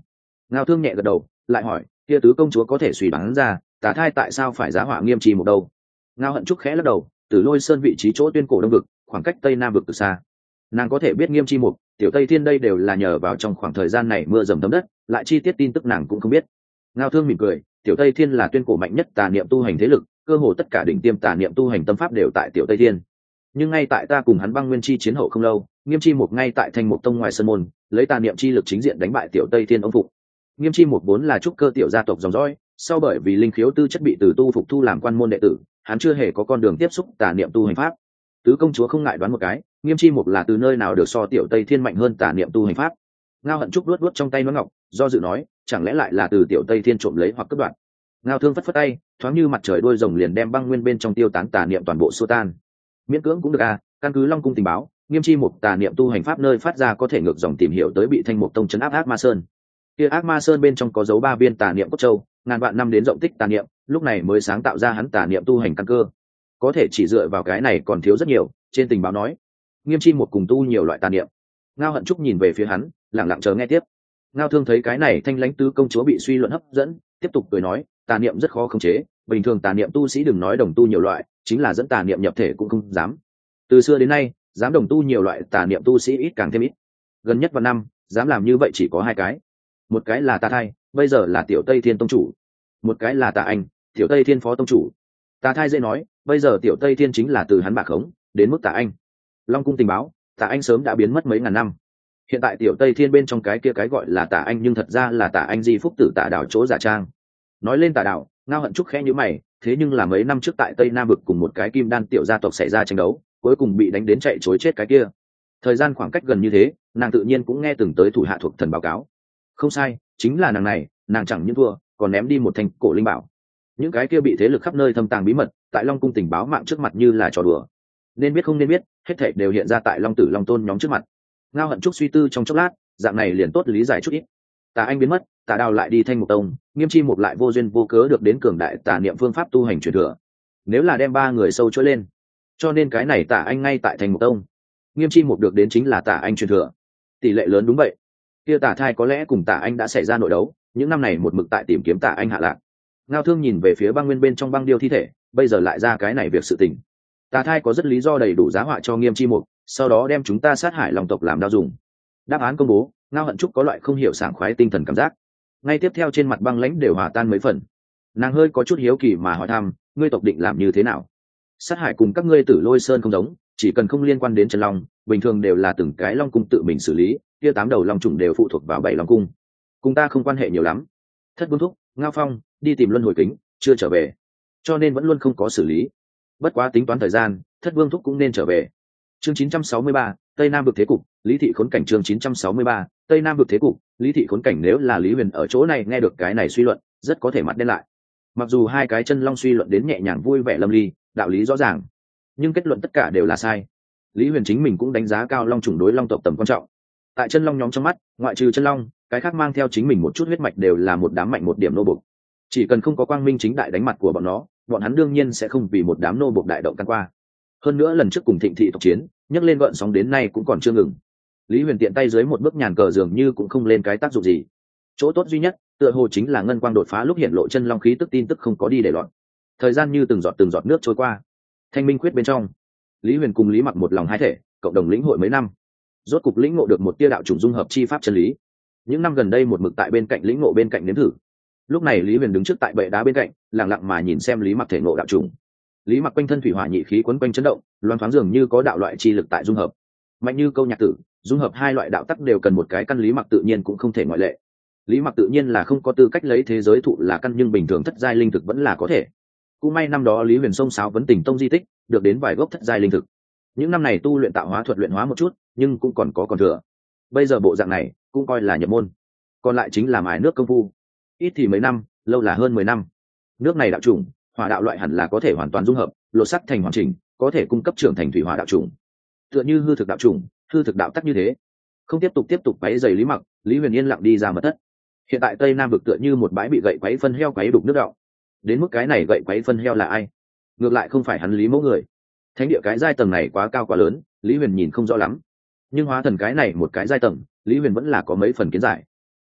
Ngao Thương nhẹ gật đầu, lại hỏi, kia tứ công chúa có thể suy đoán ra Tả Thai tại sao phải giá họa Nghiêm Chi Mục đâu? Ngao Hận Trúc khẽ lắc đầu, Tử Lôi Sơn vị trí chỗ tuyên cổ đông vực, khoảng cách tây nam vực từ xa. Nàng có thể biết Nghiêm Chi Mục, Tiểu Tây Thiên đây đều là nhờ vào trong khoảng thời gian này mưa dầm thấm đất, lại chi tiết tin tức nàng cũng không biết. Ngao Thương mỉm cười, Tiểu Tây Thiên là tuyên cổ mạnh nhất tà niệm tu hành thế lực, cơ hồ tất cả đỉnh tiêm tà niệm tu hành tâm pháp đều tại Tiểu Tây Thiên. Nhưng ngay tại ta cùng hắn băng nguyên chi chiến hậu không lâu, Nghiêm Chi Mục ngay tại Thanh Mục Tông ngoài sân môn, lấy tà niệm chi lực chính diện đánh bại Tiểu Tây Thiên ông phục. Nghiêm Chi Mục vốn là trúc cơ tiểu gia tộc dòng dõi, sau bởi vì linh khiếu tư chất bị từ tu phục thu làm quan môn đệ tử, hắn chưa hề có con đường tiếp xúc tà niệm tu hành pháp. Tứ công chúa không ngại đoán một cái, Nghiêm Chi Mục là từ nơi nào được so Tiểu Tây Thiên mạnh hơn tà niệm tu hành pháp. Ngao Hận Trúc luốt trong tay nón ngọc, do dự nói, chẳng lẽ lại là từ Tiểu Tây Thiên trộm lấy hoặc cướp đoạt. Ngao Thương phất phất tay, thoáng như mặt trời đuôi rồng liền đem băng nguyên bên trong tiêu tán tà niệm toàn bộ xua tan. Miễn cưỡng cũng được à, căn cứ Long cung tình báo, Nghiêm Chi Mục tà niệm tu hành pháp nơi phát ra có thể ngược dòng tìm hiểu tới bị Thanh Mục Tông trấn áp Ác Ma Sơn. Kia Ác Ma Sơn bên trong có dấu 3 viên tà niệm cốt châu, ngàn vạn năm đến rộng tích tà niệm, lúc này mới sáng tạo ra hắn tà niệm tu hành căn cơ. Có thể chỉ dựa vào cái này còn thiếu rất nhiều, trên tình báo nói, Nghiêm Chi Mục cùng tu nhiều loại tà niệm. Ngao Hận Trúc nhìn về phía hắn, lặng lặng chờ nghe tiếp. Ngao Thương thấy cái này Thanh Lãnh tứ công chúa bị suy luận hấp dẫn, tiếp tục cười nói, tà niệm rất khó khống chế, bình thường tà niệm tu sĩ đừng nói đồng tu nhiều loại, chính là dẫn tà niệm nhập thể cũng không dám. Từ xưa đến nay, dám đồng tu nhiều loại tà niệm tu sĩ ít càng thêm ít. Gần nhất vào năm, dám làm như vậy chỉ có 2 cái. Một cái là Tà Thai, bây giờ là Tiểu Tây Thiên tông chủ. Một cái là Tà Anh, Tiểu Tây Thiên phó tông chủ. Tà Thai dễ nói, bây giờ Tiểu Tây Thiên chính là từ hắn bạc khống đến mức Tà Anh. Long cung tình báo, Tà Anh sớm đã biến mất mấy ngàn năm. Hiện tại Tiểu Tây Thiên bên trong cái kia cái gọi là Tà Anh nhưng thật ra là Tà Anh Di Phúc Tử Tà Đạo chỗ giả trang. Nói lên Tà Đạo, Ngao Hận Trúc khẽ nhíu mày, thế nhưng là mấy năm trước tại Tây Nam vực cùng một cái Kim Đan tiểu gia tộc xảy ra tranh đấu, cuối cùng bị đánh đến chạy trối chết cái kia. Thời gian khoảng cách gần như thế, nàng tự nhiên cũng nghe từng tới thủ hạ thuộc thần báo cáo. Không sai, chính là nàng này, nàng chẳng những thua, còn ném đi một thanh cổ linh bảo. Những cái kia bị thế lực khắp nơi thâm tàng bí mật, tại Long cung tình báo mạng trước mặt như là trò đùa. Nên biết không nên biết, hết thảy đều hiện ra tại Long tử Long tôn nhóm trước mặt. Ngao Hận Trúc suy tư trong chốc lát, dạng này liền tốt lý giải chút ít. Tà Anh biến mất, Tà Đào lại đi Thanh Mục Tông, Nghiêm Chi Mục lại vô duyên vô cớ được đến cường đại tà niệm phương pháp tu hành truyền thừa. Nếu là đem 3 người sâu chuỗi lên, cho nên cái này Tà Anh ngay tại Thanh Mục Tông, Nghiêm Chi Mục được đến chính là Tà Anh truyền thừa. Tỷ lệ lớn đúng vậy. Kia Tà Thai có lẽ cùng Tà Anh đã xảy ra nội đấu, những năm này một mực tại tìm kiếm Tà Anh hạ lạc. Ngao Thương nhìn về phía băng nguyên bên trong băng điêu thi thể, bây giờ lại ra cái này việc sự tình. Tà Thai có rất lý do đầy đủ giá họa cho Nghiêm Chi Mục, sau đó đem chúng ta sát hại Long tộc làm đao dùng. Đáp án công bố, Ngao Hận Trúc có loại không hiểu sảng khoái tinh thần cảm giác. Ngay tiếp theo trên mặt băng lãnh đều hòa tan mấy phần. Nàng hơi có chút hiếu kỳ mà hỏi thăm, ngươi tộc định làm như thế nào? Sát hại cùng các ngươi Tử Lôi Sơn không giống, chỉ cần không liên quan đến Chân Long, bình thường đều là từng cái Long cung tự mình xử lý, kia 8 đầu long trùng đều phụ thuộc vào 7 Long cung. Cùng ta không quan hệ nhiều lắm. Thất Vương thúc, Ngao Phong đi tìm Luân Hồi Kính, chưa trở về, cho nên vẫn luôn không có xử lý. Bất quá tính toán thời gian, Thất Vương thúc cũng nên trở về. Chương 963, Tây Nam vực thế cục, Lý thị khốn cảnh. Chương 963, Tây Nam vực thế cục, Lý thị khốn cảnh. Nếu là Lý Huyền ở chỗ này nghe được cái này suy luận, rất có thể mặt đen lại. Mặc dù 2 cái Chân Long suy luận đến nhẹ nhàng vui vẻ lâm ly, đạo lý rõ ràng, nhưng kết luận tất cả đều là sai. Lý Huyền chính mình cũng đánh giá cao Long chủng đối Long tộc tầm quan trọng. Tại Chân Long nhóm trong mắt, ngoại trừ Chân Long, cái khác mang theo chính mình một chút huyết mạch đều là một đám mạnh một điểm nô bộc. Chỉ cần không có quang minh chính đại đánh mặt của bọn nó, bọn hắn đương nhiên sẽ không vì một đám nô bộc đại động can qua. Hơn nữa lần trước cùng Thịnh thị tộc chiến, nhấc lên gợn sóng đến nay cũng còn chưa ngừng. Lý Huyền tiện tay dưới một bước nhàn cờ dường như cũng không lên cái tác dụng gì. Chỗ tốt duy nhất, tựa hồ chính là ngân quang đột phá lúc hiện lộ Chân Long khí tức tin tức không có đi để loạn. Thời gian như từng giọt nước trôi qua. Thanh minh quyết bên trong, Lý Huyền cùng Lý Mặc một lòng hai thể, cộng đồng lĩnh hội mấy năm, rốt cục lĩnh ngộ được một tia đạo chủng dung hợp chi pháp chân lý. Những năm gần đây một mực tại bên cạnh lĩnh ngộ bên cạnh nếm thử. Lúc này Lý Huyền đứng trước tại bệ đá bên cạnh, lặng lặng mà nhìn xem Lý Mặc thể ngộ đạo chủng. Lý Mặc quanh thân thủy hỏa nhị khí quấn quanh chấn động, loan thoáng dường như có đạo loại chi lực tại dung hợp. Mạnh như câu nhạc tử, dung hợp 2 loại đạo tắc đều cần một cái căn, Lý Mặc tự nhiên cũng không thể ngoại lệ. Lý Mặc tự nhiên là không có tư cách lấy thế giới thụ là căn, nhưng bình thường thất giai linh thực vẫn là có thể. Cũng may năm đó Lý Huyền xông xáo vấn tình tông di tích, được đến vài gốc thất giai linh thực. Những năm này tu luyện tạo hóa thuật luyện hóa một chút, nhưng cũng còn thừa. Bây giờ bộ dạng này cũng coi là nhập môn. Còn lại chính là mài nước công phu. Ít thì mấy năm, lâu là hơn 10 năm. Nước này đạo chủng, hỏa đạo loại hẳn là có thể hoàn toàn dung hợp, lột sắc thành hoàn chỉnh, có thể cung cấp trưởng thành thủy hỏa đạo chủng. Tựa như hư thực đạo chủng, hư thực đạo tắc như thế. Không tiếp tục quấy rầy Lý Mặc, Lý Huyền yên lặng đi ra mật thất. Hiện tại Tây Nam vực tựa như một bãi bị gậy quấy phân heo quấy đục nước đọng. Đến mức cái này gậy quấy phân heo là ai? Ngược lại không phải hắn Lý Mẫu người. Thánh địa cái giai tầng này quá cao quá lớn, Lý Huyền nhìn không rõ lắm. Nhưng hóa thần cái này một cái giai tầng, Lý Huyền vẫn là có mấy phần kiến giải.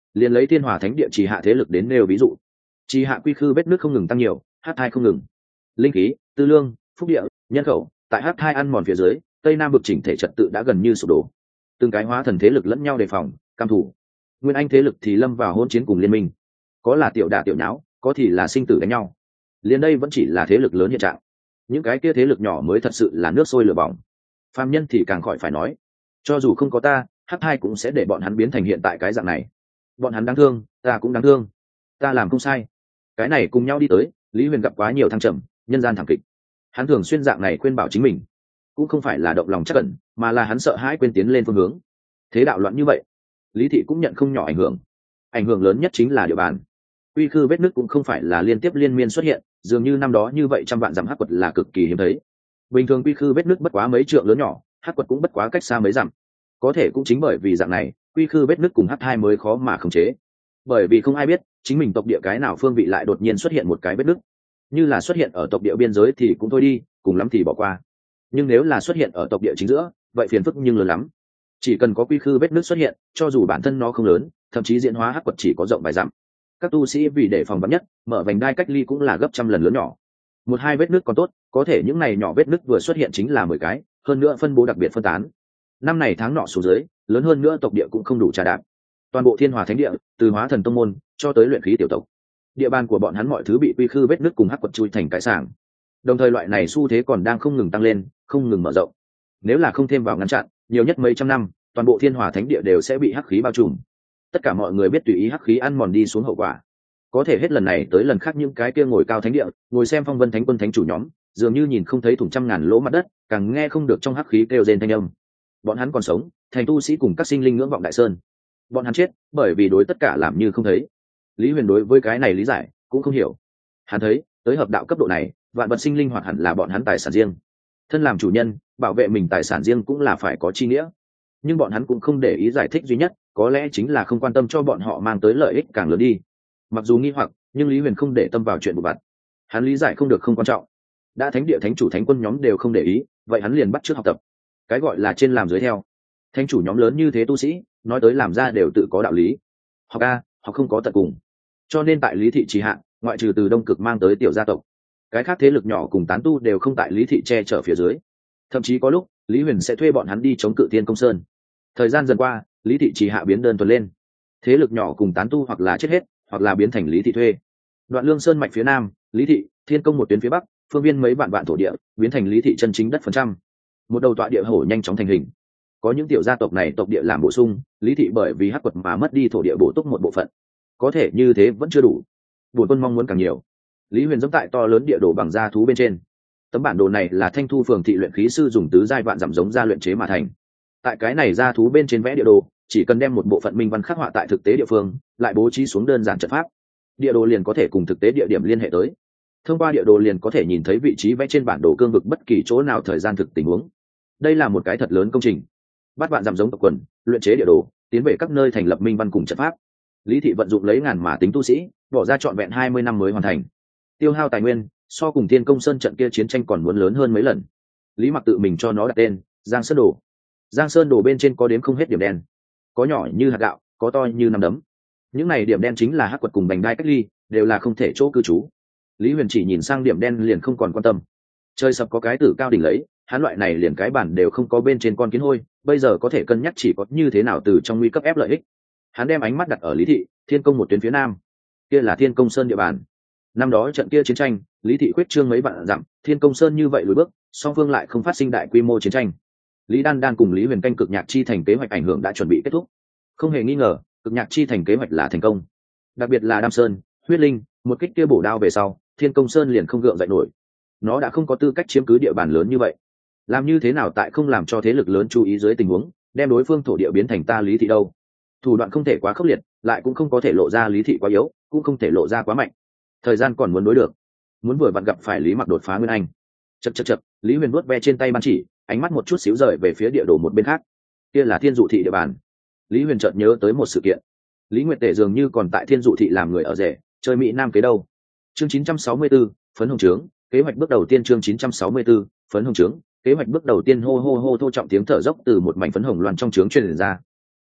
Liền lấy Thiên Hòa Thánh Địa trì hạ thế lực đến nêu ví dụ, trì hạ quy khư vết nước không ngừng tăng nhiều, hắc thai không ngừng, linh khí, tư lương, phúc địa, nhân khẩu tại hắc thai ăn mòn phía dưới, tây nam vực chỉnh thể trật tự đã gần như sụp đổ, từng cái hóa thần thế lực lẫn nhau đề phòng cam thủ, nguyên anh thế lực thì lâm vào hỗn chiến cùng liên minh, có là tiểu đả tiểu nháo, có thì là sinh tử đánh nhau. Liền đây vẫn chỉ là thế lực lớn hiện trạng, những cái kia thế lực nhỏ mới thật sự là nước sôi lửa bỏng. Phàm nhân thì càng khỏi phải nói, cho dù không có ta, hắc hai cũng sẽ để bọn hắn biến thành hiện tại cái dạng này. Bọn hắn đáng thương, ta cũng đáng thương, ta làm không sai. Cái này cùng nhau đi tới, Lý Huyền gặp quá nhiều thăng trầm, nhân gian thảm kịch. Hắn thường xuyên dạng này khuyên bảo chính mình, cũng không phải là động lòng chắc cẩn, mà là hắn sợ hãi quên tiến lên phương hướng. Thế đạo loạn như vậy, Lý thị cũng nhận không nhỏ ảnh hưởng lớn nhất chính là địa bàn. Quy khư vết nứt cũng không phải là liên tiếp liên miên xuất hiện, dường như năm đó như vậy trăm vạn dặm hắc quật là cực kỳ hiếm thấy. Bình thường quy khư vết nứt bất quá mấy trượng lớn nhỏ, hắc quật cũng bất quá cách xa mấy dặm. Có thể cũng chính bởi vì dạng này, quy khư vết nứt cùng hắc hai mới khó mà khống chế. Bởi vì không ai biết chính mình tộc địa cái nào phương vị lại đột nhiên xuất hiện một cái vết nứt. Như là xuất hiện ở tộc địa biên giới thì cũng thôi đi, cùng lắm thì bỏ qua. Nhưng nếu là xuất hiện ở tộc địa chính giữa, vậy phiền phức nhưng lớn lắm. Chỉ cần có quy khư vết nứt xuất hiện, cho dù bản thân nó không lớn, thậm chí diễn hóa hắc quật chỉ có rộng vài dặm, các tu sĩ vì để phòng vắn nhất, mở vành đai cách ly cũng là gấp trăm lần lớn nhỏ. Một hai vết nứt còn tốt, có thể những này nhỏ vết nứt vừa xuất hiện chính là 10 cái, hơn nữa phân bố đặc biệt phân tán. Năm này tháng nọ xuống dưới, lớn hơn nữa tộc địa cũng không đủ trà đạp. Toàn bộ Thiên Hòa Thánh Địa, từ hóa thần tông môn cho tới luyện khí tiểu tộc, địa bàn của bọn hắn mọi thứ bị quy khư vết nứt cùng hắc quật chui thành cái sàng. Đồng thời loại này xu thế còn đang không ngừng tăng lên, không ngừng mở rộng. Nếu là không thêm vào ngăn chặn, nhiều nhất mấy trăm năm, toàn bộ Thiên Hòa Thánh Địa đều sẽ bị hắc khí bao trùm. Tất cả mọi người biết tùy ý hắc khí ăn mòn đi xuống hậu quả. Có thể hết lần này tới lần khác những cái kia ngồi cao thánh địa, ngồi xem phong vân thánh quân thánh chủ nhóm, dường như nhìn không thấy thủng trăm ngàn lỗ mặt đất, càng nghe không được trong hắc khí kêu rên thanh âm. Bọn hắn còn sống, thành tu sĩ cùng các sinh linh ngưỡng vọng đại sơn. Bọn hắn chết, bởi vì đối tất cả làm như không thấy. Lý Huyền đối với cái này lý giải cũng không hiểu. Hắn thấy, tới hợp đạo cấp độ này, vạn vật sinh linh hoạt hẳn là bọn hắn tài sản riêng. Thân làm chủ nhân, bảo vệ mình tài sản riêng cũng là phải có chi nghĩa. Nhưng bọn hắn cũng không để ý giải thích duy nhất, có lẽ chính là không quan tâm cho bọn họ mang tới lợi ích càng lớn đi. Mặc dù nghi hoặc, nhưng Lý Huyền không để tâm vào chuyện vụ vặt. Hắn lý giải không được không quan trọng. Đã thánh địa thánh chủ thánh quân nhóm đều không để ý, vậy hắn liền bắt chước học tập. Cái gọi là trên làm dưới theo. Thánh chủ nhóm lớn như thế tu sĩ, nói tới làm ra đều tự có đạo lý. Học a, học không có tận cùng. Cho nên tại Lý thị trì hạ, ngoại trừ từ Đông Cực mang tới tiểu gia tộc, cái khác thế lực nhỏ cùng tán tu đều không tại Lý thị che chở phía dưới. Thậm chí có lúc, Lý Huyền sẽ thuê bọn hắn đi chống cự Thiên Công Sơn. Thời gian dần qua, Lý thị trì hạ biến đơn thuần lên. Thế lực nhỏ cùng tán tu hoặc là chết hết, hoặc là biến thành Lý thị thuê. Đoạn Lương Sơn mạch phía nam, Lý thị, Thiên Công một tuyến phía bắc, phương viên mấy vạn thổ địa, biến thành Lý thị chân chính đất phần trăm. Một đầu tọa địa hổ nhanh chóng thành hình. Có những tiểu gia tộc này tộc địa làm bổ sung, Lý thị bởi vì hắc quật mà mất đi thổ địa bổ túc một bộ phận. Có thể như thế vẫn chưa đủ. Bổn quân mong muốn càng nhiều. Lý Huyền dẫm tại to lớn địa đồ bằng da thú bên trên. Tấm bản đồ này là Thanh Thu phường thị luyện khí sư dùng tứ giai vạn dặm giống ra luyện chế mà thành. Tại cái này da thú bên trên vẽ địa đồ, chỉ cần đem một bộ phận minh văn khắc họa tại thực tế địa phương, lại bố trí xuống đơn giản trận pháp, địa đồ liền có thể cùng thực tế địa điểm liên hệ tới. Thông qua địa đồ liền có thể nhìn thấy vị trí vẽ trên bản đồ cương vực bất kỳ chỗ nào thời gian thực tình huống. Đây là một cái thật lớn công trình. Bắt vạn dặm giống tộc quần, luyện chế địa đồ, tiến về các nơi thành lập minh văn cùng trận pháp. Lý thị vận dụng lấy ngàn mà tính tu sĩ, bỏ ra trọn vẹn 20 năm mới hoàn thành. Tiêu hao tài nguyên, so cùng Thiên Công Sơn trận kia chiến tranh còn muốn lớn hơn mấy lần. Lý Mặc tự mình cho nó đặt tên Giang Sơn Đồ. Giang Sơn Đồ bên trên có đếm không hết điểm đen, có nhỏ như hạt gạo, có to như nắm đấm. Những này điểm đen chính là hắc quật cùng bành đai cách ly, đều là không thể chỗ cư trú. Lý Huyền chỉ nhìn sang điểm đen liền không còn quan tâm. Chơi sập có cái tử cao đỉnh lấy, hắn loại này liền cái bản đều không có bên trên con kiến hôi, bây giờ có thể cân nhắc chỉ có như thế nào từ trong nguy cấp ép lợi ích. Hắn đem ánh mắt đặt ở Lý thị, Thiên Công một tuyến phía nam, kia là Thiên Công Sơn địa bàn. Năm đó trận kia chiến tranh, Lý thị quyết trương mấy vạn dặm, Thiên Công Sơn như vậy lùi bước, song phương lại không phát sinh đại quy mô chiến tranh. Lý Đan Đan cùng Lý Huyền canh cực nhạc chi thành kế hoạch ảnh hưởng đã chuẩn bị kết thúc. Không hề nghi ngờ, cực nhạc chi thành kế hoạch là thành công. Đặc biệt là Đam Sơn, Huyết Linh, một kích kia bổ đao về sau, Thiên Công Sơn liền không gượng dậy nổi. Nó đã không có tư cách chiếm cứ địa bàn lớn như vậy. Làm như thế nào tại không làm cho thế lực lớn chú ý dưới tình huống, đem đối phương thổ địa biến thành ta Lý thị đâu? Thủ đoạn không thể quá khốc liệt, lại cũng không có thể lộ ra Lý thị quá yếu, cũng không thể lộ ra quá mạnh. Thời gian còn muốn đối được, muốn vừa vặn gặp phải Lý Mặc đột phá nguyên anh. Chậc, Lý Huyền vuốt ve trên tay ban chỉ, ánh mắt một chút xíu rời về phía địa đồ một bên khác. Kia là Thiên Dụ thị địa bàn. Lý Huyền chợt nhớ tới một sự kiện. Lý Nguyệt Tể dường như còn tại Thiên Dụ thị làm người ở rể, chơi Mỹ Nam kế đâu. Chương 964, phấn hồng trướng, kế hoạch bước đầu tiên. Chương 964, phấn hồng trướng, kế hoạch bước đầu tiên. Hô hô hô, thô trọng tiếng thở dốc từ một mảnh phấn hồng loan trong trướng truyền ra.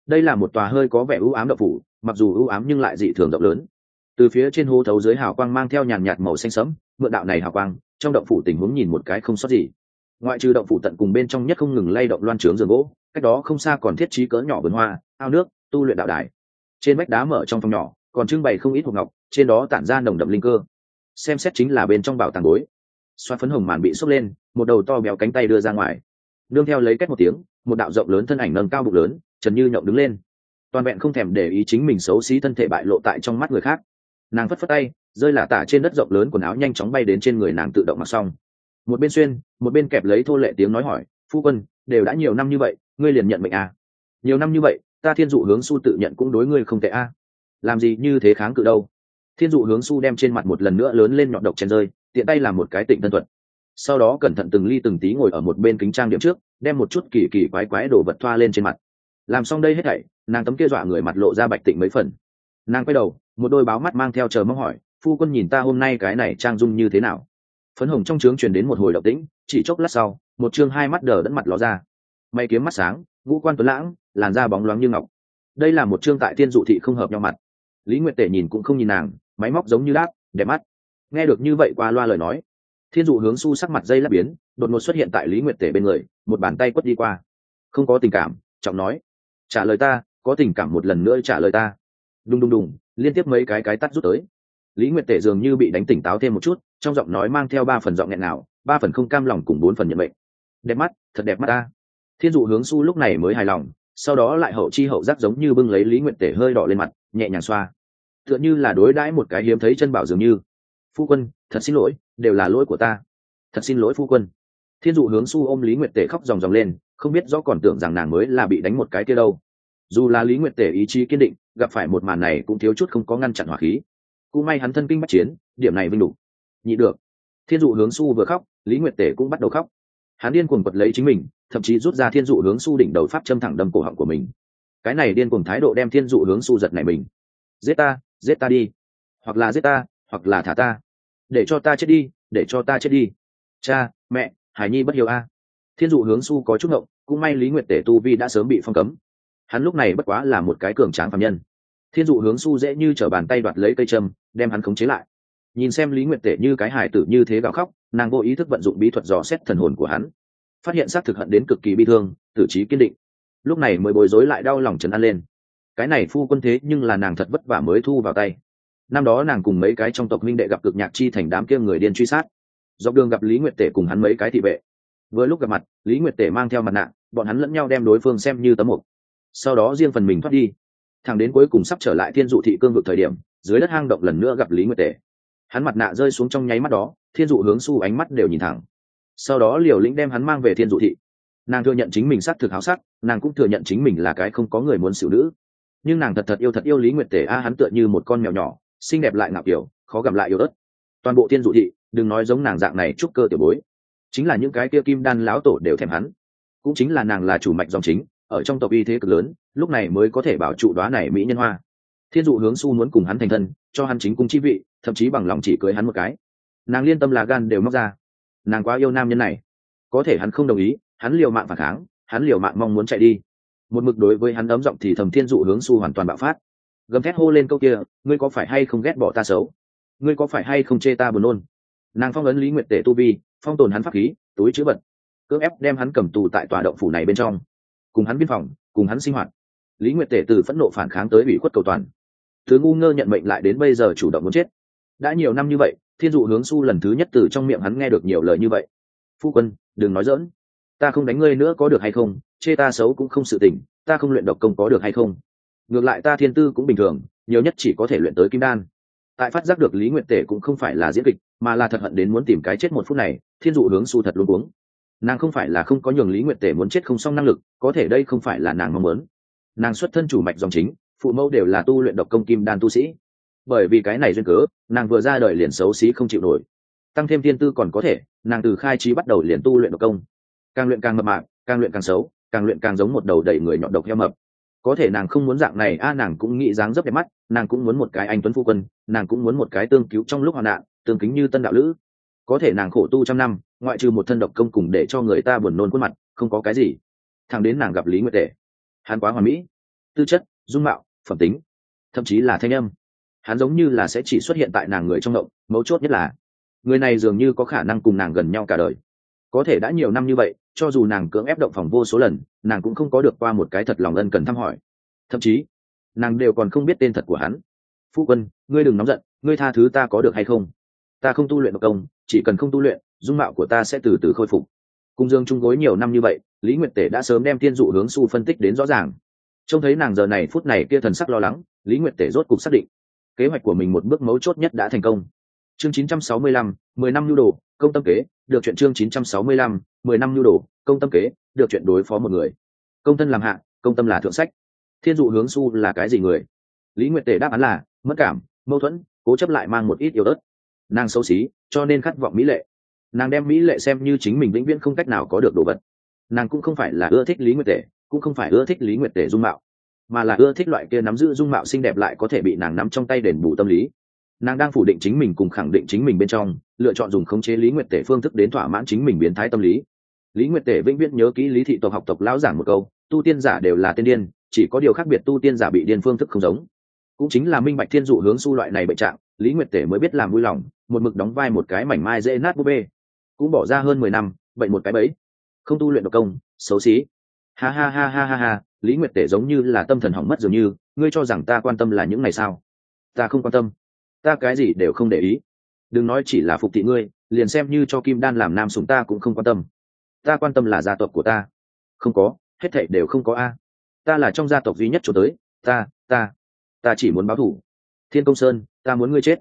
đây là một tòa hơi có vẻ u ám động phủ, mặc dù u ám nhưng lại dị thường rộng lớn. Từ phía trên hố thấu dưới hào quang mang theo nhàn nhạt màu xanh sẫm, mượn đạo này hào quang, trong động phủ tình huống nhìn một cái không sót gì. Ngoại trừ động phủ tận cùng bên trong nhất không ngừng lay động loan trướng giường gỗ, cách đó không xa còn thiết trí cỡ nhỏ vườn hoa, ao nước, tu luyện đạo đài. Trên vách đá mở trong phòng nhỏ, còn trưng bày không ít hộp ngọc, trên đó tản ra nồng đậm linh cơ. Xem xét chính là bên trong bảo tàng bối. Xoa phấn hồng màn bị xốc lên, một đầu to béo cánh tay đưa ra ngoài. Nương theo lấy cách một tiếng, một đạo rộng lớn thân ảnh nâng cao bụng lớn, trần như nhộng đứng lên. Toàn vẹn không thèm để ý chính mình xấu xí thân thể bại lộ tại trong mắt người khác. Nàng phất phất tay, rơi lả tả trên đất rộng lớn, quần áo nhanh chóng bay đến trên người nàng tự động mặc xong. Một bên xuyên, một bên kẹp lấy thô lệ tiếng nói hỏi, phu quân, đều đã nhiều năm như vậy, ngươi liền nhận mệnh à? Nhiều năm như vậy, ta Thiên Dụ Hướng Su tự nhận cũng đối ngươi không tệ a. Làm gì như thế kháng cự đâu? Thiên Dụ Hướng Su đem trên mặt một lần nữa lớn lên nhọn độc chen rơi, tiện tay làm một cái tịnh thân thuật. Sau đó cẩn thận từng ly từng tí ngồi ở một bên kính trang điểm trước, đem một chút kỳ kỳ quái quái đồ vật thoa lên trên mặt. Làm xong đây hết thảy, nàng tấm kia dọa người mặt lộ ra bạch tịnh mấy phần. Nàng quay đầu, một đôi báo mắt mang theo chờ mong hỏi, phu quân nhìn ta hôm nay cái này trang dung như thế nào? Phấn hồng trong trướng truyền đến một hồi động tĩnh, chỉ chốc lát sau, một trương hai mắt đờ đẫn mặt ló ra. Mày kiếm mắt sáng, ngũ quan tuấn lãng, làn da bóng loáng như ngọc. Đây là một trương tại Thiên Dụ thị không hợp nhau mặt. Lý Nguyệt Tể nhìn cũng không nhìn nàng, máy móc giống như đáp, đẹp mắt. Nghe được như vậy qua loa lời nói, Thiên Dụ Hướng Su sắc mặt dây lắp biến, đột ngột xuất hiện tại Lý Nguyệt Tể bên người, một bàn tay quất đi qua. Không có tình cảm, trọng nói, trả lời ta, có tình cảm một lần nữa trả lời ta. Đùng đùng đùng, liên tiếp mấy cái tắt rút tới. Lý Nguyệt Tể dường như bị đánh tỉnh táo thêm một chút, trong giọng nói mang theo 3 phần giọng nghẹn ngào, 3 phần không cam lòng cùng 4 phần nhận mệnh. Đẹp mắt, thật đẹp mắt ta. Thiên Dụ Hướng Su lúc này mới hài lòng, sau đó lại hậu chi hậu giác giống như bưng lấy Lý Nguyệt Tể hơi đỏ lên mặt, nhẹ nhàng xoa, tựa như là đối đãi một cái hiếm thấy chân bảo dường như. Phu quân, thật xin lỗi, đều là lỗi của ta. Thật xin lỗi phu quân. Thiên Dụ Hướng Su ôm Lý Nguyệt Tể khóc ròng ròng lên, không biết rõ còn tưởng rằng nàng mới là bị đánh một cái kia đâu. Dù là Lý Nguyệt Tể ý chí kiên định, gặp phải một màn này cũng thiếu chút không có ngăn chặn hỏa khí. Cũng may hắn thân kinh bách chiến, điểm này vinh đủ. Nhị được. Thiên Dụ Hướng Su vừa khóc, Lý Nguyệt Tể cũng bắt đầu khóc. Hắn điên cuồng quật lấy chính mình, thậm chí rút ra Thiên Dụ Hướng Su đỉnh đầu pháp châm thẳng đâm cổ họng của mình. Cái này điên cuồng thái độ đem Thiên Dụ Hướng Su giật nảy mình. Giết ta đi, hoặc là giết ta, hoặc là thả ta, để cho ta chết đi, để cho ta chết đi. Cha, mẹ, hải nhi bất hiếu a. Thiên Dụ Hướng Su có chút ngộng, cũng may Lý Nguyệt Tể tu vi đã sớm bị phong cấm. Hắn lúc này bất quá là một cái cường tráng phàm nhân. Thiên Dụ Hướng Su dễ như trở bàn tay đoạt lấy cây châm, đem hắn khống chế lại. Nhìn xem Lý Nguyệt Tể như cái hài tử như thế gào khóc, nàng vô ý thức vận dụng bí thuật dò xét thần hồn của hắn, phát hiện xác thực hận đến cực kỳ bi thương, tử trí kiên định. Lúc này mới bối rối lại đau lòng trấn an lên. Cái này phu quân thế nhưng là nàng thật vất vả mới thu vào tay. Năm đó nàng cùng mấy cái trong tộc minh đệ gặp cực nhạc chi thành đám kia người điên truy sát, dọc đường gặp Lý Nguyệt Tể cùng hắn mấy cái thị vệ. Vừa lúc gặp mặt, Lý Nguyệt Tể mang theo mặt nạ, bọn hắn lẫn nhau đem đối phương xem như tấm mục, sau đó riêng phần mình thoát đi. Thằng đến cuối cùng sắp trở lại Thiên Dụ thị cương vực thời điểm, dưới đất hang động lần nữa gặp Lý Nguyệt Tể. Hắn mặt nạ rơi xuống trong nháy mắt đó, Thiên Dụ Hướng Su ánh mắt đều nhìn thẳng. Sau đó liều lĩnh đem hắn mang về Thiên Dụ thị. Nàng thừa nhận chính mình xác thực háo sắc, nàng cũng thừa nhận chính mình là cái không có người muốn xử nữ. Nhưng nàng thật yêu Lý Nguyệt Tể a, hắn tựa như một con mèo nhỏ, xinh đẹp lại ngạo kiểu, khó gặp lại yêu ớt. Toàn bộ Thiên Dụ thị, đừng nói giống nàng dạng này trúc cơ tiểu bối, chính là những cái kia kim đan lão tổ đều thèm hắn. Cũng chính là nàng là chủ mạch dòng chính, ở trong tộc uy thế cực lớn, lúc này mới có thể bảo trụ đóa này mỹ nhân hoa. Thiên Dụ Hướng Su muốn cùng hắn thành thân, cho hắn chính cung chi vị, thậm chí bằng lòng chỉ cưới hắn một cái. Nàng liên tâm là gan đều móc ra. Nàng quá yêu nam nhân này, có thể hắn không đồng ý, hắn liều mạng phản kháng, hắn liều mạng mong muốn chạy đi. Một mực đối với hắn ấm giọng thì thầm Thiên Dụ Hướng Su hoàn toàn bạo phát, gầm thét hô lên câu kia, ngươi có phải hay không ghét bỏ ta xấu, ngươi có phải hay không chê ta buồn nôn. Nàng phong ấn Lý Nguyệt Tể tu vi, phong tồn hắn pháp khí, túi chứa vật, cưỡng ép đem hắn cầm tù tại tòa động phủ này bên trong, cùng hắn biên phòng, cùng hắn sinh hoạt. Lý Nguyệt Tể từ phẫn nộ phản kháng tới ủy khuất cầu toàn, thứ ngu ngơ nhận mệnh lại đến bây giờ chủ động muốn chết. Đã nhiều năm như vậy, Thiên Dụ Hướng Su lần thứ nhất từ trong miệng hắn nghe được nhiều lời như vậy. Phu quân, đừng nói giỡn, ta không đánh ngươi nữa có được hay không, chê ta xấu cũng không sự tình, ta không luyện độc công có được hay không. Ngược lại ta thiên tư cũng bình thường, nhiều nhất chỉ có thể luyện tới kim đan. Tại phát giác được Lý Nguyệt Tể cũng không phải là diễn kịch, mà là thật hận đến muốn tìm cái chết một phút này, Thiên Dụ Hướng Su thật luống cuống. Nàng không phải là không có nhường Lý Nguyệt Tể muốn chết không xong năng lực, có thể đây không phải là nàng mong muốn. Nàng xuất thân chủ mạch dòng chính, phụ mẫu đều là tu luyện độc công kim đan tu sĩ. Bởi vì cái này duyên cớ, nàng vừa ra đời liền xấu xí không chịu nổi. Tăng thêm thiên tư còn có thể, nàng từ khai trí bắt đầu liền tu luyện độc công. Càng luyện càng mập mạp, càng luyện càng xấu, càng luyện càng giống một đầu đầy người nhọn độc heo mập. Có thể nàng không muốn dạng này a, nàng cũng nghĩ dáng dấp đẹp mắt, nàng cũng muốn một cái anh tuấn phu quân, nàng cũng muốn một cái tương cứu trong lúc hoạn nạn, tương kính như tân đạo lữ. Có thể nàng khổ tu trăm năm, ngoại trừ một thân độc công cùng để cho người ta buồn nôn khuôn mặt, không có cái gì. Thằng đến nàng gặp Lý Nguyệt Tể, hắn quá hoàn mỹ. tư chất, dung mạo, phẩm tính, thậm chí là thanh âm. Hắn giống như là sẽ chỉ xuất hiện tại nàng người trong động, mấu chốt nhất là người này dường như có khả năng cùng nàng gần nhau cả đời. Có thể đã nhiều năm như vậy, cho dù nàng cưỡng ép động phòng vô số lần, nàng cũng không có được qua một cái thật lòng ân cần thăm hỏi. Thậm chí nàng đều còn không biết tên thật của hắn. Phu quân, ngươi đừng nóng giận, ngươi tha thứ ta có được hay không? Ta không tu luyện độc công, chỉ cần không tu luyện, dung mạo của ta sẽ từ từ khôi phục. Cung dương chung gối nhiều năm như vậy, Lý Nguyệt Tể đã sớm đem Thiên Dụ Hướng Su phân tích đến rõ ràng. Trông thấy nàng giờ này phút này kia thần sắc lo lắng, Lý Nguyệt Tể rốt cục xác định kế hoạch của mình một bước mấu chốt nhất đã thành công. Chương 965, 10 năm nhu đồ, công tâm kế, được chuyện chương 965, 10 năm nhu đồ, công tâm kế, được chuyện đối phó một người. Công thân làm hạ, công tâm là thượng sách. Thiên Dụ Hướng Su là cái gì người? Lý Nguyệt Tể đáp án là mất cảm, mâu thuẫn, cố chấp lại mang một ít yếu ớt. Nàng xấu xí, cho nên khát vọng mỹ lệ. Nàng đem mỹ lệ xem như chính mình vĩnh viễn không cách nào có được đồ vật. Nàng cũng không phải là ưa thích Lý Nguyệt Tể, cũng không phải ưa thích Lý Nguyệt Tể dung mạo, mà là ưa thích loại kia nắm giữ dung mạo xinh đẹp lại có thể bị nàng nắm trong tay đền bù tâm lý. Nàng đang phủ định chính mình cùng khẳng định chính mình bên trong, lựa chọn dùng khống chế Lý Nguyệt Tể phương thức đến thỏa mãn chính mình biến thái tâm lý. Lý Nguyệt Tể vĩnh viễn nhớ kỹ Lý thị tộc học tộc lão giảng một câu, tu tiên giả đều là tiên điên, chỉ có điều khác biệt tu tiên giả bị điên phương thức không giống. Cũng chính là minh bạch Thiên Dụ Hướng Su loại này bệnh trạng, Lý Nguyệt Tể mới biết làm vui lòng, một mực đóng vai một cái mảnh mai dễ nát búp bê, cũng bỏ ra hơn 10 năm, vậy một cái bẫy, không tu luyện độc công, xấu xí. Ha ha ha ha ha ha, Lý Nguyệt Tể giống như là tâm thần hỏng mất dường như, ngươi cho rằng ta quan tâm là những ngày sao? Ta không quan tâm, ta cái gì đều không để ý. Đừng nói chỉ là phục thị ngươi, liền xem như cho Kim Đan làm nam sủng ta cũng không quan tâm. Ta quan tâm là gia tộc của ta. Không có, hết thảy đều không có a. Ta là trong gia tộc duy nhất cho tới, ta chỉ muốn báo thù. Thiên Công Sơn, ta muốn ngươi chết.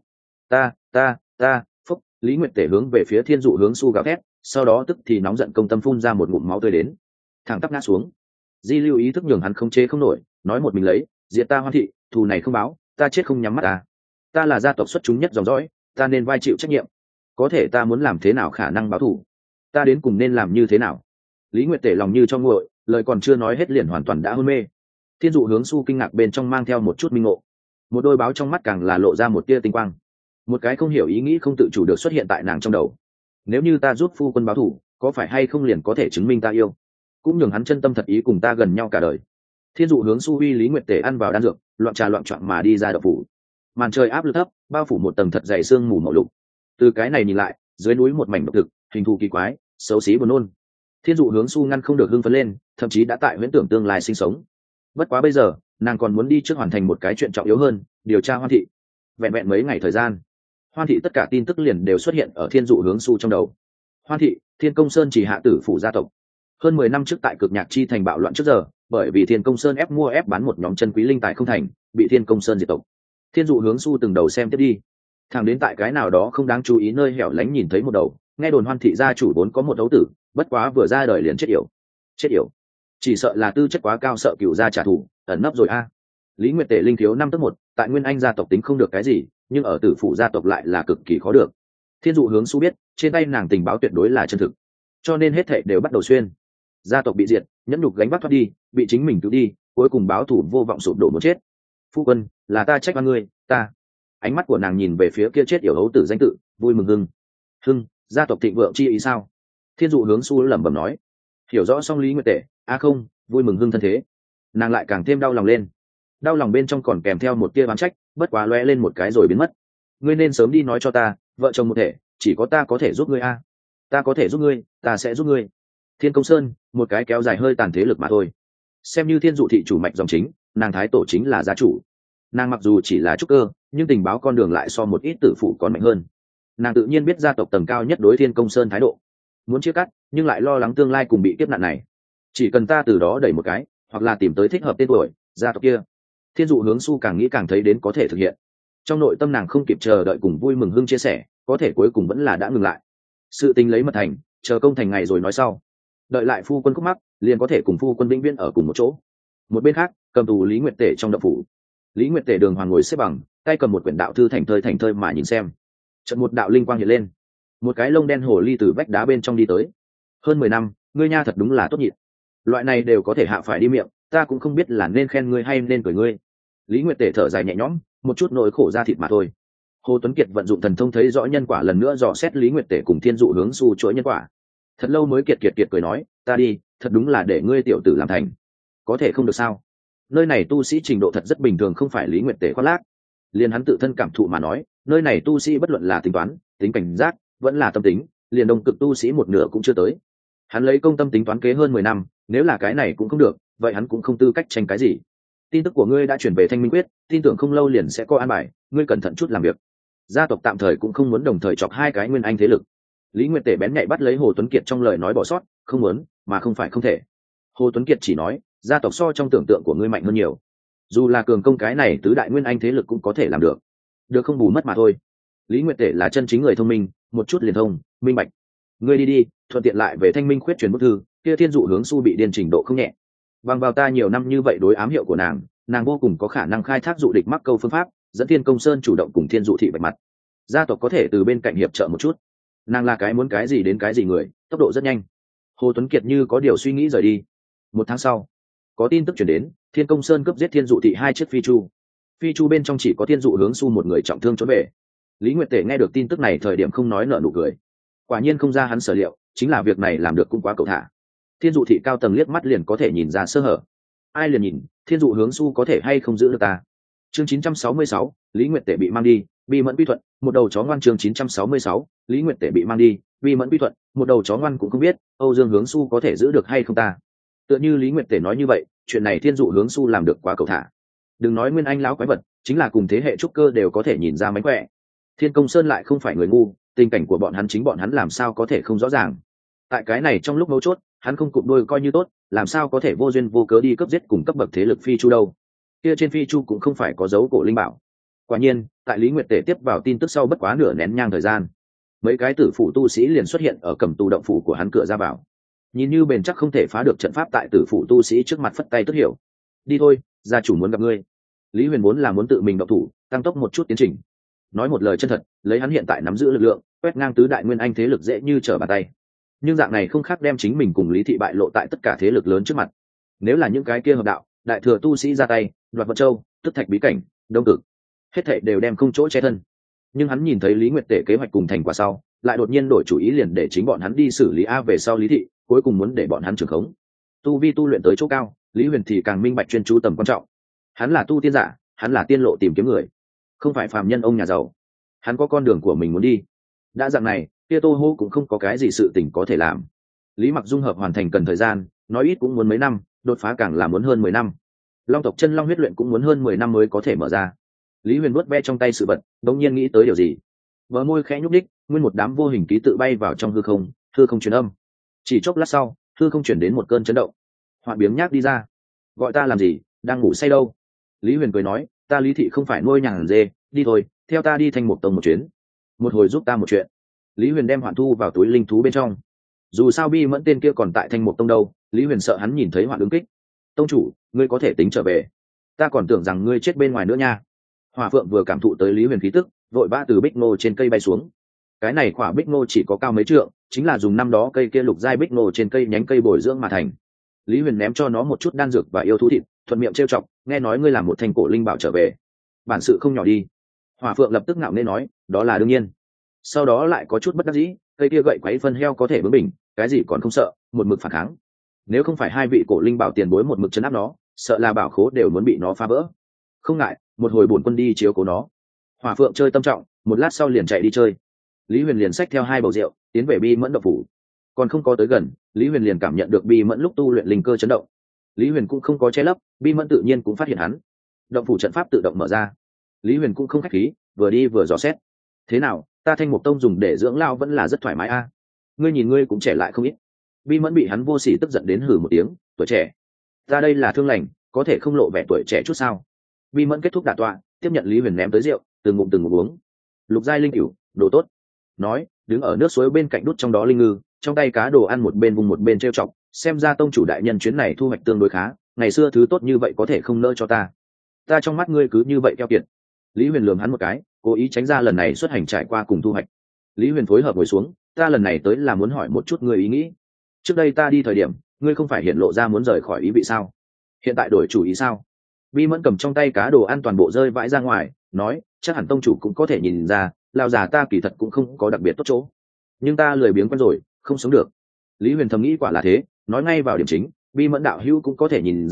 Ta, phúc, Lý Nguyệt Tể hướng về phía Thiên Dụ Hướng Su gào thét, sau đó tức thì nóng giận công tâm phun ra một ngụm máu tươi đến, thẳng tắp ngã xuống. Di Lưu ý thức nhường hắn không chế không nổi, nói một mình lấy, diệt ta Hoan thị, thù này không báo, ta chết không nhắm mắt à. Ta là gia tộc xuất chúng nhất dòng dõi, ta nên vai chịu trách nhiệm. Có thể ta muốn làm thế nào khả năng báo thù? Ta đến cùng nên làm như thế nào? Lý Nguyệt Tể lòng như cho nguội, lời còn chưa nói hết liền hoàn toàn đã hôn mê. Thiên Dụ Hướng Su kinh ngạc bên trong mang theo một chút minh ngộ, một đôi báo trong mắt càng là lộ ra một tia tinh quang. Một cái không hiểu ý nghĩ không tự chủ được xuất hiện tại nàng trong đầu. Nếu như ta giúp phu quân báo thù, có phải hay không liền có thể chứng minh ta yêu, cũng nhường hắn chân tâm thật ý cùng ta gần nhau cả đời. Thiên Dụ Hướng Su uy Lý Nguyệt Tể ăn vào đan dược, loạn trà loạn choạng mà đi ra đậu phủ. Màn trời áp lực thấp, bao phủ một tầng thật dày sương mù màu lục. Từ cái này nhìn lại, dưới núi một mảnh độc thực, hình thù kỳ quái, xấu xí buồn nôn. Thiên Dụ Hướng Su ngăn không được hưng phấn lên, thậm chí đã tại huyễn tưởng tương lai sinh sống. Bất quá bây giờ, nàng còn muốn đi trước hoàn thành một cái chuyện trọng yếu hơn, điều tra Hoan thị. Vẹn vẹn mấy ngày thời gian, Hoan thị tất cả tin tức liền đều xuất hiện ở Thiên Dụ Hướng Su trong đầu. Hoan thị, Thiên Công Sơn chỉ hạ tử phủ gia tộc. Hơn 10 năm trước tại Cực Nhạc Chi thành bạo loạn trước giờ, bởi vì Thiên Công Sơn ép mua ép bán một nhóm chân quý linh tài không thành, bị Thiên Công Sơn diệt tộc. Thiên Dụ Hướng Su từng đầu xem tiếp đi, thẳng đến tại cái nào đó không đáng chú ý nơi hẻo lánh nhìn thấy một đầu, nghe đồn Hoan thị gia chủ vốn có một đấu tử, bất quá vừa ra đời liền chết yểu, chỉ sợ là tư chất quá cao sợ cựu gia trả thù, ẩn nấp rồi a. Lý Nguyệt Tể linh thiếu 5/1, tại Nguyên Anh gia tộc tính không được cái gì, nhưng ở tử phủ gia tộc lại là cực kỳ khó được. Thiên Dụ Hướng Su biết, trên tay nàng tình báo tuyệt đối là chân thực, cho nên hết thảy đều bắt đầu xuyên. Gia tộc bị diệt, nhẫn nhục gánh vác thoát đi, bị chính mình cứu đi, cuối cùng báo thù vô vọng sụp đổ muốn chết. Phu quân, là ta trách oan ngươi, ta. Ánh mắt của nàng nhìn về phía kia chết yểu hấu tử danh tự, vui mừng hưng, gia tộc thịnh vượng chi ý sao? Thiên Dụ Hướng Su lẩm bẩm nói. Hiểu rõ xong Lý Nguyệt Tể, không, vui mừng hưng thân thế. Nàng lại càng thêm đau lòng lên. Đau lòng bên trong còn kèm theo một tia oán trách, bất quá lóe lên một cái rồi biến mất. Ngươi nên sớm đi nói cho ta, vợ chồng một thể, chỉ có ta có thể giúp ngươi a. Ta có thể giúp ngươi, ta sẽ giúp ngươi. Thiên Công Sơn, một cái kéo dài hơi tàn thế lực mà thôi. Xem như Thiên Dụ thị chủ mạch dòng chính, nàng thái tổ chính là gia chủ. Nàng mặc dù chỉ là trúc cơ, nhưng tình báo con đường lại so một ít tử phụ còn mạnh hơn. Nàng tự nhiên biết gia tộc tầng cao nhất đối Thiên Công Sơn thái độ, muốn chia cắt, nhưng lại lo lắng tương lai cùng bị kiếp nạn này. Chỉ cần ta từ đó đẩy một cái, hoặc là tìm tới thích hợp tên tuổi, gia tộc kia. Thiên Dụ Hướng Su càng nghĩ càng thấy đến có thể thực hiện. Trong nội tâm nàng không kịp chờ đợi cùng vui mừng hưng chia sẻ, có thể cuối cùng vẫn là đã ngừng lại. Sự tình lấy mật thành, chờ công thành ngày rồi nói sau. Đợi lại phu quân khúc mắc, liền có thể cùng phu quân vĩnh viễn ở cùng một chỗ. Một bên khác, cầm tù Lý Nguyệt Tể trong động phủ. Lý Nguyệt Tể đường hoàng ngồi xếp bằng, tay cầm một quyển đạo thư thành thơi mà nhìn xem. Chợt một đạo linh quang hiện lên, một cái lông đen hồ ly từ vách đá bên trong đi tới. Hơn 10 năm, ngươi nha thật đúng là tốt nhịn. Loại này đều có thể hạ phải đi miệng, ta cũng không biết là nên khen ngươi hay nên cười ngươi. Lý Nguyệt Tể thở dài nhẹ nhõm, một chút nỗi khổ ra thịt mà thôi. Hồ Tuấn Kiệt vận dụng thần thông thấy rõ nhân quả, lần nữa dò xét Lý Nguyệt Tể cùng Thiên Dụ Hướng Su chuỗi nhân quả. Thật lâu mới kiệt cười nói, ta đi, thật đúng là để ngươi tiểu tử làm thành. Có thể không được sao? nơi này tu sĩ trình độ thật rất bình thường, không phải Lý Nguyệt Tể khoác lác. Liền hắn tự thân cảm thụ mà nói, nơi này tu sĩ bất luận là tính toán, tính cảnh giác, vẫn là tâm tính, liền đồng cực tu sĩ một nửa cũng chưa tới. Hắn lấy công tâm tính toán kế hơn 10 năm, nếu là cái này cũng không được, vậy hắn cũng không tư cách tranh cái gì. Tin tức của ngươi đã chuyển về Thanh Minh Quyết, tin tưởng không lâu liền sẽ có an bài, ngươi cẩn thận chút làm việc. Gia tộc tạm thời cũng không muốn đồng thời chọc hai cái nguyên anh thế lực. Lý Nguyệt Tể bén nhạy bắt lấy Hồ Tuấn Kiệt trong lời nói bỏ sót, không muốn, mà không phải không thể. Hồ Tuấn Kiệt chỉ nói, gia tộc so trong tưởng tượng của ngươi mạnh hơn nhiều. Dù là cường công cái này tứ đại nguyên anh thế lực cũng có thể làm được. Được không bù mất mà thôi. Lý Nguyệt Tể là chân chính người thông minh, một chút liền thông, minh bạch. Ngươi đi đi, thuận tiện lại về Thanh Minh Khuyết truyền bức thư, kia Thiên Dụ Hướng Su bị điên trình độ không nhẹ. Bằng vào ta nhiều năm như vậy đối ám hiệu của nàng vô cùng có khả năng khai thác dụ địch mắc câu phương pháp, dẫn Thiên Công Sơn chủ động cùng Thiên Dụ thị bạch mặt. Gia tộc có thể từ bên cạnh hiệp trợ một chút. Nàng là cái muốn cái gì đến cái gì người, tốc độ rất nhanh. Hồ Tuấn Kiệt như có điều suy nghĩ rời đi. 1 tháng sau, có tin tức chuyển đến, Thiên Công Sơn cướp giết Thiên Dụ thị 2 chiếc phi chu bên trong chỉ có Thiên Dụ Hướng Su một người trọng thương trốn về. Lý Nguyệt Tể nghe được tin tức này thời điểm không nói nở nụ cười. Quả nhiên không ra hắn sở liệu, chính là việc này làm được cũng quá cầu thả. Thiên Dụ thị cao tầng liếc mắt liền có thể nhìn ra sơ hở. Ai liền nhìn, Thiên Dụ Hướng Su có thể hay không giữ được ta. Chương 966, Lý Nguyệt Tể bị mang đi, Bi Mẫn quy thuận, một đầu chó ngoan. Chương 966, Lý Nguyệt Tể bị mang đi, Bi Mẫn quy thuận, một đầu chó ngoan cũng không biết, Âu Dương Hướng Su có thể giữ được hay không ta. Tựa như Lý Nguyệt Tể nói như vậy, chuyện này Thiên Dụ Hướng Su làm được quá cầu thả. Đừng nói nguyên anh lão quái vật, chính là cùng thế hệ trúc cơ đều có thể nhìn ra mánh khỏe. Thiên Công Sơn lại không phải người ngu, tình cảnh của bọn hắn chính bọn hắn làm sao có thể không rõ ràng. Tại cái này trong lúc mấu chốt, hắn không cụp đôi coi như tốt, làm sao có thể vô duyên vô cớ đi cướp giết cùng cấp bậc thế lực phi chu đâu. Kia trên phi chu cũng không phải có dấu cổ linh bảo. Quả nhiên, tại Lý Nguyệt Tể tiếp vào tin tức sau bất quá nửa nén nhang thời gian, mấy cái tử phủ tu sĩ liền xuất hiện ở cầm tù động phủ của hắn cửa ra vào. Nhìn như bền chắc không thể phá được trận pháp tại tử phủ tu sĩ trước mặt phất tay tức hiểu. Đi thôi, gia chủ muốn gặp ngươi. Lý Huyền muốn là muốn tự mình động thủ, tăng tốc một chút tiến trình. Nói một lời chân thật, lấy hắn hiện tại nắm giữ lực lượng, quét ngang tứ đại nguyên anh thế lực dễ như trở bàn tay. Nhưng dạng này không khác đem chính mình cùng Lý thị bại lộ tại tất cả thế lực lớn trước mặt. Nếu là những cái kia hợp đạo, đại thừa tu sĩ ra tay, đoạt vật châu, tức thạch bí cảnh, đông cực, hết thảy đều đem không chỗ che thân. Nhưng hắn nhìn thấy Lý Nguyệt Tể kế hoạch cùng thành quả sau, lại đột nhiên đổi chủ ý, liền để chính bọn hắn đi xử lý a về sau Lý thị, cuối cùng muốn để bọn hắn trưởng khống. Tu vi tu luyện tới chỗ cao, Lý Huyền thì càng minh bạch chuyên chú tầm quan trọng. Hắn là tu tiên giả, hắn là tiên lộ tìm kiếm người, không phải phàm nhân ông nhà giàu. Hắn có con đường của mình muốn đi. Đã dạng này, kia Tô Hô cũng không có cái gì sự tình có thể làm. Lý Mặc dung hợp hoàn thành cần thời gian, nói ít cũng muốn mấy năm, đột phá càng là muốn hơn 10 năm. Long tộc chân long huyết luyện cũng muốn hơn 10 năm mới có thể mở ra. Lý Huyền vuốt ve trong tay sự vật, đột nhiên nghĩ tới điều gì. Bờ môi khẽ nhúc nhích, nguyên một đám vô hình ký tự bay vào trong hư không truyền âm. Chỉ chốc lát sau, hư không chuyển đến một cơn chấn động. Họa biếng nhác đi ra. Gọi ta làm gì, đang ngủ say đâu. Lý Huyền cười nói, ta Lý thị không phải nuôi nhàng dê, đi thôi, theo ta đi Thanh Mục Tông một chuyến. Một hồi giúp ta một chuyện. Lý Huyền đem Hoạn thu vào túi linh thú bên trong. Dù sao Bi Mẫn tên kia còn tại Thanh Mục Tông đâu, Lý Huyền sợ hắn nhìn thấy Hoạn ứng kích. Tông chủ, ngươi có thể tính trở về. Ta còn tưởng rằng ngươi chết bên ngoài nữa nha. Hỏa Phượng vừa cảm thụ tới Lý Huyền khí tức, vội vã từ bích ngô trên cây bay xuống. Cái này quả bích ngô chỉ có cao mấy trượng, chính là dùng năm đó cây kia lục giai bích ngô trên cây nhánh cây bồi dưỡng mà thành. Lý Huyền ném cho nó một chút đan dược và yêu thú thịt, thuận miệng trêu chọc, nghe nói ngươi làm một thanh cổ linh bảo trở về, bản sự không nhỏ đi. Hỏa Phượng lập tức ngạo nghễ nói, đó là đương nhiên. Sau đó lại có chút bất đắc dĩ, cây kia gậy quấy phân heo có thể bướng bỉnh, cái gì còn không sợ, một mực phản kháng. Nếu không phải hai vị cổ linh bảo tiền bối một mực trấn áp nó, sợ là bảo khố đều muốn bị nó phá vỡ. Không ngại, một hồi bổn quân đi chiếu cố nó. Hỏa Phượng chơi tâm trọng, một lát sau liền chạy đi chơi. Lý Huyền liền xách theo 2 bầu rượu, tiến về Bi Mẫn động phủ. Còn không có tới gần, Lý Huyền liền cảm nhận được Bi Mẫn lúc tu luyện linh cơ chấn động. Lý Huyền cũng không có che lấp, Bi Mẫn tự nhiên cũng phát hiện hắn. Động phủ trận pháp tự động mở ra. Lý Huyền cũng không khách khí, vừa đi vừa dò xét. Thế nào, ta Thanh Mục Tông dùng để dưỡng lao vẫn là rất thoải mái a. Ngươi nhìn ngươi cũng trẻ lại không ít. Bi Mẫn bị hắn vô sỉ tức giận đến hừ một tiếng, tuổi trẻ. Ta đây là thương lành, có thể không lộ vẻ tuổi trẻ chút sao? Bi Mẫn kết thúc đả tọa, tiếp nhận Lý Huyền ném tới rượu, từng ngụm uống. Lục giai linh cửu, đồ tốt. Nói, đứng ở nước suối bên cạnh đút trong đó linh ngư, trong tay cá đồ ăn một bên vùng một bên trêu chọc, xem ra tông chủ đại nhân chuyến này thu hoạch tương đối khá, ngày xưa thứ tốt như vậy có thể không nỡ cho ta. Ta trong mắt ngươi cứ như vậy keo kiệt. Lý Huyền lườm hắn một cái, cố ý tránh ra lần này xuất hành trải qua cùng thu hoạch. Lý Huyền phối hợp ngồi xuống, ta lần này tới là muốn hỏi một chút ngươi ý nghĩ. Trước đây ta đi thời điểm, ngươi không phải hiện lộ ra muốn rời khỏi ý vị sao? Hiện tại đổi chủ ý sao? Bi Mẫn cầm trong tay cá đồ ăn toàn bộ rơi vãi ra ngoài, nói, chắc hẳn tông chủ cũng có thể nhìn ra, lão già ta kỳ thật cũng không có đặc biệt tốt chỗ, nhưng ta lười biếng quen rồi, không sống được. Lý Huyền thầm nghĩ quả là thế, nói ngay vào điểm chính, Bi Mẫn đạo hữu cũng có thể nhìn ra,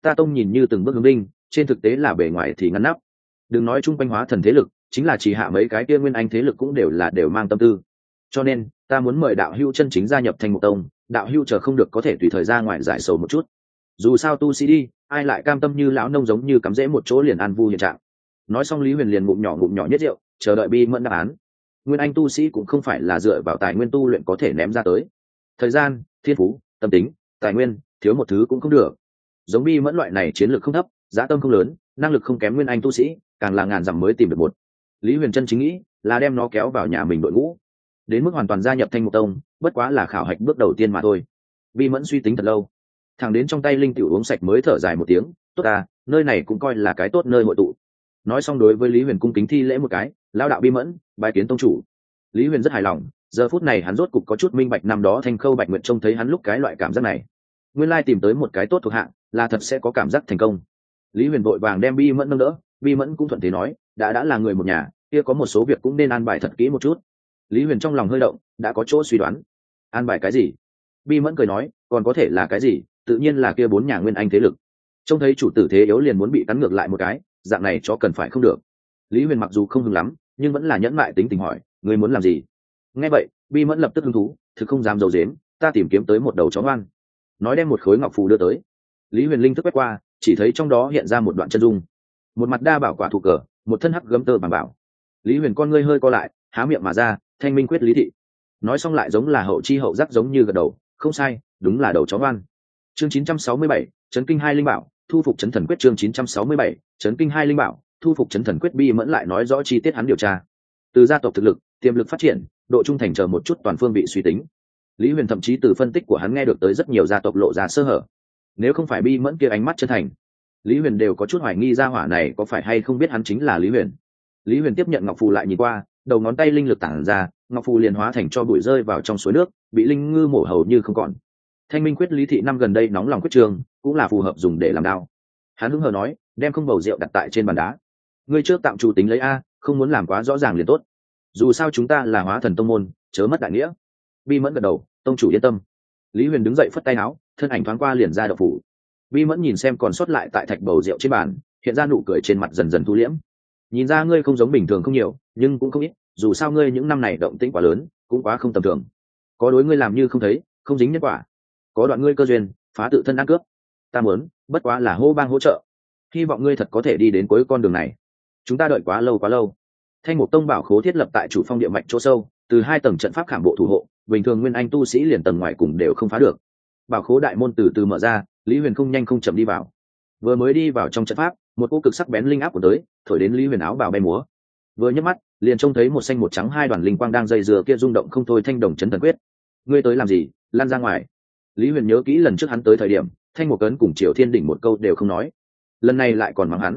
ta tông nhìn như từng bước hướng binh, trên thực tế là bề ngoài thì ngăn nắp. Đừng nói chung quanh hóa thần thế lực, chính là chỉ hạ mấy cái kia nguyên anh thế lực cũng đều mang tâm tư. Cho nên ta muốn mời đạo hữu chân chính gia nhập Thanh Mục Tông, đạo hữu chờ không được có thể tùy thời ra ngoài giải sầu một chút. Dù sao tu sĩ đi, ai lại cam tâm như lão nông giống như cắm rễ một chỗ liền an vui hiện trạng. Nói xong Lý Huyền liền ngụm nhỏ nhất rượu, chờ đợi Bi Mẫn đáp án. Nguyên anh tu sĩ cũng không phải là dựa vào tài nguyên tu luyện có thể ném ra tới. Thời gian, thiên phú, tâm tính, tài nguyên, thiếu một thứ cũng không được. Giống Bi Mẫn loại này chiến lược không thấp, giá tâm không lớn, năng lực không kém nguyên anh tu sĩ, càng là ngàn dặm mới tìm được một. Lý Huyền chân chính nghĩ là đem nó kéo vào nhà mình đội ngũ, đến mức hoàn toàn gia nhập Thanh Mục Tông, bất quá là khảo hạch bước đầu tiên mà thôi. Bi Mẫn suy tính thật lâu, thẳng đến trong tay linh tiểu uống sạch mới thở dài một tiếng, tốt à, nơi này cũng coi là cái tốt nơi hội tụ. Nói xong đối với Lý Huyền cung kính thi lễ một cái, lao đạo Bi Mẫn, bái kiến tông chủ. Lý Huyền rất hài lòng, giờ phút này hắn rốt cục có chút minh bạch năm đó Thanh Khâu Bạch Nguyệt trông thấy hắn lúc cái loại cảm giác này. Nguyên lai tìm tới một cái tốt thuộc hạng, là thật sẽ có cảm giác thành công. Lý Huyền vội vàng đem Bi Mẫn nâng đỡ, Bi Mẫn cũng thuận thế nói, đã là người một nhà, kia có một số việc cũng nên an bài thật kỹ một chút. Lý Huyền trong lòng hơi động, đã có chỗ suy đoán. An bài cái gì? Bi Mẫn cười nói, còn có thể là cái gì, tự nhiên là kia 4 nhà nguyên anh thế lực. Trông thấy chủ tử thế yếu liền muốn bị cắn ngược lại một cái, dạng này cho cần phải không được. Lý Huyền mặc dù không hứng lắm, nhưng vẫn là nhẫn mại tính tình hỏi, ngươi muốn làm gì? Nghe vậy, Bi Mẫn lập tức hứng thú, thực không dám giấu giếm, ta tìm kiếm tới một đầu chó ngoan. Nói đem một khối ngọc phù đưa tới. Lý Huyền linh thức quét qua, chỉ thấy trong đó hiện ra một đoạn chân dung, một mặt đa bảo quả thủ cờ, một thân hắc gấm tơ bằng bảo. Lý Huyền con ngươi hơi co lại, há miệng mà ra, thanh minh quyết lý thị. Nói xong lại giống là hậu chi hậu giác giống như gật đầu, không sai, đúng là đầu chó ngoan. Chương 967, chấn kinh hai linh bảo, thu phục chấn thần quyết. Chương 967, chấn kinh hai linh bảo, thu phục chấn thần quyết. Bi Mẫn lại nói rõ chi tiết hắn điều tra, từ gia tộc thực lực, tiềm lực phát triển, độ trung thành chờ một chút toàn phương vị suy tính. Lý Huyền thậm chí từ phân tích của hắn nghe được tới rất nhiều gia tộc lộ ra sơ hở. Nếu không phải Bi Mẫn kia ánh mắt chân thành, Lý Huyền đều có chút hoài nghi gia hỏa này có phải hay không biết hắn chính là Lý Huyền. Lý Huyền tiếp nhận ngọc phù lại nhìn qua, đầu ngón tay linh lực tản ra, ngọc phù liền hóa thành cho bụi rơi vào trong suối nước, bị linh ngư mổ hầu như không còn. Thanh minh quyết lý thị năm gần đây nóng lòng quyết trường, cũng là phù hợp dùng để làm đao. Hắn hứng hờ nói, đem không bầu rượu đặt tại trên bàn đá. Ngươi trước tạm chủ tính lấy a, không muốn làm quá rõ ràng liền tốt. Dù sao chúng ta là hóa thần tông môn, chớ mất đại nghĩa. Bi Mẫn gật đầu, tông chủ yên tâm. Lý Huyền đứng dậy phất tay áo, thân ảnh thoáng qua liền ra đậu phủ. Bi Mẫn nhìn xem còn sót lại tại thạch bầu rượu trên bàn, hiện ra nụ cười trên mặt dần dần thu liễm. Nhìn ra ngươi không giống bình thường không nhiều, nhưng cũng không ít, dù sao ngươi những năm này động tĩnh quá lớn, cũng quá không tầm thường. Có đối ngươi làm như không thấy, không dính nhân quả. Có đoạn ngươi cơ duyên, phá tự thân ăn cướp. Ta muốn, bất quá là hô bang hỗ trợ. Hy vọng ngươi thật có thể đi đến cuối con đường này. Chúng ta đợi quá lâu. Thanh Mục Tông bảo khố thiết lập tại chủ phong địa mạch chỗ sâu, từ 2 tầng trận pháp khảm bộ thủ hộ, bình thường nguyên anh tu sĩ liền tầng ngoài cùng đều không phá được. Bảo khố đại môn từ từ mở ra, Lý Huyền không nhanh không chậm đi vào. Vừa mới đi vào trong trận pháp, một cỗ cực sắc bén linh áp của tới, thổi đến Lý Huyền áo bào bay múa. Vừa nhấc mắt, liền trông thấy một xanh một trắng 2 đoàn linh quang đang dây dưa kia rung động không thôi. Thanh đồng chấn thần quyết. Ngươi tới làm gì? Lan ra ngoài. Lý Huyền nhớ kỹ lần trước hắn tới thời điểm, Thanh Mục Cấn cùng Triều Thiên Đỉnh một câu đều không nói, lần này lại còn mắng hắn.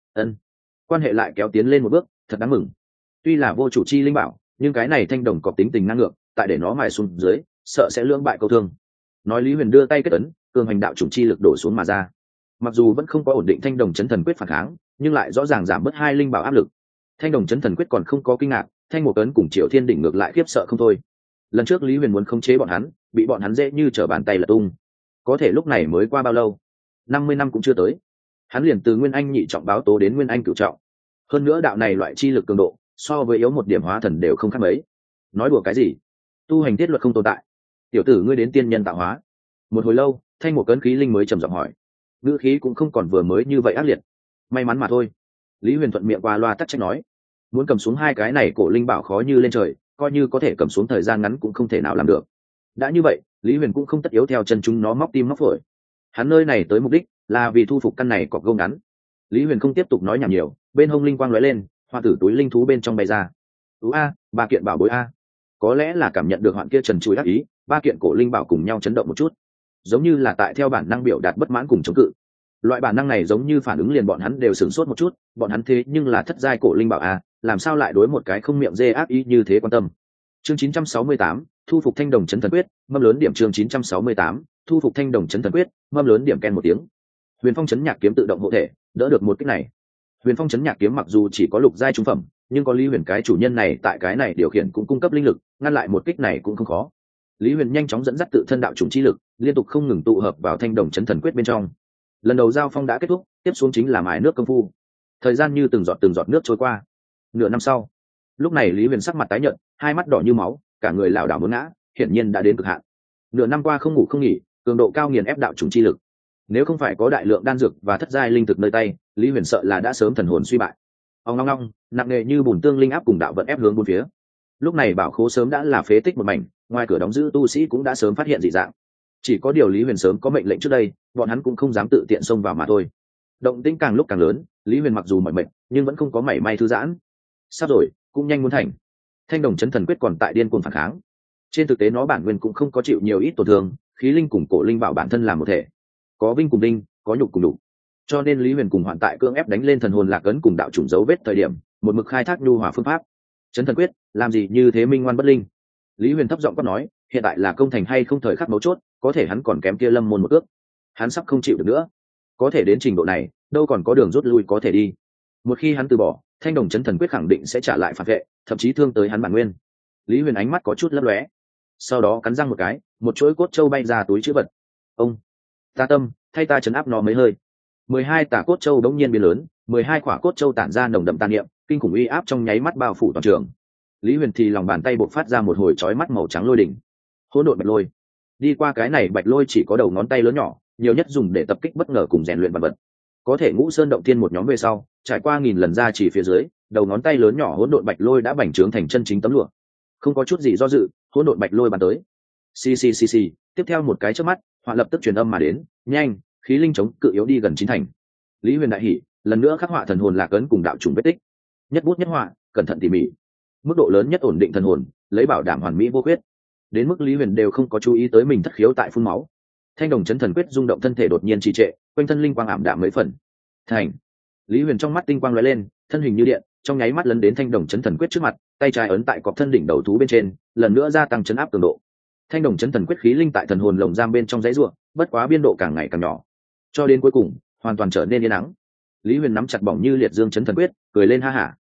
Quan hệ lại kéo tiến lên một bước, thật đáng mừng. Tuy là vô chủ chi linh bảo, nhưng cái này thanh đồng cọp tính tình năng ngược, tại để nó mài xuống dưới, sợ sẽ lưỡng bại câu thương. Nói Lý Huyền đưa tay kết ấn, cường hành đạo chủng chi lực đổ xuống mà ra. Mặc dù vẫn không có ổn định thanh đồng chấn thần quyết phản kháng, nhưng lại rõ ràng giảm bớt 2 linh bảo áp lực. Thanh đồng chấn thần quyết còn không có kinh ngạc, Thanh Mục Cấn cùng Triều Thiên Đỉnh ngược lại khiếp sợ không thôi. Lần trước Lý Huyền muốn khống chế bọn hắn, bị bọn hắn dễ như trở bàn tay lật tung. Có thể lúc này mới qua bao lâu? 50 năm cũng chưa tới. Hắn liền từ nguyên anh nhị trọng báo tố đến nguyên anh cửu trọng. Hơn nữa đạo này loại chi lực cường độ, so với yếu một điểm hóa thần đều không khác mấy. Nói đùa cái gì? Tu hành tiết luật không tồn tại. Tiểu tử ngươi đến tiên nhân tạo hóa. Một hồi lâu, Thanh Mục Cấn khí linh mới trầm giọng hỏi. Ngữ khí cũng không còn vừa mới như vậy ác liệt. May mắn mà thôi. Lý Huyền thuận miệng qua loa tắc trách nói. Muốn cầm xuống 2 cái này cổ linh bảo khó như lên trời, coi như có thể cầm xuống thời gian ngắn cũng không thể nào làm được. Đã như vậy, Lý Huyền cũng không tất yếu theo chân chúng nó móc tim móc phổi. Hắn nơi này tới mục đích là vì thu phục căn này cọp gông ngắn. Lý Huyền không tiếp tục nói nhảm nhiều, bên hông linh quang lóe lên, hoa tử túi linh thú bên trong bay ra. A, 3 kiện bảo bối a. Có lẽ là cảm nhận được hoạn kia trần trụi ác ý, 3 kiện cổ linh bảo cùng nhau chấn động một chút, giống như là tại theo bản năng biểu đạt bất mãn cùng chống cự. Loại bản năng này giống như phản ứng liền bọn hắn đều sửng sốt một chút, bọn hắn thế nhưng là thất giai cổ linh bảo a, làm sao lại đối một cái không miệng dê ác ý như thế quan tâm. Chương 968, thu phục thanh đồng chấn thần quyết, mâm lớn điểm. Chương 968, thu phục thanh đồng chấn thần quyết, mâm lớn điểm. Ken một tiếng, Huyền Phong chấn nhạc kiếm tự động hộ thể, đỡ được một kích này. Huyền Phong chấn nhạc kiếm mặc dù chỉ có lục giai trung phẩm, nhưng có Lý Huyền cái chủ nhân này tại cái này điều khiển cũng cung cấp linh lực, ngăn lại một kích này cũng không khó. Lý Huyền nhanh chóng dẫn dắt tự thân đạo chủng chi lực, liên tục không ngừng tụ hợp vào thanh đồng chấn thần quyết bên trong. Lần đầu giao phong đã kết thúc, tiếp xuống chính là mài nước công phu. Thời gian như từng giọt nước trôi qua. Nửa năm sau, lúc này Lý Huyền sắc mặt tái nhợt, hai mắt đỏ như máu, cả người lảo đảo muốn ngã, hiển nhiên đã đến cực hạn. Nửa năm qua không ngủ không nghỉ, cường độ cao nghiền ép đạo trùng chi lực. Nếu không phải có đại lượng đan dược và thất giai linh thực nơi tay, Lý Huyền sợ là đã sớm thần hồn suy bại. Ong ong ong, nặng nề như bùn tương linh áp cùng đạo vận ép hướng bốn phía. Lúc này bảo khố sớm đã là phế tích một mảnh, ngoài cửa đóng giữ tu sĩ cũng đã sớm phát hiện dị dạng. Chỉ có điều Lý Huyền sớm có mệnh lệnh trước đây, bọn hắn cũng không dám tự tiện xông vào mà thôi. Động tĩnh càng lúc càng lớn, Lý Huyền mặc dù mỏi mệt, nhưng vẫn không có mảy may thư giãn. Sắp rồi, cũng nhanh muốn thành. Thanh đồng chấn thần quyết còn tại điên cuồng phản kháng. Trên thực tế nó bản nguyên cũng không có chịu nhiều ít tổn thương, khí linh cùng cổ linh bảo bản thân làm một thể, có vinh cùng đinh, có nhục cùng đục. Cho nên Lý Huyền cùng Hoạn tại cưỡng ép đánh lên thần hồn lạc ấn cùng đạo chủng dấu vết thời điểm, một mực khai thác nhu hòa phương pháp. Chấn thần quyết, làm gì như thế minh ngoan bất linh. Lý Huyền thấp giọng quát nói, hiện tại là công thành hay không thời khắc mấu chốt, có thể hắn còn kém kia Lâm môn một ước. Hắn sắp không chịu được nữa. Có thể đến trình độ này, đâu còn có đường rút lui có thể đi. Một khi hắn từ bỏ, thanh đồng chấn thần quyết khẳng định sẽ trả lại phản vệ, thậm chí thương tới hắn bản nguyên. Lý Huyền ánh mắt có chút lấp lóe, sau đó cắn răng một cái, một chuỗi cốt châu bay ra túi chữ vật. Ông, ta tâm, thay ta chấn áp nó mấy hơi. 12 tả cốt châu đống nhiên biến lớn, 12 quả cốt châu tản ra nồng đậm tàn niệm, kinh khủng uy áp trong nháy mắt bao phủ toàn trường. Lý Huyền thì lòng bàn tay bộc phát ra một hồi chói mắt màu trắng lôi đỉnh. Hỗn độn bạch lôi. Đi qua cái này bạch lôi chỉ có đầu ngón tay lớn nhỏ, nhiều nhất dùng để tập kích bất ngờ cùng rèn luyện vật vật. Có thể Ngũ Sơn động thiên một nhóm về sau, trải qua nghìn lần ra chỉ phía dưới, đầu ngón tay lớn nhỏ hỗn độn bạch lôi đã bành trướng thành chân chính tấm lụa. Không có chút gì do dự, hỗn độn bạch lôi bắn tới. Xì xì xì xì, tiếp theo một cái chớp mắt, Họa lập tức truyền âm mà đến, nhanh, khí linh chống cự yếu đi gần chín thành. Lý Huyền đại hỉ, lần nữa khắc họa thần hồn lạc ấn cùng đạo trùng vết tích. Nhất bút nhất họa, cẩn thận tỉ mỉ. Mức độ lớn nhất ổn định thần hồn, lấy bảo đảm hoàn mỹ vô khuyết. Đến mức Lý Huyền đều không có chú ý tới mình thất khiếu tại phun máu. Thanh đồng chấn thần quyết rung động thân thể đột nhiên trì trệ, quanh thân linh quang ảm đạm mấy phần. Thành. Lý Huyền trong mắt tinh quang lóe lên, thân hình như điện, trong nháy mắt lấn đến thanh đồng chấn thần quyết trước mặt, tay trái ấn tại cọp thân đỉnh đầu thú bên trên, lần nữa gia tăng chấn áp cường độ. Thanh đồng chấn thần quyết khí linh tại thần hồn lồng giam bên trong dãy rùa, bất quá biên độ càng ngày càng nhỏ, cho đến cuối cùng hoàn toàn trở nên yên ắng. Lý Huyền nắm chặt bỏng như liệt dương chấn thần quyết, cười lên ha hả.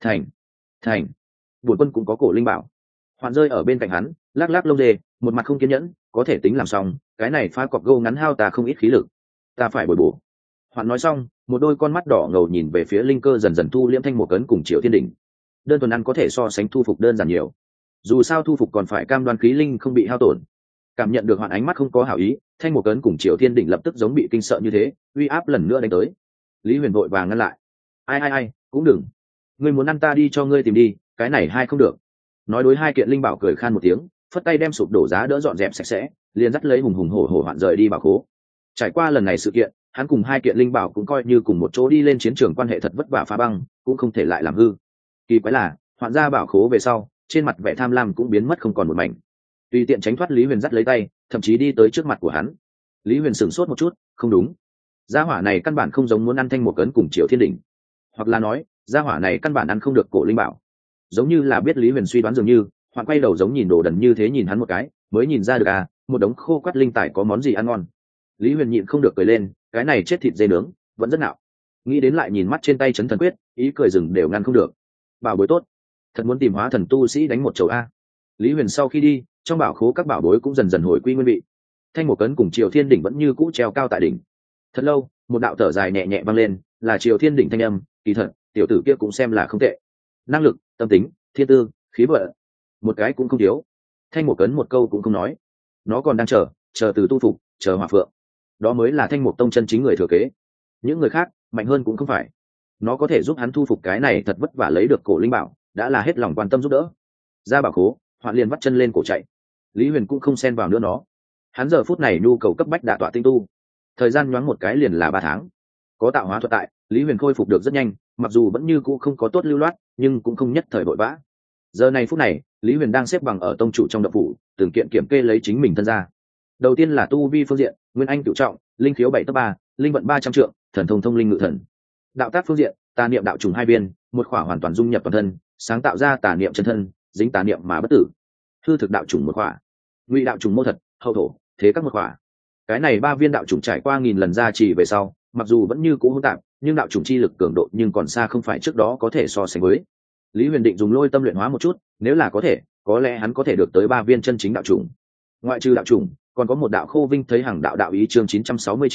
Thành. Bổn quân cũng có cổ linh bảo. Hoạn rơi ở bên cạnh hắn, lắc lắc lông dê, một mặt không kiên nhẫn, có thể tính làm xong, cái này pha cọp gâu ngắn hao ta không ít khí lực, ta phải bồi bổ. Hoạn nói xong, một đôi con mắt đỏ ngầu nhìn về phía linh cơ dần dần thu liễm thanh một cấn cùng Triệu Thiên Đỉnh. Đơn thuần ăn có thể so sánh thu phục đơn giản nhiều. Dù sao thu phục còn phải cam đoan khí linh không bị hao tổn. Cảm nhận được Hoạn ánh mắt không có hảo ý, thanh một cấn cùng Triệu Thiên Đỉnh lập tức giống bị kinh sợ như thế, uy áp lần nữa đánh tới. Lý Huyền vội vàng ngăn lại. Ai, cũng đừng. Ngươi muốn ăn ta đi cho ngươi tìm đi, cái này hai không được. Nói đối hai kiện linh bảo cười khan một tiếng, phất tay đem sụp đổ giá đỡ dọn dẹp sạch sẽ, liền dắt lấy hùng hùng hổ hổ Hoạn rời đi bảo khố. Trải qua lần này sự kiện, hắn cùng hai kiện linh bảo cũng coi như cùng một chỗ đi lên chiến trường, quan hệ thật vất vả phá băng, cũng không thể lại làm hư. Kỳ quái là, Hoạn ra bảo khố về sau, trên mặt vẻ tham lam cũng biến mất không còn một mảnh. Tùy tiện tránh thoát Lý Huyền dắt lấy tay, thậm chí đi tới trước mặt của hắn. Lý Huyền sửng sốt một chút, không đúng, gia hỏa này căn bản không giống muốn ăn thanh một cấn cùng Triệu Thiên Đỉnh, hoặc là nói gia hỏa này căn bản ăn không được cổ linh bảo. Giống như là biết Lý Huyền suy đoán dường như, Hoạn quay đầu giống nhìn đồ đần như thế nhìn hắn một cái, mới nhìn ra được à, một đống khô quắt linh tài có món gì ăn ngon. Lý Huyền nhịn không được cười lên, cái này chết thịt dê nướng vẫn rất nạo. Nghĩ đến lại nhìn mắt trên tay chấn thần quyết, ý cười rừng đều ngăn không được. Bảo bối tốt, thật muốn tìm hóa thần tu sĩ đánh một chầu a. Lý Huyền sau khi đi, trong bảo khố các bảo bối cũng dần dần hồi quy nguyên vị. Thanh một cấn cùng Triều Thiên Đỉnh vẫn như cũ treo cao tại đỉnh. Thật lâu, một đạo thở dài nhẹ nhẹ vang lên, là Triều Thiên Đỉnh thanh âm, kỳ thật, tiểu tử kia cũng xem là không tệ. Năng lực, tâm tính, thiên tư, khí vận, một cái cũng không thiếu. Thanh một cấn một câu cũng không nói. Nó còn đang chờ từ tu phục, chờ Hỏa Phượng. Đó mới là Thanh Mục Tông chân chính người thừa kế. Những người khác mạnh hơn cũng không phải. Nó có thể giúp hắn thu phục cái này thật vất vả lấy được cổ linh bảo, đã là hết lòng quan tâm giúp đỡ. Ra bảo khố, Hoạn liền vắt chân lên cổ chạy. Lý Huyền cũng không xen vào nữa nó. Hắn giờ phút này nhu cầu cấp bách đả tọa tinh tu. Thời gian nhoáng một cái liền là 3 tháng. Có tạo hóa thuật tại, Lý Huyền khôi phục được rất nhanh, mặc dù vẫn như cũ không có tốt lưu loát, nhưng cũng không nhất thời vội vã. Giờ này phút này, Lý Huyền đang xếp bằng ở tông chủ trong động phủ, từng kiện kiểm kê lấy chính mình thân ra. Đầu tiên là tu vi phương diện, nguyên anh cửu trọng, linh khiếu 7/3, linh vận 300 trượng, thần thông thông linh ngự thần. Đạo tác phương diện, tà niệm đạo trùng 2 viên, một khỏa hoàn toàn dung nhập toàn thân, sáng tạo ra tà niệm chân thân, dính tà niệm mà bất tử. Hư thực đạo trùng 1 khỏa, ngụy đạo trùng mô thật, hậu thổ, thế các 1 khỏa. Cái này 3 viên đạo trùng trải qua nghìn lần gia trì về sau, mặc dù vẫn như cũ hỗn tạp, nhưng đạo trùng chi lực cường độ nhưng còn xa không phải trước đó có thể so sánh với. Lý Huyền định dùng lôi tâm luyện hóa một chút, nếu là có thể, có lẽ hắn có thể được tới 3 viên chân chính đạo trùng. Ngoại trừ đạo trùng, còn có một đạo khô vinh thấy hàng đạo đạo ý chương 969,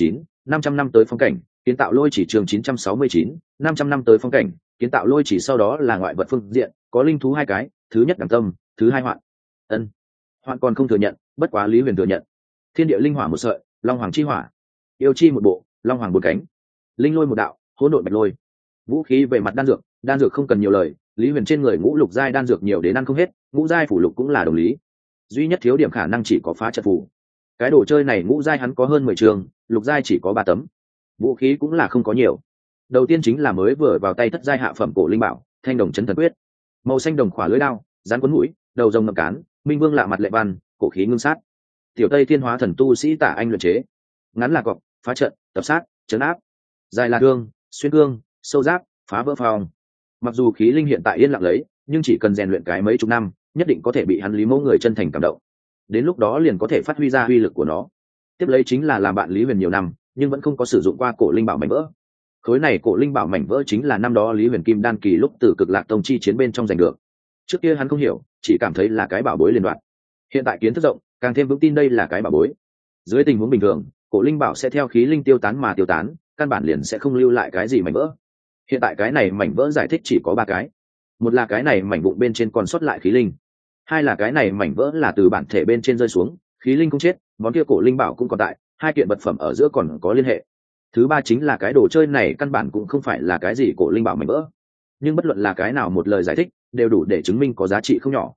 500 năm tới phong cảnh kiến tạo lôi chỉ chương 969, 500 năm tới phong cảnh kiến tạo lôi chỉ. Sau đó là ngoại vật phương diện, có linh thú hai cái, thứ nhất đẳng tâm, thứ hai hoạn. Hoạn còn không thừa nhận, bất quá Lý Huyền thừa nhận. Thiên địa linh hỏa một sợi, long hoàng chi hỏa, yêu chi một bộ, long hoàng bốn cánh, linh lôi một đạo, hỗn độn bạch lôi. Vũ khí về mặt đan dược không cần nhiều lời, Lý Huyền trên người ngũ lục giai đan dược nhiều đến ăn không hết, ngũ giai phủ lục cũng là đồng lý. Duy nhất thiếu điểm khả năng chỉ có phá trận phủ. Cái đồ chơi này ngũ giai hắn có hơn 10 trường, lục giai chỉ có 3 tấm. Vũ khí cũng là không có nhiều. Đầu tiên chính là mới vừa vào tay thất giai hạ phẩm cổ linh bảo, Thanh Đồng Chấn Thần Quyết. Màu xanh đồng khỏa lưỡi đao, dán cuốn mũi, đầu rồng ngậm cán, minh vương lạ mặt lệ văn, cổ khí ngưng sát. Tiểu Tây Thiên Hóa Thần tu sĩ Tả Anh luyện chế. Ngắn là cọc, phá trận, tập sát, trấn áp. Dài là thương, xuyên cương, sâu giáp, phá vỡ phòng. Mặc dù khí linh hiện tại yên lặng lấy, nhưng chỉ cần rèn luyện cái mấy chục năm, nhất định có thể bị hắn Lý Mẫu người chân thành cảm động. Đến lúc đó liền có thể phát huy ra uy lực của nó. Tiếp lấy chính là làm bạn Lý Huyền nhiều năm, nhưng vẫn không có sử dụng qua cổ linh bảo mảnh vỡ. Khối này cổ linh bảo mảnh vỡ chính là năm đó Lý Huyền Kim Đan kỳ lúc từ Cực Lạc Tông chi chiến bên trong giành được. Trước kia hắn không hiểu, chỉ cảm thấy là cái bảo bối liên đoạn. Hiện tại kiến thức rộng, càng thêm vững tin đây là cái bảo bối. Dưới tình huống bình thường, cổ linh bảo sẽ theo khí linh tiêu tán mà tiêu tán, căn bản liền sẽ không lưu lại cái gì mảnh vỡ. Hiện tại cái này mảnh vỡ giải thích chỉ có 3 cái. Một là cái này mảnh vụn bên trên còn sót lại khí linh, hai là cái này mảnh vỡ là từ bản thể bên trên rơi xuống, khí linh không chết, món kia cổ linh bảo cũng còn tại, hai kiện vật phẩm ở giữa còn có liên hệ. Thứ ba chính là cái đồ chơi này căn bản cũng không phải là cái gì cổ linh bảo mảnh vỡ, nhưng bất luận là cái nào một lời giải thích đều đủ để chứng minh có giá trị không nhỏ.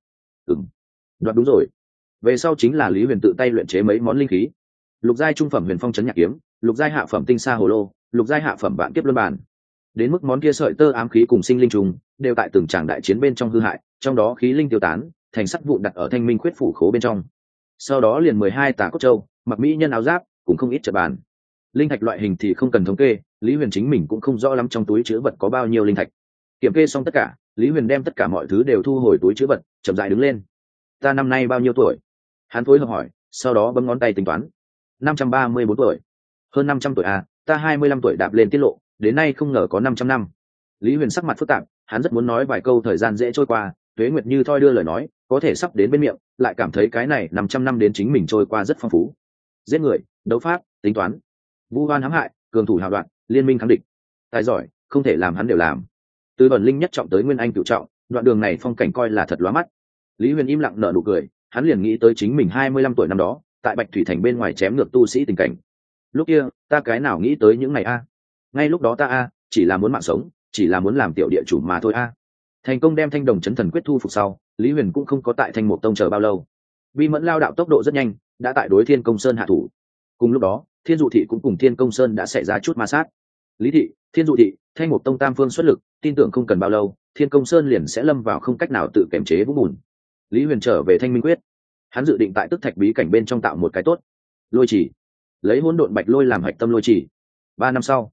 Đoạt đúng rồi. Về sau chính là Lý Huyền tự tay luyện chế mấy món linh khí. Lục giai trung phẩm Huyền Phong Chấn Nhạc Kiếm, lục giai hạ phẩm Tinh Sa Hồ Lô, lục giai hạ phẩm Vạn Kiếp Luân Bản. Đến mức món kia sợi tơ ám khí cùng sinh linh trùng đều tại từng tràng đại chiến bên trong hư hại, trong đó khí linh tiêu tán, thành sắt vụn đặt ở Thanh Minh Khuyết phủ khố bên trong. Sau đó liền 12 tà cốt châu, mặc mỹ nhân áo giáp, cũng không ít trận bàn. Linh thạch loại hình thì không cần thống kê, Lý Huyền chính mình cũng không rõ lắm trong túi trữ vật có bao nhiêu linh thạch. Kiểm kê xong tất cả, Lý Huyền đem tất cả mọi thứ đều thu hồi túi trữ vật, chậm rãi đứng lên. Ta năm nay bao nhiêu tuổi? Hắn phối hợp hỏi, sau đó bấm ngón tay tính toán. 534 tuổi. Hơn 500 tuổi à, ta 25 tuổi đạp lên tiết lộ, đến nay không ngờ có 500 năm. Lý Huyền sắc mặt phức tạp, hắn rất muốn nói vài câu thời gian dễ trôi qua, tuế nguyệt như thoi đưa lời nói, có thể sắp đến bên miệng, lại cảm thấy cái này 500 năm đến chính mình trôi qua rất phong phú. Giết người, đấu pháp, tính toán, vu oan hãm hại, cường thủ hào đoạn, liên minh kháng địch. Tài giỏi, không thể làm hắn đều làm. Từ bẩn linh nhất trọng tới nguyên anh cửu trọng, đoạn đường này phong cảnh coi là thật lóa mắt. Lý Huyền im lặng nở nụ cười, hắn liền nghĩ tới chính mình 25 tuổi năm đó, tại Bạch Thủy Thành bên ngoài chém ngược tu sĩ tình cảnh. Lúc kia, ta cái nào nghĩ tới những ngày a? Ngay lúc đó ta chỉ là muốn mạng sống, chỉ là muốn làm tiểu địa chủ mà thôi a. Thành công đem Thanh Đồng Chấn Thần Quyết thu phục sau, Lý Huyền cũng không có tại Thanh Mục Tông chờ bao lâu. Vi Mẫn lao đạo tốc độ rất nhanh, đã tại đối Thiên Công Sơn hạ thủ. Cùng lúc đó, Thiên Dụ thị cũng cùng Thiên Công Sơn đã xảy ra chút ma sát. Lý thị, Thiên Dụ thị, Thanh Mục Tông tam phương xuất lực, tin tưởng không cần bao lâu, Thiên Công Sơn liền sẽ lâm vào không cách nào tự kiểm chế vũng bùn. Lý Huyền trở về Thanh Minh Quyết, hắn dự định tại Tức Thạch bí cảnh bên trong tạo một cái tốt. Lôi chỉ, lấy hỗn độn bạch lôi làm hạch tâm lôi chỉ. 3 năm sau,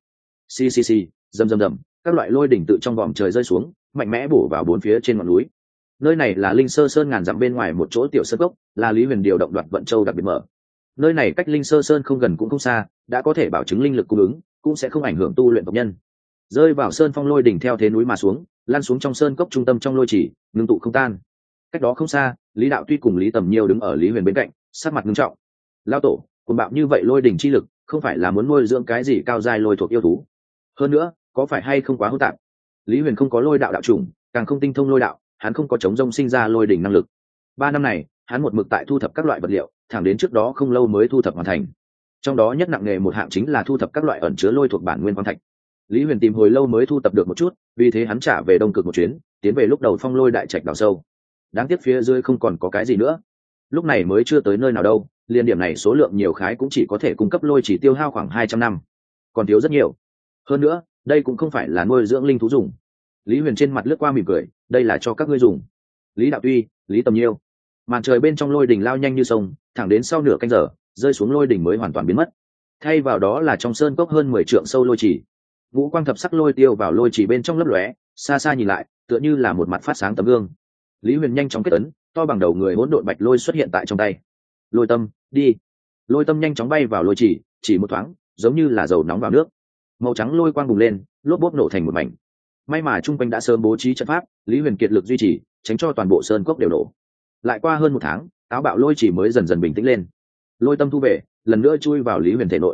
rầm rầm rầm, các loại lôi đỉnh tự trong vòm trời rơi xuống, mạnh mẽ bổ vào 4 phía trên ngọn núi. Nơi này là Linh Sơ Sơn ngàn dặm bên ngoài một chỗ tiểu sơn cốc, là Lý Huyền điều động Đoạt Vận Châu đặc biệt mở. Nơi này cách Linh Sơ Sơn không gần cũng không xa, đã có thể bảo chứng linh lực cung ứng, cũng sẽ không ảnh hưởng tu luyện tộc nhân. Rơi vào sơn phong lôi đỉnh theo thế núi mà xuống, lan xuống trong sơn cốc trung tâm trong lôi chỉ, ngưng tụ không tan. Cách đó không xa, Lý Đạo Tuy cùng Lý Tầm Nhiêu đứng ở Lý Huyền bên cạnh, sắc mặt nghiêm trọng. Lão tổ, cuồng bạo như vậy lôi đỉnh chi lực, không phải là muốn nuôi dưỡng cái gì cao giai lôi thuộc yêu thú? Hơn nữa, có phải hay không quá hỗn tạp? Lý Huyền không có lôi đạo đạo chủng, càng không tinh thông lôi đạo, hắn không có chống rông sinh ra lôi đỉnh năng lực. 3 năm này, hắn một mực tại thu thập các loại vật liệu, thẳng đến trước đó không lâu mới thu thập hoàn thành. Trong đó nhất nặng nghề một hạng chính là thu thập các loại ẩn chứa lôi thuộc bản nguyên quang thạch. Lý Huyền tìm hồi lâu mới thu thập được một chút, vì thế hắn trả về Đông Cực một chuyến, tiến về lúc đầu Phong Lôi đại trạch đào sâu. Đáng tiếc phía dưới không còn có cái gì nữa. Lúc này mới chưa tới nơi nào đâu, liên điểm này số lượng nhiều khái cũng chỉ có thể cung cấp lôi chỉ tiêu hao khoảng 200 năm, còn thiếu rất nhiều. Hơn nữa, đây cũng không phải là nuôi dưỡng linh thú dùng. Lý Huyền trên mặt lướt qua mỉm cười, đây là cho các ngươi dùng. Lý Đạo Tuy, Lý Tầm Nhiêu. Màn trời bên trong lôi đỉnh lao nhanh như sông, thẳng đến sau nửa canh giờ, rơi xuống lôi đỉnh mới hoàn toàn biến mất. Thay vào đó là trong sơn cốc hơn 10 trượng sâu lôi chỉ. Ngũ quang thập sắc lôi tiêu vào lôi chỉ bên trong lấp lóe, xa xa nhìn lại, tựa như là một mặt phát sáng tấm gương. Lý Huyền nhanh chóng kết ấn, to bằng đầu người hỗn độn bạch lôi xuất hiện tại trong tay. Lôi tâm, đi. Lôi tâm nhanh chóng bay vào lôi chỉ một thoáng, giống như là dầu nóng vào nước. Màu trắng lôi quang bùng lên, lốp bốp nổ thành một mảnh. May mà trung quanh đã sớm bố trí trận pháp, Lý Huyền kiệt lực duy trì, tránh cho toàn bộ sơn cốc đều nổ. Lại qua hơn 1 tháng, táo bạo lôi chỉ mới dần dần bình tĩnh lên. Lôi tâm thu về, lần nữa chui vào Lý Huyền thể nội.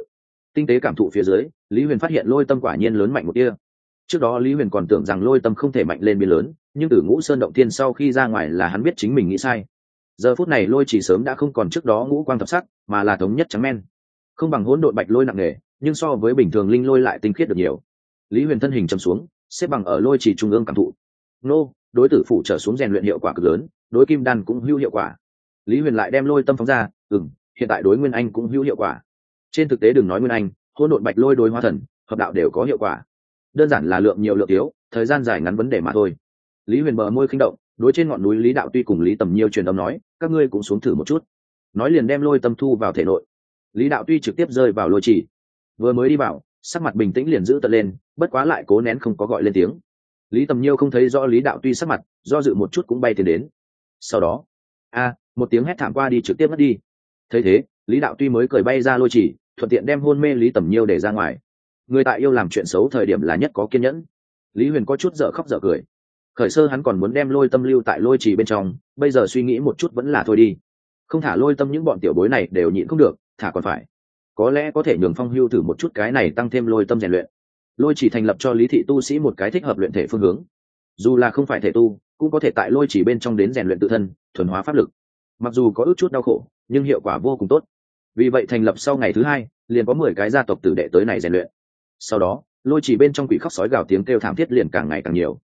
Tinh tế cảm thụ phía dưới, Lý Huyền phát hiện lôi tâm quả nhiên lớn mạnh một tia. Trước đó Lý Huyền còn tưởng rằng lôi tâm không thể mạnh lên biến lớn, nhưng từ Ngũ Sơn động thiên sau khi ra ngoài là hắn biết chính mình nghĩ sai. Giờ phút này lôi chỉ sớm đã không còn trước đó ngũ quang thập sắc, mà là thống nhất trắng men. Không bằng hỗn độn bạch lôi nặng nề, nhưng so với bình thường linh lôi lại tinh khiết được nhiều. Lý Huyền thân hình trầm xuống, xếp bằng ở lôi chỉ trung ương cảm thụ. Nô, đối tử phủ trở xuống rèn luyện hiệu quả cực lớn, đối kim đan cũng hữu hiệu quả. Lý Huyền lại đem lôi tâm phóng ra, hiện tại đối nguyên anh cũng hữu hiệu quả. Trên thực tế đừng nói nguyên anh, hỗn độn bạch lôi đối hóa thần, hợp đạo đều có hiệu quả. Đơn giản là lượng nhiều lượng thiếu, thời gian dài ngắn vấn đề mà thôi. Lý Huyền bờ môi khinh động, đối trên ngọn núi Lý Đạo Tuy cùng Lý Tầm Nhiêu truyền âm nói, các ngươi cũng xuống thử một chút. Nói liền đem lôi tâm thu vào thể nội. Lý Đạo Tuy trực tiếp rơi vào lôi chỉ, vừa mới đi vào, sắc mặt bình tĩnh liền giữ tận lên, bất quá lại cố nén không có gọi lên tiếng. Lý Tầm Nhiêu không thấy rõ Lý Đạo Tuy sắc mặt, do dự một chút cũng bay tiến đến. Sau đó, một tiếng hét thảm qua đi trực tiếp mất đi. Thấy thế, Lý Đạo Tuy mới cười bay ra lôi chỉ, thuận tiện đem hôn mê Lý Tầm Nhiêu để ra ngoài. Người tại yêu làm chuyện xấu thời điểm là nhất có kiên nhẫn. Lý Huyền có chút dở khóc dở cười. Khởi sơ hắn còn muốn đem lôi tâm lưu tại lôi trì bên trong, bây giờ suy nghĩ một chút vẫn là thôi đi. Không thả lôi tâm những bọn tiểu bối này đều nhịn không được, thả còn phải. Có lẽ có thể nhường Phong Hưu thử một chút cái này tăng thêm lôi tâm rèn luyện. Lôi chỉ thành lập cho Lý thị tu sĩ một cái thích hợp luyện thể phương hướng. Dù là không phải thể tu, cũng có thể tại lôi chỉ bên trong đến rèn luyện tự thân, thuần hóa pháp lực. Mặc dù có ước chút đau khổ, nhưng hiệu quả vô cùng tốt. Vì vậy thành lập sau ngày thứ 2, liền có 10 cái gia tộc tử đệ tới này rèn luyện. Sau đó, lôi chỉ bên trong quỷ khóc sói gào tiếng kêu thảm thiết liền càng ngày càng nhiều.